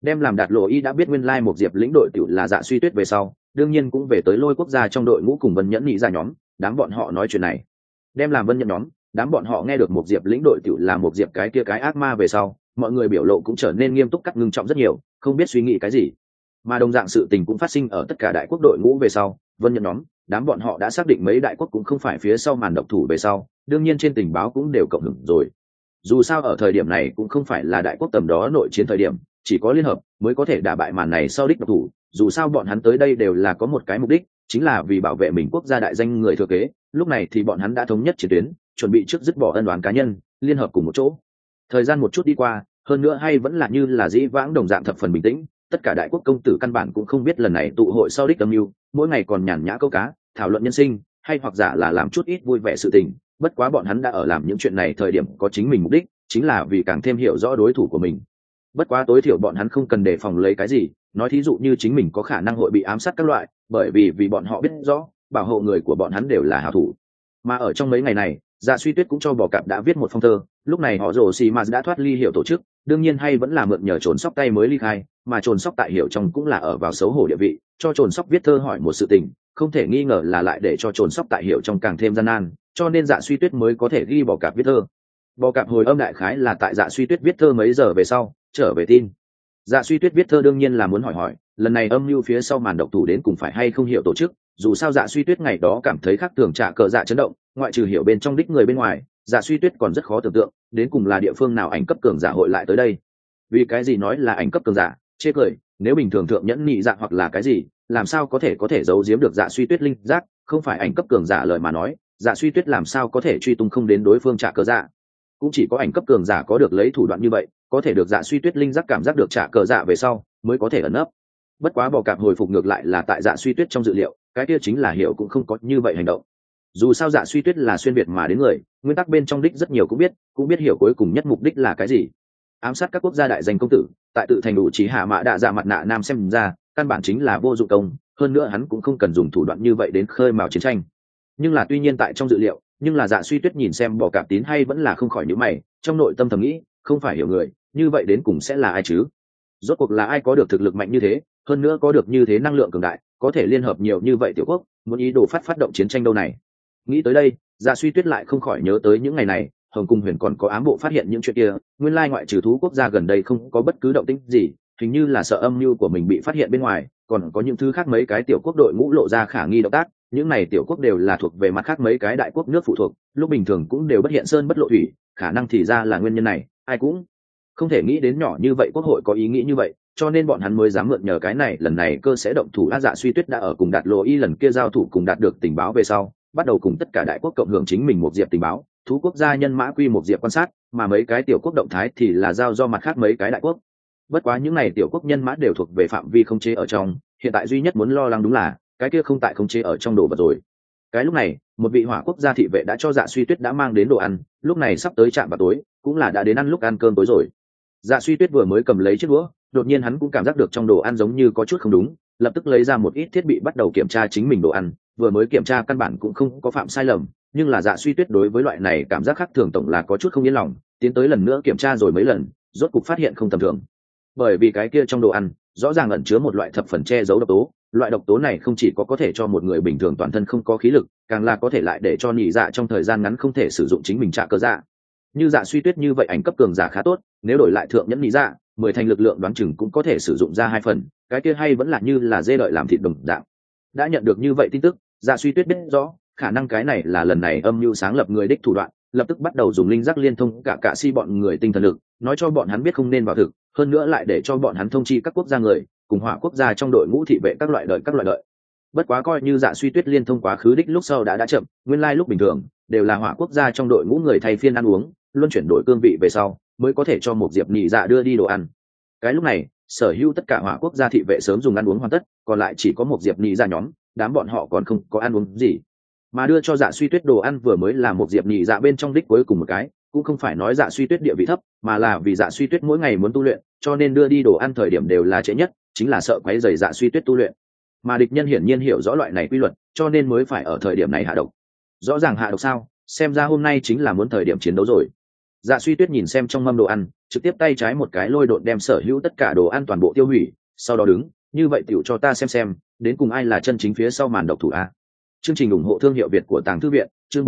Đem làm Đạt Lộ Y đã biết nguyên lai một diệp lĩnh đội tiểu là Dạ Suy Tuyết về sau, đương nhiên cũng về tới Lôi quốc gia trong đội ngũ cùng Vân Nhẫn nhị ra nhóm, đám bọn họ nói chuyện này. Đem làm Vân Nhẫn nhóm, đám bọn họ nghe được một diệp lĩnh đội tiểu là một diệp cái kia cái ác ma về sau, mọi người biểu lộ cũng trở nên nghiêm túc cắt ngưng trọng rất nhiều, không biết suy nghĩ cái gì. Mà đồng dạng sự tình cũng phát sinh ở tất cả đại quốc đội ngũ về sau, Vân Nhẫn nhóm, đám bọn họ đã xác định mấy đại quốc cũng không phải phía sau màn độc thủ về sau, đương nhiên trên tình báo cũng đều cộng hưởng rồi. Dù sao ở thời điểm này cũng không phải là đại quốc tầm đó nội chiến thời điểm, chỉ có liên hợp mới có thể đả bại màn này sau đích độc thủ. Dù sao bọn hắn tới đây đều là có một cái mục đích, chính là vì bảo vệ mình quốc gia đại danh người thừa kế. Lúc này thì bọn hắn đã thống nhất chiến tuyến, chuẩn bị trước dứt bỏ ân oán cá nhân, liên hợp cùng một chỗ. Thời gian một chút đi qua, hơn nữa hay vẫn là như là dĩ vãng đồng dạng thập phần bình tĩnh, tất cả đại quốc công tử căn bản cũng không biết lần này tụ hội sau đích âm mưu, mỗi ngày còn nhàn nhã câu cá, thảo luận nhân sinh, hay hoặc giả là làm chút ít vui vẻ sự tình. Bất quá bọn hắn đã ở làm những chuyện này thời điểm có chính mình mục đích, chính là vì càng thêm hiểu rõ đối thủ của mình. Bất quá tối thiểu bọn hắn không cần đề phòng lấy cái gì, nói thí dụ như chính mình có khả năng hội bị ám sát các loại, bởi vì bọn họ biết rõ bảo hộ người của bọn hắn đều là hảo thủ. Mà ở trong mấy ngày này, Dạ Suy Tuyết cũng cho Bò Cạp đã viết một phong thơ. Lúc này họ Rồ Xì Mà đã thoát ly Hiểu tổ chức, đương nhiên hay vẫn là mượn nhờ Trồn Sóc tay mới ly khai, mà Trồn Sóc tại Hiểu trong cũng là ở vào xấu hổ địa vị, cho Trồn Sóc viết thơ hỏi một sự tình, không thể nghi ngờ là lại để cho Trồn Sóc tại Hiểu trong càng thêm gian nan, cho nên Dạ Suy Tuyết mới có thể ghi Bò Cạp viết thơ. Bò Cạp hồi âm đại khái là tại Dạ Suy Tuyết viết thơ mấy giờ về sau trở về tin. Dạ Suy Tuyết viết thơ đương nhiên là muốn hỏi lần này âm mưu phía sau màn độc thủ đến cùng phải hay không Hiểu tổ chức. Dù sao Dạ Suy Tuyết ngày đó cảm thấy khác thường trả cờ dạ chấn động, ngoại trừ Hiểu bên trong đích người bên ngoài, Dạ Suy Tuyết còn rất khó tưởng tượng đến cùng là địa phương nào ảnh cấp cường giả hội lại tới đây. Vì cái gì nói là ảnh cấp cường giả, chê cười, nếu bình thường thượng nhẫn nhị dạ hoặc là cái gì, làm sao có thể giấu giếm được Dạ Suy Tuyết linh giác, không phải ảnh cấp cường giả lời mà nói, Dạ Suy Tuyết làm sao có thể truy tung không đến đối phương trả cờ dạ. Cũng chỉ có ảnh cấp cường giả có được lấy thủ đoạn như vậy, có thể được Dạ Suy Tuyết linh giác cảm giác được trả cờ dạ về sau mới có thể ẩn nấp. Bất quá Bò Cạp hồi phục ngược lại là tại Dạ Suy Tuyết trong dự liệu, cái kia chính là Hiểu cũng không có như vậy hành động. Dù sao Dạ Suy Tuyết là xuyên việt mà đến người, nguyên tắc bên trong đích rất nhiều cũng biết Hiểu cuối cùng nhất mục đích là cái gì. Ám sát các quốc gia đại danh công tử, tại tự thành đủ trí hạ mã đạ dạ mặt nạ nam xem ra căn bản chính là vô dụng công, hơn nữa hắn cũng không cần dùng thủ đoạn như vậy đến khơi mào chiến tranh. Nhưng là tuy nhiên tại trong dự liệu, nhưng là Dạ Suy Tuyết nhìn xem Bò Cạp tín hay vẫn là không khỏi nhíu mày, trong nội tâm thầm nghĩ, không phải Hiểu người, như vậy đến cùng sẽ là ai chứ? Rốt cuộc là ai có được thực lực mạnh như thế, hơn nữa có được như thế năng lượng cường đại, có thể liên hợp nhiều như vậy tiểu quốc, muốn ý đồ phát động chiến tranh đâu này. Nghĩ tới đây, Dạ Suy Tuyết lại không khỏi nhớ tới những ngày này, Hồng Cung Huyền còn có ám bộ phát hiện những chuyện kia, nguyên lai ngoại trừ thú quốc gia gần đây không có bất cứ động tĩnh gì, hình như là sợ âm mưu của mình bị phát hiện bên ngoài, còn có những thứ khác mấy cái tiểu quốc đội ngũ lộ ra khả nghi động tác, những này tiểu quốc đều là thuộc về mặt khác mấy cái đại quốc nước phụ thuộc, lúc bình thường cũng đều bất hiện sơn bất lộ thủy, khả năng thì ra là nguyên nhân này, ai cũng không thể nghĩ đến nhỏ như vậy quốc hội có ý nghĩ như vậy, cho nên bọn hắn mới dám mượn nhờ cái này, lần này cơ sẽ động thủ. Dạ Suy Tuyết đã ở cùng Đạt Lộ Y lần kia giao thủ cùng đạt được tình báo về sau, bắt đầu cùng tất cả đại quốc cộng hưởng chính mình một diệp tình báo, thú quốc gia nhân mã quy một diệp quan sát, mà mấy cái tiểu quốc động thái thì là giao do mặt khác mấy cái đại quốc. Bất quá những này tiểu quốc nhân mã đều thuộc về phạm vi khống chế ở trong, hiện tại duy nhất muốn lo lắng đúng là cái kia không tại khống chế ở trong đồ vật rồi. Cái lúc này, một vị hỏa quốc gia thị vệ đã cho Dạ Suy Tuyết đã mang đến đồ ăn, lúc này sắp tới trạm vào tối, cũng là đã đến ăn lúc ăn cơm tối rồi. Dạ Suy Tuyết vừa mới cầm lấy chiếc đũa, đột nhiên hắn cũng cảm giác được trong đồ ăn giống như có chút không đúng, lập tức lấy ra một ít thiết bị bắt đầu kiểm tra chính mình đồ ăn. Vừa mới kiểm tra căn bản cũng không có phạm sai lầm, nhưng là Dạ Suy Tuyết đối với loại này cảm giác khác thường tổng là có chút không yên lòng, tiến tới lần nữa kiểm tra rồi mấy lần, rốt cục phát hiện không tầm thường. Bởi vì cái kia trong đồ ăn rõ ràng ẩn chứa một loại thập phần che giấu độc tố, loại độc tố này không chỉ có thể cho một người bình thường toàn thân không có khí lực, càng là có thể lại để cho nhị dạ trong thời gian ngắn không thể sử dụng chính mình trả cơ dạ. Như Dạ Suy Tuyết như vậy ảnh cấp cường giả khá tốt, nếu đổi lại thượng nhẫn nhị dạ, 10 thành lực lượng đoán chừng cũng có thể sử dụng ra 2 phần, cái kia hay vẫn là như là dê đợi làm thịt đồng dạng. Đã nhận được như vậy tin tức, Dạ Suy Tuyết biết rõ khả năng cái này là lần này âm mưu sáng lập người đích thủ đoạn, lập tức bắt đầu dùng linh giác liên thông cả si bọn người tinh thần lực, nói cho bọn hắn biết không nên vào thực, hơn nữa lại để cho bọn hắn thông chi các quốc gia người cùng hỏa quốc gia trong đội ngũ thị vệ các loại đợi. Bất quá coi như Dạ Suy Tuyết liên thông quá khứ đích lúc sau đã chậm, nguyên lai lúc bình thường đều là hỏa quốc gia trong đội ngũ người thay phiên ăn uống, luân chuyển đổi cương vị về sau mới có thể cho một diệp nhị dạ đưa đi đồ ăn. Cái lúc này sở hữu tất cả hỏa quốc gia thị vệ sớm dùng ăn uống hoàn tất, còn lại chỉ có một diệp nhị dạ nhóm, đám bọn họ còn không có ăn uống gì, mà đưa cho Dạ Suy Tuyết đồ ăn vừa mới là một diệp nhị dạ bên trong đích cuối cùng một cái, cũng không phải nói Dạ Suy Tuyết địa vị thấp, mà là vì Dạ Suy Tuyết mỗi ngày muốn tu luyện, cho nên đưa đi đồ ăn thời điểm đều là trễ nhất, chính là sợ quấy rầy Dạ Suy Tuyết tu luyện. Mà địch nhân hiển nhiên hiểu rõ loại này quy luật, cho nên mới phải ở thời điểm này hạ độc. Rõ ràng hạ độc sao? Xem ra hôm nay chính là muốn thời điểm chiến đấu rồi. Dạ Suy Tuyết nhìn xem trong mâm đồ ăn, trực tiếp tay trái một cái lôi độn đem sở hữu tất cả đồ ăn toàn bộ tiêu hủy, sau đó đứng, như vậy tiểu cho ta xem, đến cùng ai là chân chính phía sau màn độc thủ a. Chương trình ủng hộ thương hiệu Việt của Tàng Thư viện, chương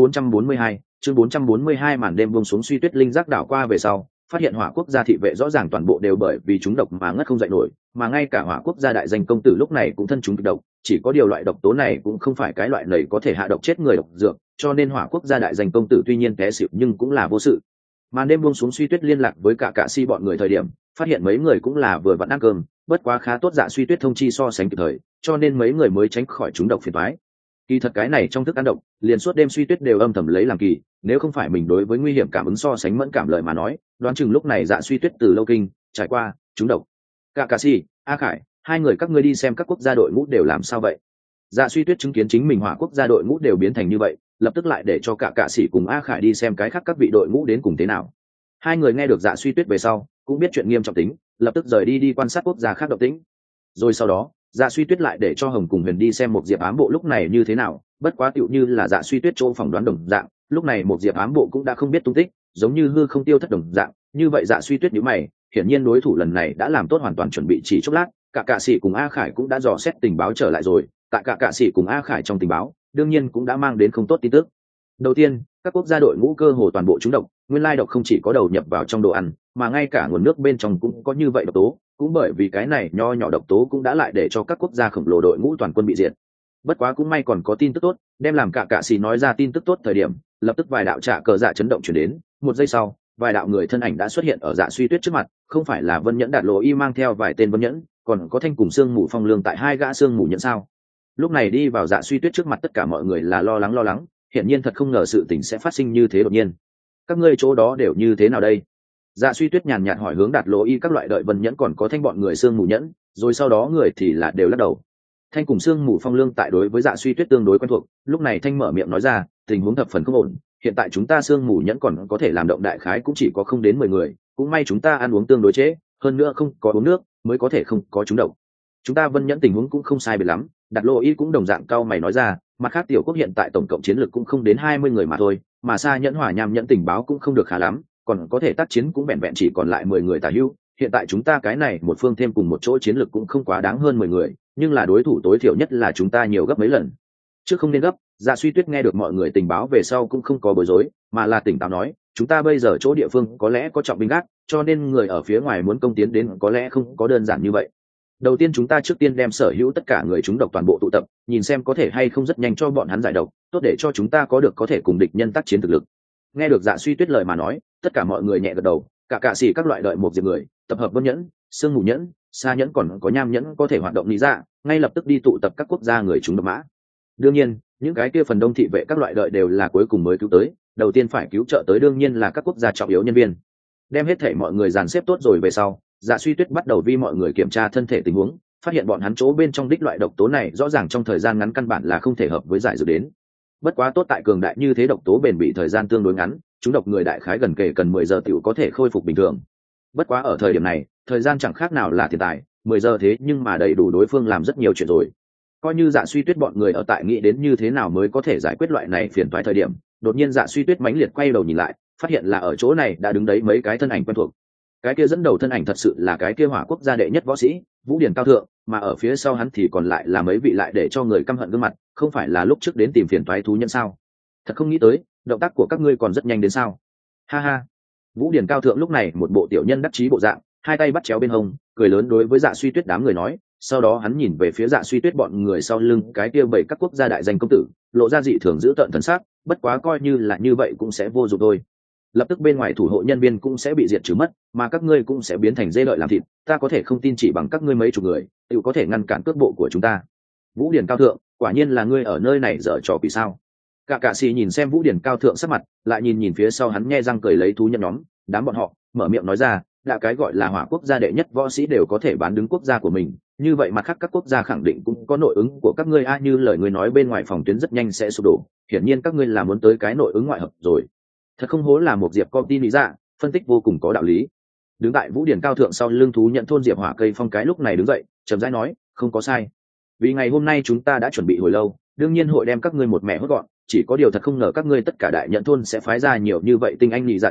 442, màn đêm buông xuống. Suy Tuyết linh giác đảo qua về sau, phát hiện Hỏa Quốc gia thị vệ rõ ràng toàn bộ đều bởi vì chúng độc mà ngất không dậy nổi, mà ngay cả Hỏa Quốc gia đại danh công tử lúc này cũng thân chúng kịch độc, chỉ có điều loại độc tố này cũng không phải cái loại này có thể hạ độc chết người độc dược, cho nên Hỏa Quốc gia đại danh công tử tuy nhiên té xỉu nhưng cũng là vô sự. Màn đêm buông xuống. Suy Tuyết liên lạc với cả si bọn người thời điểm, phát hiện mấy người cũng là vừa vặn ăn cơm, bất quá khá tốt Dạ Suy Tuyết thông chi so sánh kịp thời, cho nên mấy người mới tránh khỏi chúng độc phiền toái. Kỳ thật cái này trong thức ăn độc, liền suốt đêm Suy Tuyết đều âm thầm lấy làm kỳ, nếu không phải mình đối với nguy hiểm cảm ứng so sánh mẫn cảm lời mà nói, đoán chừng lúc này Dạ Suy Tuyết từ lâu kinh trải qua chúng độc. Cả si, A Khải, hai người các ngươi đi xem các quốc gia đội ngũ đều làm sao vậy. Dạ Suy Tuyết chứng kiến chính mình Hỏa Quốc gia đội ngũ đều biến thành như vậy, lập tức lại để cho cả sĩ cùng A Khải đi xem cái khác các vị đội ngũ đến cùng thế nào. Hai người nghe được Dạ Suy Tuyết về sau, cũng biết chuyện nghiêm trọng tính, lập tức rời đi quan sát quốc gia khác động tĩnh. Rồi sau đó, Dạ Suy Tuyết lại để cho Hồng cùng Huyền đi xem một diệp ám bộ lúc này như thế nào, bất quá tựu như là Dạ Suy Tuyết chỗ phỏng đoán đồng dạng, lúc này một diệp ám bộ cũng đã không biết tung tích, giống như hư không tiêu thất đồng dạng. Như vậy Dạ Suy Tuyết nhíu mày, hiển nhiên đối thủ lần này đã làm tốt hoàn toàn chuẩn bị, chỉ chốc lát, cả sĩ cùng A Khải cũng đã dò xét tình báo trở lại rồi, tại cả sĩ cùng A Khải trong tình báo, đương nhiên cũng đã mang đến không tốt tin tức. Đầu tiên, các quốc gia đội ngũ cơ hồ toàn bộ trúng độc, nguyên lai độc không chỉ có đầu nhập vào trong đồ ăn, mà ngay cả nguồn nước bên trong cũng có như vậy độc tố, cũng bởi vì cái này nho nhỏ độc tố cũng đã lại để cho các quốc gia khổng lồ đội ngũ toàn quân bị diệt. Bất quá cũng may còn có tin tức tốt, đem làm cả sĩ nói ra tin tức tốt thời điểm, lập tức vài đạo trạ cờ dạ chấn động truyền đến, một giây sau, vài đạo người thân ảnh đã xuất hiện ở Dạ Suy Tuyết trước mặt, không phải là Vân Nhẫn Đạt Lộ Y mang theo vài tên Vân Nhẫn, còn có Thanh cùng Sương Mù Phong Lương tại hai gã Sương Mù Nhẫn sao? Lúc này đi vào Dạ Suy Tuyết trước mặt tất cả mọi người là lo lắng, hiển nhiên thật không ngờ sự tình sẽ phát sinh như thế đột nhiên. Các ngươi chỗ đó đều như thế nào đây? Dạ Suy Tuyết nhàn nhạt hỏi hướng Đạt Lộ Y các loại đợi Vân Nhẫn còn có Thanh bọn người Sương Mù Nhẫn, rồi sau đó người thì là đều lắc đầu. Thanh cùng Sương Mù Phong Lương tại đối với Dạ Suy Tuyết tương đối quen thuộc, lúc này Thanh mở miệng nói ra, tình huống thập phần không ổn, hiện tại chúng ta Sương Mù Nhẫn còn có thể làm động đại khái cũng chỉ có không đến 10 người, cũng may chúng ta ăn uống tương đối trễ, hơn nữa không có uống nước, mới có thể không có chúng độc. Chúng ta Vân Nhẫn tình huống cũng không sai biệt lắm, Đạt Lộ Y cũng đồng dạng cao mày nói ra, mặt khác tiểu quốc hiện tại tổng cộng chiến lược cũng không đến 20 người mà thôi, mà Sa Nhẫn Hỏa Nham Nhẫn tình báo cũng không được khá lắm, còn có thể tác chiến cũng vẹn vẹn chỉ còn lại 10 người tả hữu, hiện tại chúng ta cái này một phương thêm cùng một chỗ chiến lược cũng không quá đáng hơn 10 người, nhưng là đối thủ tối thiểu nhất là chúng ta nhiều gấp mấy lần. Trước không nên gấp, Dạ Suy Tuyết nghe được mọi người tình báo về sau cũng không có bối rối, mà là tỉnh táo nói, chúng ta bây giờ chỗ địa phương có lẽ có trọng binh gác, cho nên người ở phía ngoài muốn công tiến đến có lẽ không có đơn giản như vậy. Đầu tiên chúng ta trước tiên đem sở hữu tất cả người chúng độc toàn bộ tụ tập, nhìn xem có thể hay không rất nhanh cho bọn hắn giải độc, tốt để cho chúng ta có thể cùng địch nhân tác chiến thực lực. Nghe được Dạ Suy Tuyết lời mà nói, tất cả mọi người nhẹ gật đầu, cả sĩ các loại đợi một diệp người, tập hợp Vân Nhẫn, Sương Mù Nhẫn, Sa Nhẫn còn có Nham Nhẫn có thể hoạt động lý ra, ngay lập tức đi tụ tập các quốc gia người chúng độc mã. Đương nhiên, những cái kia phần đông thị vệ các loại đợi đều là cuối cùng mới cứu tới, đầu tiên phải cứu trợ tới đương nhiên là các quốc gia trọng yếu nhân viên. Đem hết thảy mọi người dàn xếp tốt rồi về sau, Dạ Suy Tuyết bắt đầu vi mọi người kiểm tra thân thể tình huống, phát hiện bọn hắn chỗ bên trong đích loại độc tố này rõ ràng trong thời gian ngắn căn bản là không thể hợp với giải dược đến. Bất quá tốt tại cường đại như thế độc tố bền bỉ thời gian tương đối ngắn, chúng độc người đại khái gần kề cần 10 giờ tiểu có thể khôi phục bình thường. Bất quá ở thời điểm này, thời gian chẳng khác nào là tiền tài, 10 giờ thế nhưng mà đầy đủ đối phương làm rất nhiều chuyện rồi. Coi như Dạ Suy Tuyết bọn người ở tại nghĩ đến như thế nào mới có thể giải quyết loại này phiền toái thời điểm, đột nhiên Dạ Suy Tuyết mãnh liệt quay đầu nhìn lại, phát hiện là ở chỗ này đã đứng đấy mấy cái thân ảnh quen thuộc. Cái kia dẫn đầu thân ảnh thật sự là cái kia Hỏa Quốc gia đệ nhất võ sĩ Vũ Điển Cao Thượng, mà ở phía sau hắn thì còn lại là mấy vị lại để cho người căm hận gương mặt, không phải là lúc trước đến tìm phiền toái thú nhân sao? Thật không nghĩ tới, động tác của các ngươi còn rất nhanh đến sao? Ha ha. Vũ Điển Cao Thượng lúc này một bộ tiểu nhân đắc chí bộ dạng, hai tay bắt chéo bên hông, cười lớn đối với Dạ Suy Tuyết đám người nói, sau đó hắn nhìn về phía Dạ Suy Tuyết bọn người sau lưng cái kia bảy các quốc gia đại danh công tử, lộ ra dị thường giữ tợn thần sắc, bất quá coi như là như vậy cũng sẽ vô dụng thôi. Lập tức bên ngoài thủ hộ nhân viên cũng sẽ bị diệt trừ mất, mà các ngươi cũng sẽ biến thành dê lợi làm thịt, ta có thể không tin chỉ bằng các ngươi mấy chục người, tự có thể ngăn cản cước bộ của chúng ta. Vũ Điển Cao Thượng, quả nhiên là ngươi ở nơi này dở trò quỷ sao? Cả sĩ nhìn xem Vũ Điển Cao Thượng sắc mặt, lại nhìn phía sau hắn nhe răng cười lấy thú nhân nhóm, đám bọn họ mở miệng nói ra, đã cái gọi là Hỏa Quốc gia đệ nhất võ sĩ đều có thể bán đứng quốc gia của mình, như vậy mặt khác các quốc gia khẳng định cũng có nội ứng của các ngươi a, như lời ngươi nói bên ngoài phòng tuyến rất nhanh sẽ sụp đổ, hiển nhiên các ngươi là muốn tới cái nội ứng ngoại hợp rồi. Thật không hổ là một diệp công ty lý dạ, phân tích vô cùng có đạo lý. Đứng tại Vũ Điển Cao Thượng sau lưng thú nhận thôn Diệp Hỏa Cây Phong cái lúc này đứng dậy, chậm rãi nói, không có sai. Vì ngày hôm nay chúng ta đã chuẩn bị hồi lâu, đương nhiên hội đem các ngươi một mẹ hốt gọn, chỉ có điều thật không ngờ các ngươi tất cả đại nhận thôn sẽ phái ra nhiều như vậy tinh anh nhị ra đến,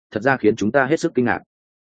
thật ra khiến chúng ta hết sức kinh ngạc.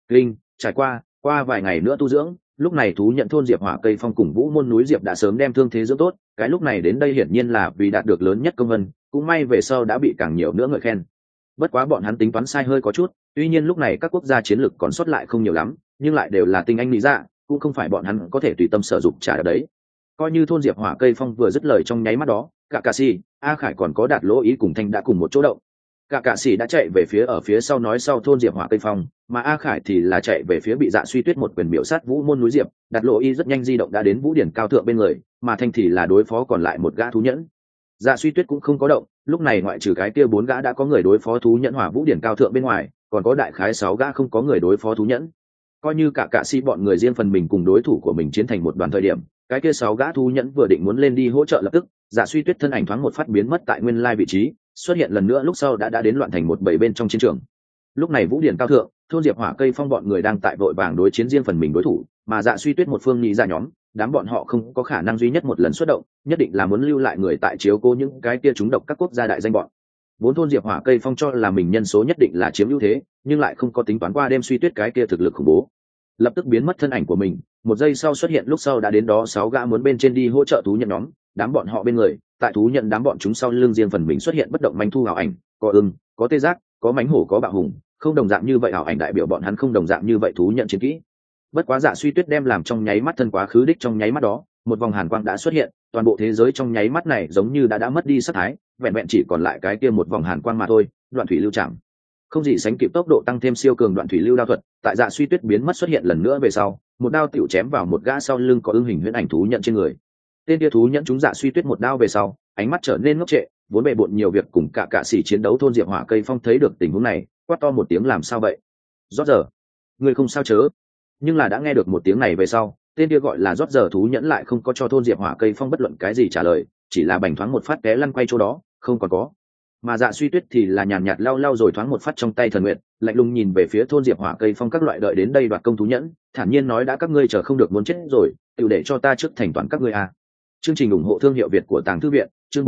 Trải qua vài ngày nữa tu dưỡng, lúc này thú nhận thôn Diệp Hỏa Cây Phong cùng Vũ Môn núi Diệp đã sớm đem thương thế dưỡng tốt, cái lúc này đến đây hiển nhiên là vì đạt được lớn nhất công vân, cũng may về sau đã bị càng nhiều nữa ngợi khen. Bất quá bọn hắn tính toán sai hơi có chút, tuy nhiên lúc này các quốc gia chiến lược còn sót lại không nhiều lắm, nhưng lại đều là tinh anh lý dạ, cũng không phải bọn hắn có thể tùy tâm sở dụng trả đấy. Coi như thôn Diệp Hỏa Cây Phong vừa dứt lời trong nháy mắt đó, cả cạ sĩ, A Khải còn có Đạt Lỗ Ý cùng Thanh đã cùng một chỗ động. Cả cạ sĩ đã chạy về phía ở phía sau nói sau thôn Diệp Hỏa Cây Phong, mà A Khải thì là chạy về phía bị Dạ Suy Tuyết một quyền miểu sát Vũ Môn núi Diệp. Đạt Lỗ Ý rất nhanh di động đã đến Vũ Điển cao thượng bên người, mà Thanh thì là đối phó còn lại một gã thú nhẫn. Dạ Suy Tuyết cũng không có động, lúc này ngoại trừ cái kia 4 gã đã có người đối phó thú nhẫn Hỏa Vũ Điển cao thượng bên ngoài, còn có đại khái 6 gã không có người đối phó thú nhẫn. Coi như cả cạ sĩ bọn người riêng phần mình cùng đối thủ của mình chiến thành một đoàn thời điểm, cái kia 6 gã thú nhẫn vừa định muốn lên đi hỗ trợ lập tức, Dạ Suy Tuyết thân ảnh thoáng một phát biến mất tại nguyên lai vị trí, xuất hiện lần nữa lúc sau đã đến loạn thành một bầy bên trong chiến trường. Lúc này Vũ Điển cao thượng, thôn Diệp Hỏa Cây Phong bọn người đang tại vội vàng đối chiến riêng phần mình đối thủ, mà Dạ Suy Tuyết một phương nhị ra nhóm, đám bọn họ không có khả năng duy nhất một lần xuất động, nhất định là muốn lưu lại người tại chiếu cố những cái kia trúng độc các quốc gia đại danh bọn. Vốn thôn Diệp Hỏa Cây Phong cho là mình nhân số nhất định là chiếm ưu thế, nhưng lại không có tính toán qua đêm Suy Tuyết cái kia thực lực khủng bố, lập tức biến mất thân ảnh của mình, một giây sau xuất hiện lúc sau đã đến đó 6 gã muốn bên trên đi hỗ trợ thú nhận nhóm, đám bọn họ bên người, tại thú nhận đám bọn chúng sau lưng riêng phần mình xuất hiện bất động manh thu ảo ảnh, có ưng, có tê giác, có mánh hổ, có bạo hùng, không đồng dạng như vậy ảo ảnh đại biểu bọn hắn không đồng dạng như vậy thú nhận chiến kỹ. Bất quá Dạ Suy Tuyết đem làm trong nháy mắt thân quá khứ đích trong nháy mắt đó, một vòng hàn quang đã xuất hiện, toàn bộ thế giới trong nháy mắt này giống như đã mất đi sắc thái, vẹn vẹn chỉ còn lại cái kia một vòng hàn quang mà thôi, đoạn thủy lưu chạm. Không gì sánh kịp tốc độ tăng thêm siêu cường đoạn thủy lưu đao thuật, tại Dạ Suy Tuyết biến mất xuất hiện lần nữa về sau, một đao tiểu chém vào một gã sau lưng có ưng hình huyễn ảnh thú nhận trên người. Tên kia thú nhận chúng Dạ Suy Tuyết một đao về sau, ánh mắt trở nên ngốc trệ, vốn bề bộn nhiều việc cùng cả cạ sĩ chiến đấu thôn Diệp Hỏa Cây Phong thấy được tình huống này, quát to một tiếng làm sao vậy? Rót giờ, người không sao chớ? Nhưng là đã nghe được một tiếng này về sau, tên kia gọi là rót giờ thú nhẫn lại không có cho thôn Diệp Hỏa Cây Phong bất luận cái gì trả lời, chỉ là bành thoáng một phát té lăn quay chỗ đó, không còn có. Mà Dạ Suy Tuyết thì là nhàn nhạt lau rồi thoáng một phát trong tay thần nguyện, lạnh lùng nhìn về phía thôn Diệp Hỏa Cây Phong các loại đợi đến đây đoạt công thú nhẫn, thản nhiên nói đã các ngươi chờ không được muốn chết rồi, tự để cho ta trước thành toàn các ngươi à. Chương trình ủng hộ thương hiệu Việt của Tàng Thư viện, chương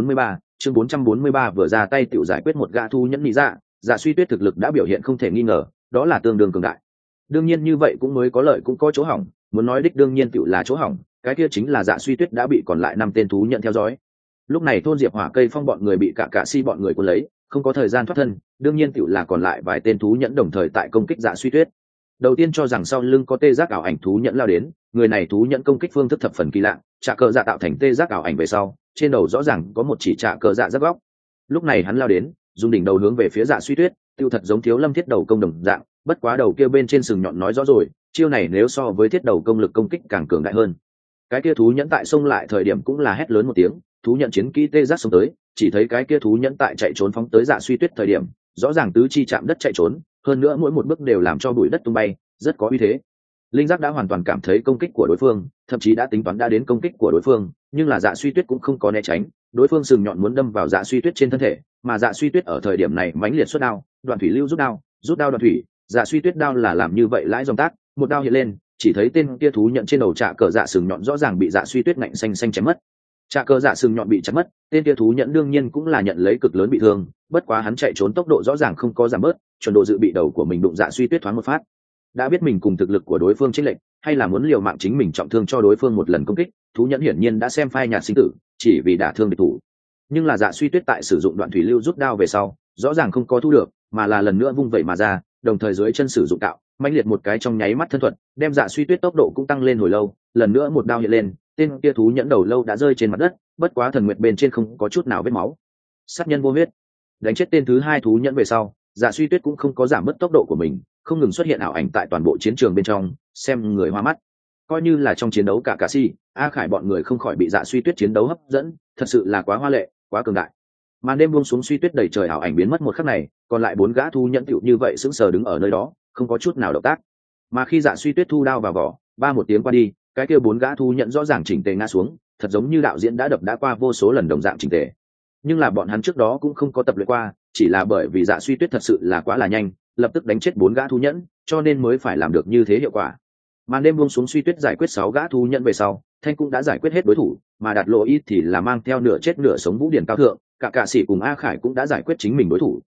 443 vừa ra tay tiểu giải quyết một gã thú nhẫn nhị dạ, Dạ Suy Tuyết thực lực đã biểu hiện không thể nghi ngờ, đó là tương đương cường đại. Đương nhiên như vậy cũng mới có lợi cũng có chỗ hỏng, muốn nói đích đương nhiên tiểu là chỗ hỏng, cái kia chính là Dạ Suy Tuyết đã bị còn lại 5 tên thú nhận theo dõi. Lúc này thôn Diệp Hỏa Cây Phong bọn người bị cả cạ si bọn người cuốn lấy, không có thời gian thoát thân, đương nhiên tiểu là còn lại vài tên thú nhẫn đồng thời tại công kích Dạ Suy Tuyết. Đầu tiên cho rằng sau lưng có tê giác ảo ảnh thú nhẫn lao đến, người này thú nhẫn công kích phương thức thập phần kỳ lạ, trạ cờ dạ tạo thành tê giác ảo ảnh về sau, trên đầu rõ ràng có một chỉ trạ cờ dạ rất góc. Lúc này hắn lao đến, dùng đỉnh đầu hướng về phía Dạ Suy Tuyết, tiêu thật giống Thiếu Lâm thiết đầu công đồng dạng, bất quá đầu kia bên trên sừng nhọn nói rõ rồi, chiêu này nếu so với thiết đầu công lực công kích càng cường đại hơn. Cái kia thú nhẫn tại xông lại thời điểm cũng là hét lớn một tiếng, thú nhận chiến kỹ tê giác xông tới, chỉ thấy cái kia thú nhẫn tại chạy trốn phóng tới Dạ Suy Tuyết thời điểm, rõ ràng tứ chi chạm đất chạy trốn, hơn nữa mỗi một bước đều làm cho bụi đất tung bay, rất có uy thế. Linh giác đã hoàn toàn cảm thấy công kích của đối phương, thậm chí đã tính toán đã đến công kích của đối phương, nhưng là Dạ Suy Tuyết cũng không có né tránh, đối phương sừng nhọn muốn đâm vào Dạ Suy Tuyết trên thân thể, mà Dạ Suy Tuyết ở thời điểm này mãnh liệt xuất đao, đoạn thủy lưu rút đao đoạn thủy, Dạ Suy Tuyết đao là làm như vậy lãi dòng tác, một đao hiện lên, chỉ thấy tên kia thú nhận trên đầu trạ cờ dạ sừng nhọn rõ ràng bị Dạ Suy Tuyết ngạnh xanh xanh chém mất. Trạ cờ dạ sừng nhọn bị chém mất, tên kia thú nhận đương nhiên cũng là nhận lấy cực lớn bị thương, bất quá hắn chạy trốn tốc độ rõ ràng không có giảm bớt, chuẩn độ dự bị đầu của mình đụng Dạ Suy Tuyết thoáng một phát. Đã biết mình cùng thực lực của đối phương chênh lệch, hay là muốn liều mạng chính mình trọng thương cho đối phương một lần công kích, thú nhẫn hiển nhiên đã xem phai nhạt sinh tử, chỉ vì đả thương địch thủ. Nhưng là Dạ Suy Tuyết tại sử dụng đoạn thủy lưu rút đao về sau, rõ ràng không có thu được, mà là lần nữa vung vẩy mà ra, đồng thời dưới chân sử dụng tạo, mãnh liệt một cái trong nháy mắt thân thuật, đem Dạ Suy Tuyết tốc độ cũng tăng lên hồi lâu, lần nữa một đao hiện lên, tên kia thú nhẫn đầu lâu đã rơi trên mặt đất, bất quá thần nguyệt bên trên không có chút nào vết máu. Sát nhân vô huyết, đánh chết tên thứ 2 thú nhẫn về sau, Dạ Suy Tuyết cũng không có giảm bớt tốc độ của mình, không ngừng xuất hiện ảo ảnh tại toàn bộ chiến trường bên trong, xem người hoa mắt. Coi như là trong chiến đấu cả si, A Khải bọn người không khỏi bị Dạ Suy Tuyết chiến đấu hấp dẫn, thật sự là quá hoa lệ, quá cường đại. Màn đêm buông xuống, Suy Tuyết đầy trời ảo ảnh biến mất một khắc này, còn lại 4 gã thú nhẫn tựu như vậy sững sờ đứng ở nơi đó, không có chút nào động tác. Mà khi Dạ Suy Tuyết thu đao vào vỏ, ba một tiếng qua đi, cái kia 4 gã thú nhẫn rõ ràng chỉnh tề ngã xuống, thật giống như đạo diễn đã đập đã qua vô số lần đồng dạng chỉnh tề. Nhưng là bọn hắn trước đó cũng không có tập luyện qua, chỉ là bởi vì Dạ Suy Tuyết thật sự là quá là nhanh, lập tức đánh chết 4 gã thú nhẫn, cho nên mới phải làm được như thế hiệu quả. Màn đêm buông xuống, Suy Tuyết giải quyết 6 gã thú nhẫn về sau, Thanh cũng đã giải quyết hết đối thủ, mà Đạt Lộ Ít thì là mang theo nửa chết nửa sống Vũ Điển cao thượng, cả sĩ cùng A Khải cũng đã giải quyết chính mình đối thủ,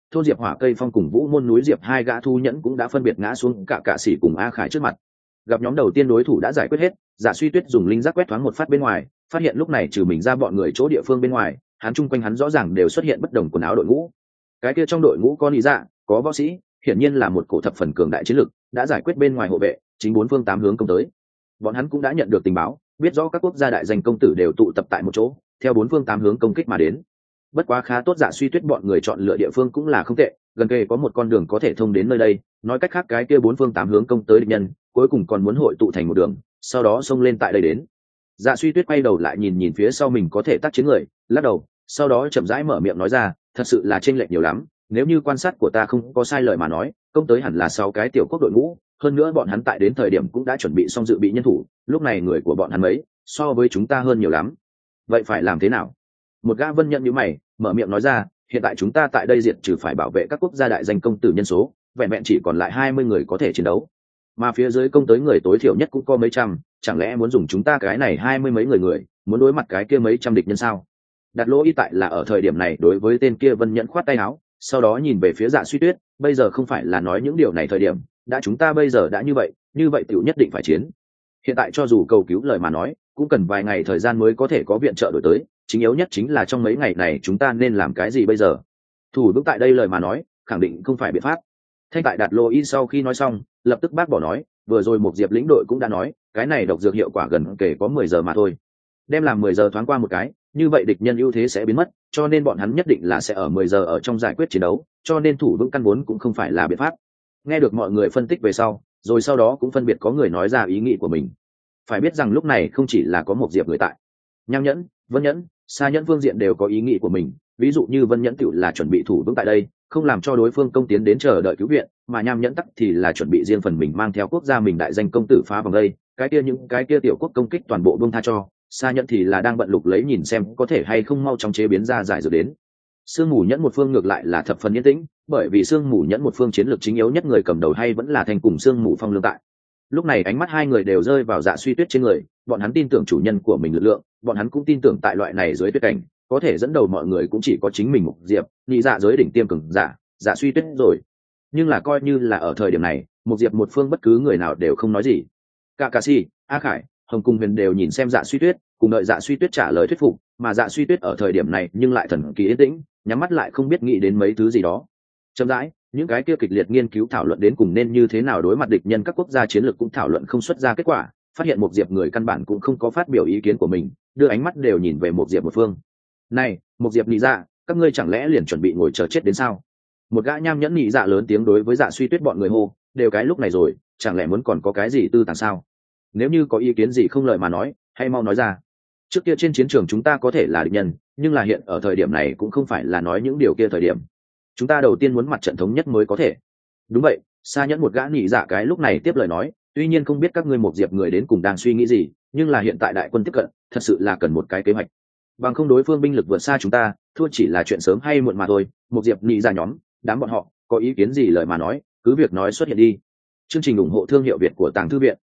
thôn diệp hỏa cây phong cùng vũ môn núi diệp hai gã thu nhẫn cũng đã phân biệt ngã xuống cả sĩ cùng A Khải trước mặt. Gặp nhóm đầu tiên đối thủ đã giải quyết hết, Dạ Suy Tuyết dùng linh giác quét thoáng một phát bên ngoài, phát hiện lúc này trừ mình ra bọn người chỗ địa phương bên ngoài, hắn chung quanh hắn rõ ràng đều xuất hiện bất đồng quần áo đội ngũ. Cái kia trong đội ngũ có lý dạ, có võ sĩ, hiển nhiên là một cổ thập phần cường đại chiến lực, đã giải quyết bên ngoài hộ vệ, chính bốn phương tám hướng công tới. Bọn hắn cũng đã nhận được tình báo, biết rõ các quốc gia đại danh công tử đều tụ tập tại một chỗ, theo bốn phương tám hướng công kích mà đến. Bất quá khá tốt, Dạ Suy Tuyết bọn người chọn lựa địa phương cũng là không tệ, gần kề có một con đường có thể thông đến nơi đây, nói cách khác cái kia bốn phương tám hướng công tới địch nhân, cuối cùng còn muốn hội tụ thành một đường, sau đó xông lên tại đây đến. Dạ Suy Tuyết quay đầu lại nhìn nhìn phía sau mình có thể tác chiến người, lắc đầu, sau đó chậm rãi mở miệng nói ra, thật sự là chênh lệch nhiều lắm, nếu như quan sát của ta không có sai lời mà nói, công tới hẳn là 6 cái tiểu quốc đội ngũ, hơn nữa bọn hắn tại đến thời điểm cũng đã chuẩn bị xong dự bị nhân thủ, lúc này người của bọn hắn mấy, so với chúng ta hơn nhiều lắm. Vậy phải làm thế nào? Một gã vân nhận như mày, mở miệng nói ra, hiện tại chúng ta tại đây diệt trừ phải bảo vệ các quốc gia đại danh công tử nhân số, vẹn vẹn chỉ còn lại 20 người có thể chiến đấu. Mà phía dưới công tới người tối thiểu nhất cũng có mấy trăm, chẳng lẽ muốn dùng chúng ta cái này 20 mấy người, muốn đối mặt cái kia mấy trăm địch nhân sao? Đặt lỗ y tại là ở thời điểm này đối với tên kia vân nhẫn khoát tay áo, sau đó nhìn về phía Dạ Suy Tuyết, bây giờ không phải là nói những điều này thời điểm, đã chúng ta bây giờ đã như vậy tiểu nhất định phải chiến. Hiện tại cho dù cầu cứu lời mà nói, cũng cần vài ngày thời gian mới có thể có viện trợ đổi tới, chính yếu nhất chính là trong mấy ngày này chúng ta nên làm cái gì bây giờ? Thủ vững tại đây lời mà nói, khẳng định không phải biện pháp. Thanh tại Đạt Lô Y sau khi nói xong, lập tức bác bỏ nói, vừa rồi một diệp lĩnh đội cũng đã nói, cái này độc dược hiệu quả gần kể có 10 giờ mà thôi. Đem làm 10 giờ thoáng qua một cái, như vậy địch nhân ưu thế sẽ biến mất, cho nên bọn hắn nhất định là sẽ ở 10 giờ ở trong giải quyết chiến đấu, cho nên thủ vững căn vốn cũng không phải là biện pháp. Nghe được mọi người phân tích về sau, rồi sau đó cũng phân biệt có người nói ra ý nghĩ của mình. Phải biết rằng lúc này không chỉ là có một diệp người tại, Nham Nhẫn, Vân Nhẫn, Sa Nhẫn phương diện đều có ý nghĩ của mình, ví dụ như Vân Nhẫn tiểu là chuẩn bị thủ vững tại đây, không làm cho đối phương công tiến đến chờ đợi cứu viện, mà Nham Nhẫn tắc thì là chuẩn bị riêng phần mình mang theo quốc gia mình đại danh công tử phá vòng đây, những cái kia tiểu quốc công kích toàn bộ buông tha cho. Sa Nhẫn thì là đang bận lục lấy nhìn xem có thể hay không mau chóng chế biến ra giải dược đến. Sương Mù Nhẫn một phương ngược lại là thập phần yên tĩnh, bởi vì Sương Mù Nhẫn một phương chiến lược chính yếu nhất người cầm đầu hay vẫn là Thanh cùng Sương Mù Phong lương tại. Lúc này ánh mắt hai người đều rơi vào Dạ Suy Tuyết trên người, bọn hắn tin tưởng chủ nhân của mình lực lượng, bọn hắn cũng tin tưởng tại loại này dưới tuyết cảnh, có thể dẫn đầu mọi người cũng chỉ có chính mình Mục Diệp, nhị dạ giới đỉnh tiêm cường giả, Dạ Suy Tuyết rồi. Nhưng là coi như là ở thời điểm này, Mục Diệp một phương bất cứ người nào đều không nói gì. Kakashi, A Khải, Hồng Cung Huyền đều nhìn xem Dạ Suy Tuyết, cùng đợi Dạ Suy Tuyết trả lời thuyết phục, mà Dạ Suy Tuyết ở thời điểm này nhưng lại thần kỳ yên tĩnh, nhắm mắt lại không biết nghĩ đến mấy thứ gì đó. Chậm rãi, những cái kia kịch liệt nghiên cứu thảo luận đến cùng nên như thế nào đối mặt địch nhân, các quốc gia chiến lược cũng thảo luận không xuất ra kết quả, phát hiện một diệp người căn bản cũng không có phát biểu ý kiến của mình, đưa ánh mắt đều nhìn về một diệp một phương. Này, một diệp nhị dạ, các ngươi chẳng lẽ liền chuẩn bị ngồi chờ chết đến sao? Một gã nham nhẫn nhị dạ lớn tiếng đối với Dạ Suy Tuyết bọn người hô, đều cái lúc này rồi, chẳng lẽ muốn còn có cái gì tư tàng sao? Nếu như có ý kiến gì không lợi mà nói, hay mau nói ra. Trước kia trên chiến trường chúng ta có thể là địch nhân, nhưng là hiện ở thời điểm này cũng không phải là nói những điều kia thời điểm. Chúng ta đầu tiên muốn mặt trận thống nhất mới có thể. Đúng vậy, Sa Nhẫn một gã nhị dạ cái lúc này tiếp lời nói, tuy nhiên không biết các ngươi một diệp người đến cùng đang suy nghĩ gì, nhưng là hiện tại đại quân tiếp cận, thật sự là cần một cái kế hoạch. Bằng không đối phương binh lực vượt xa chúng ta, thua chỉ là chuyện sớm hay muộn mà thôi. Một diệp nhị dạ nhóm, đám bọn họ có ý kiến gì lời mà nói, cứ việc nói xuất hiện đi. Chương trình ủng hộ thương hiệu Việt của Tàng Thư Viện.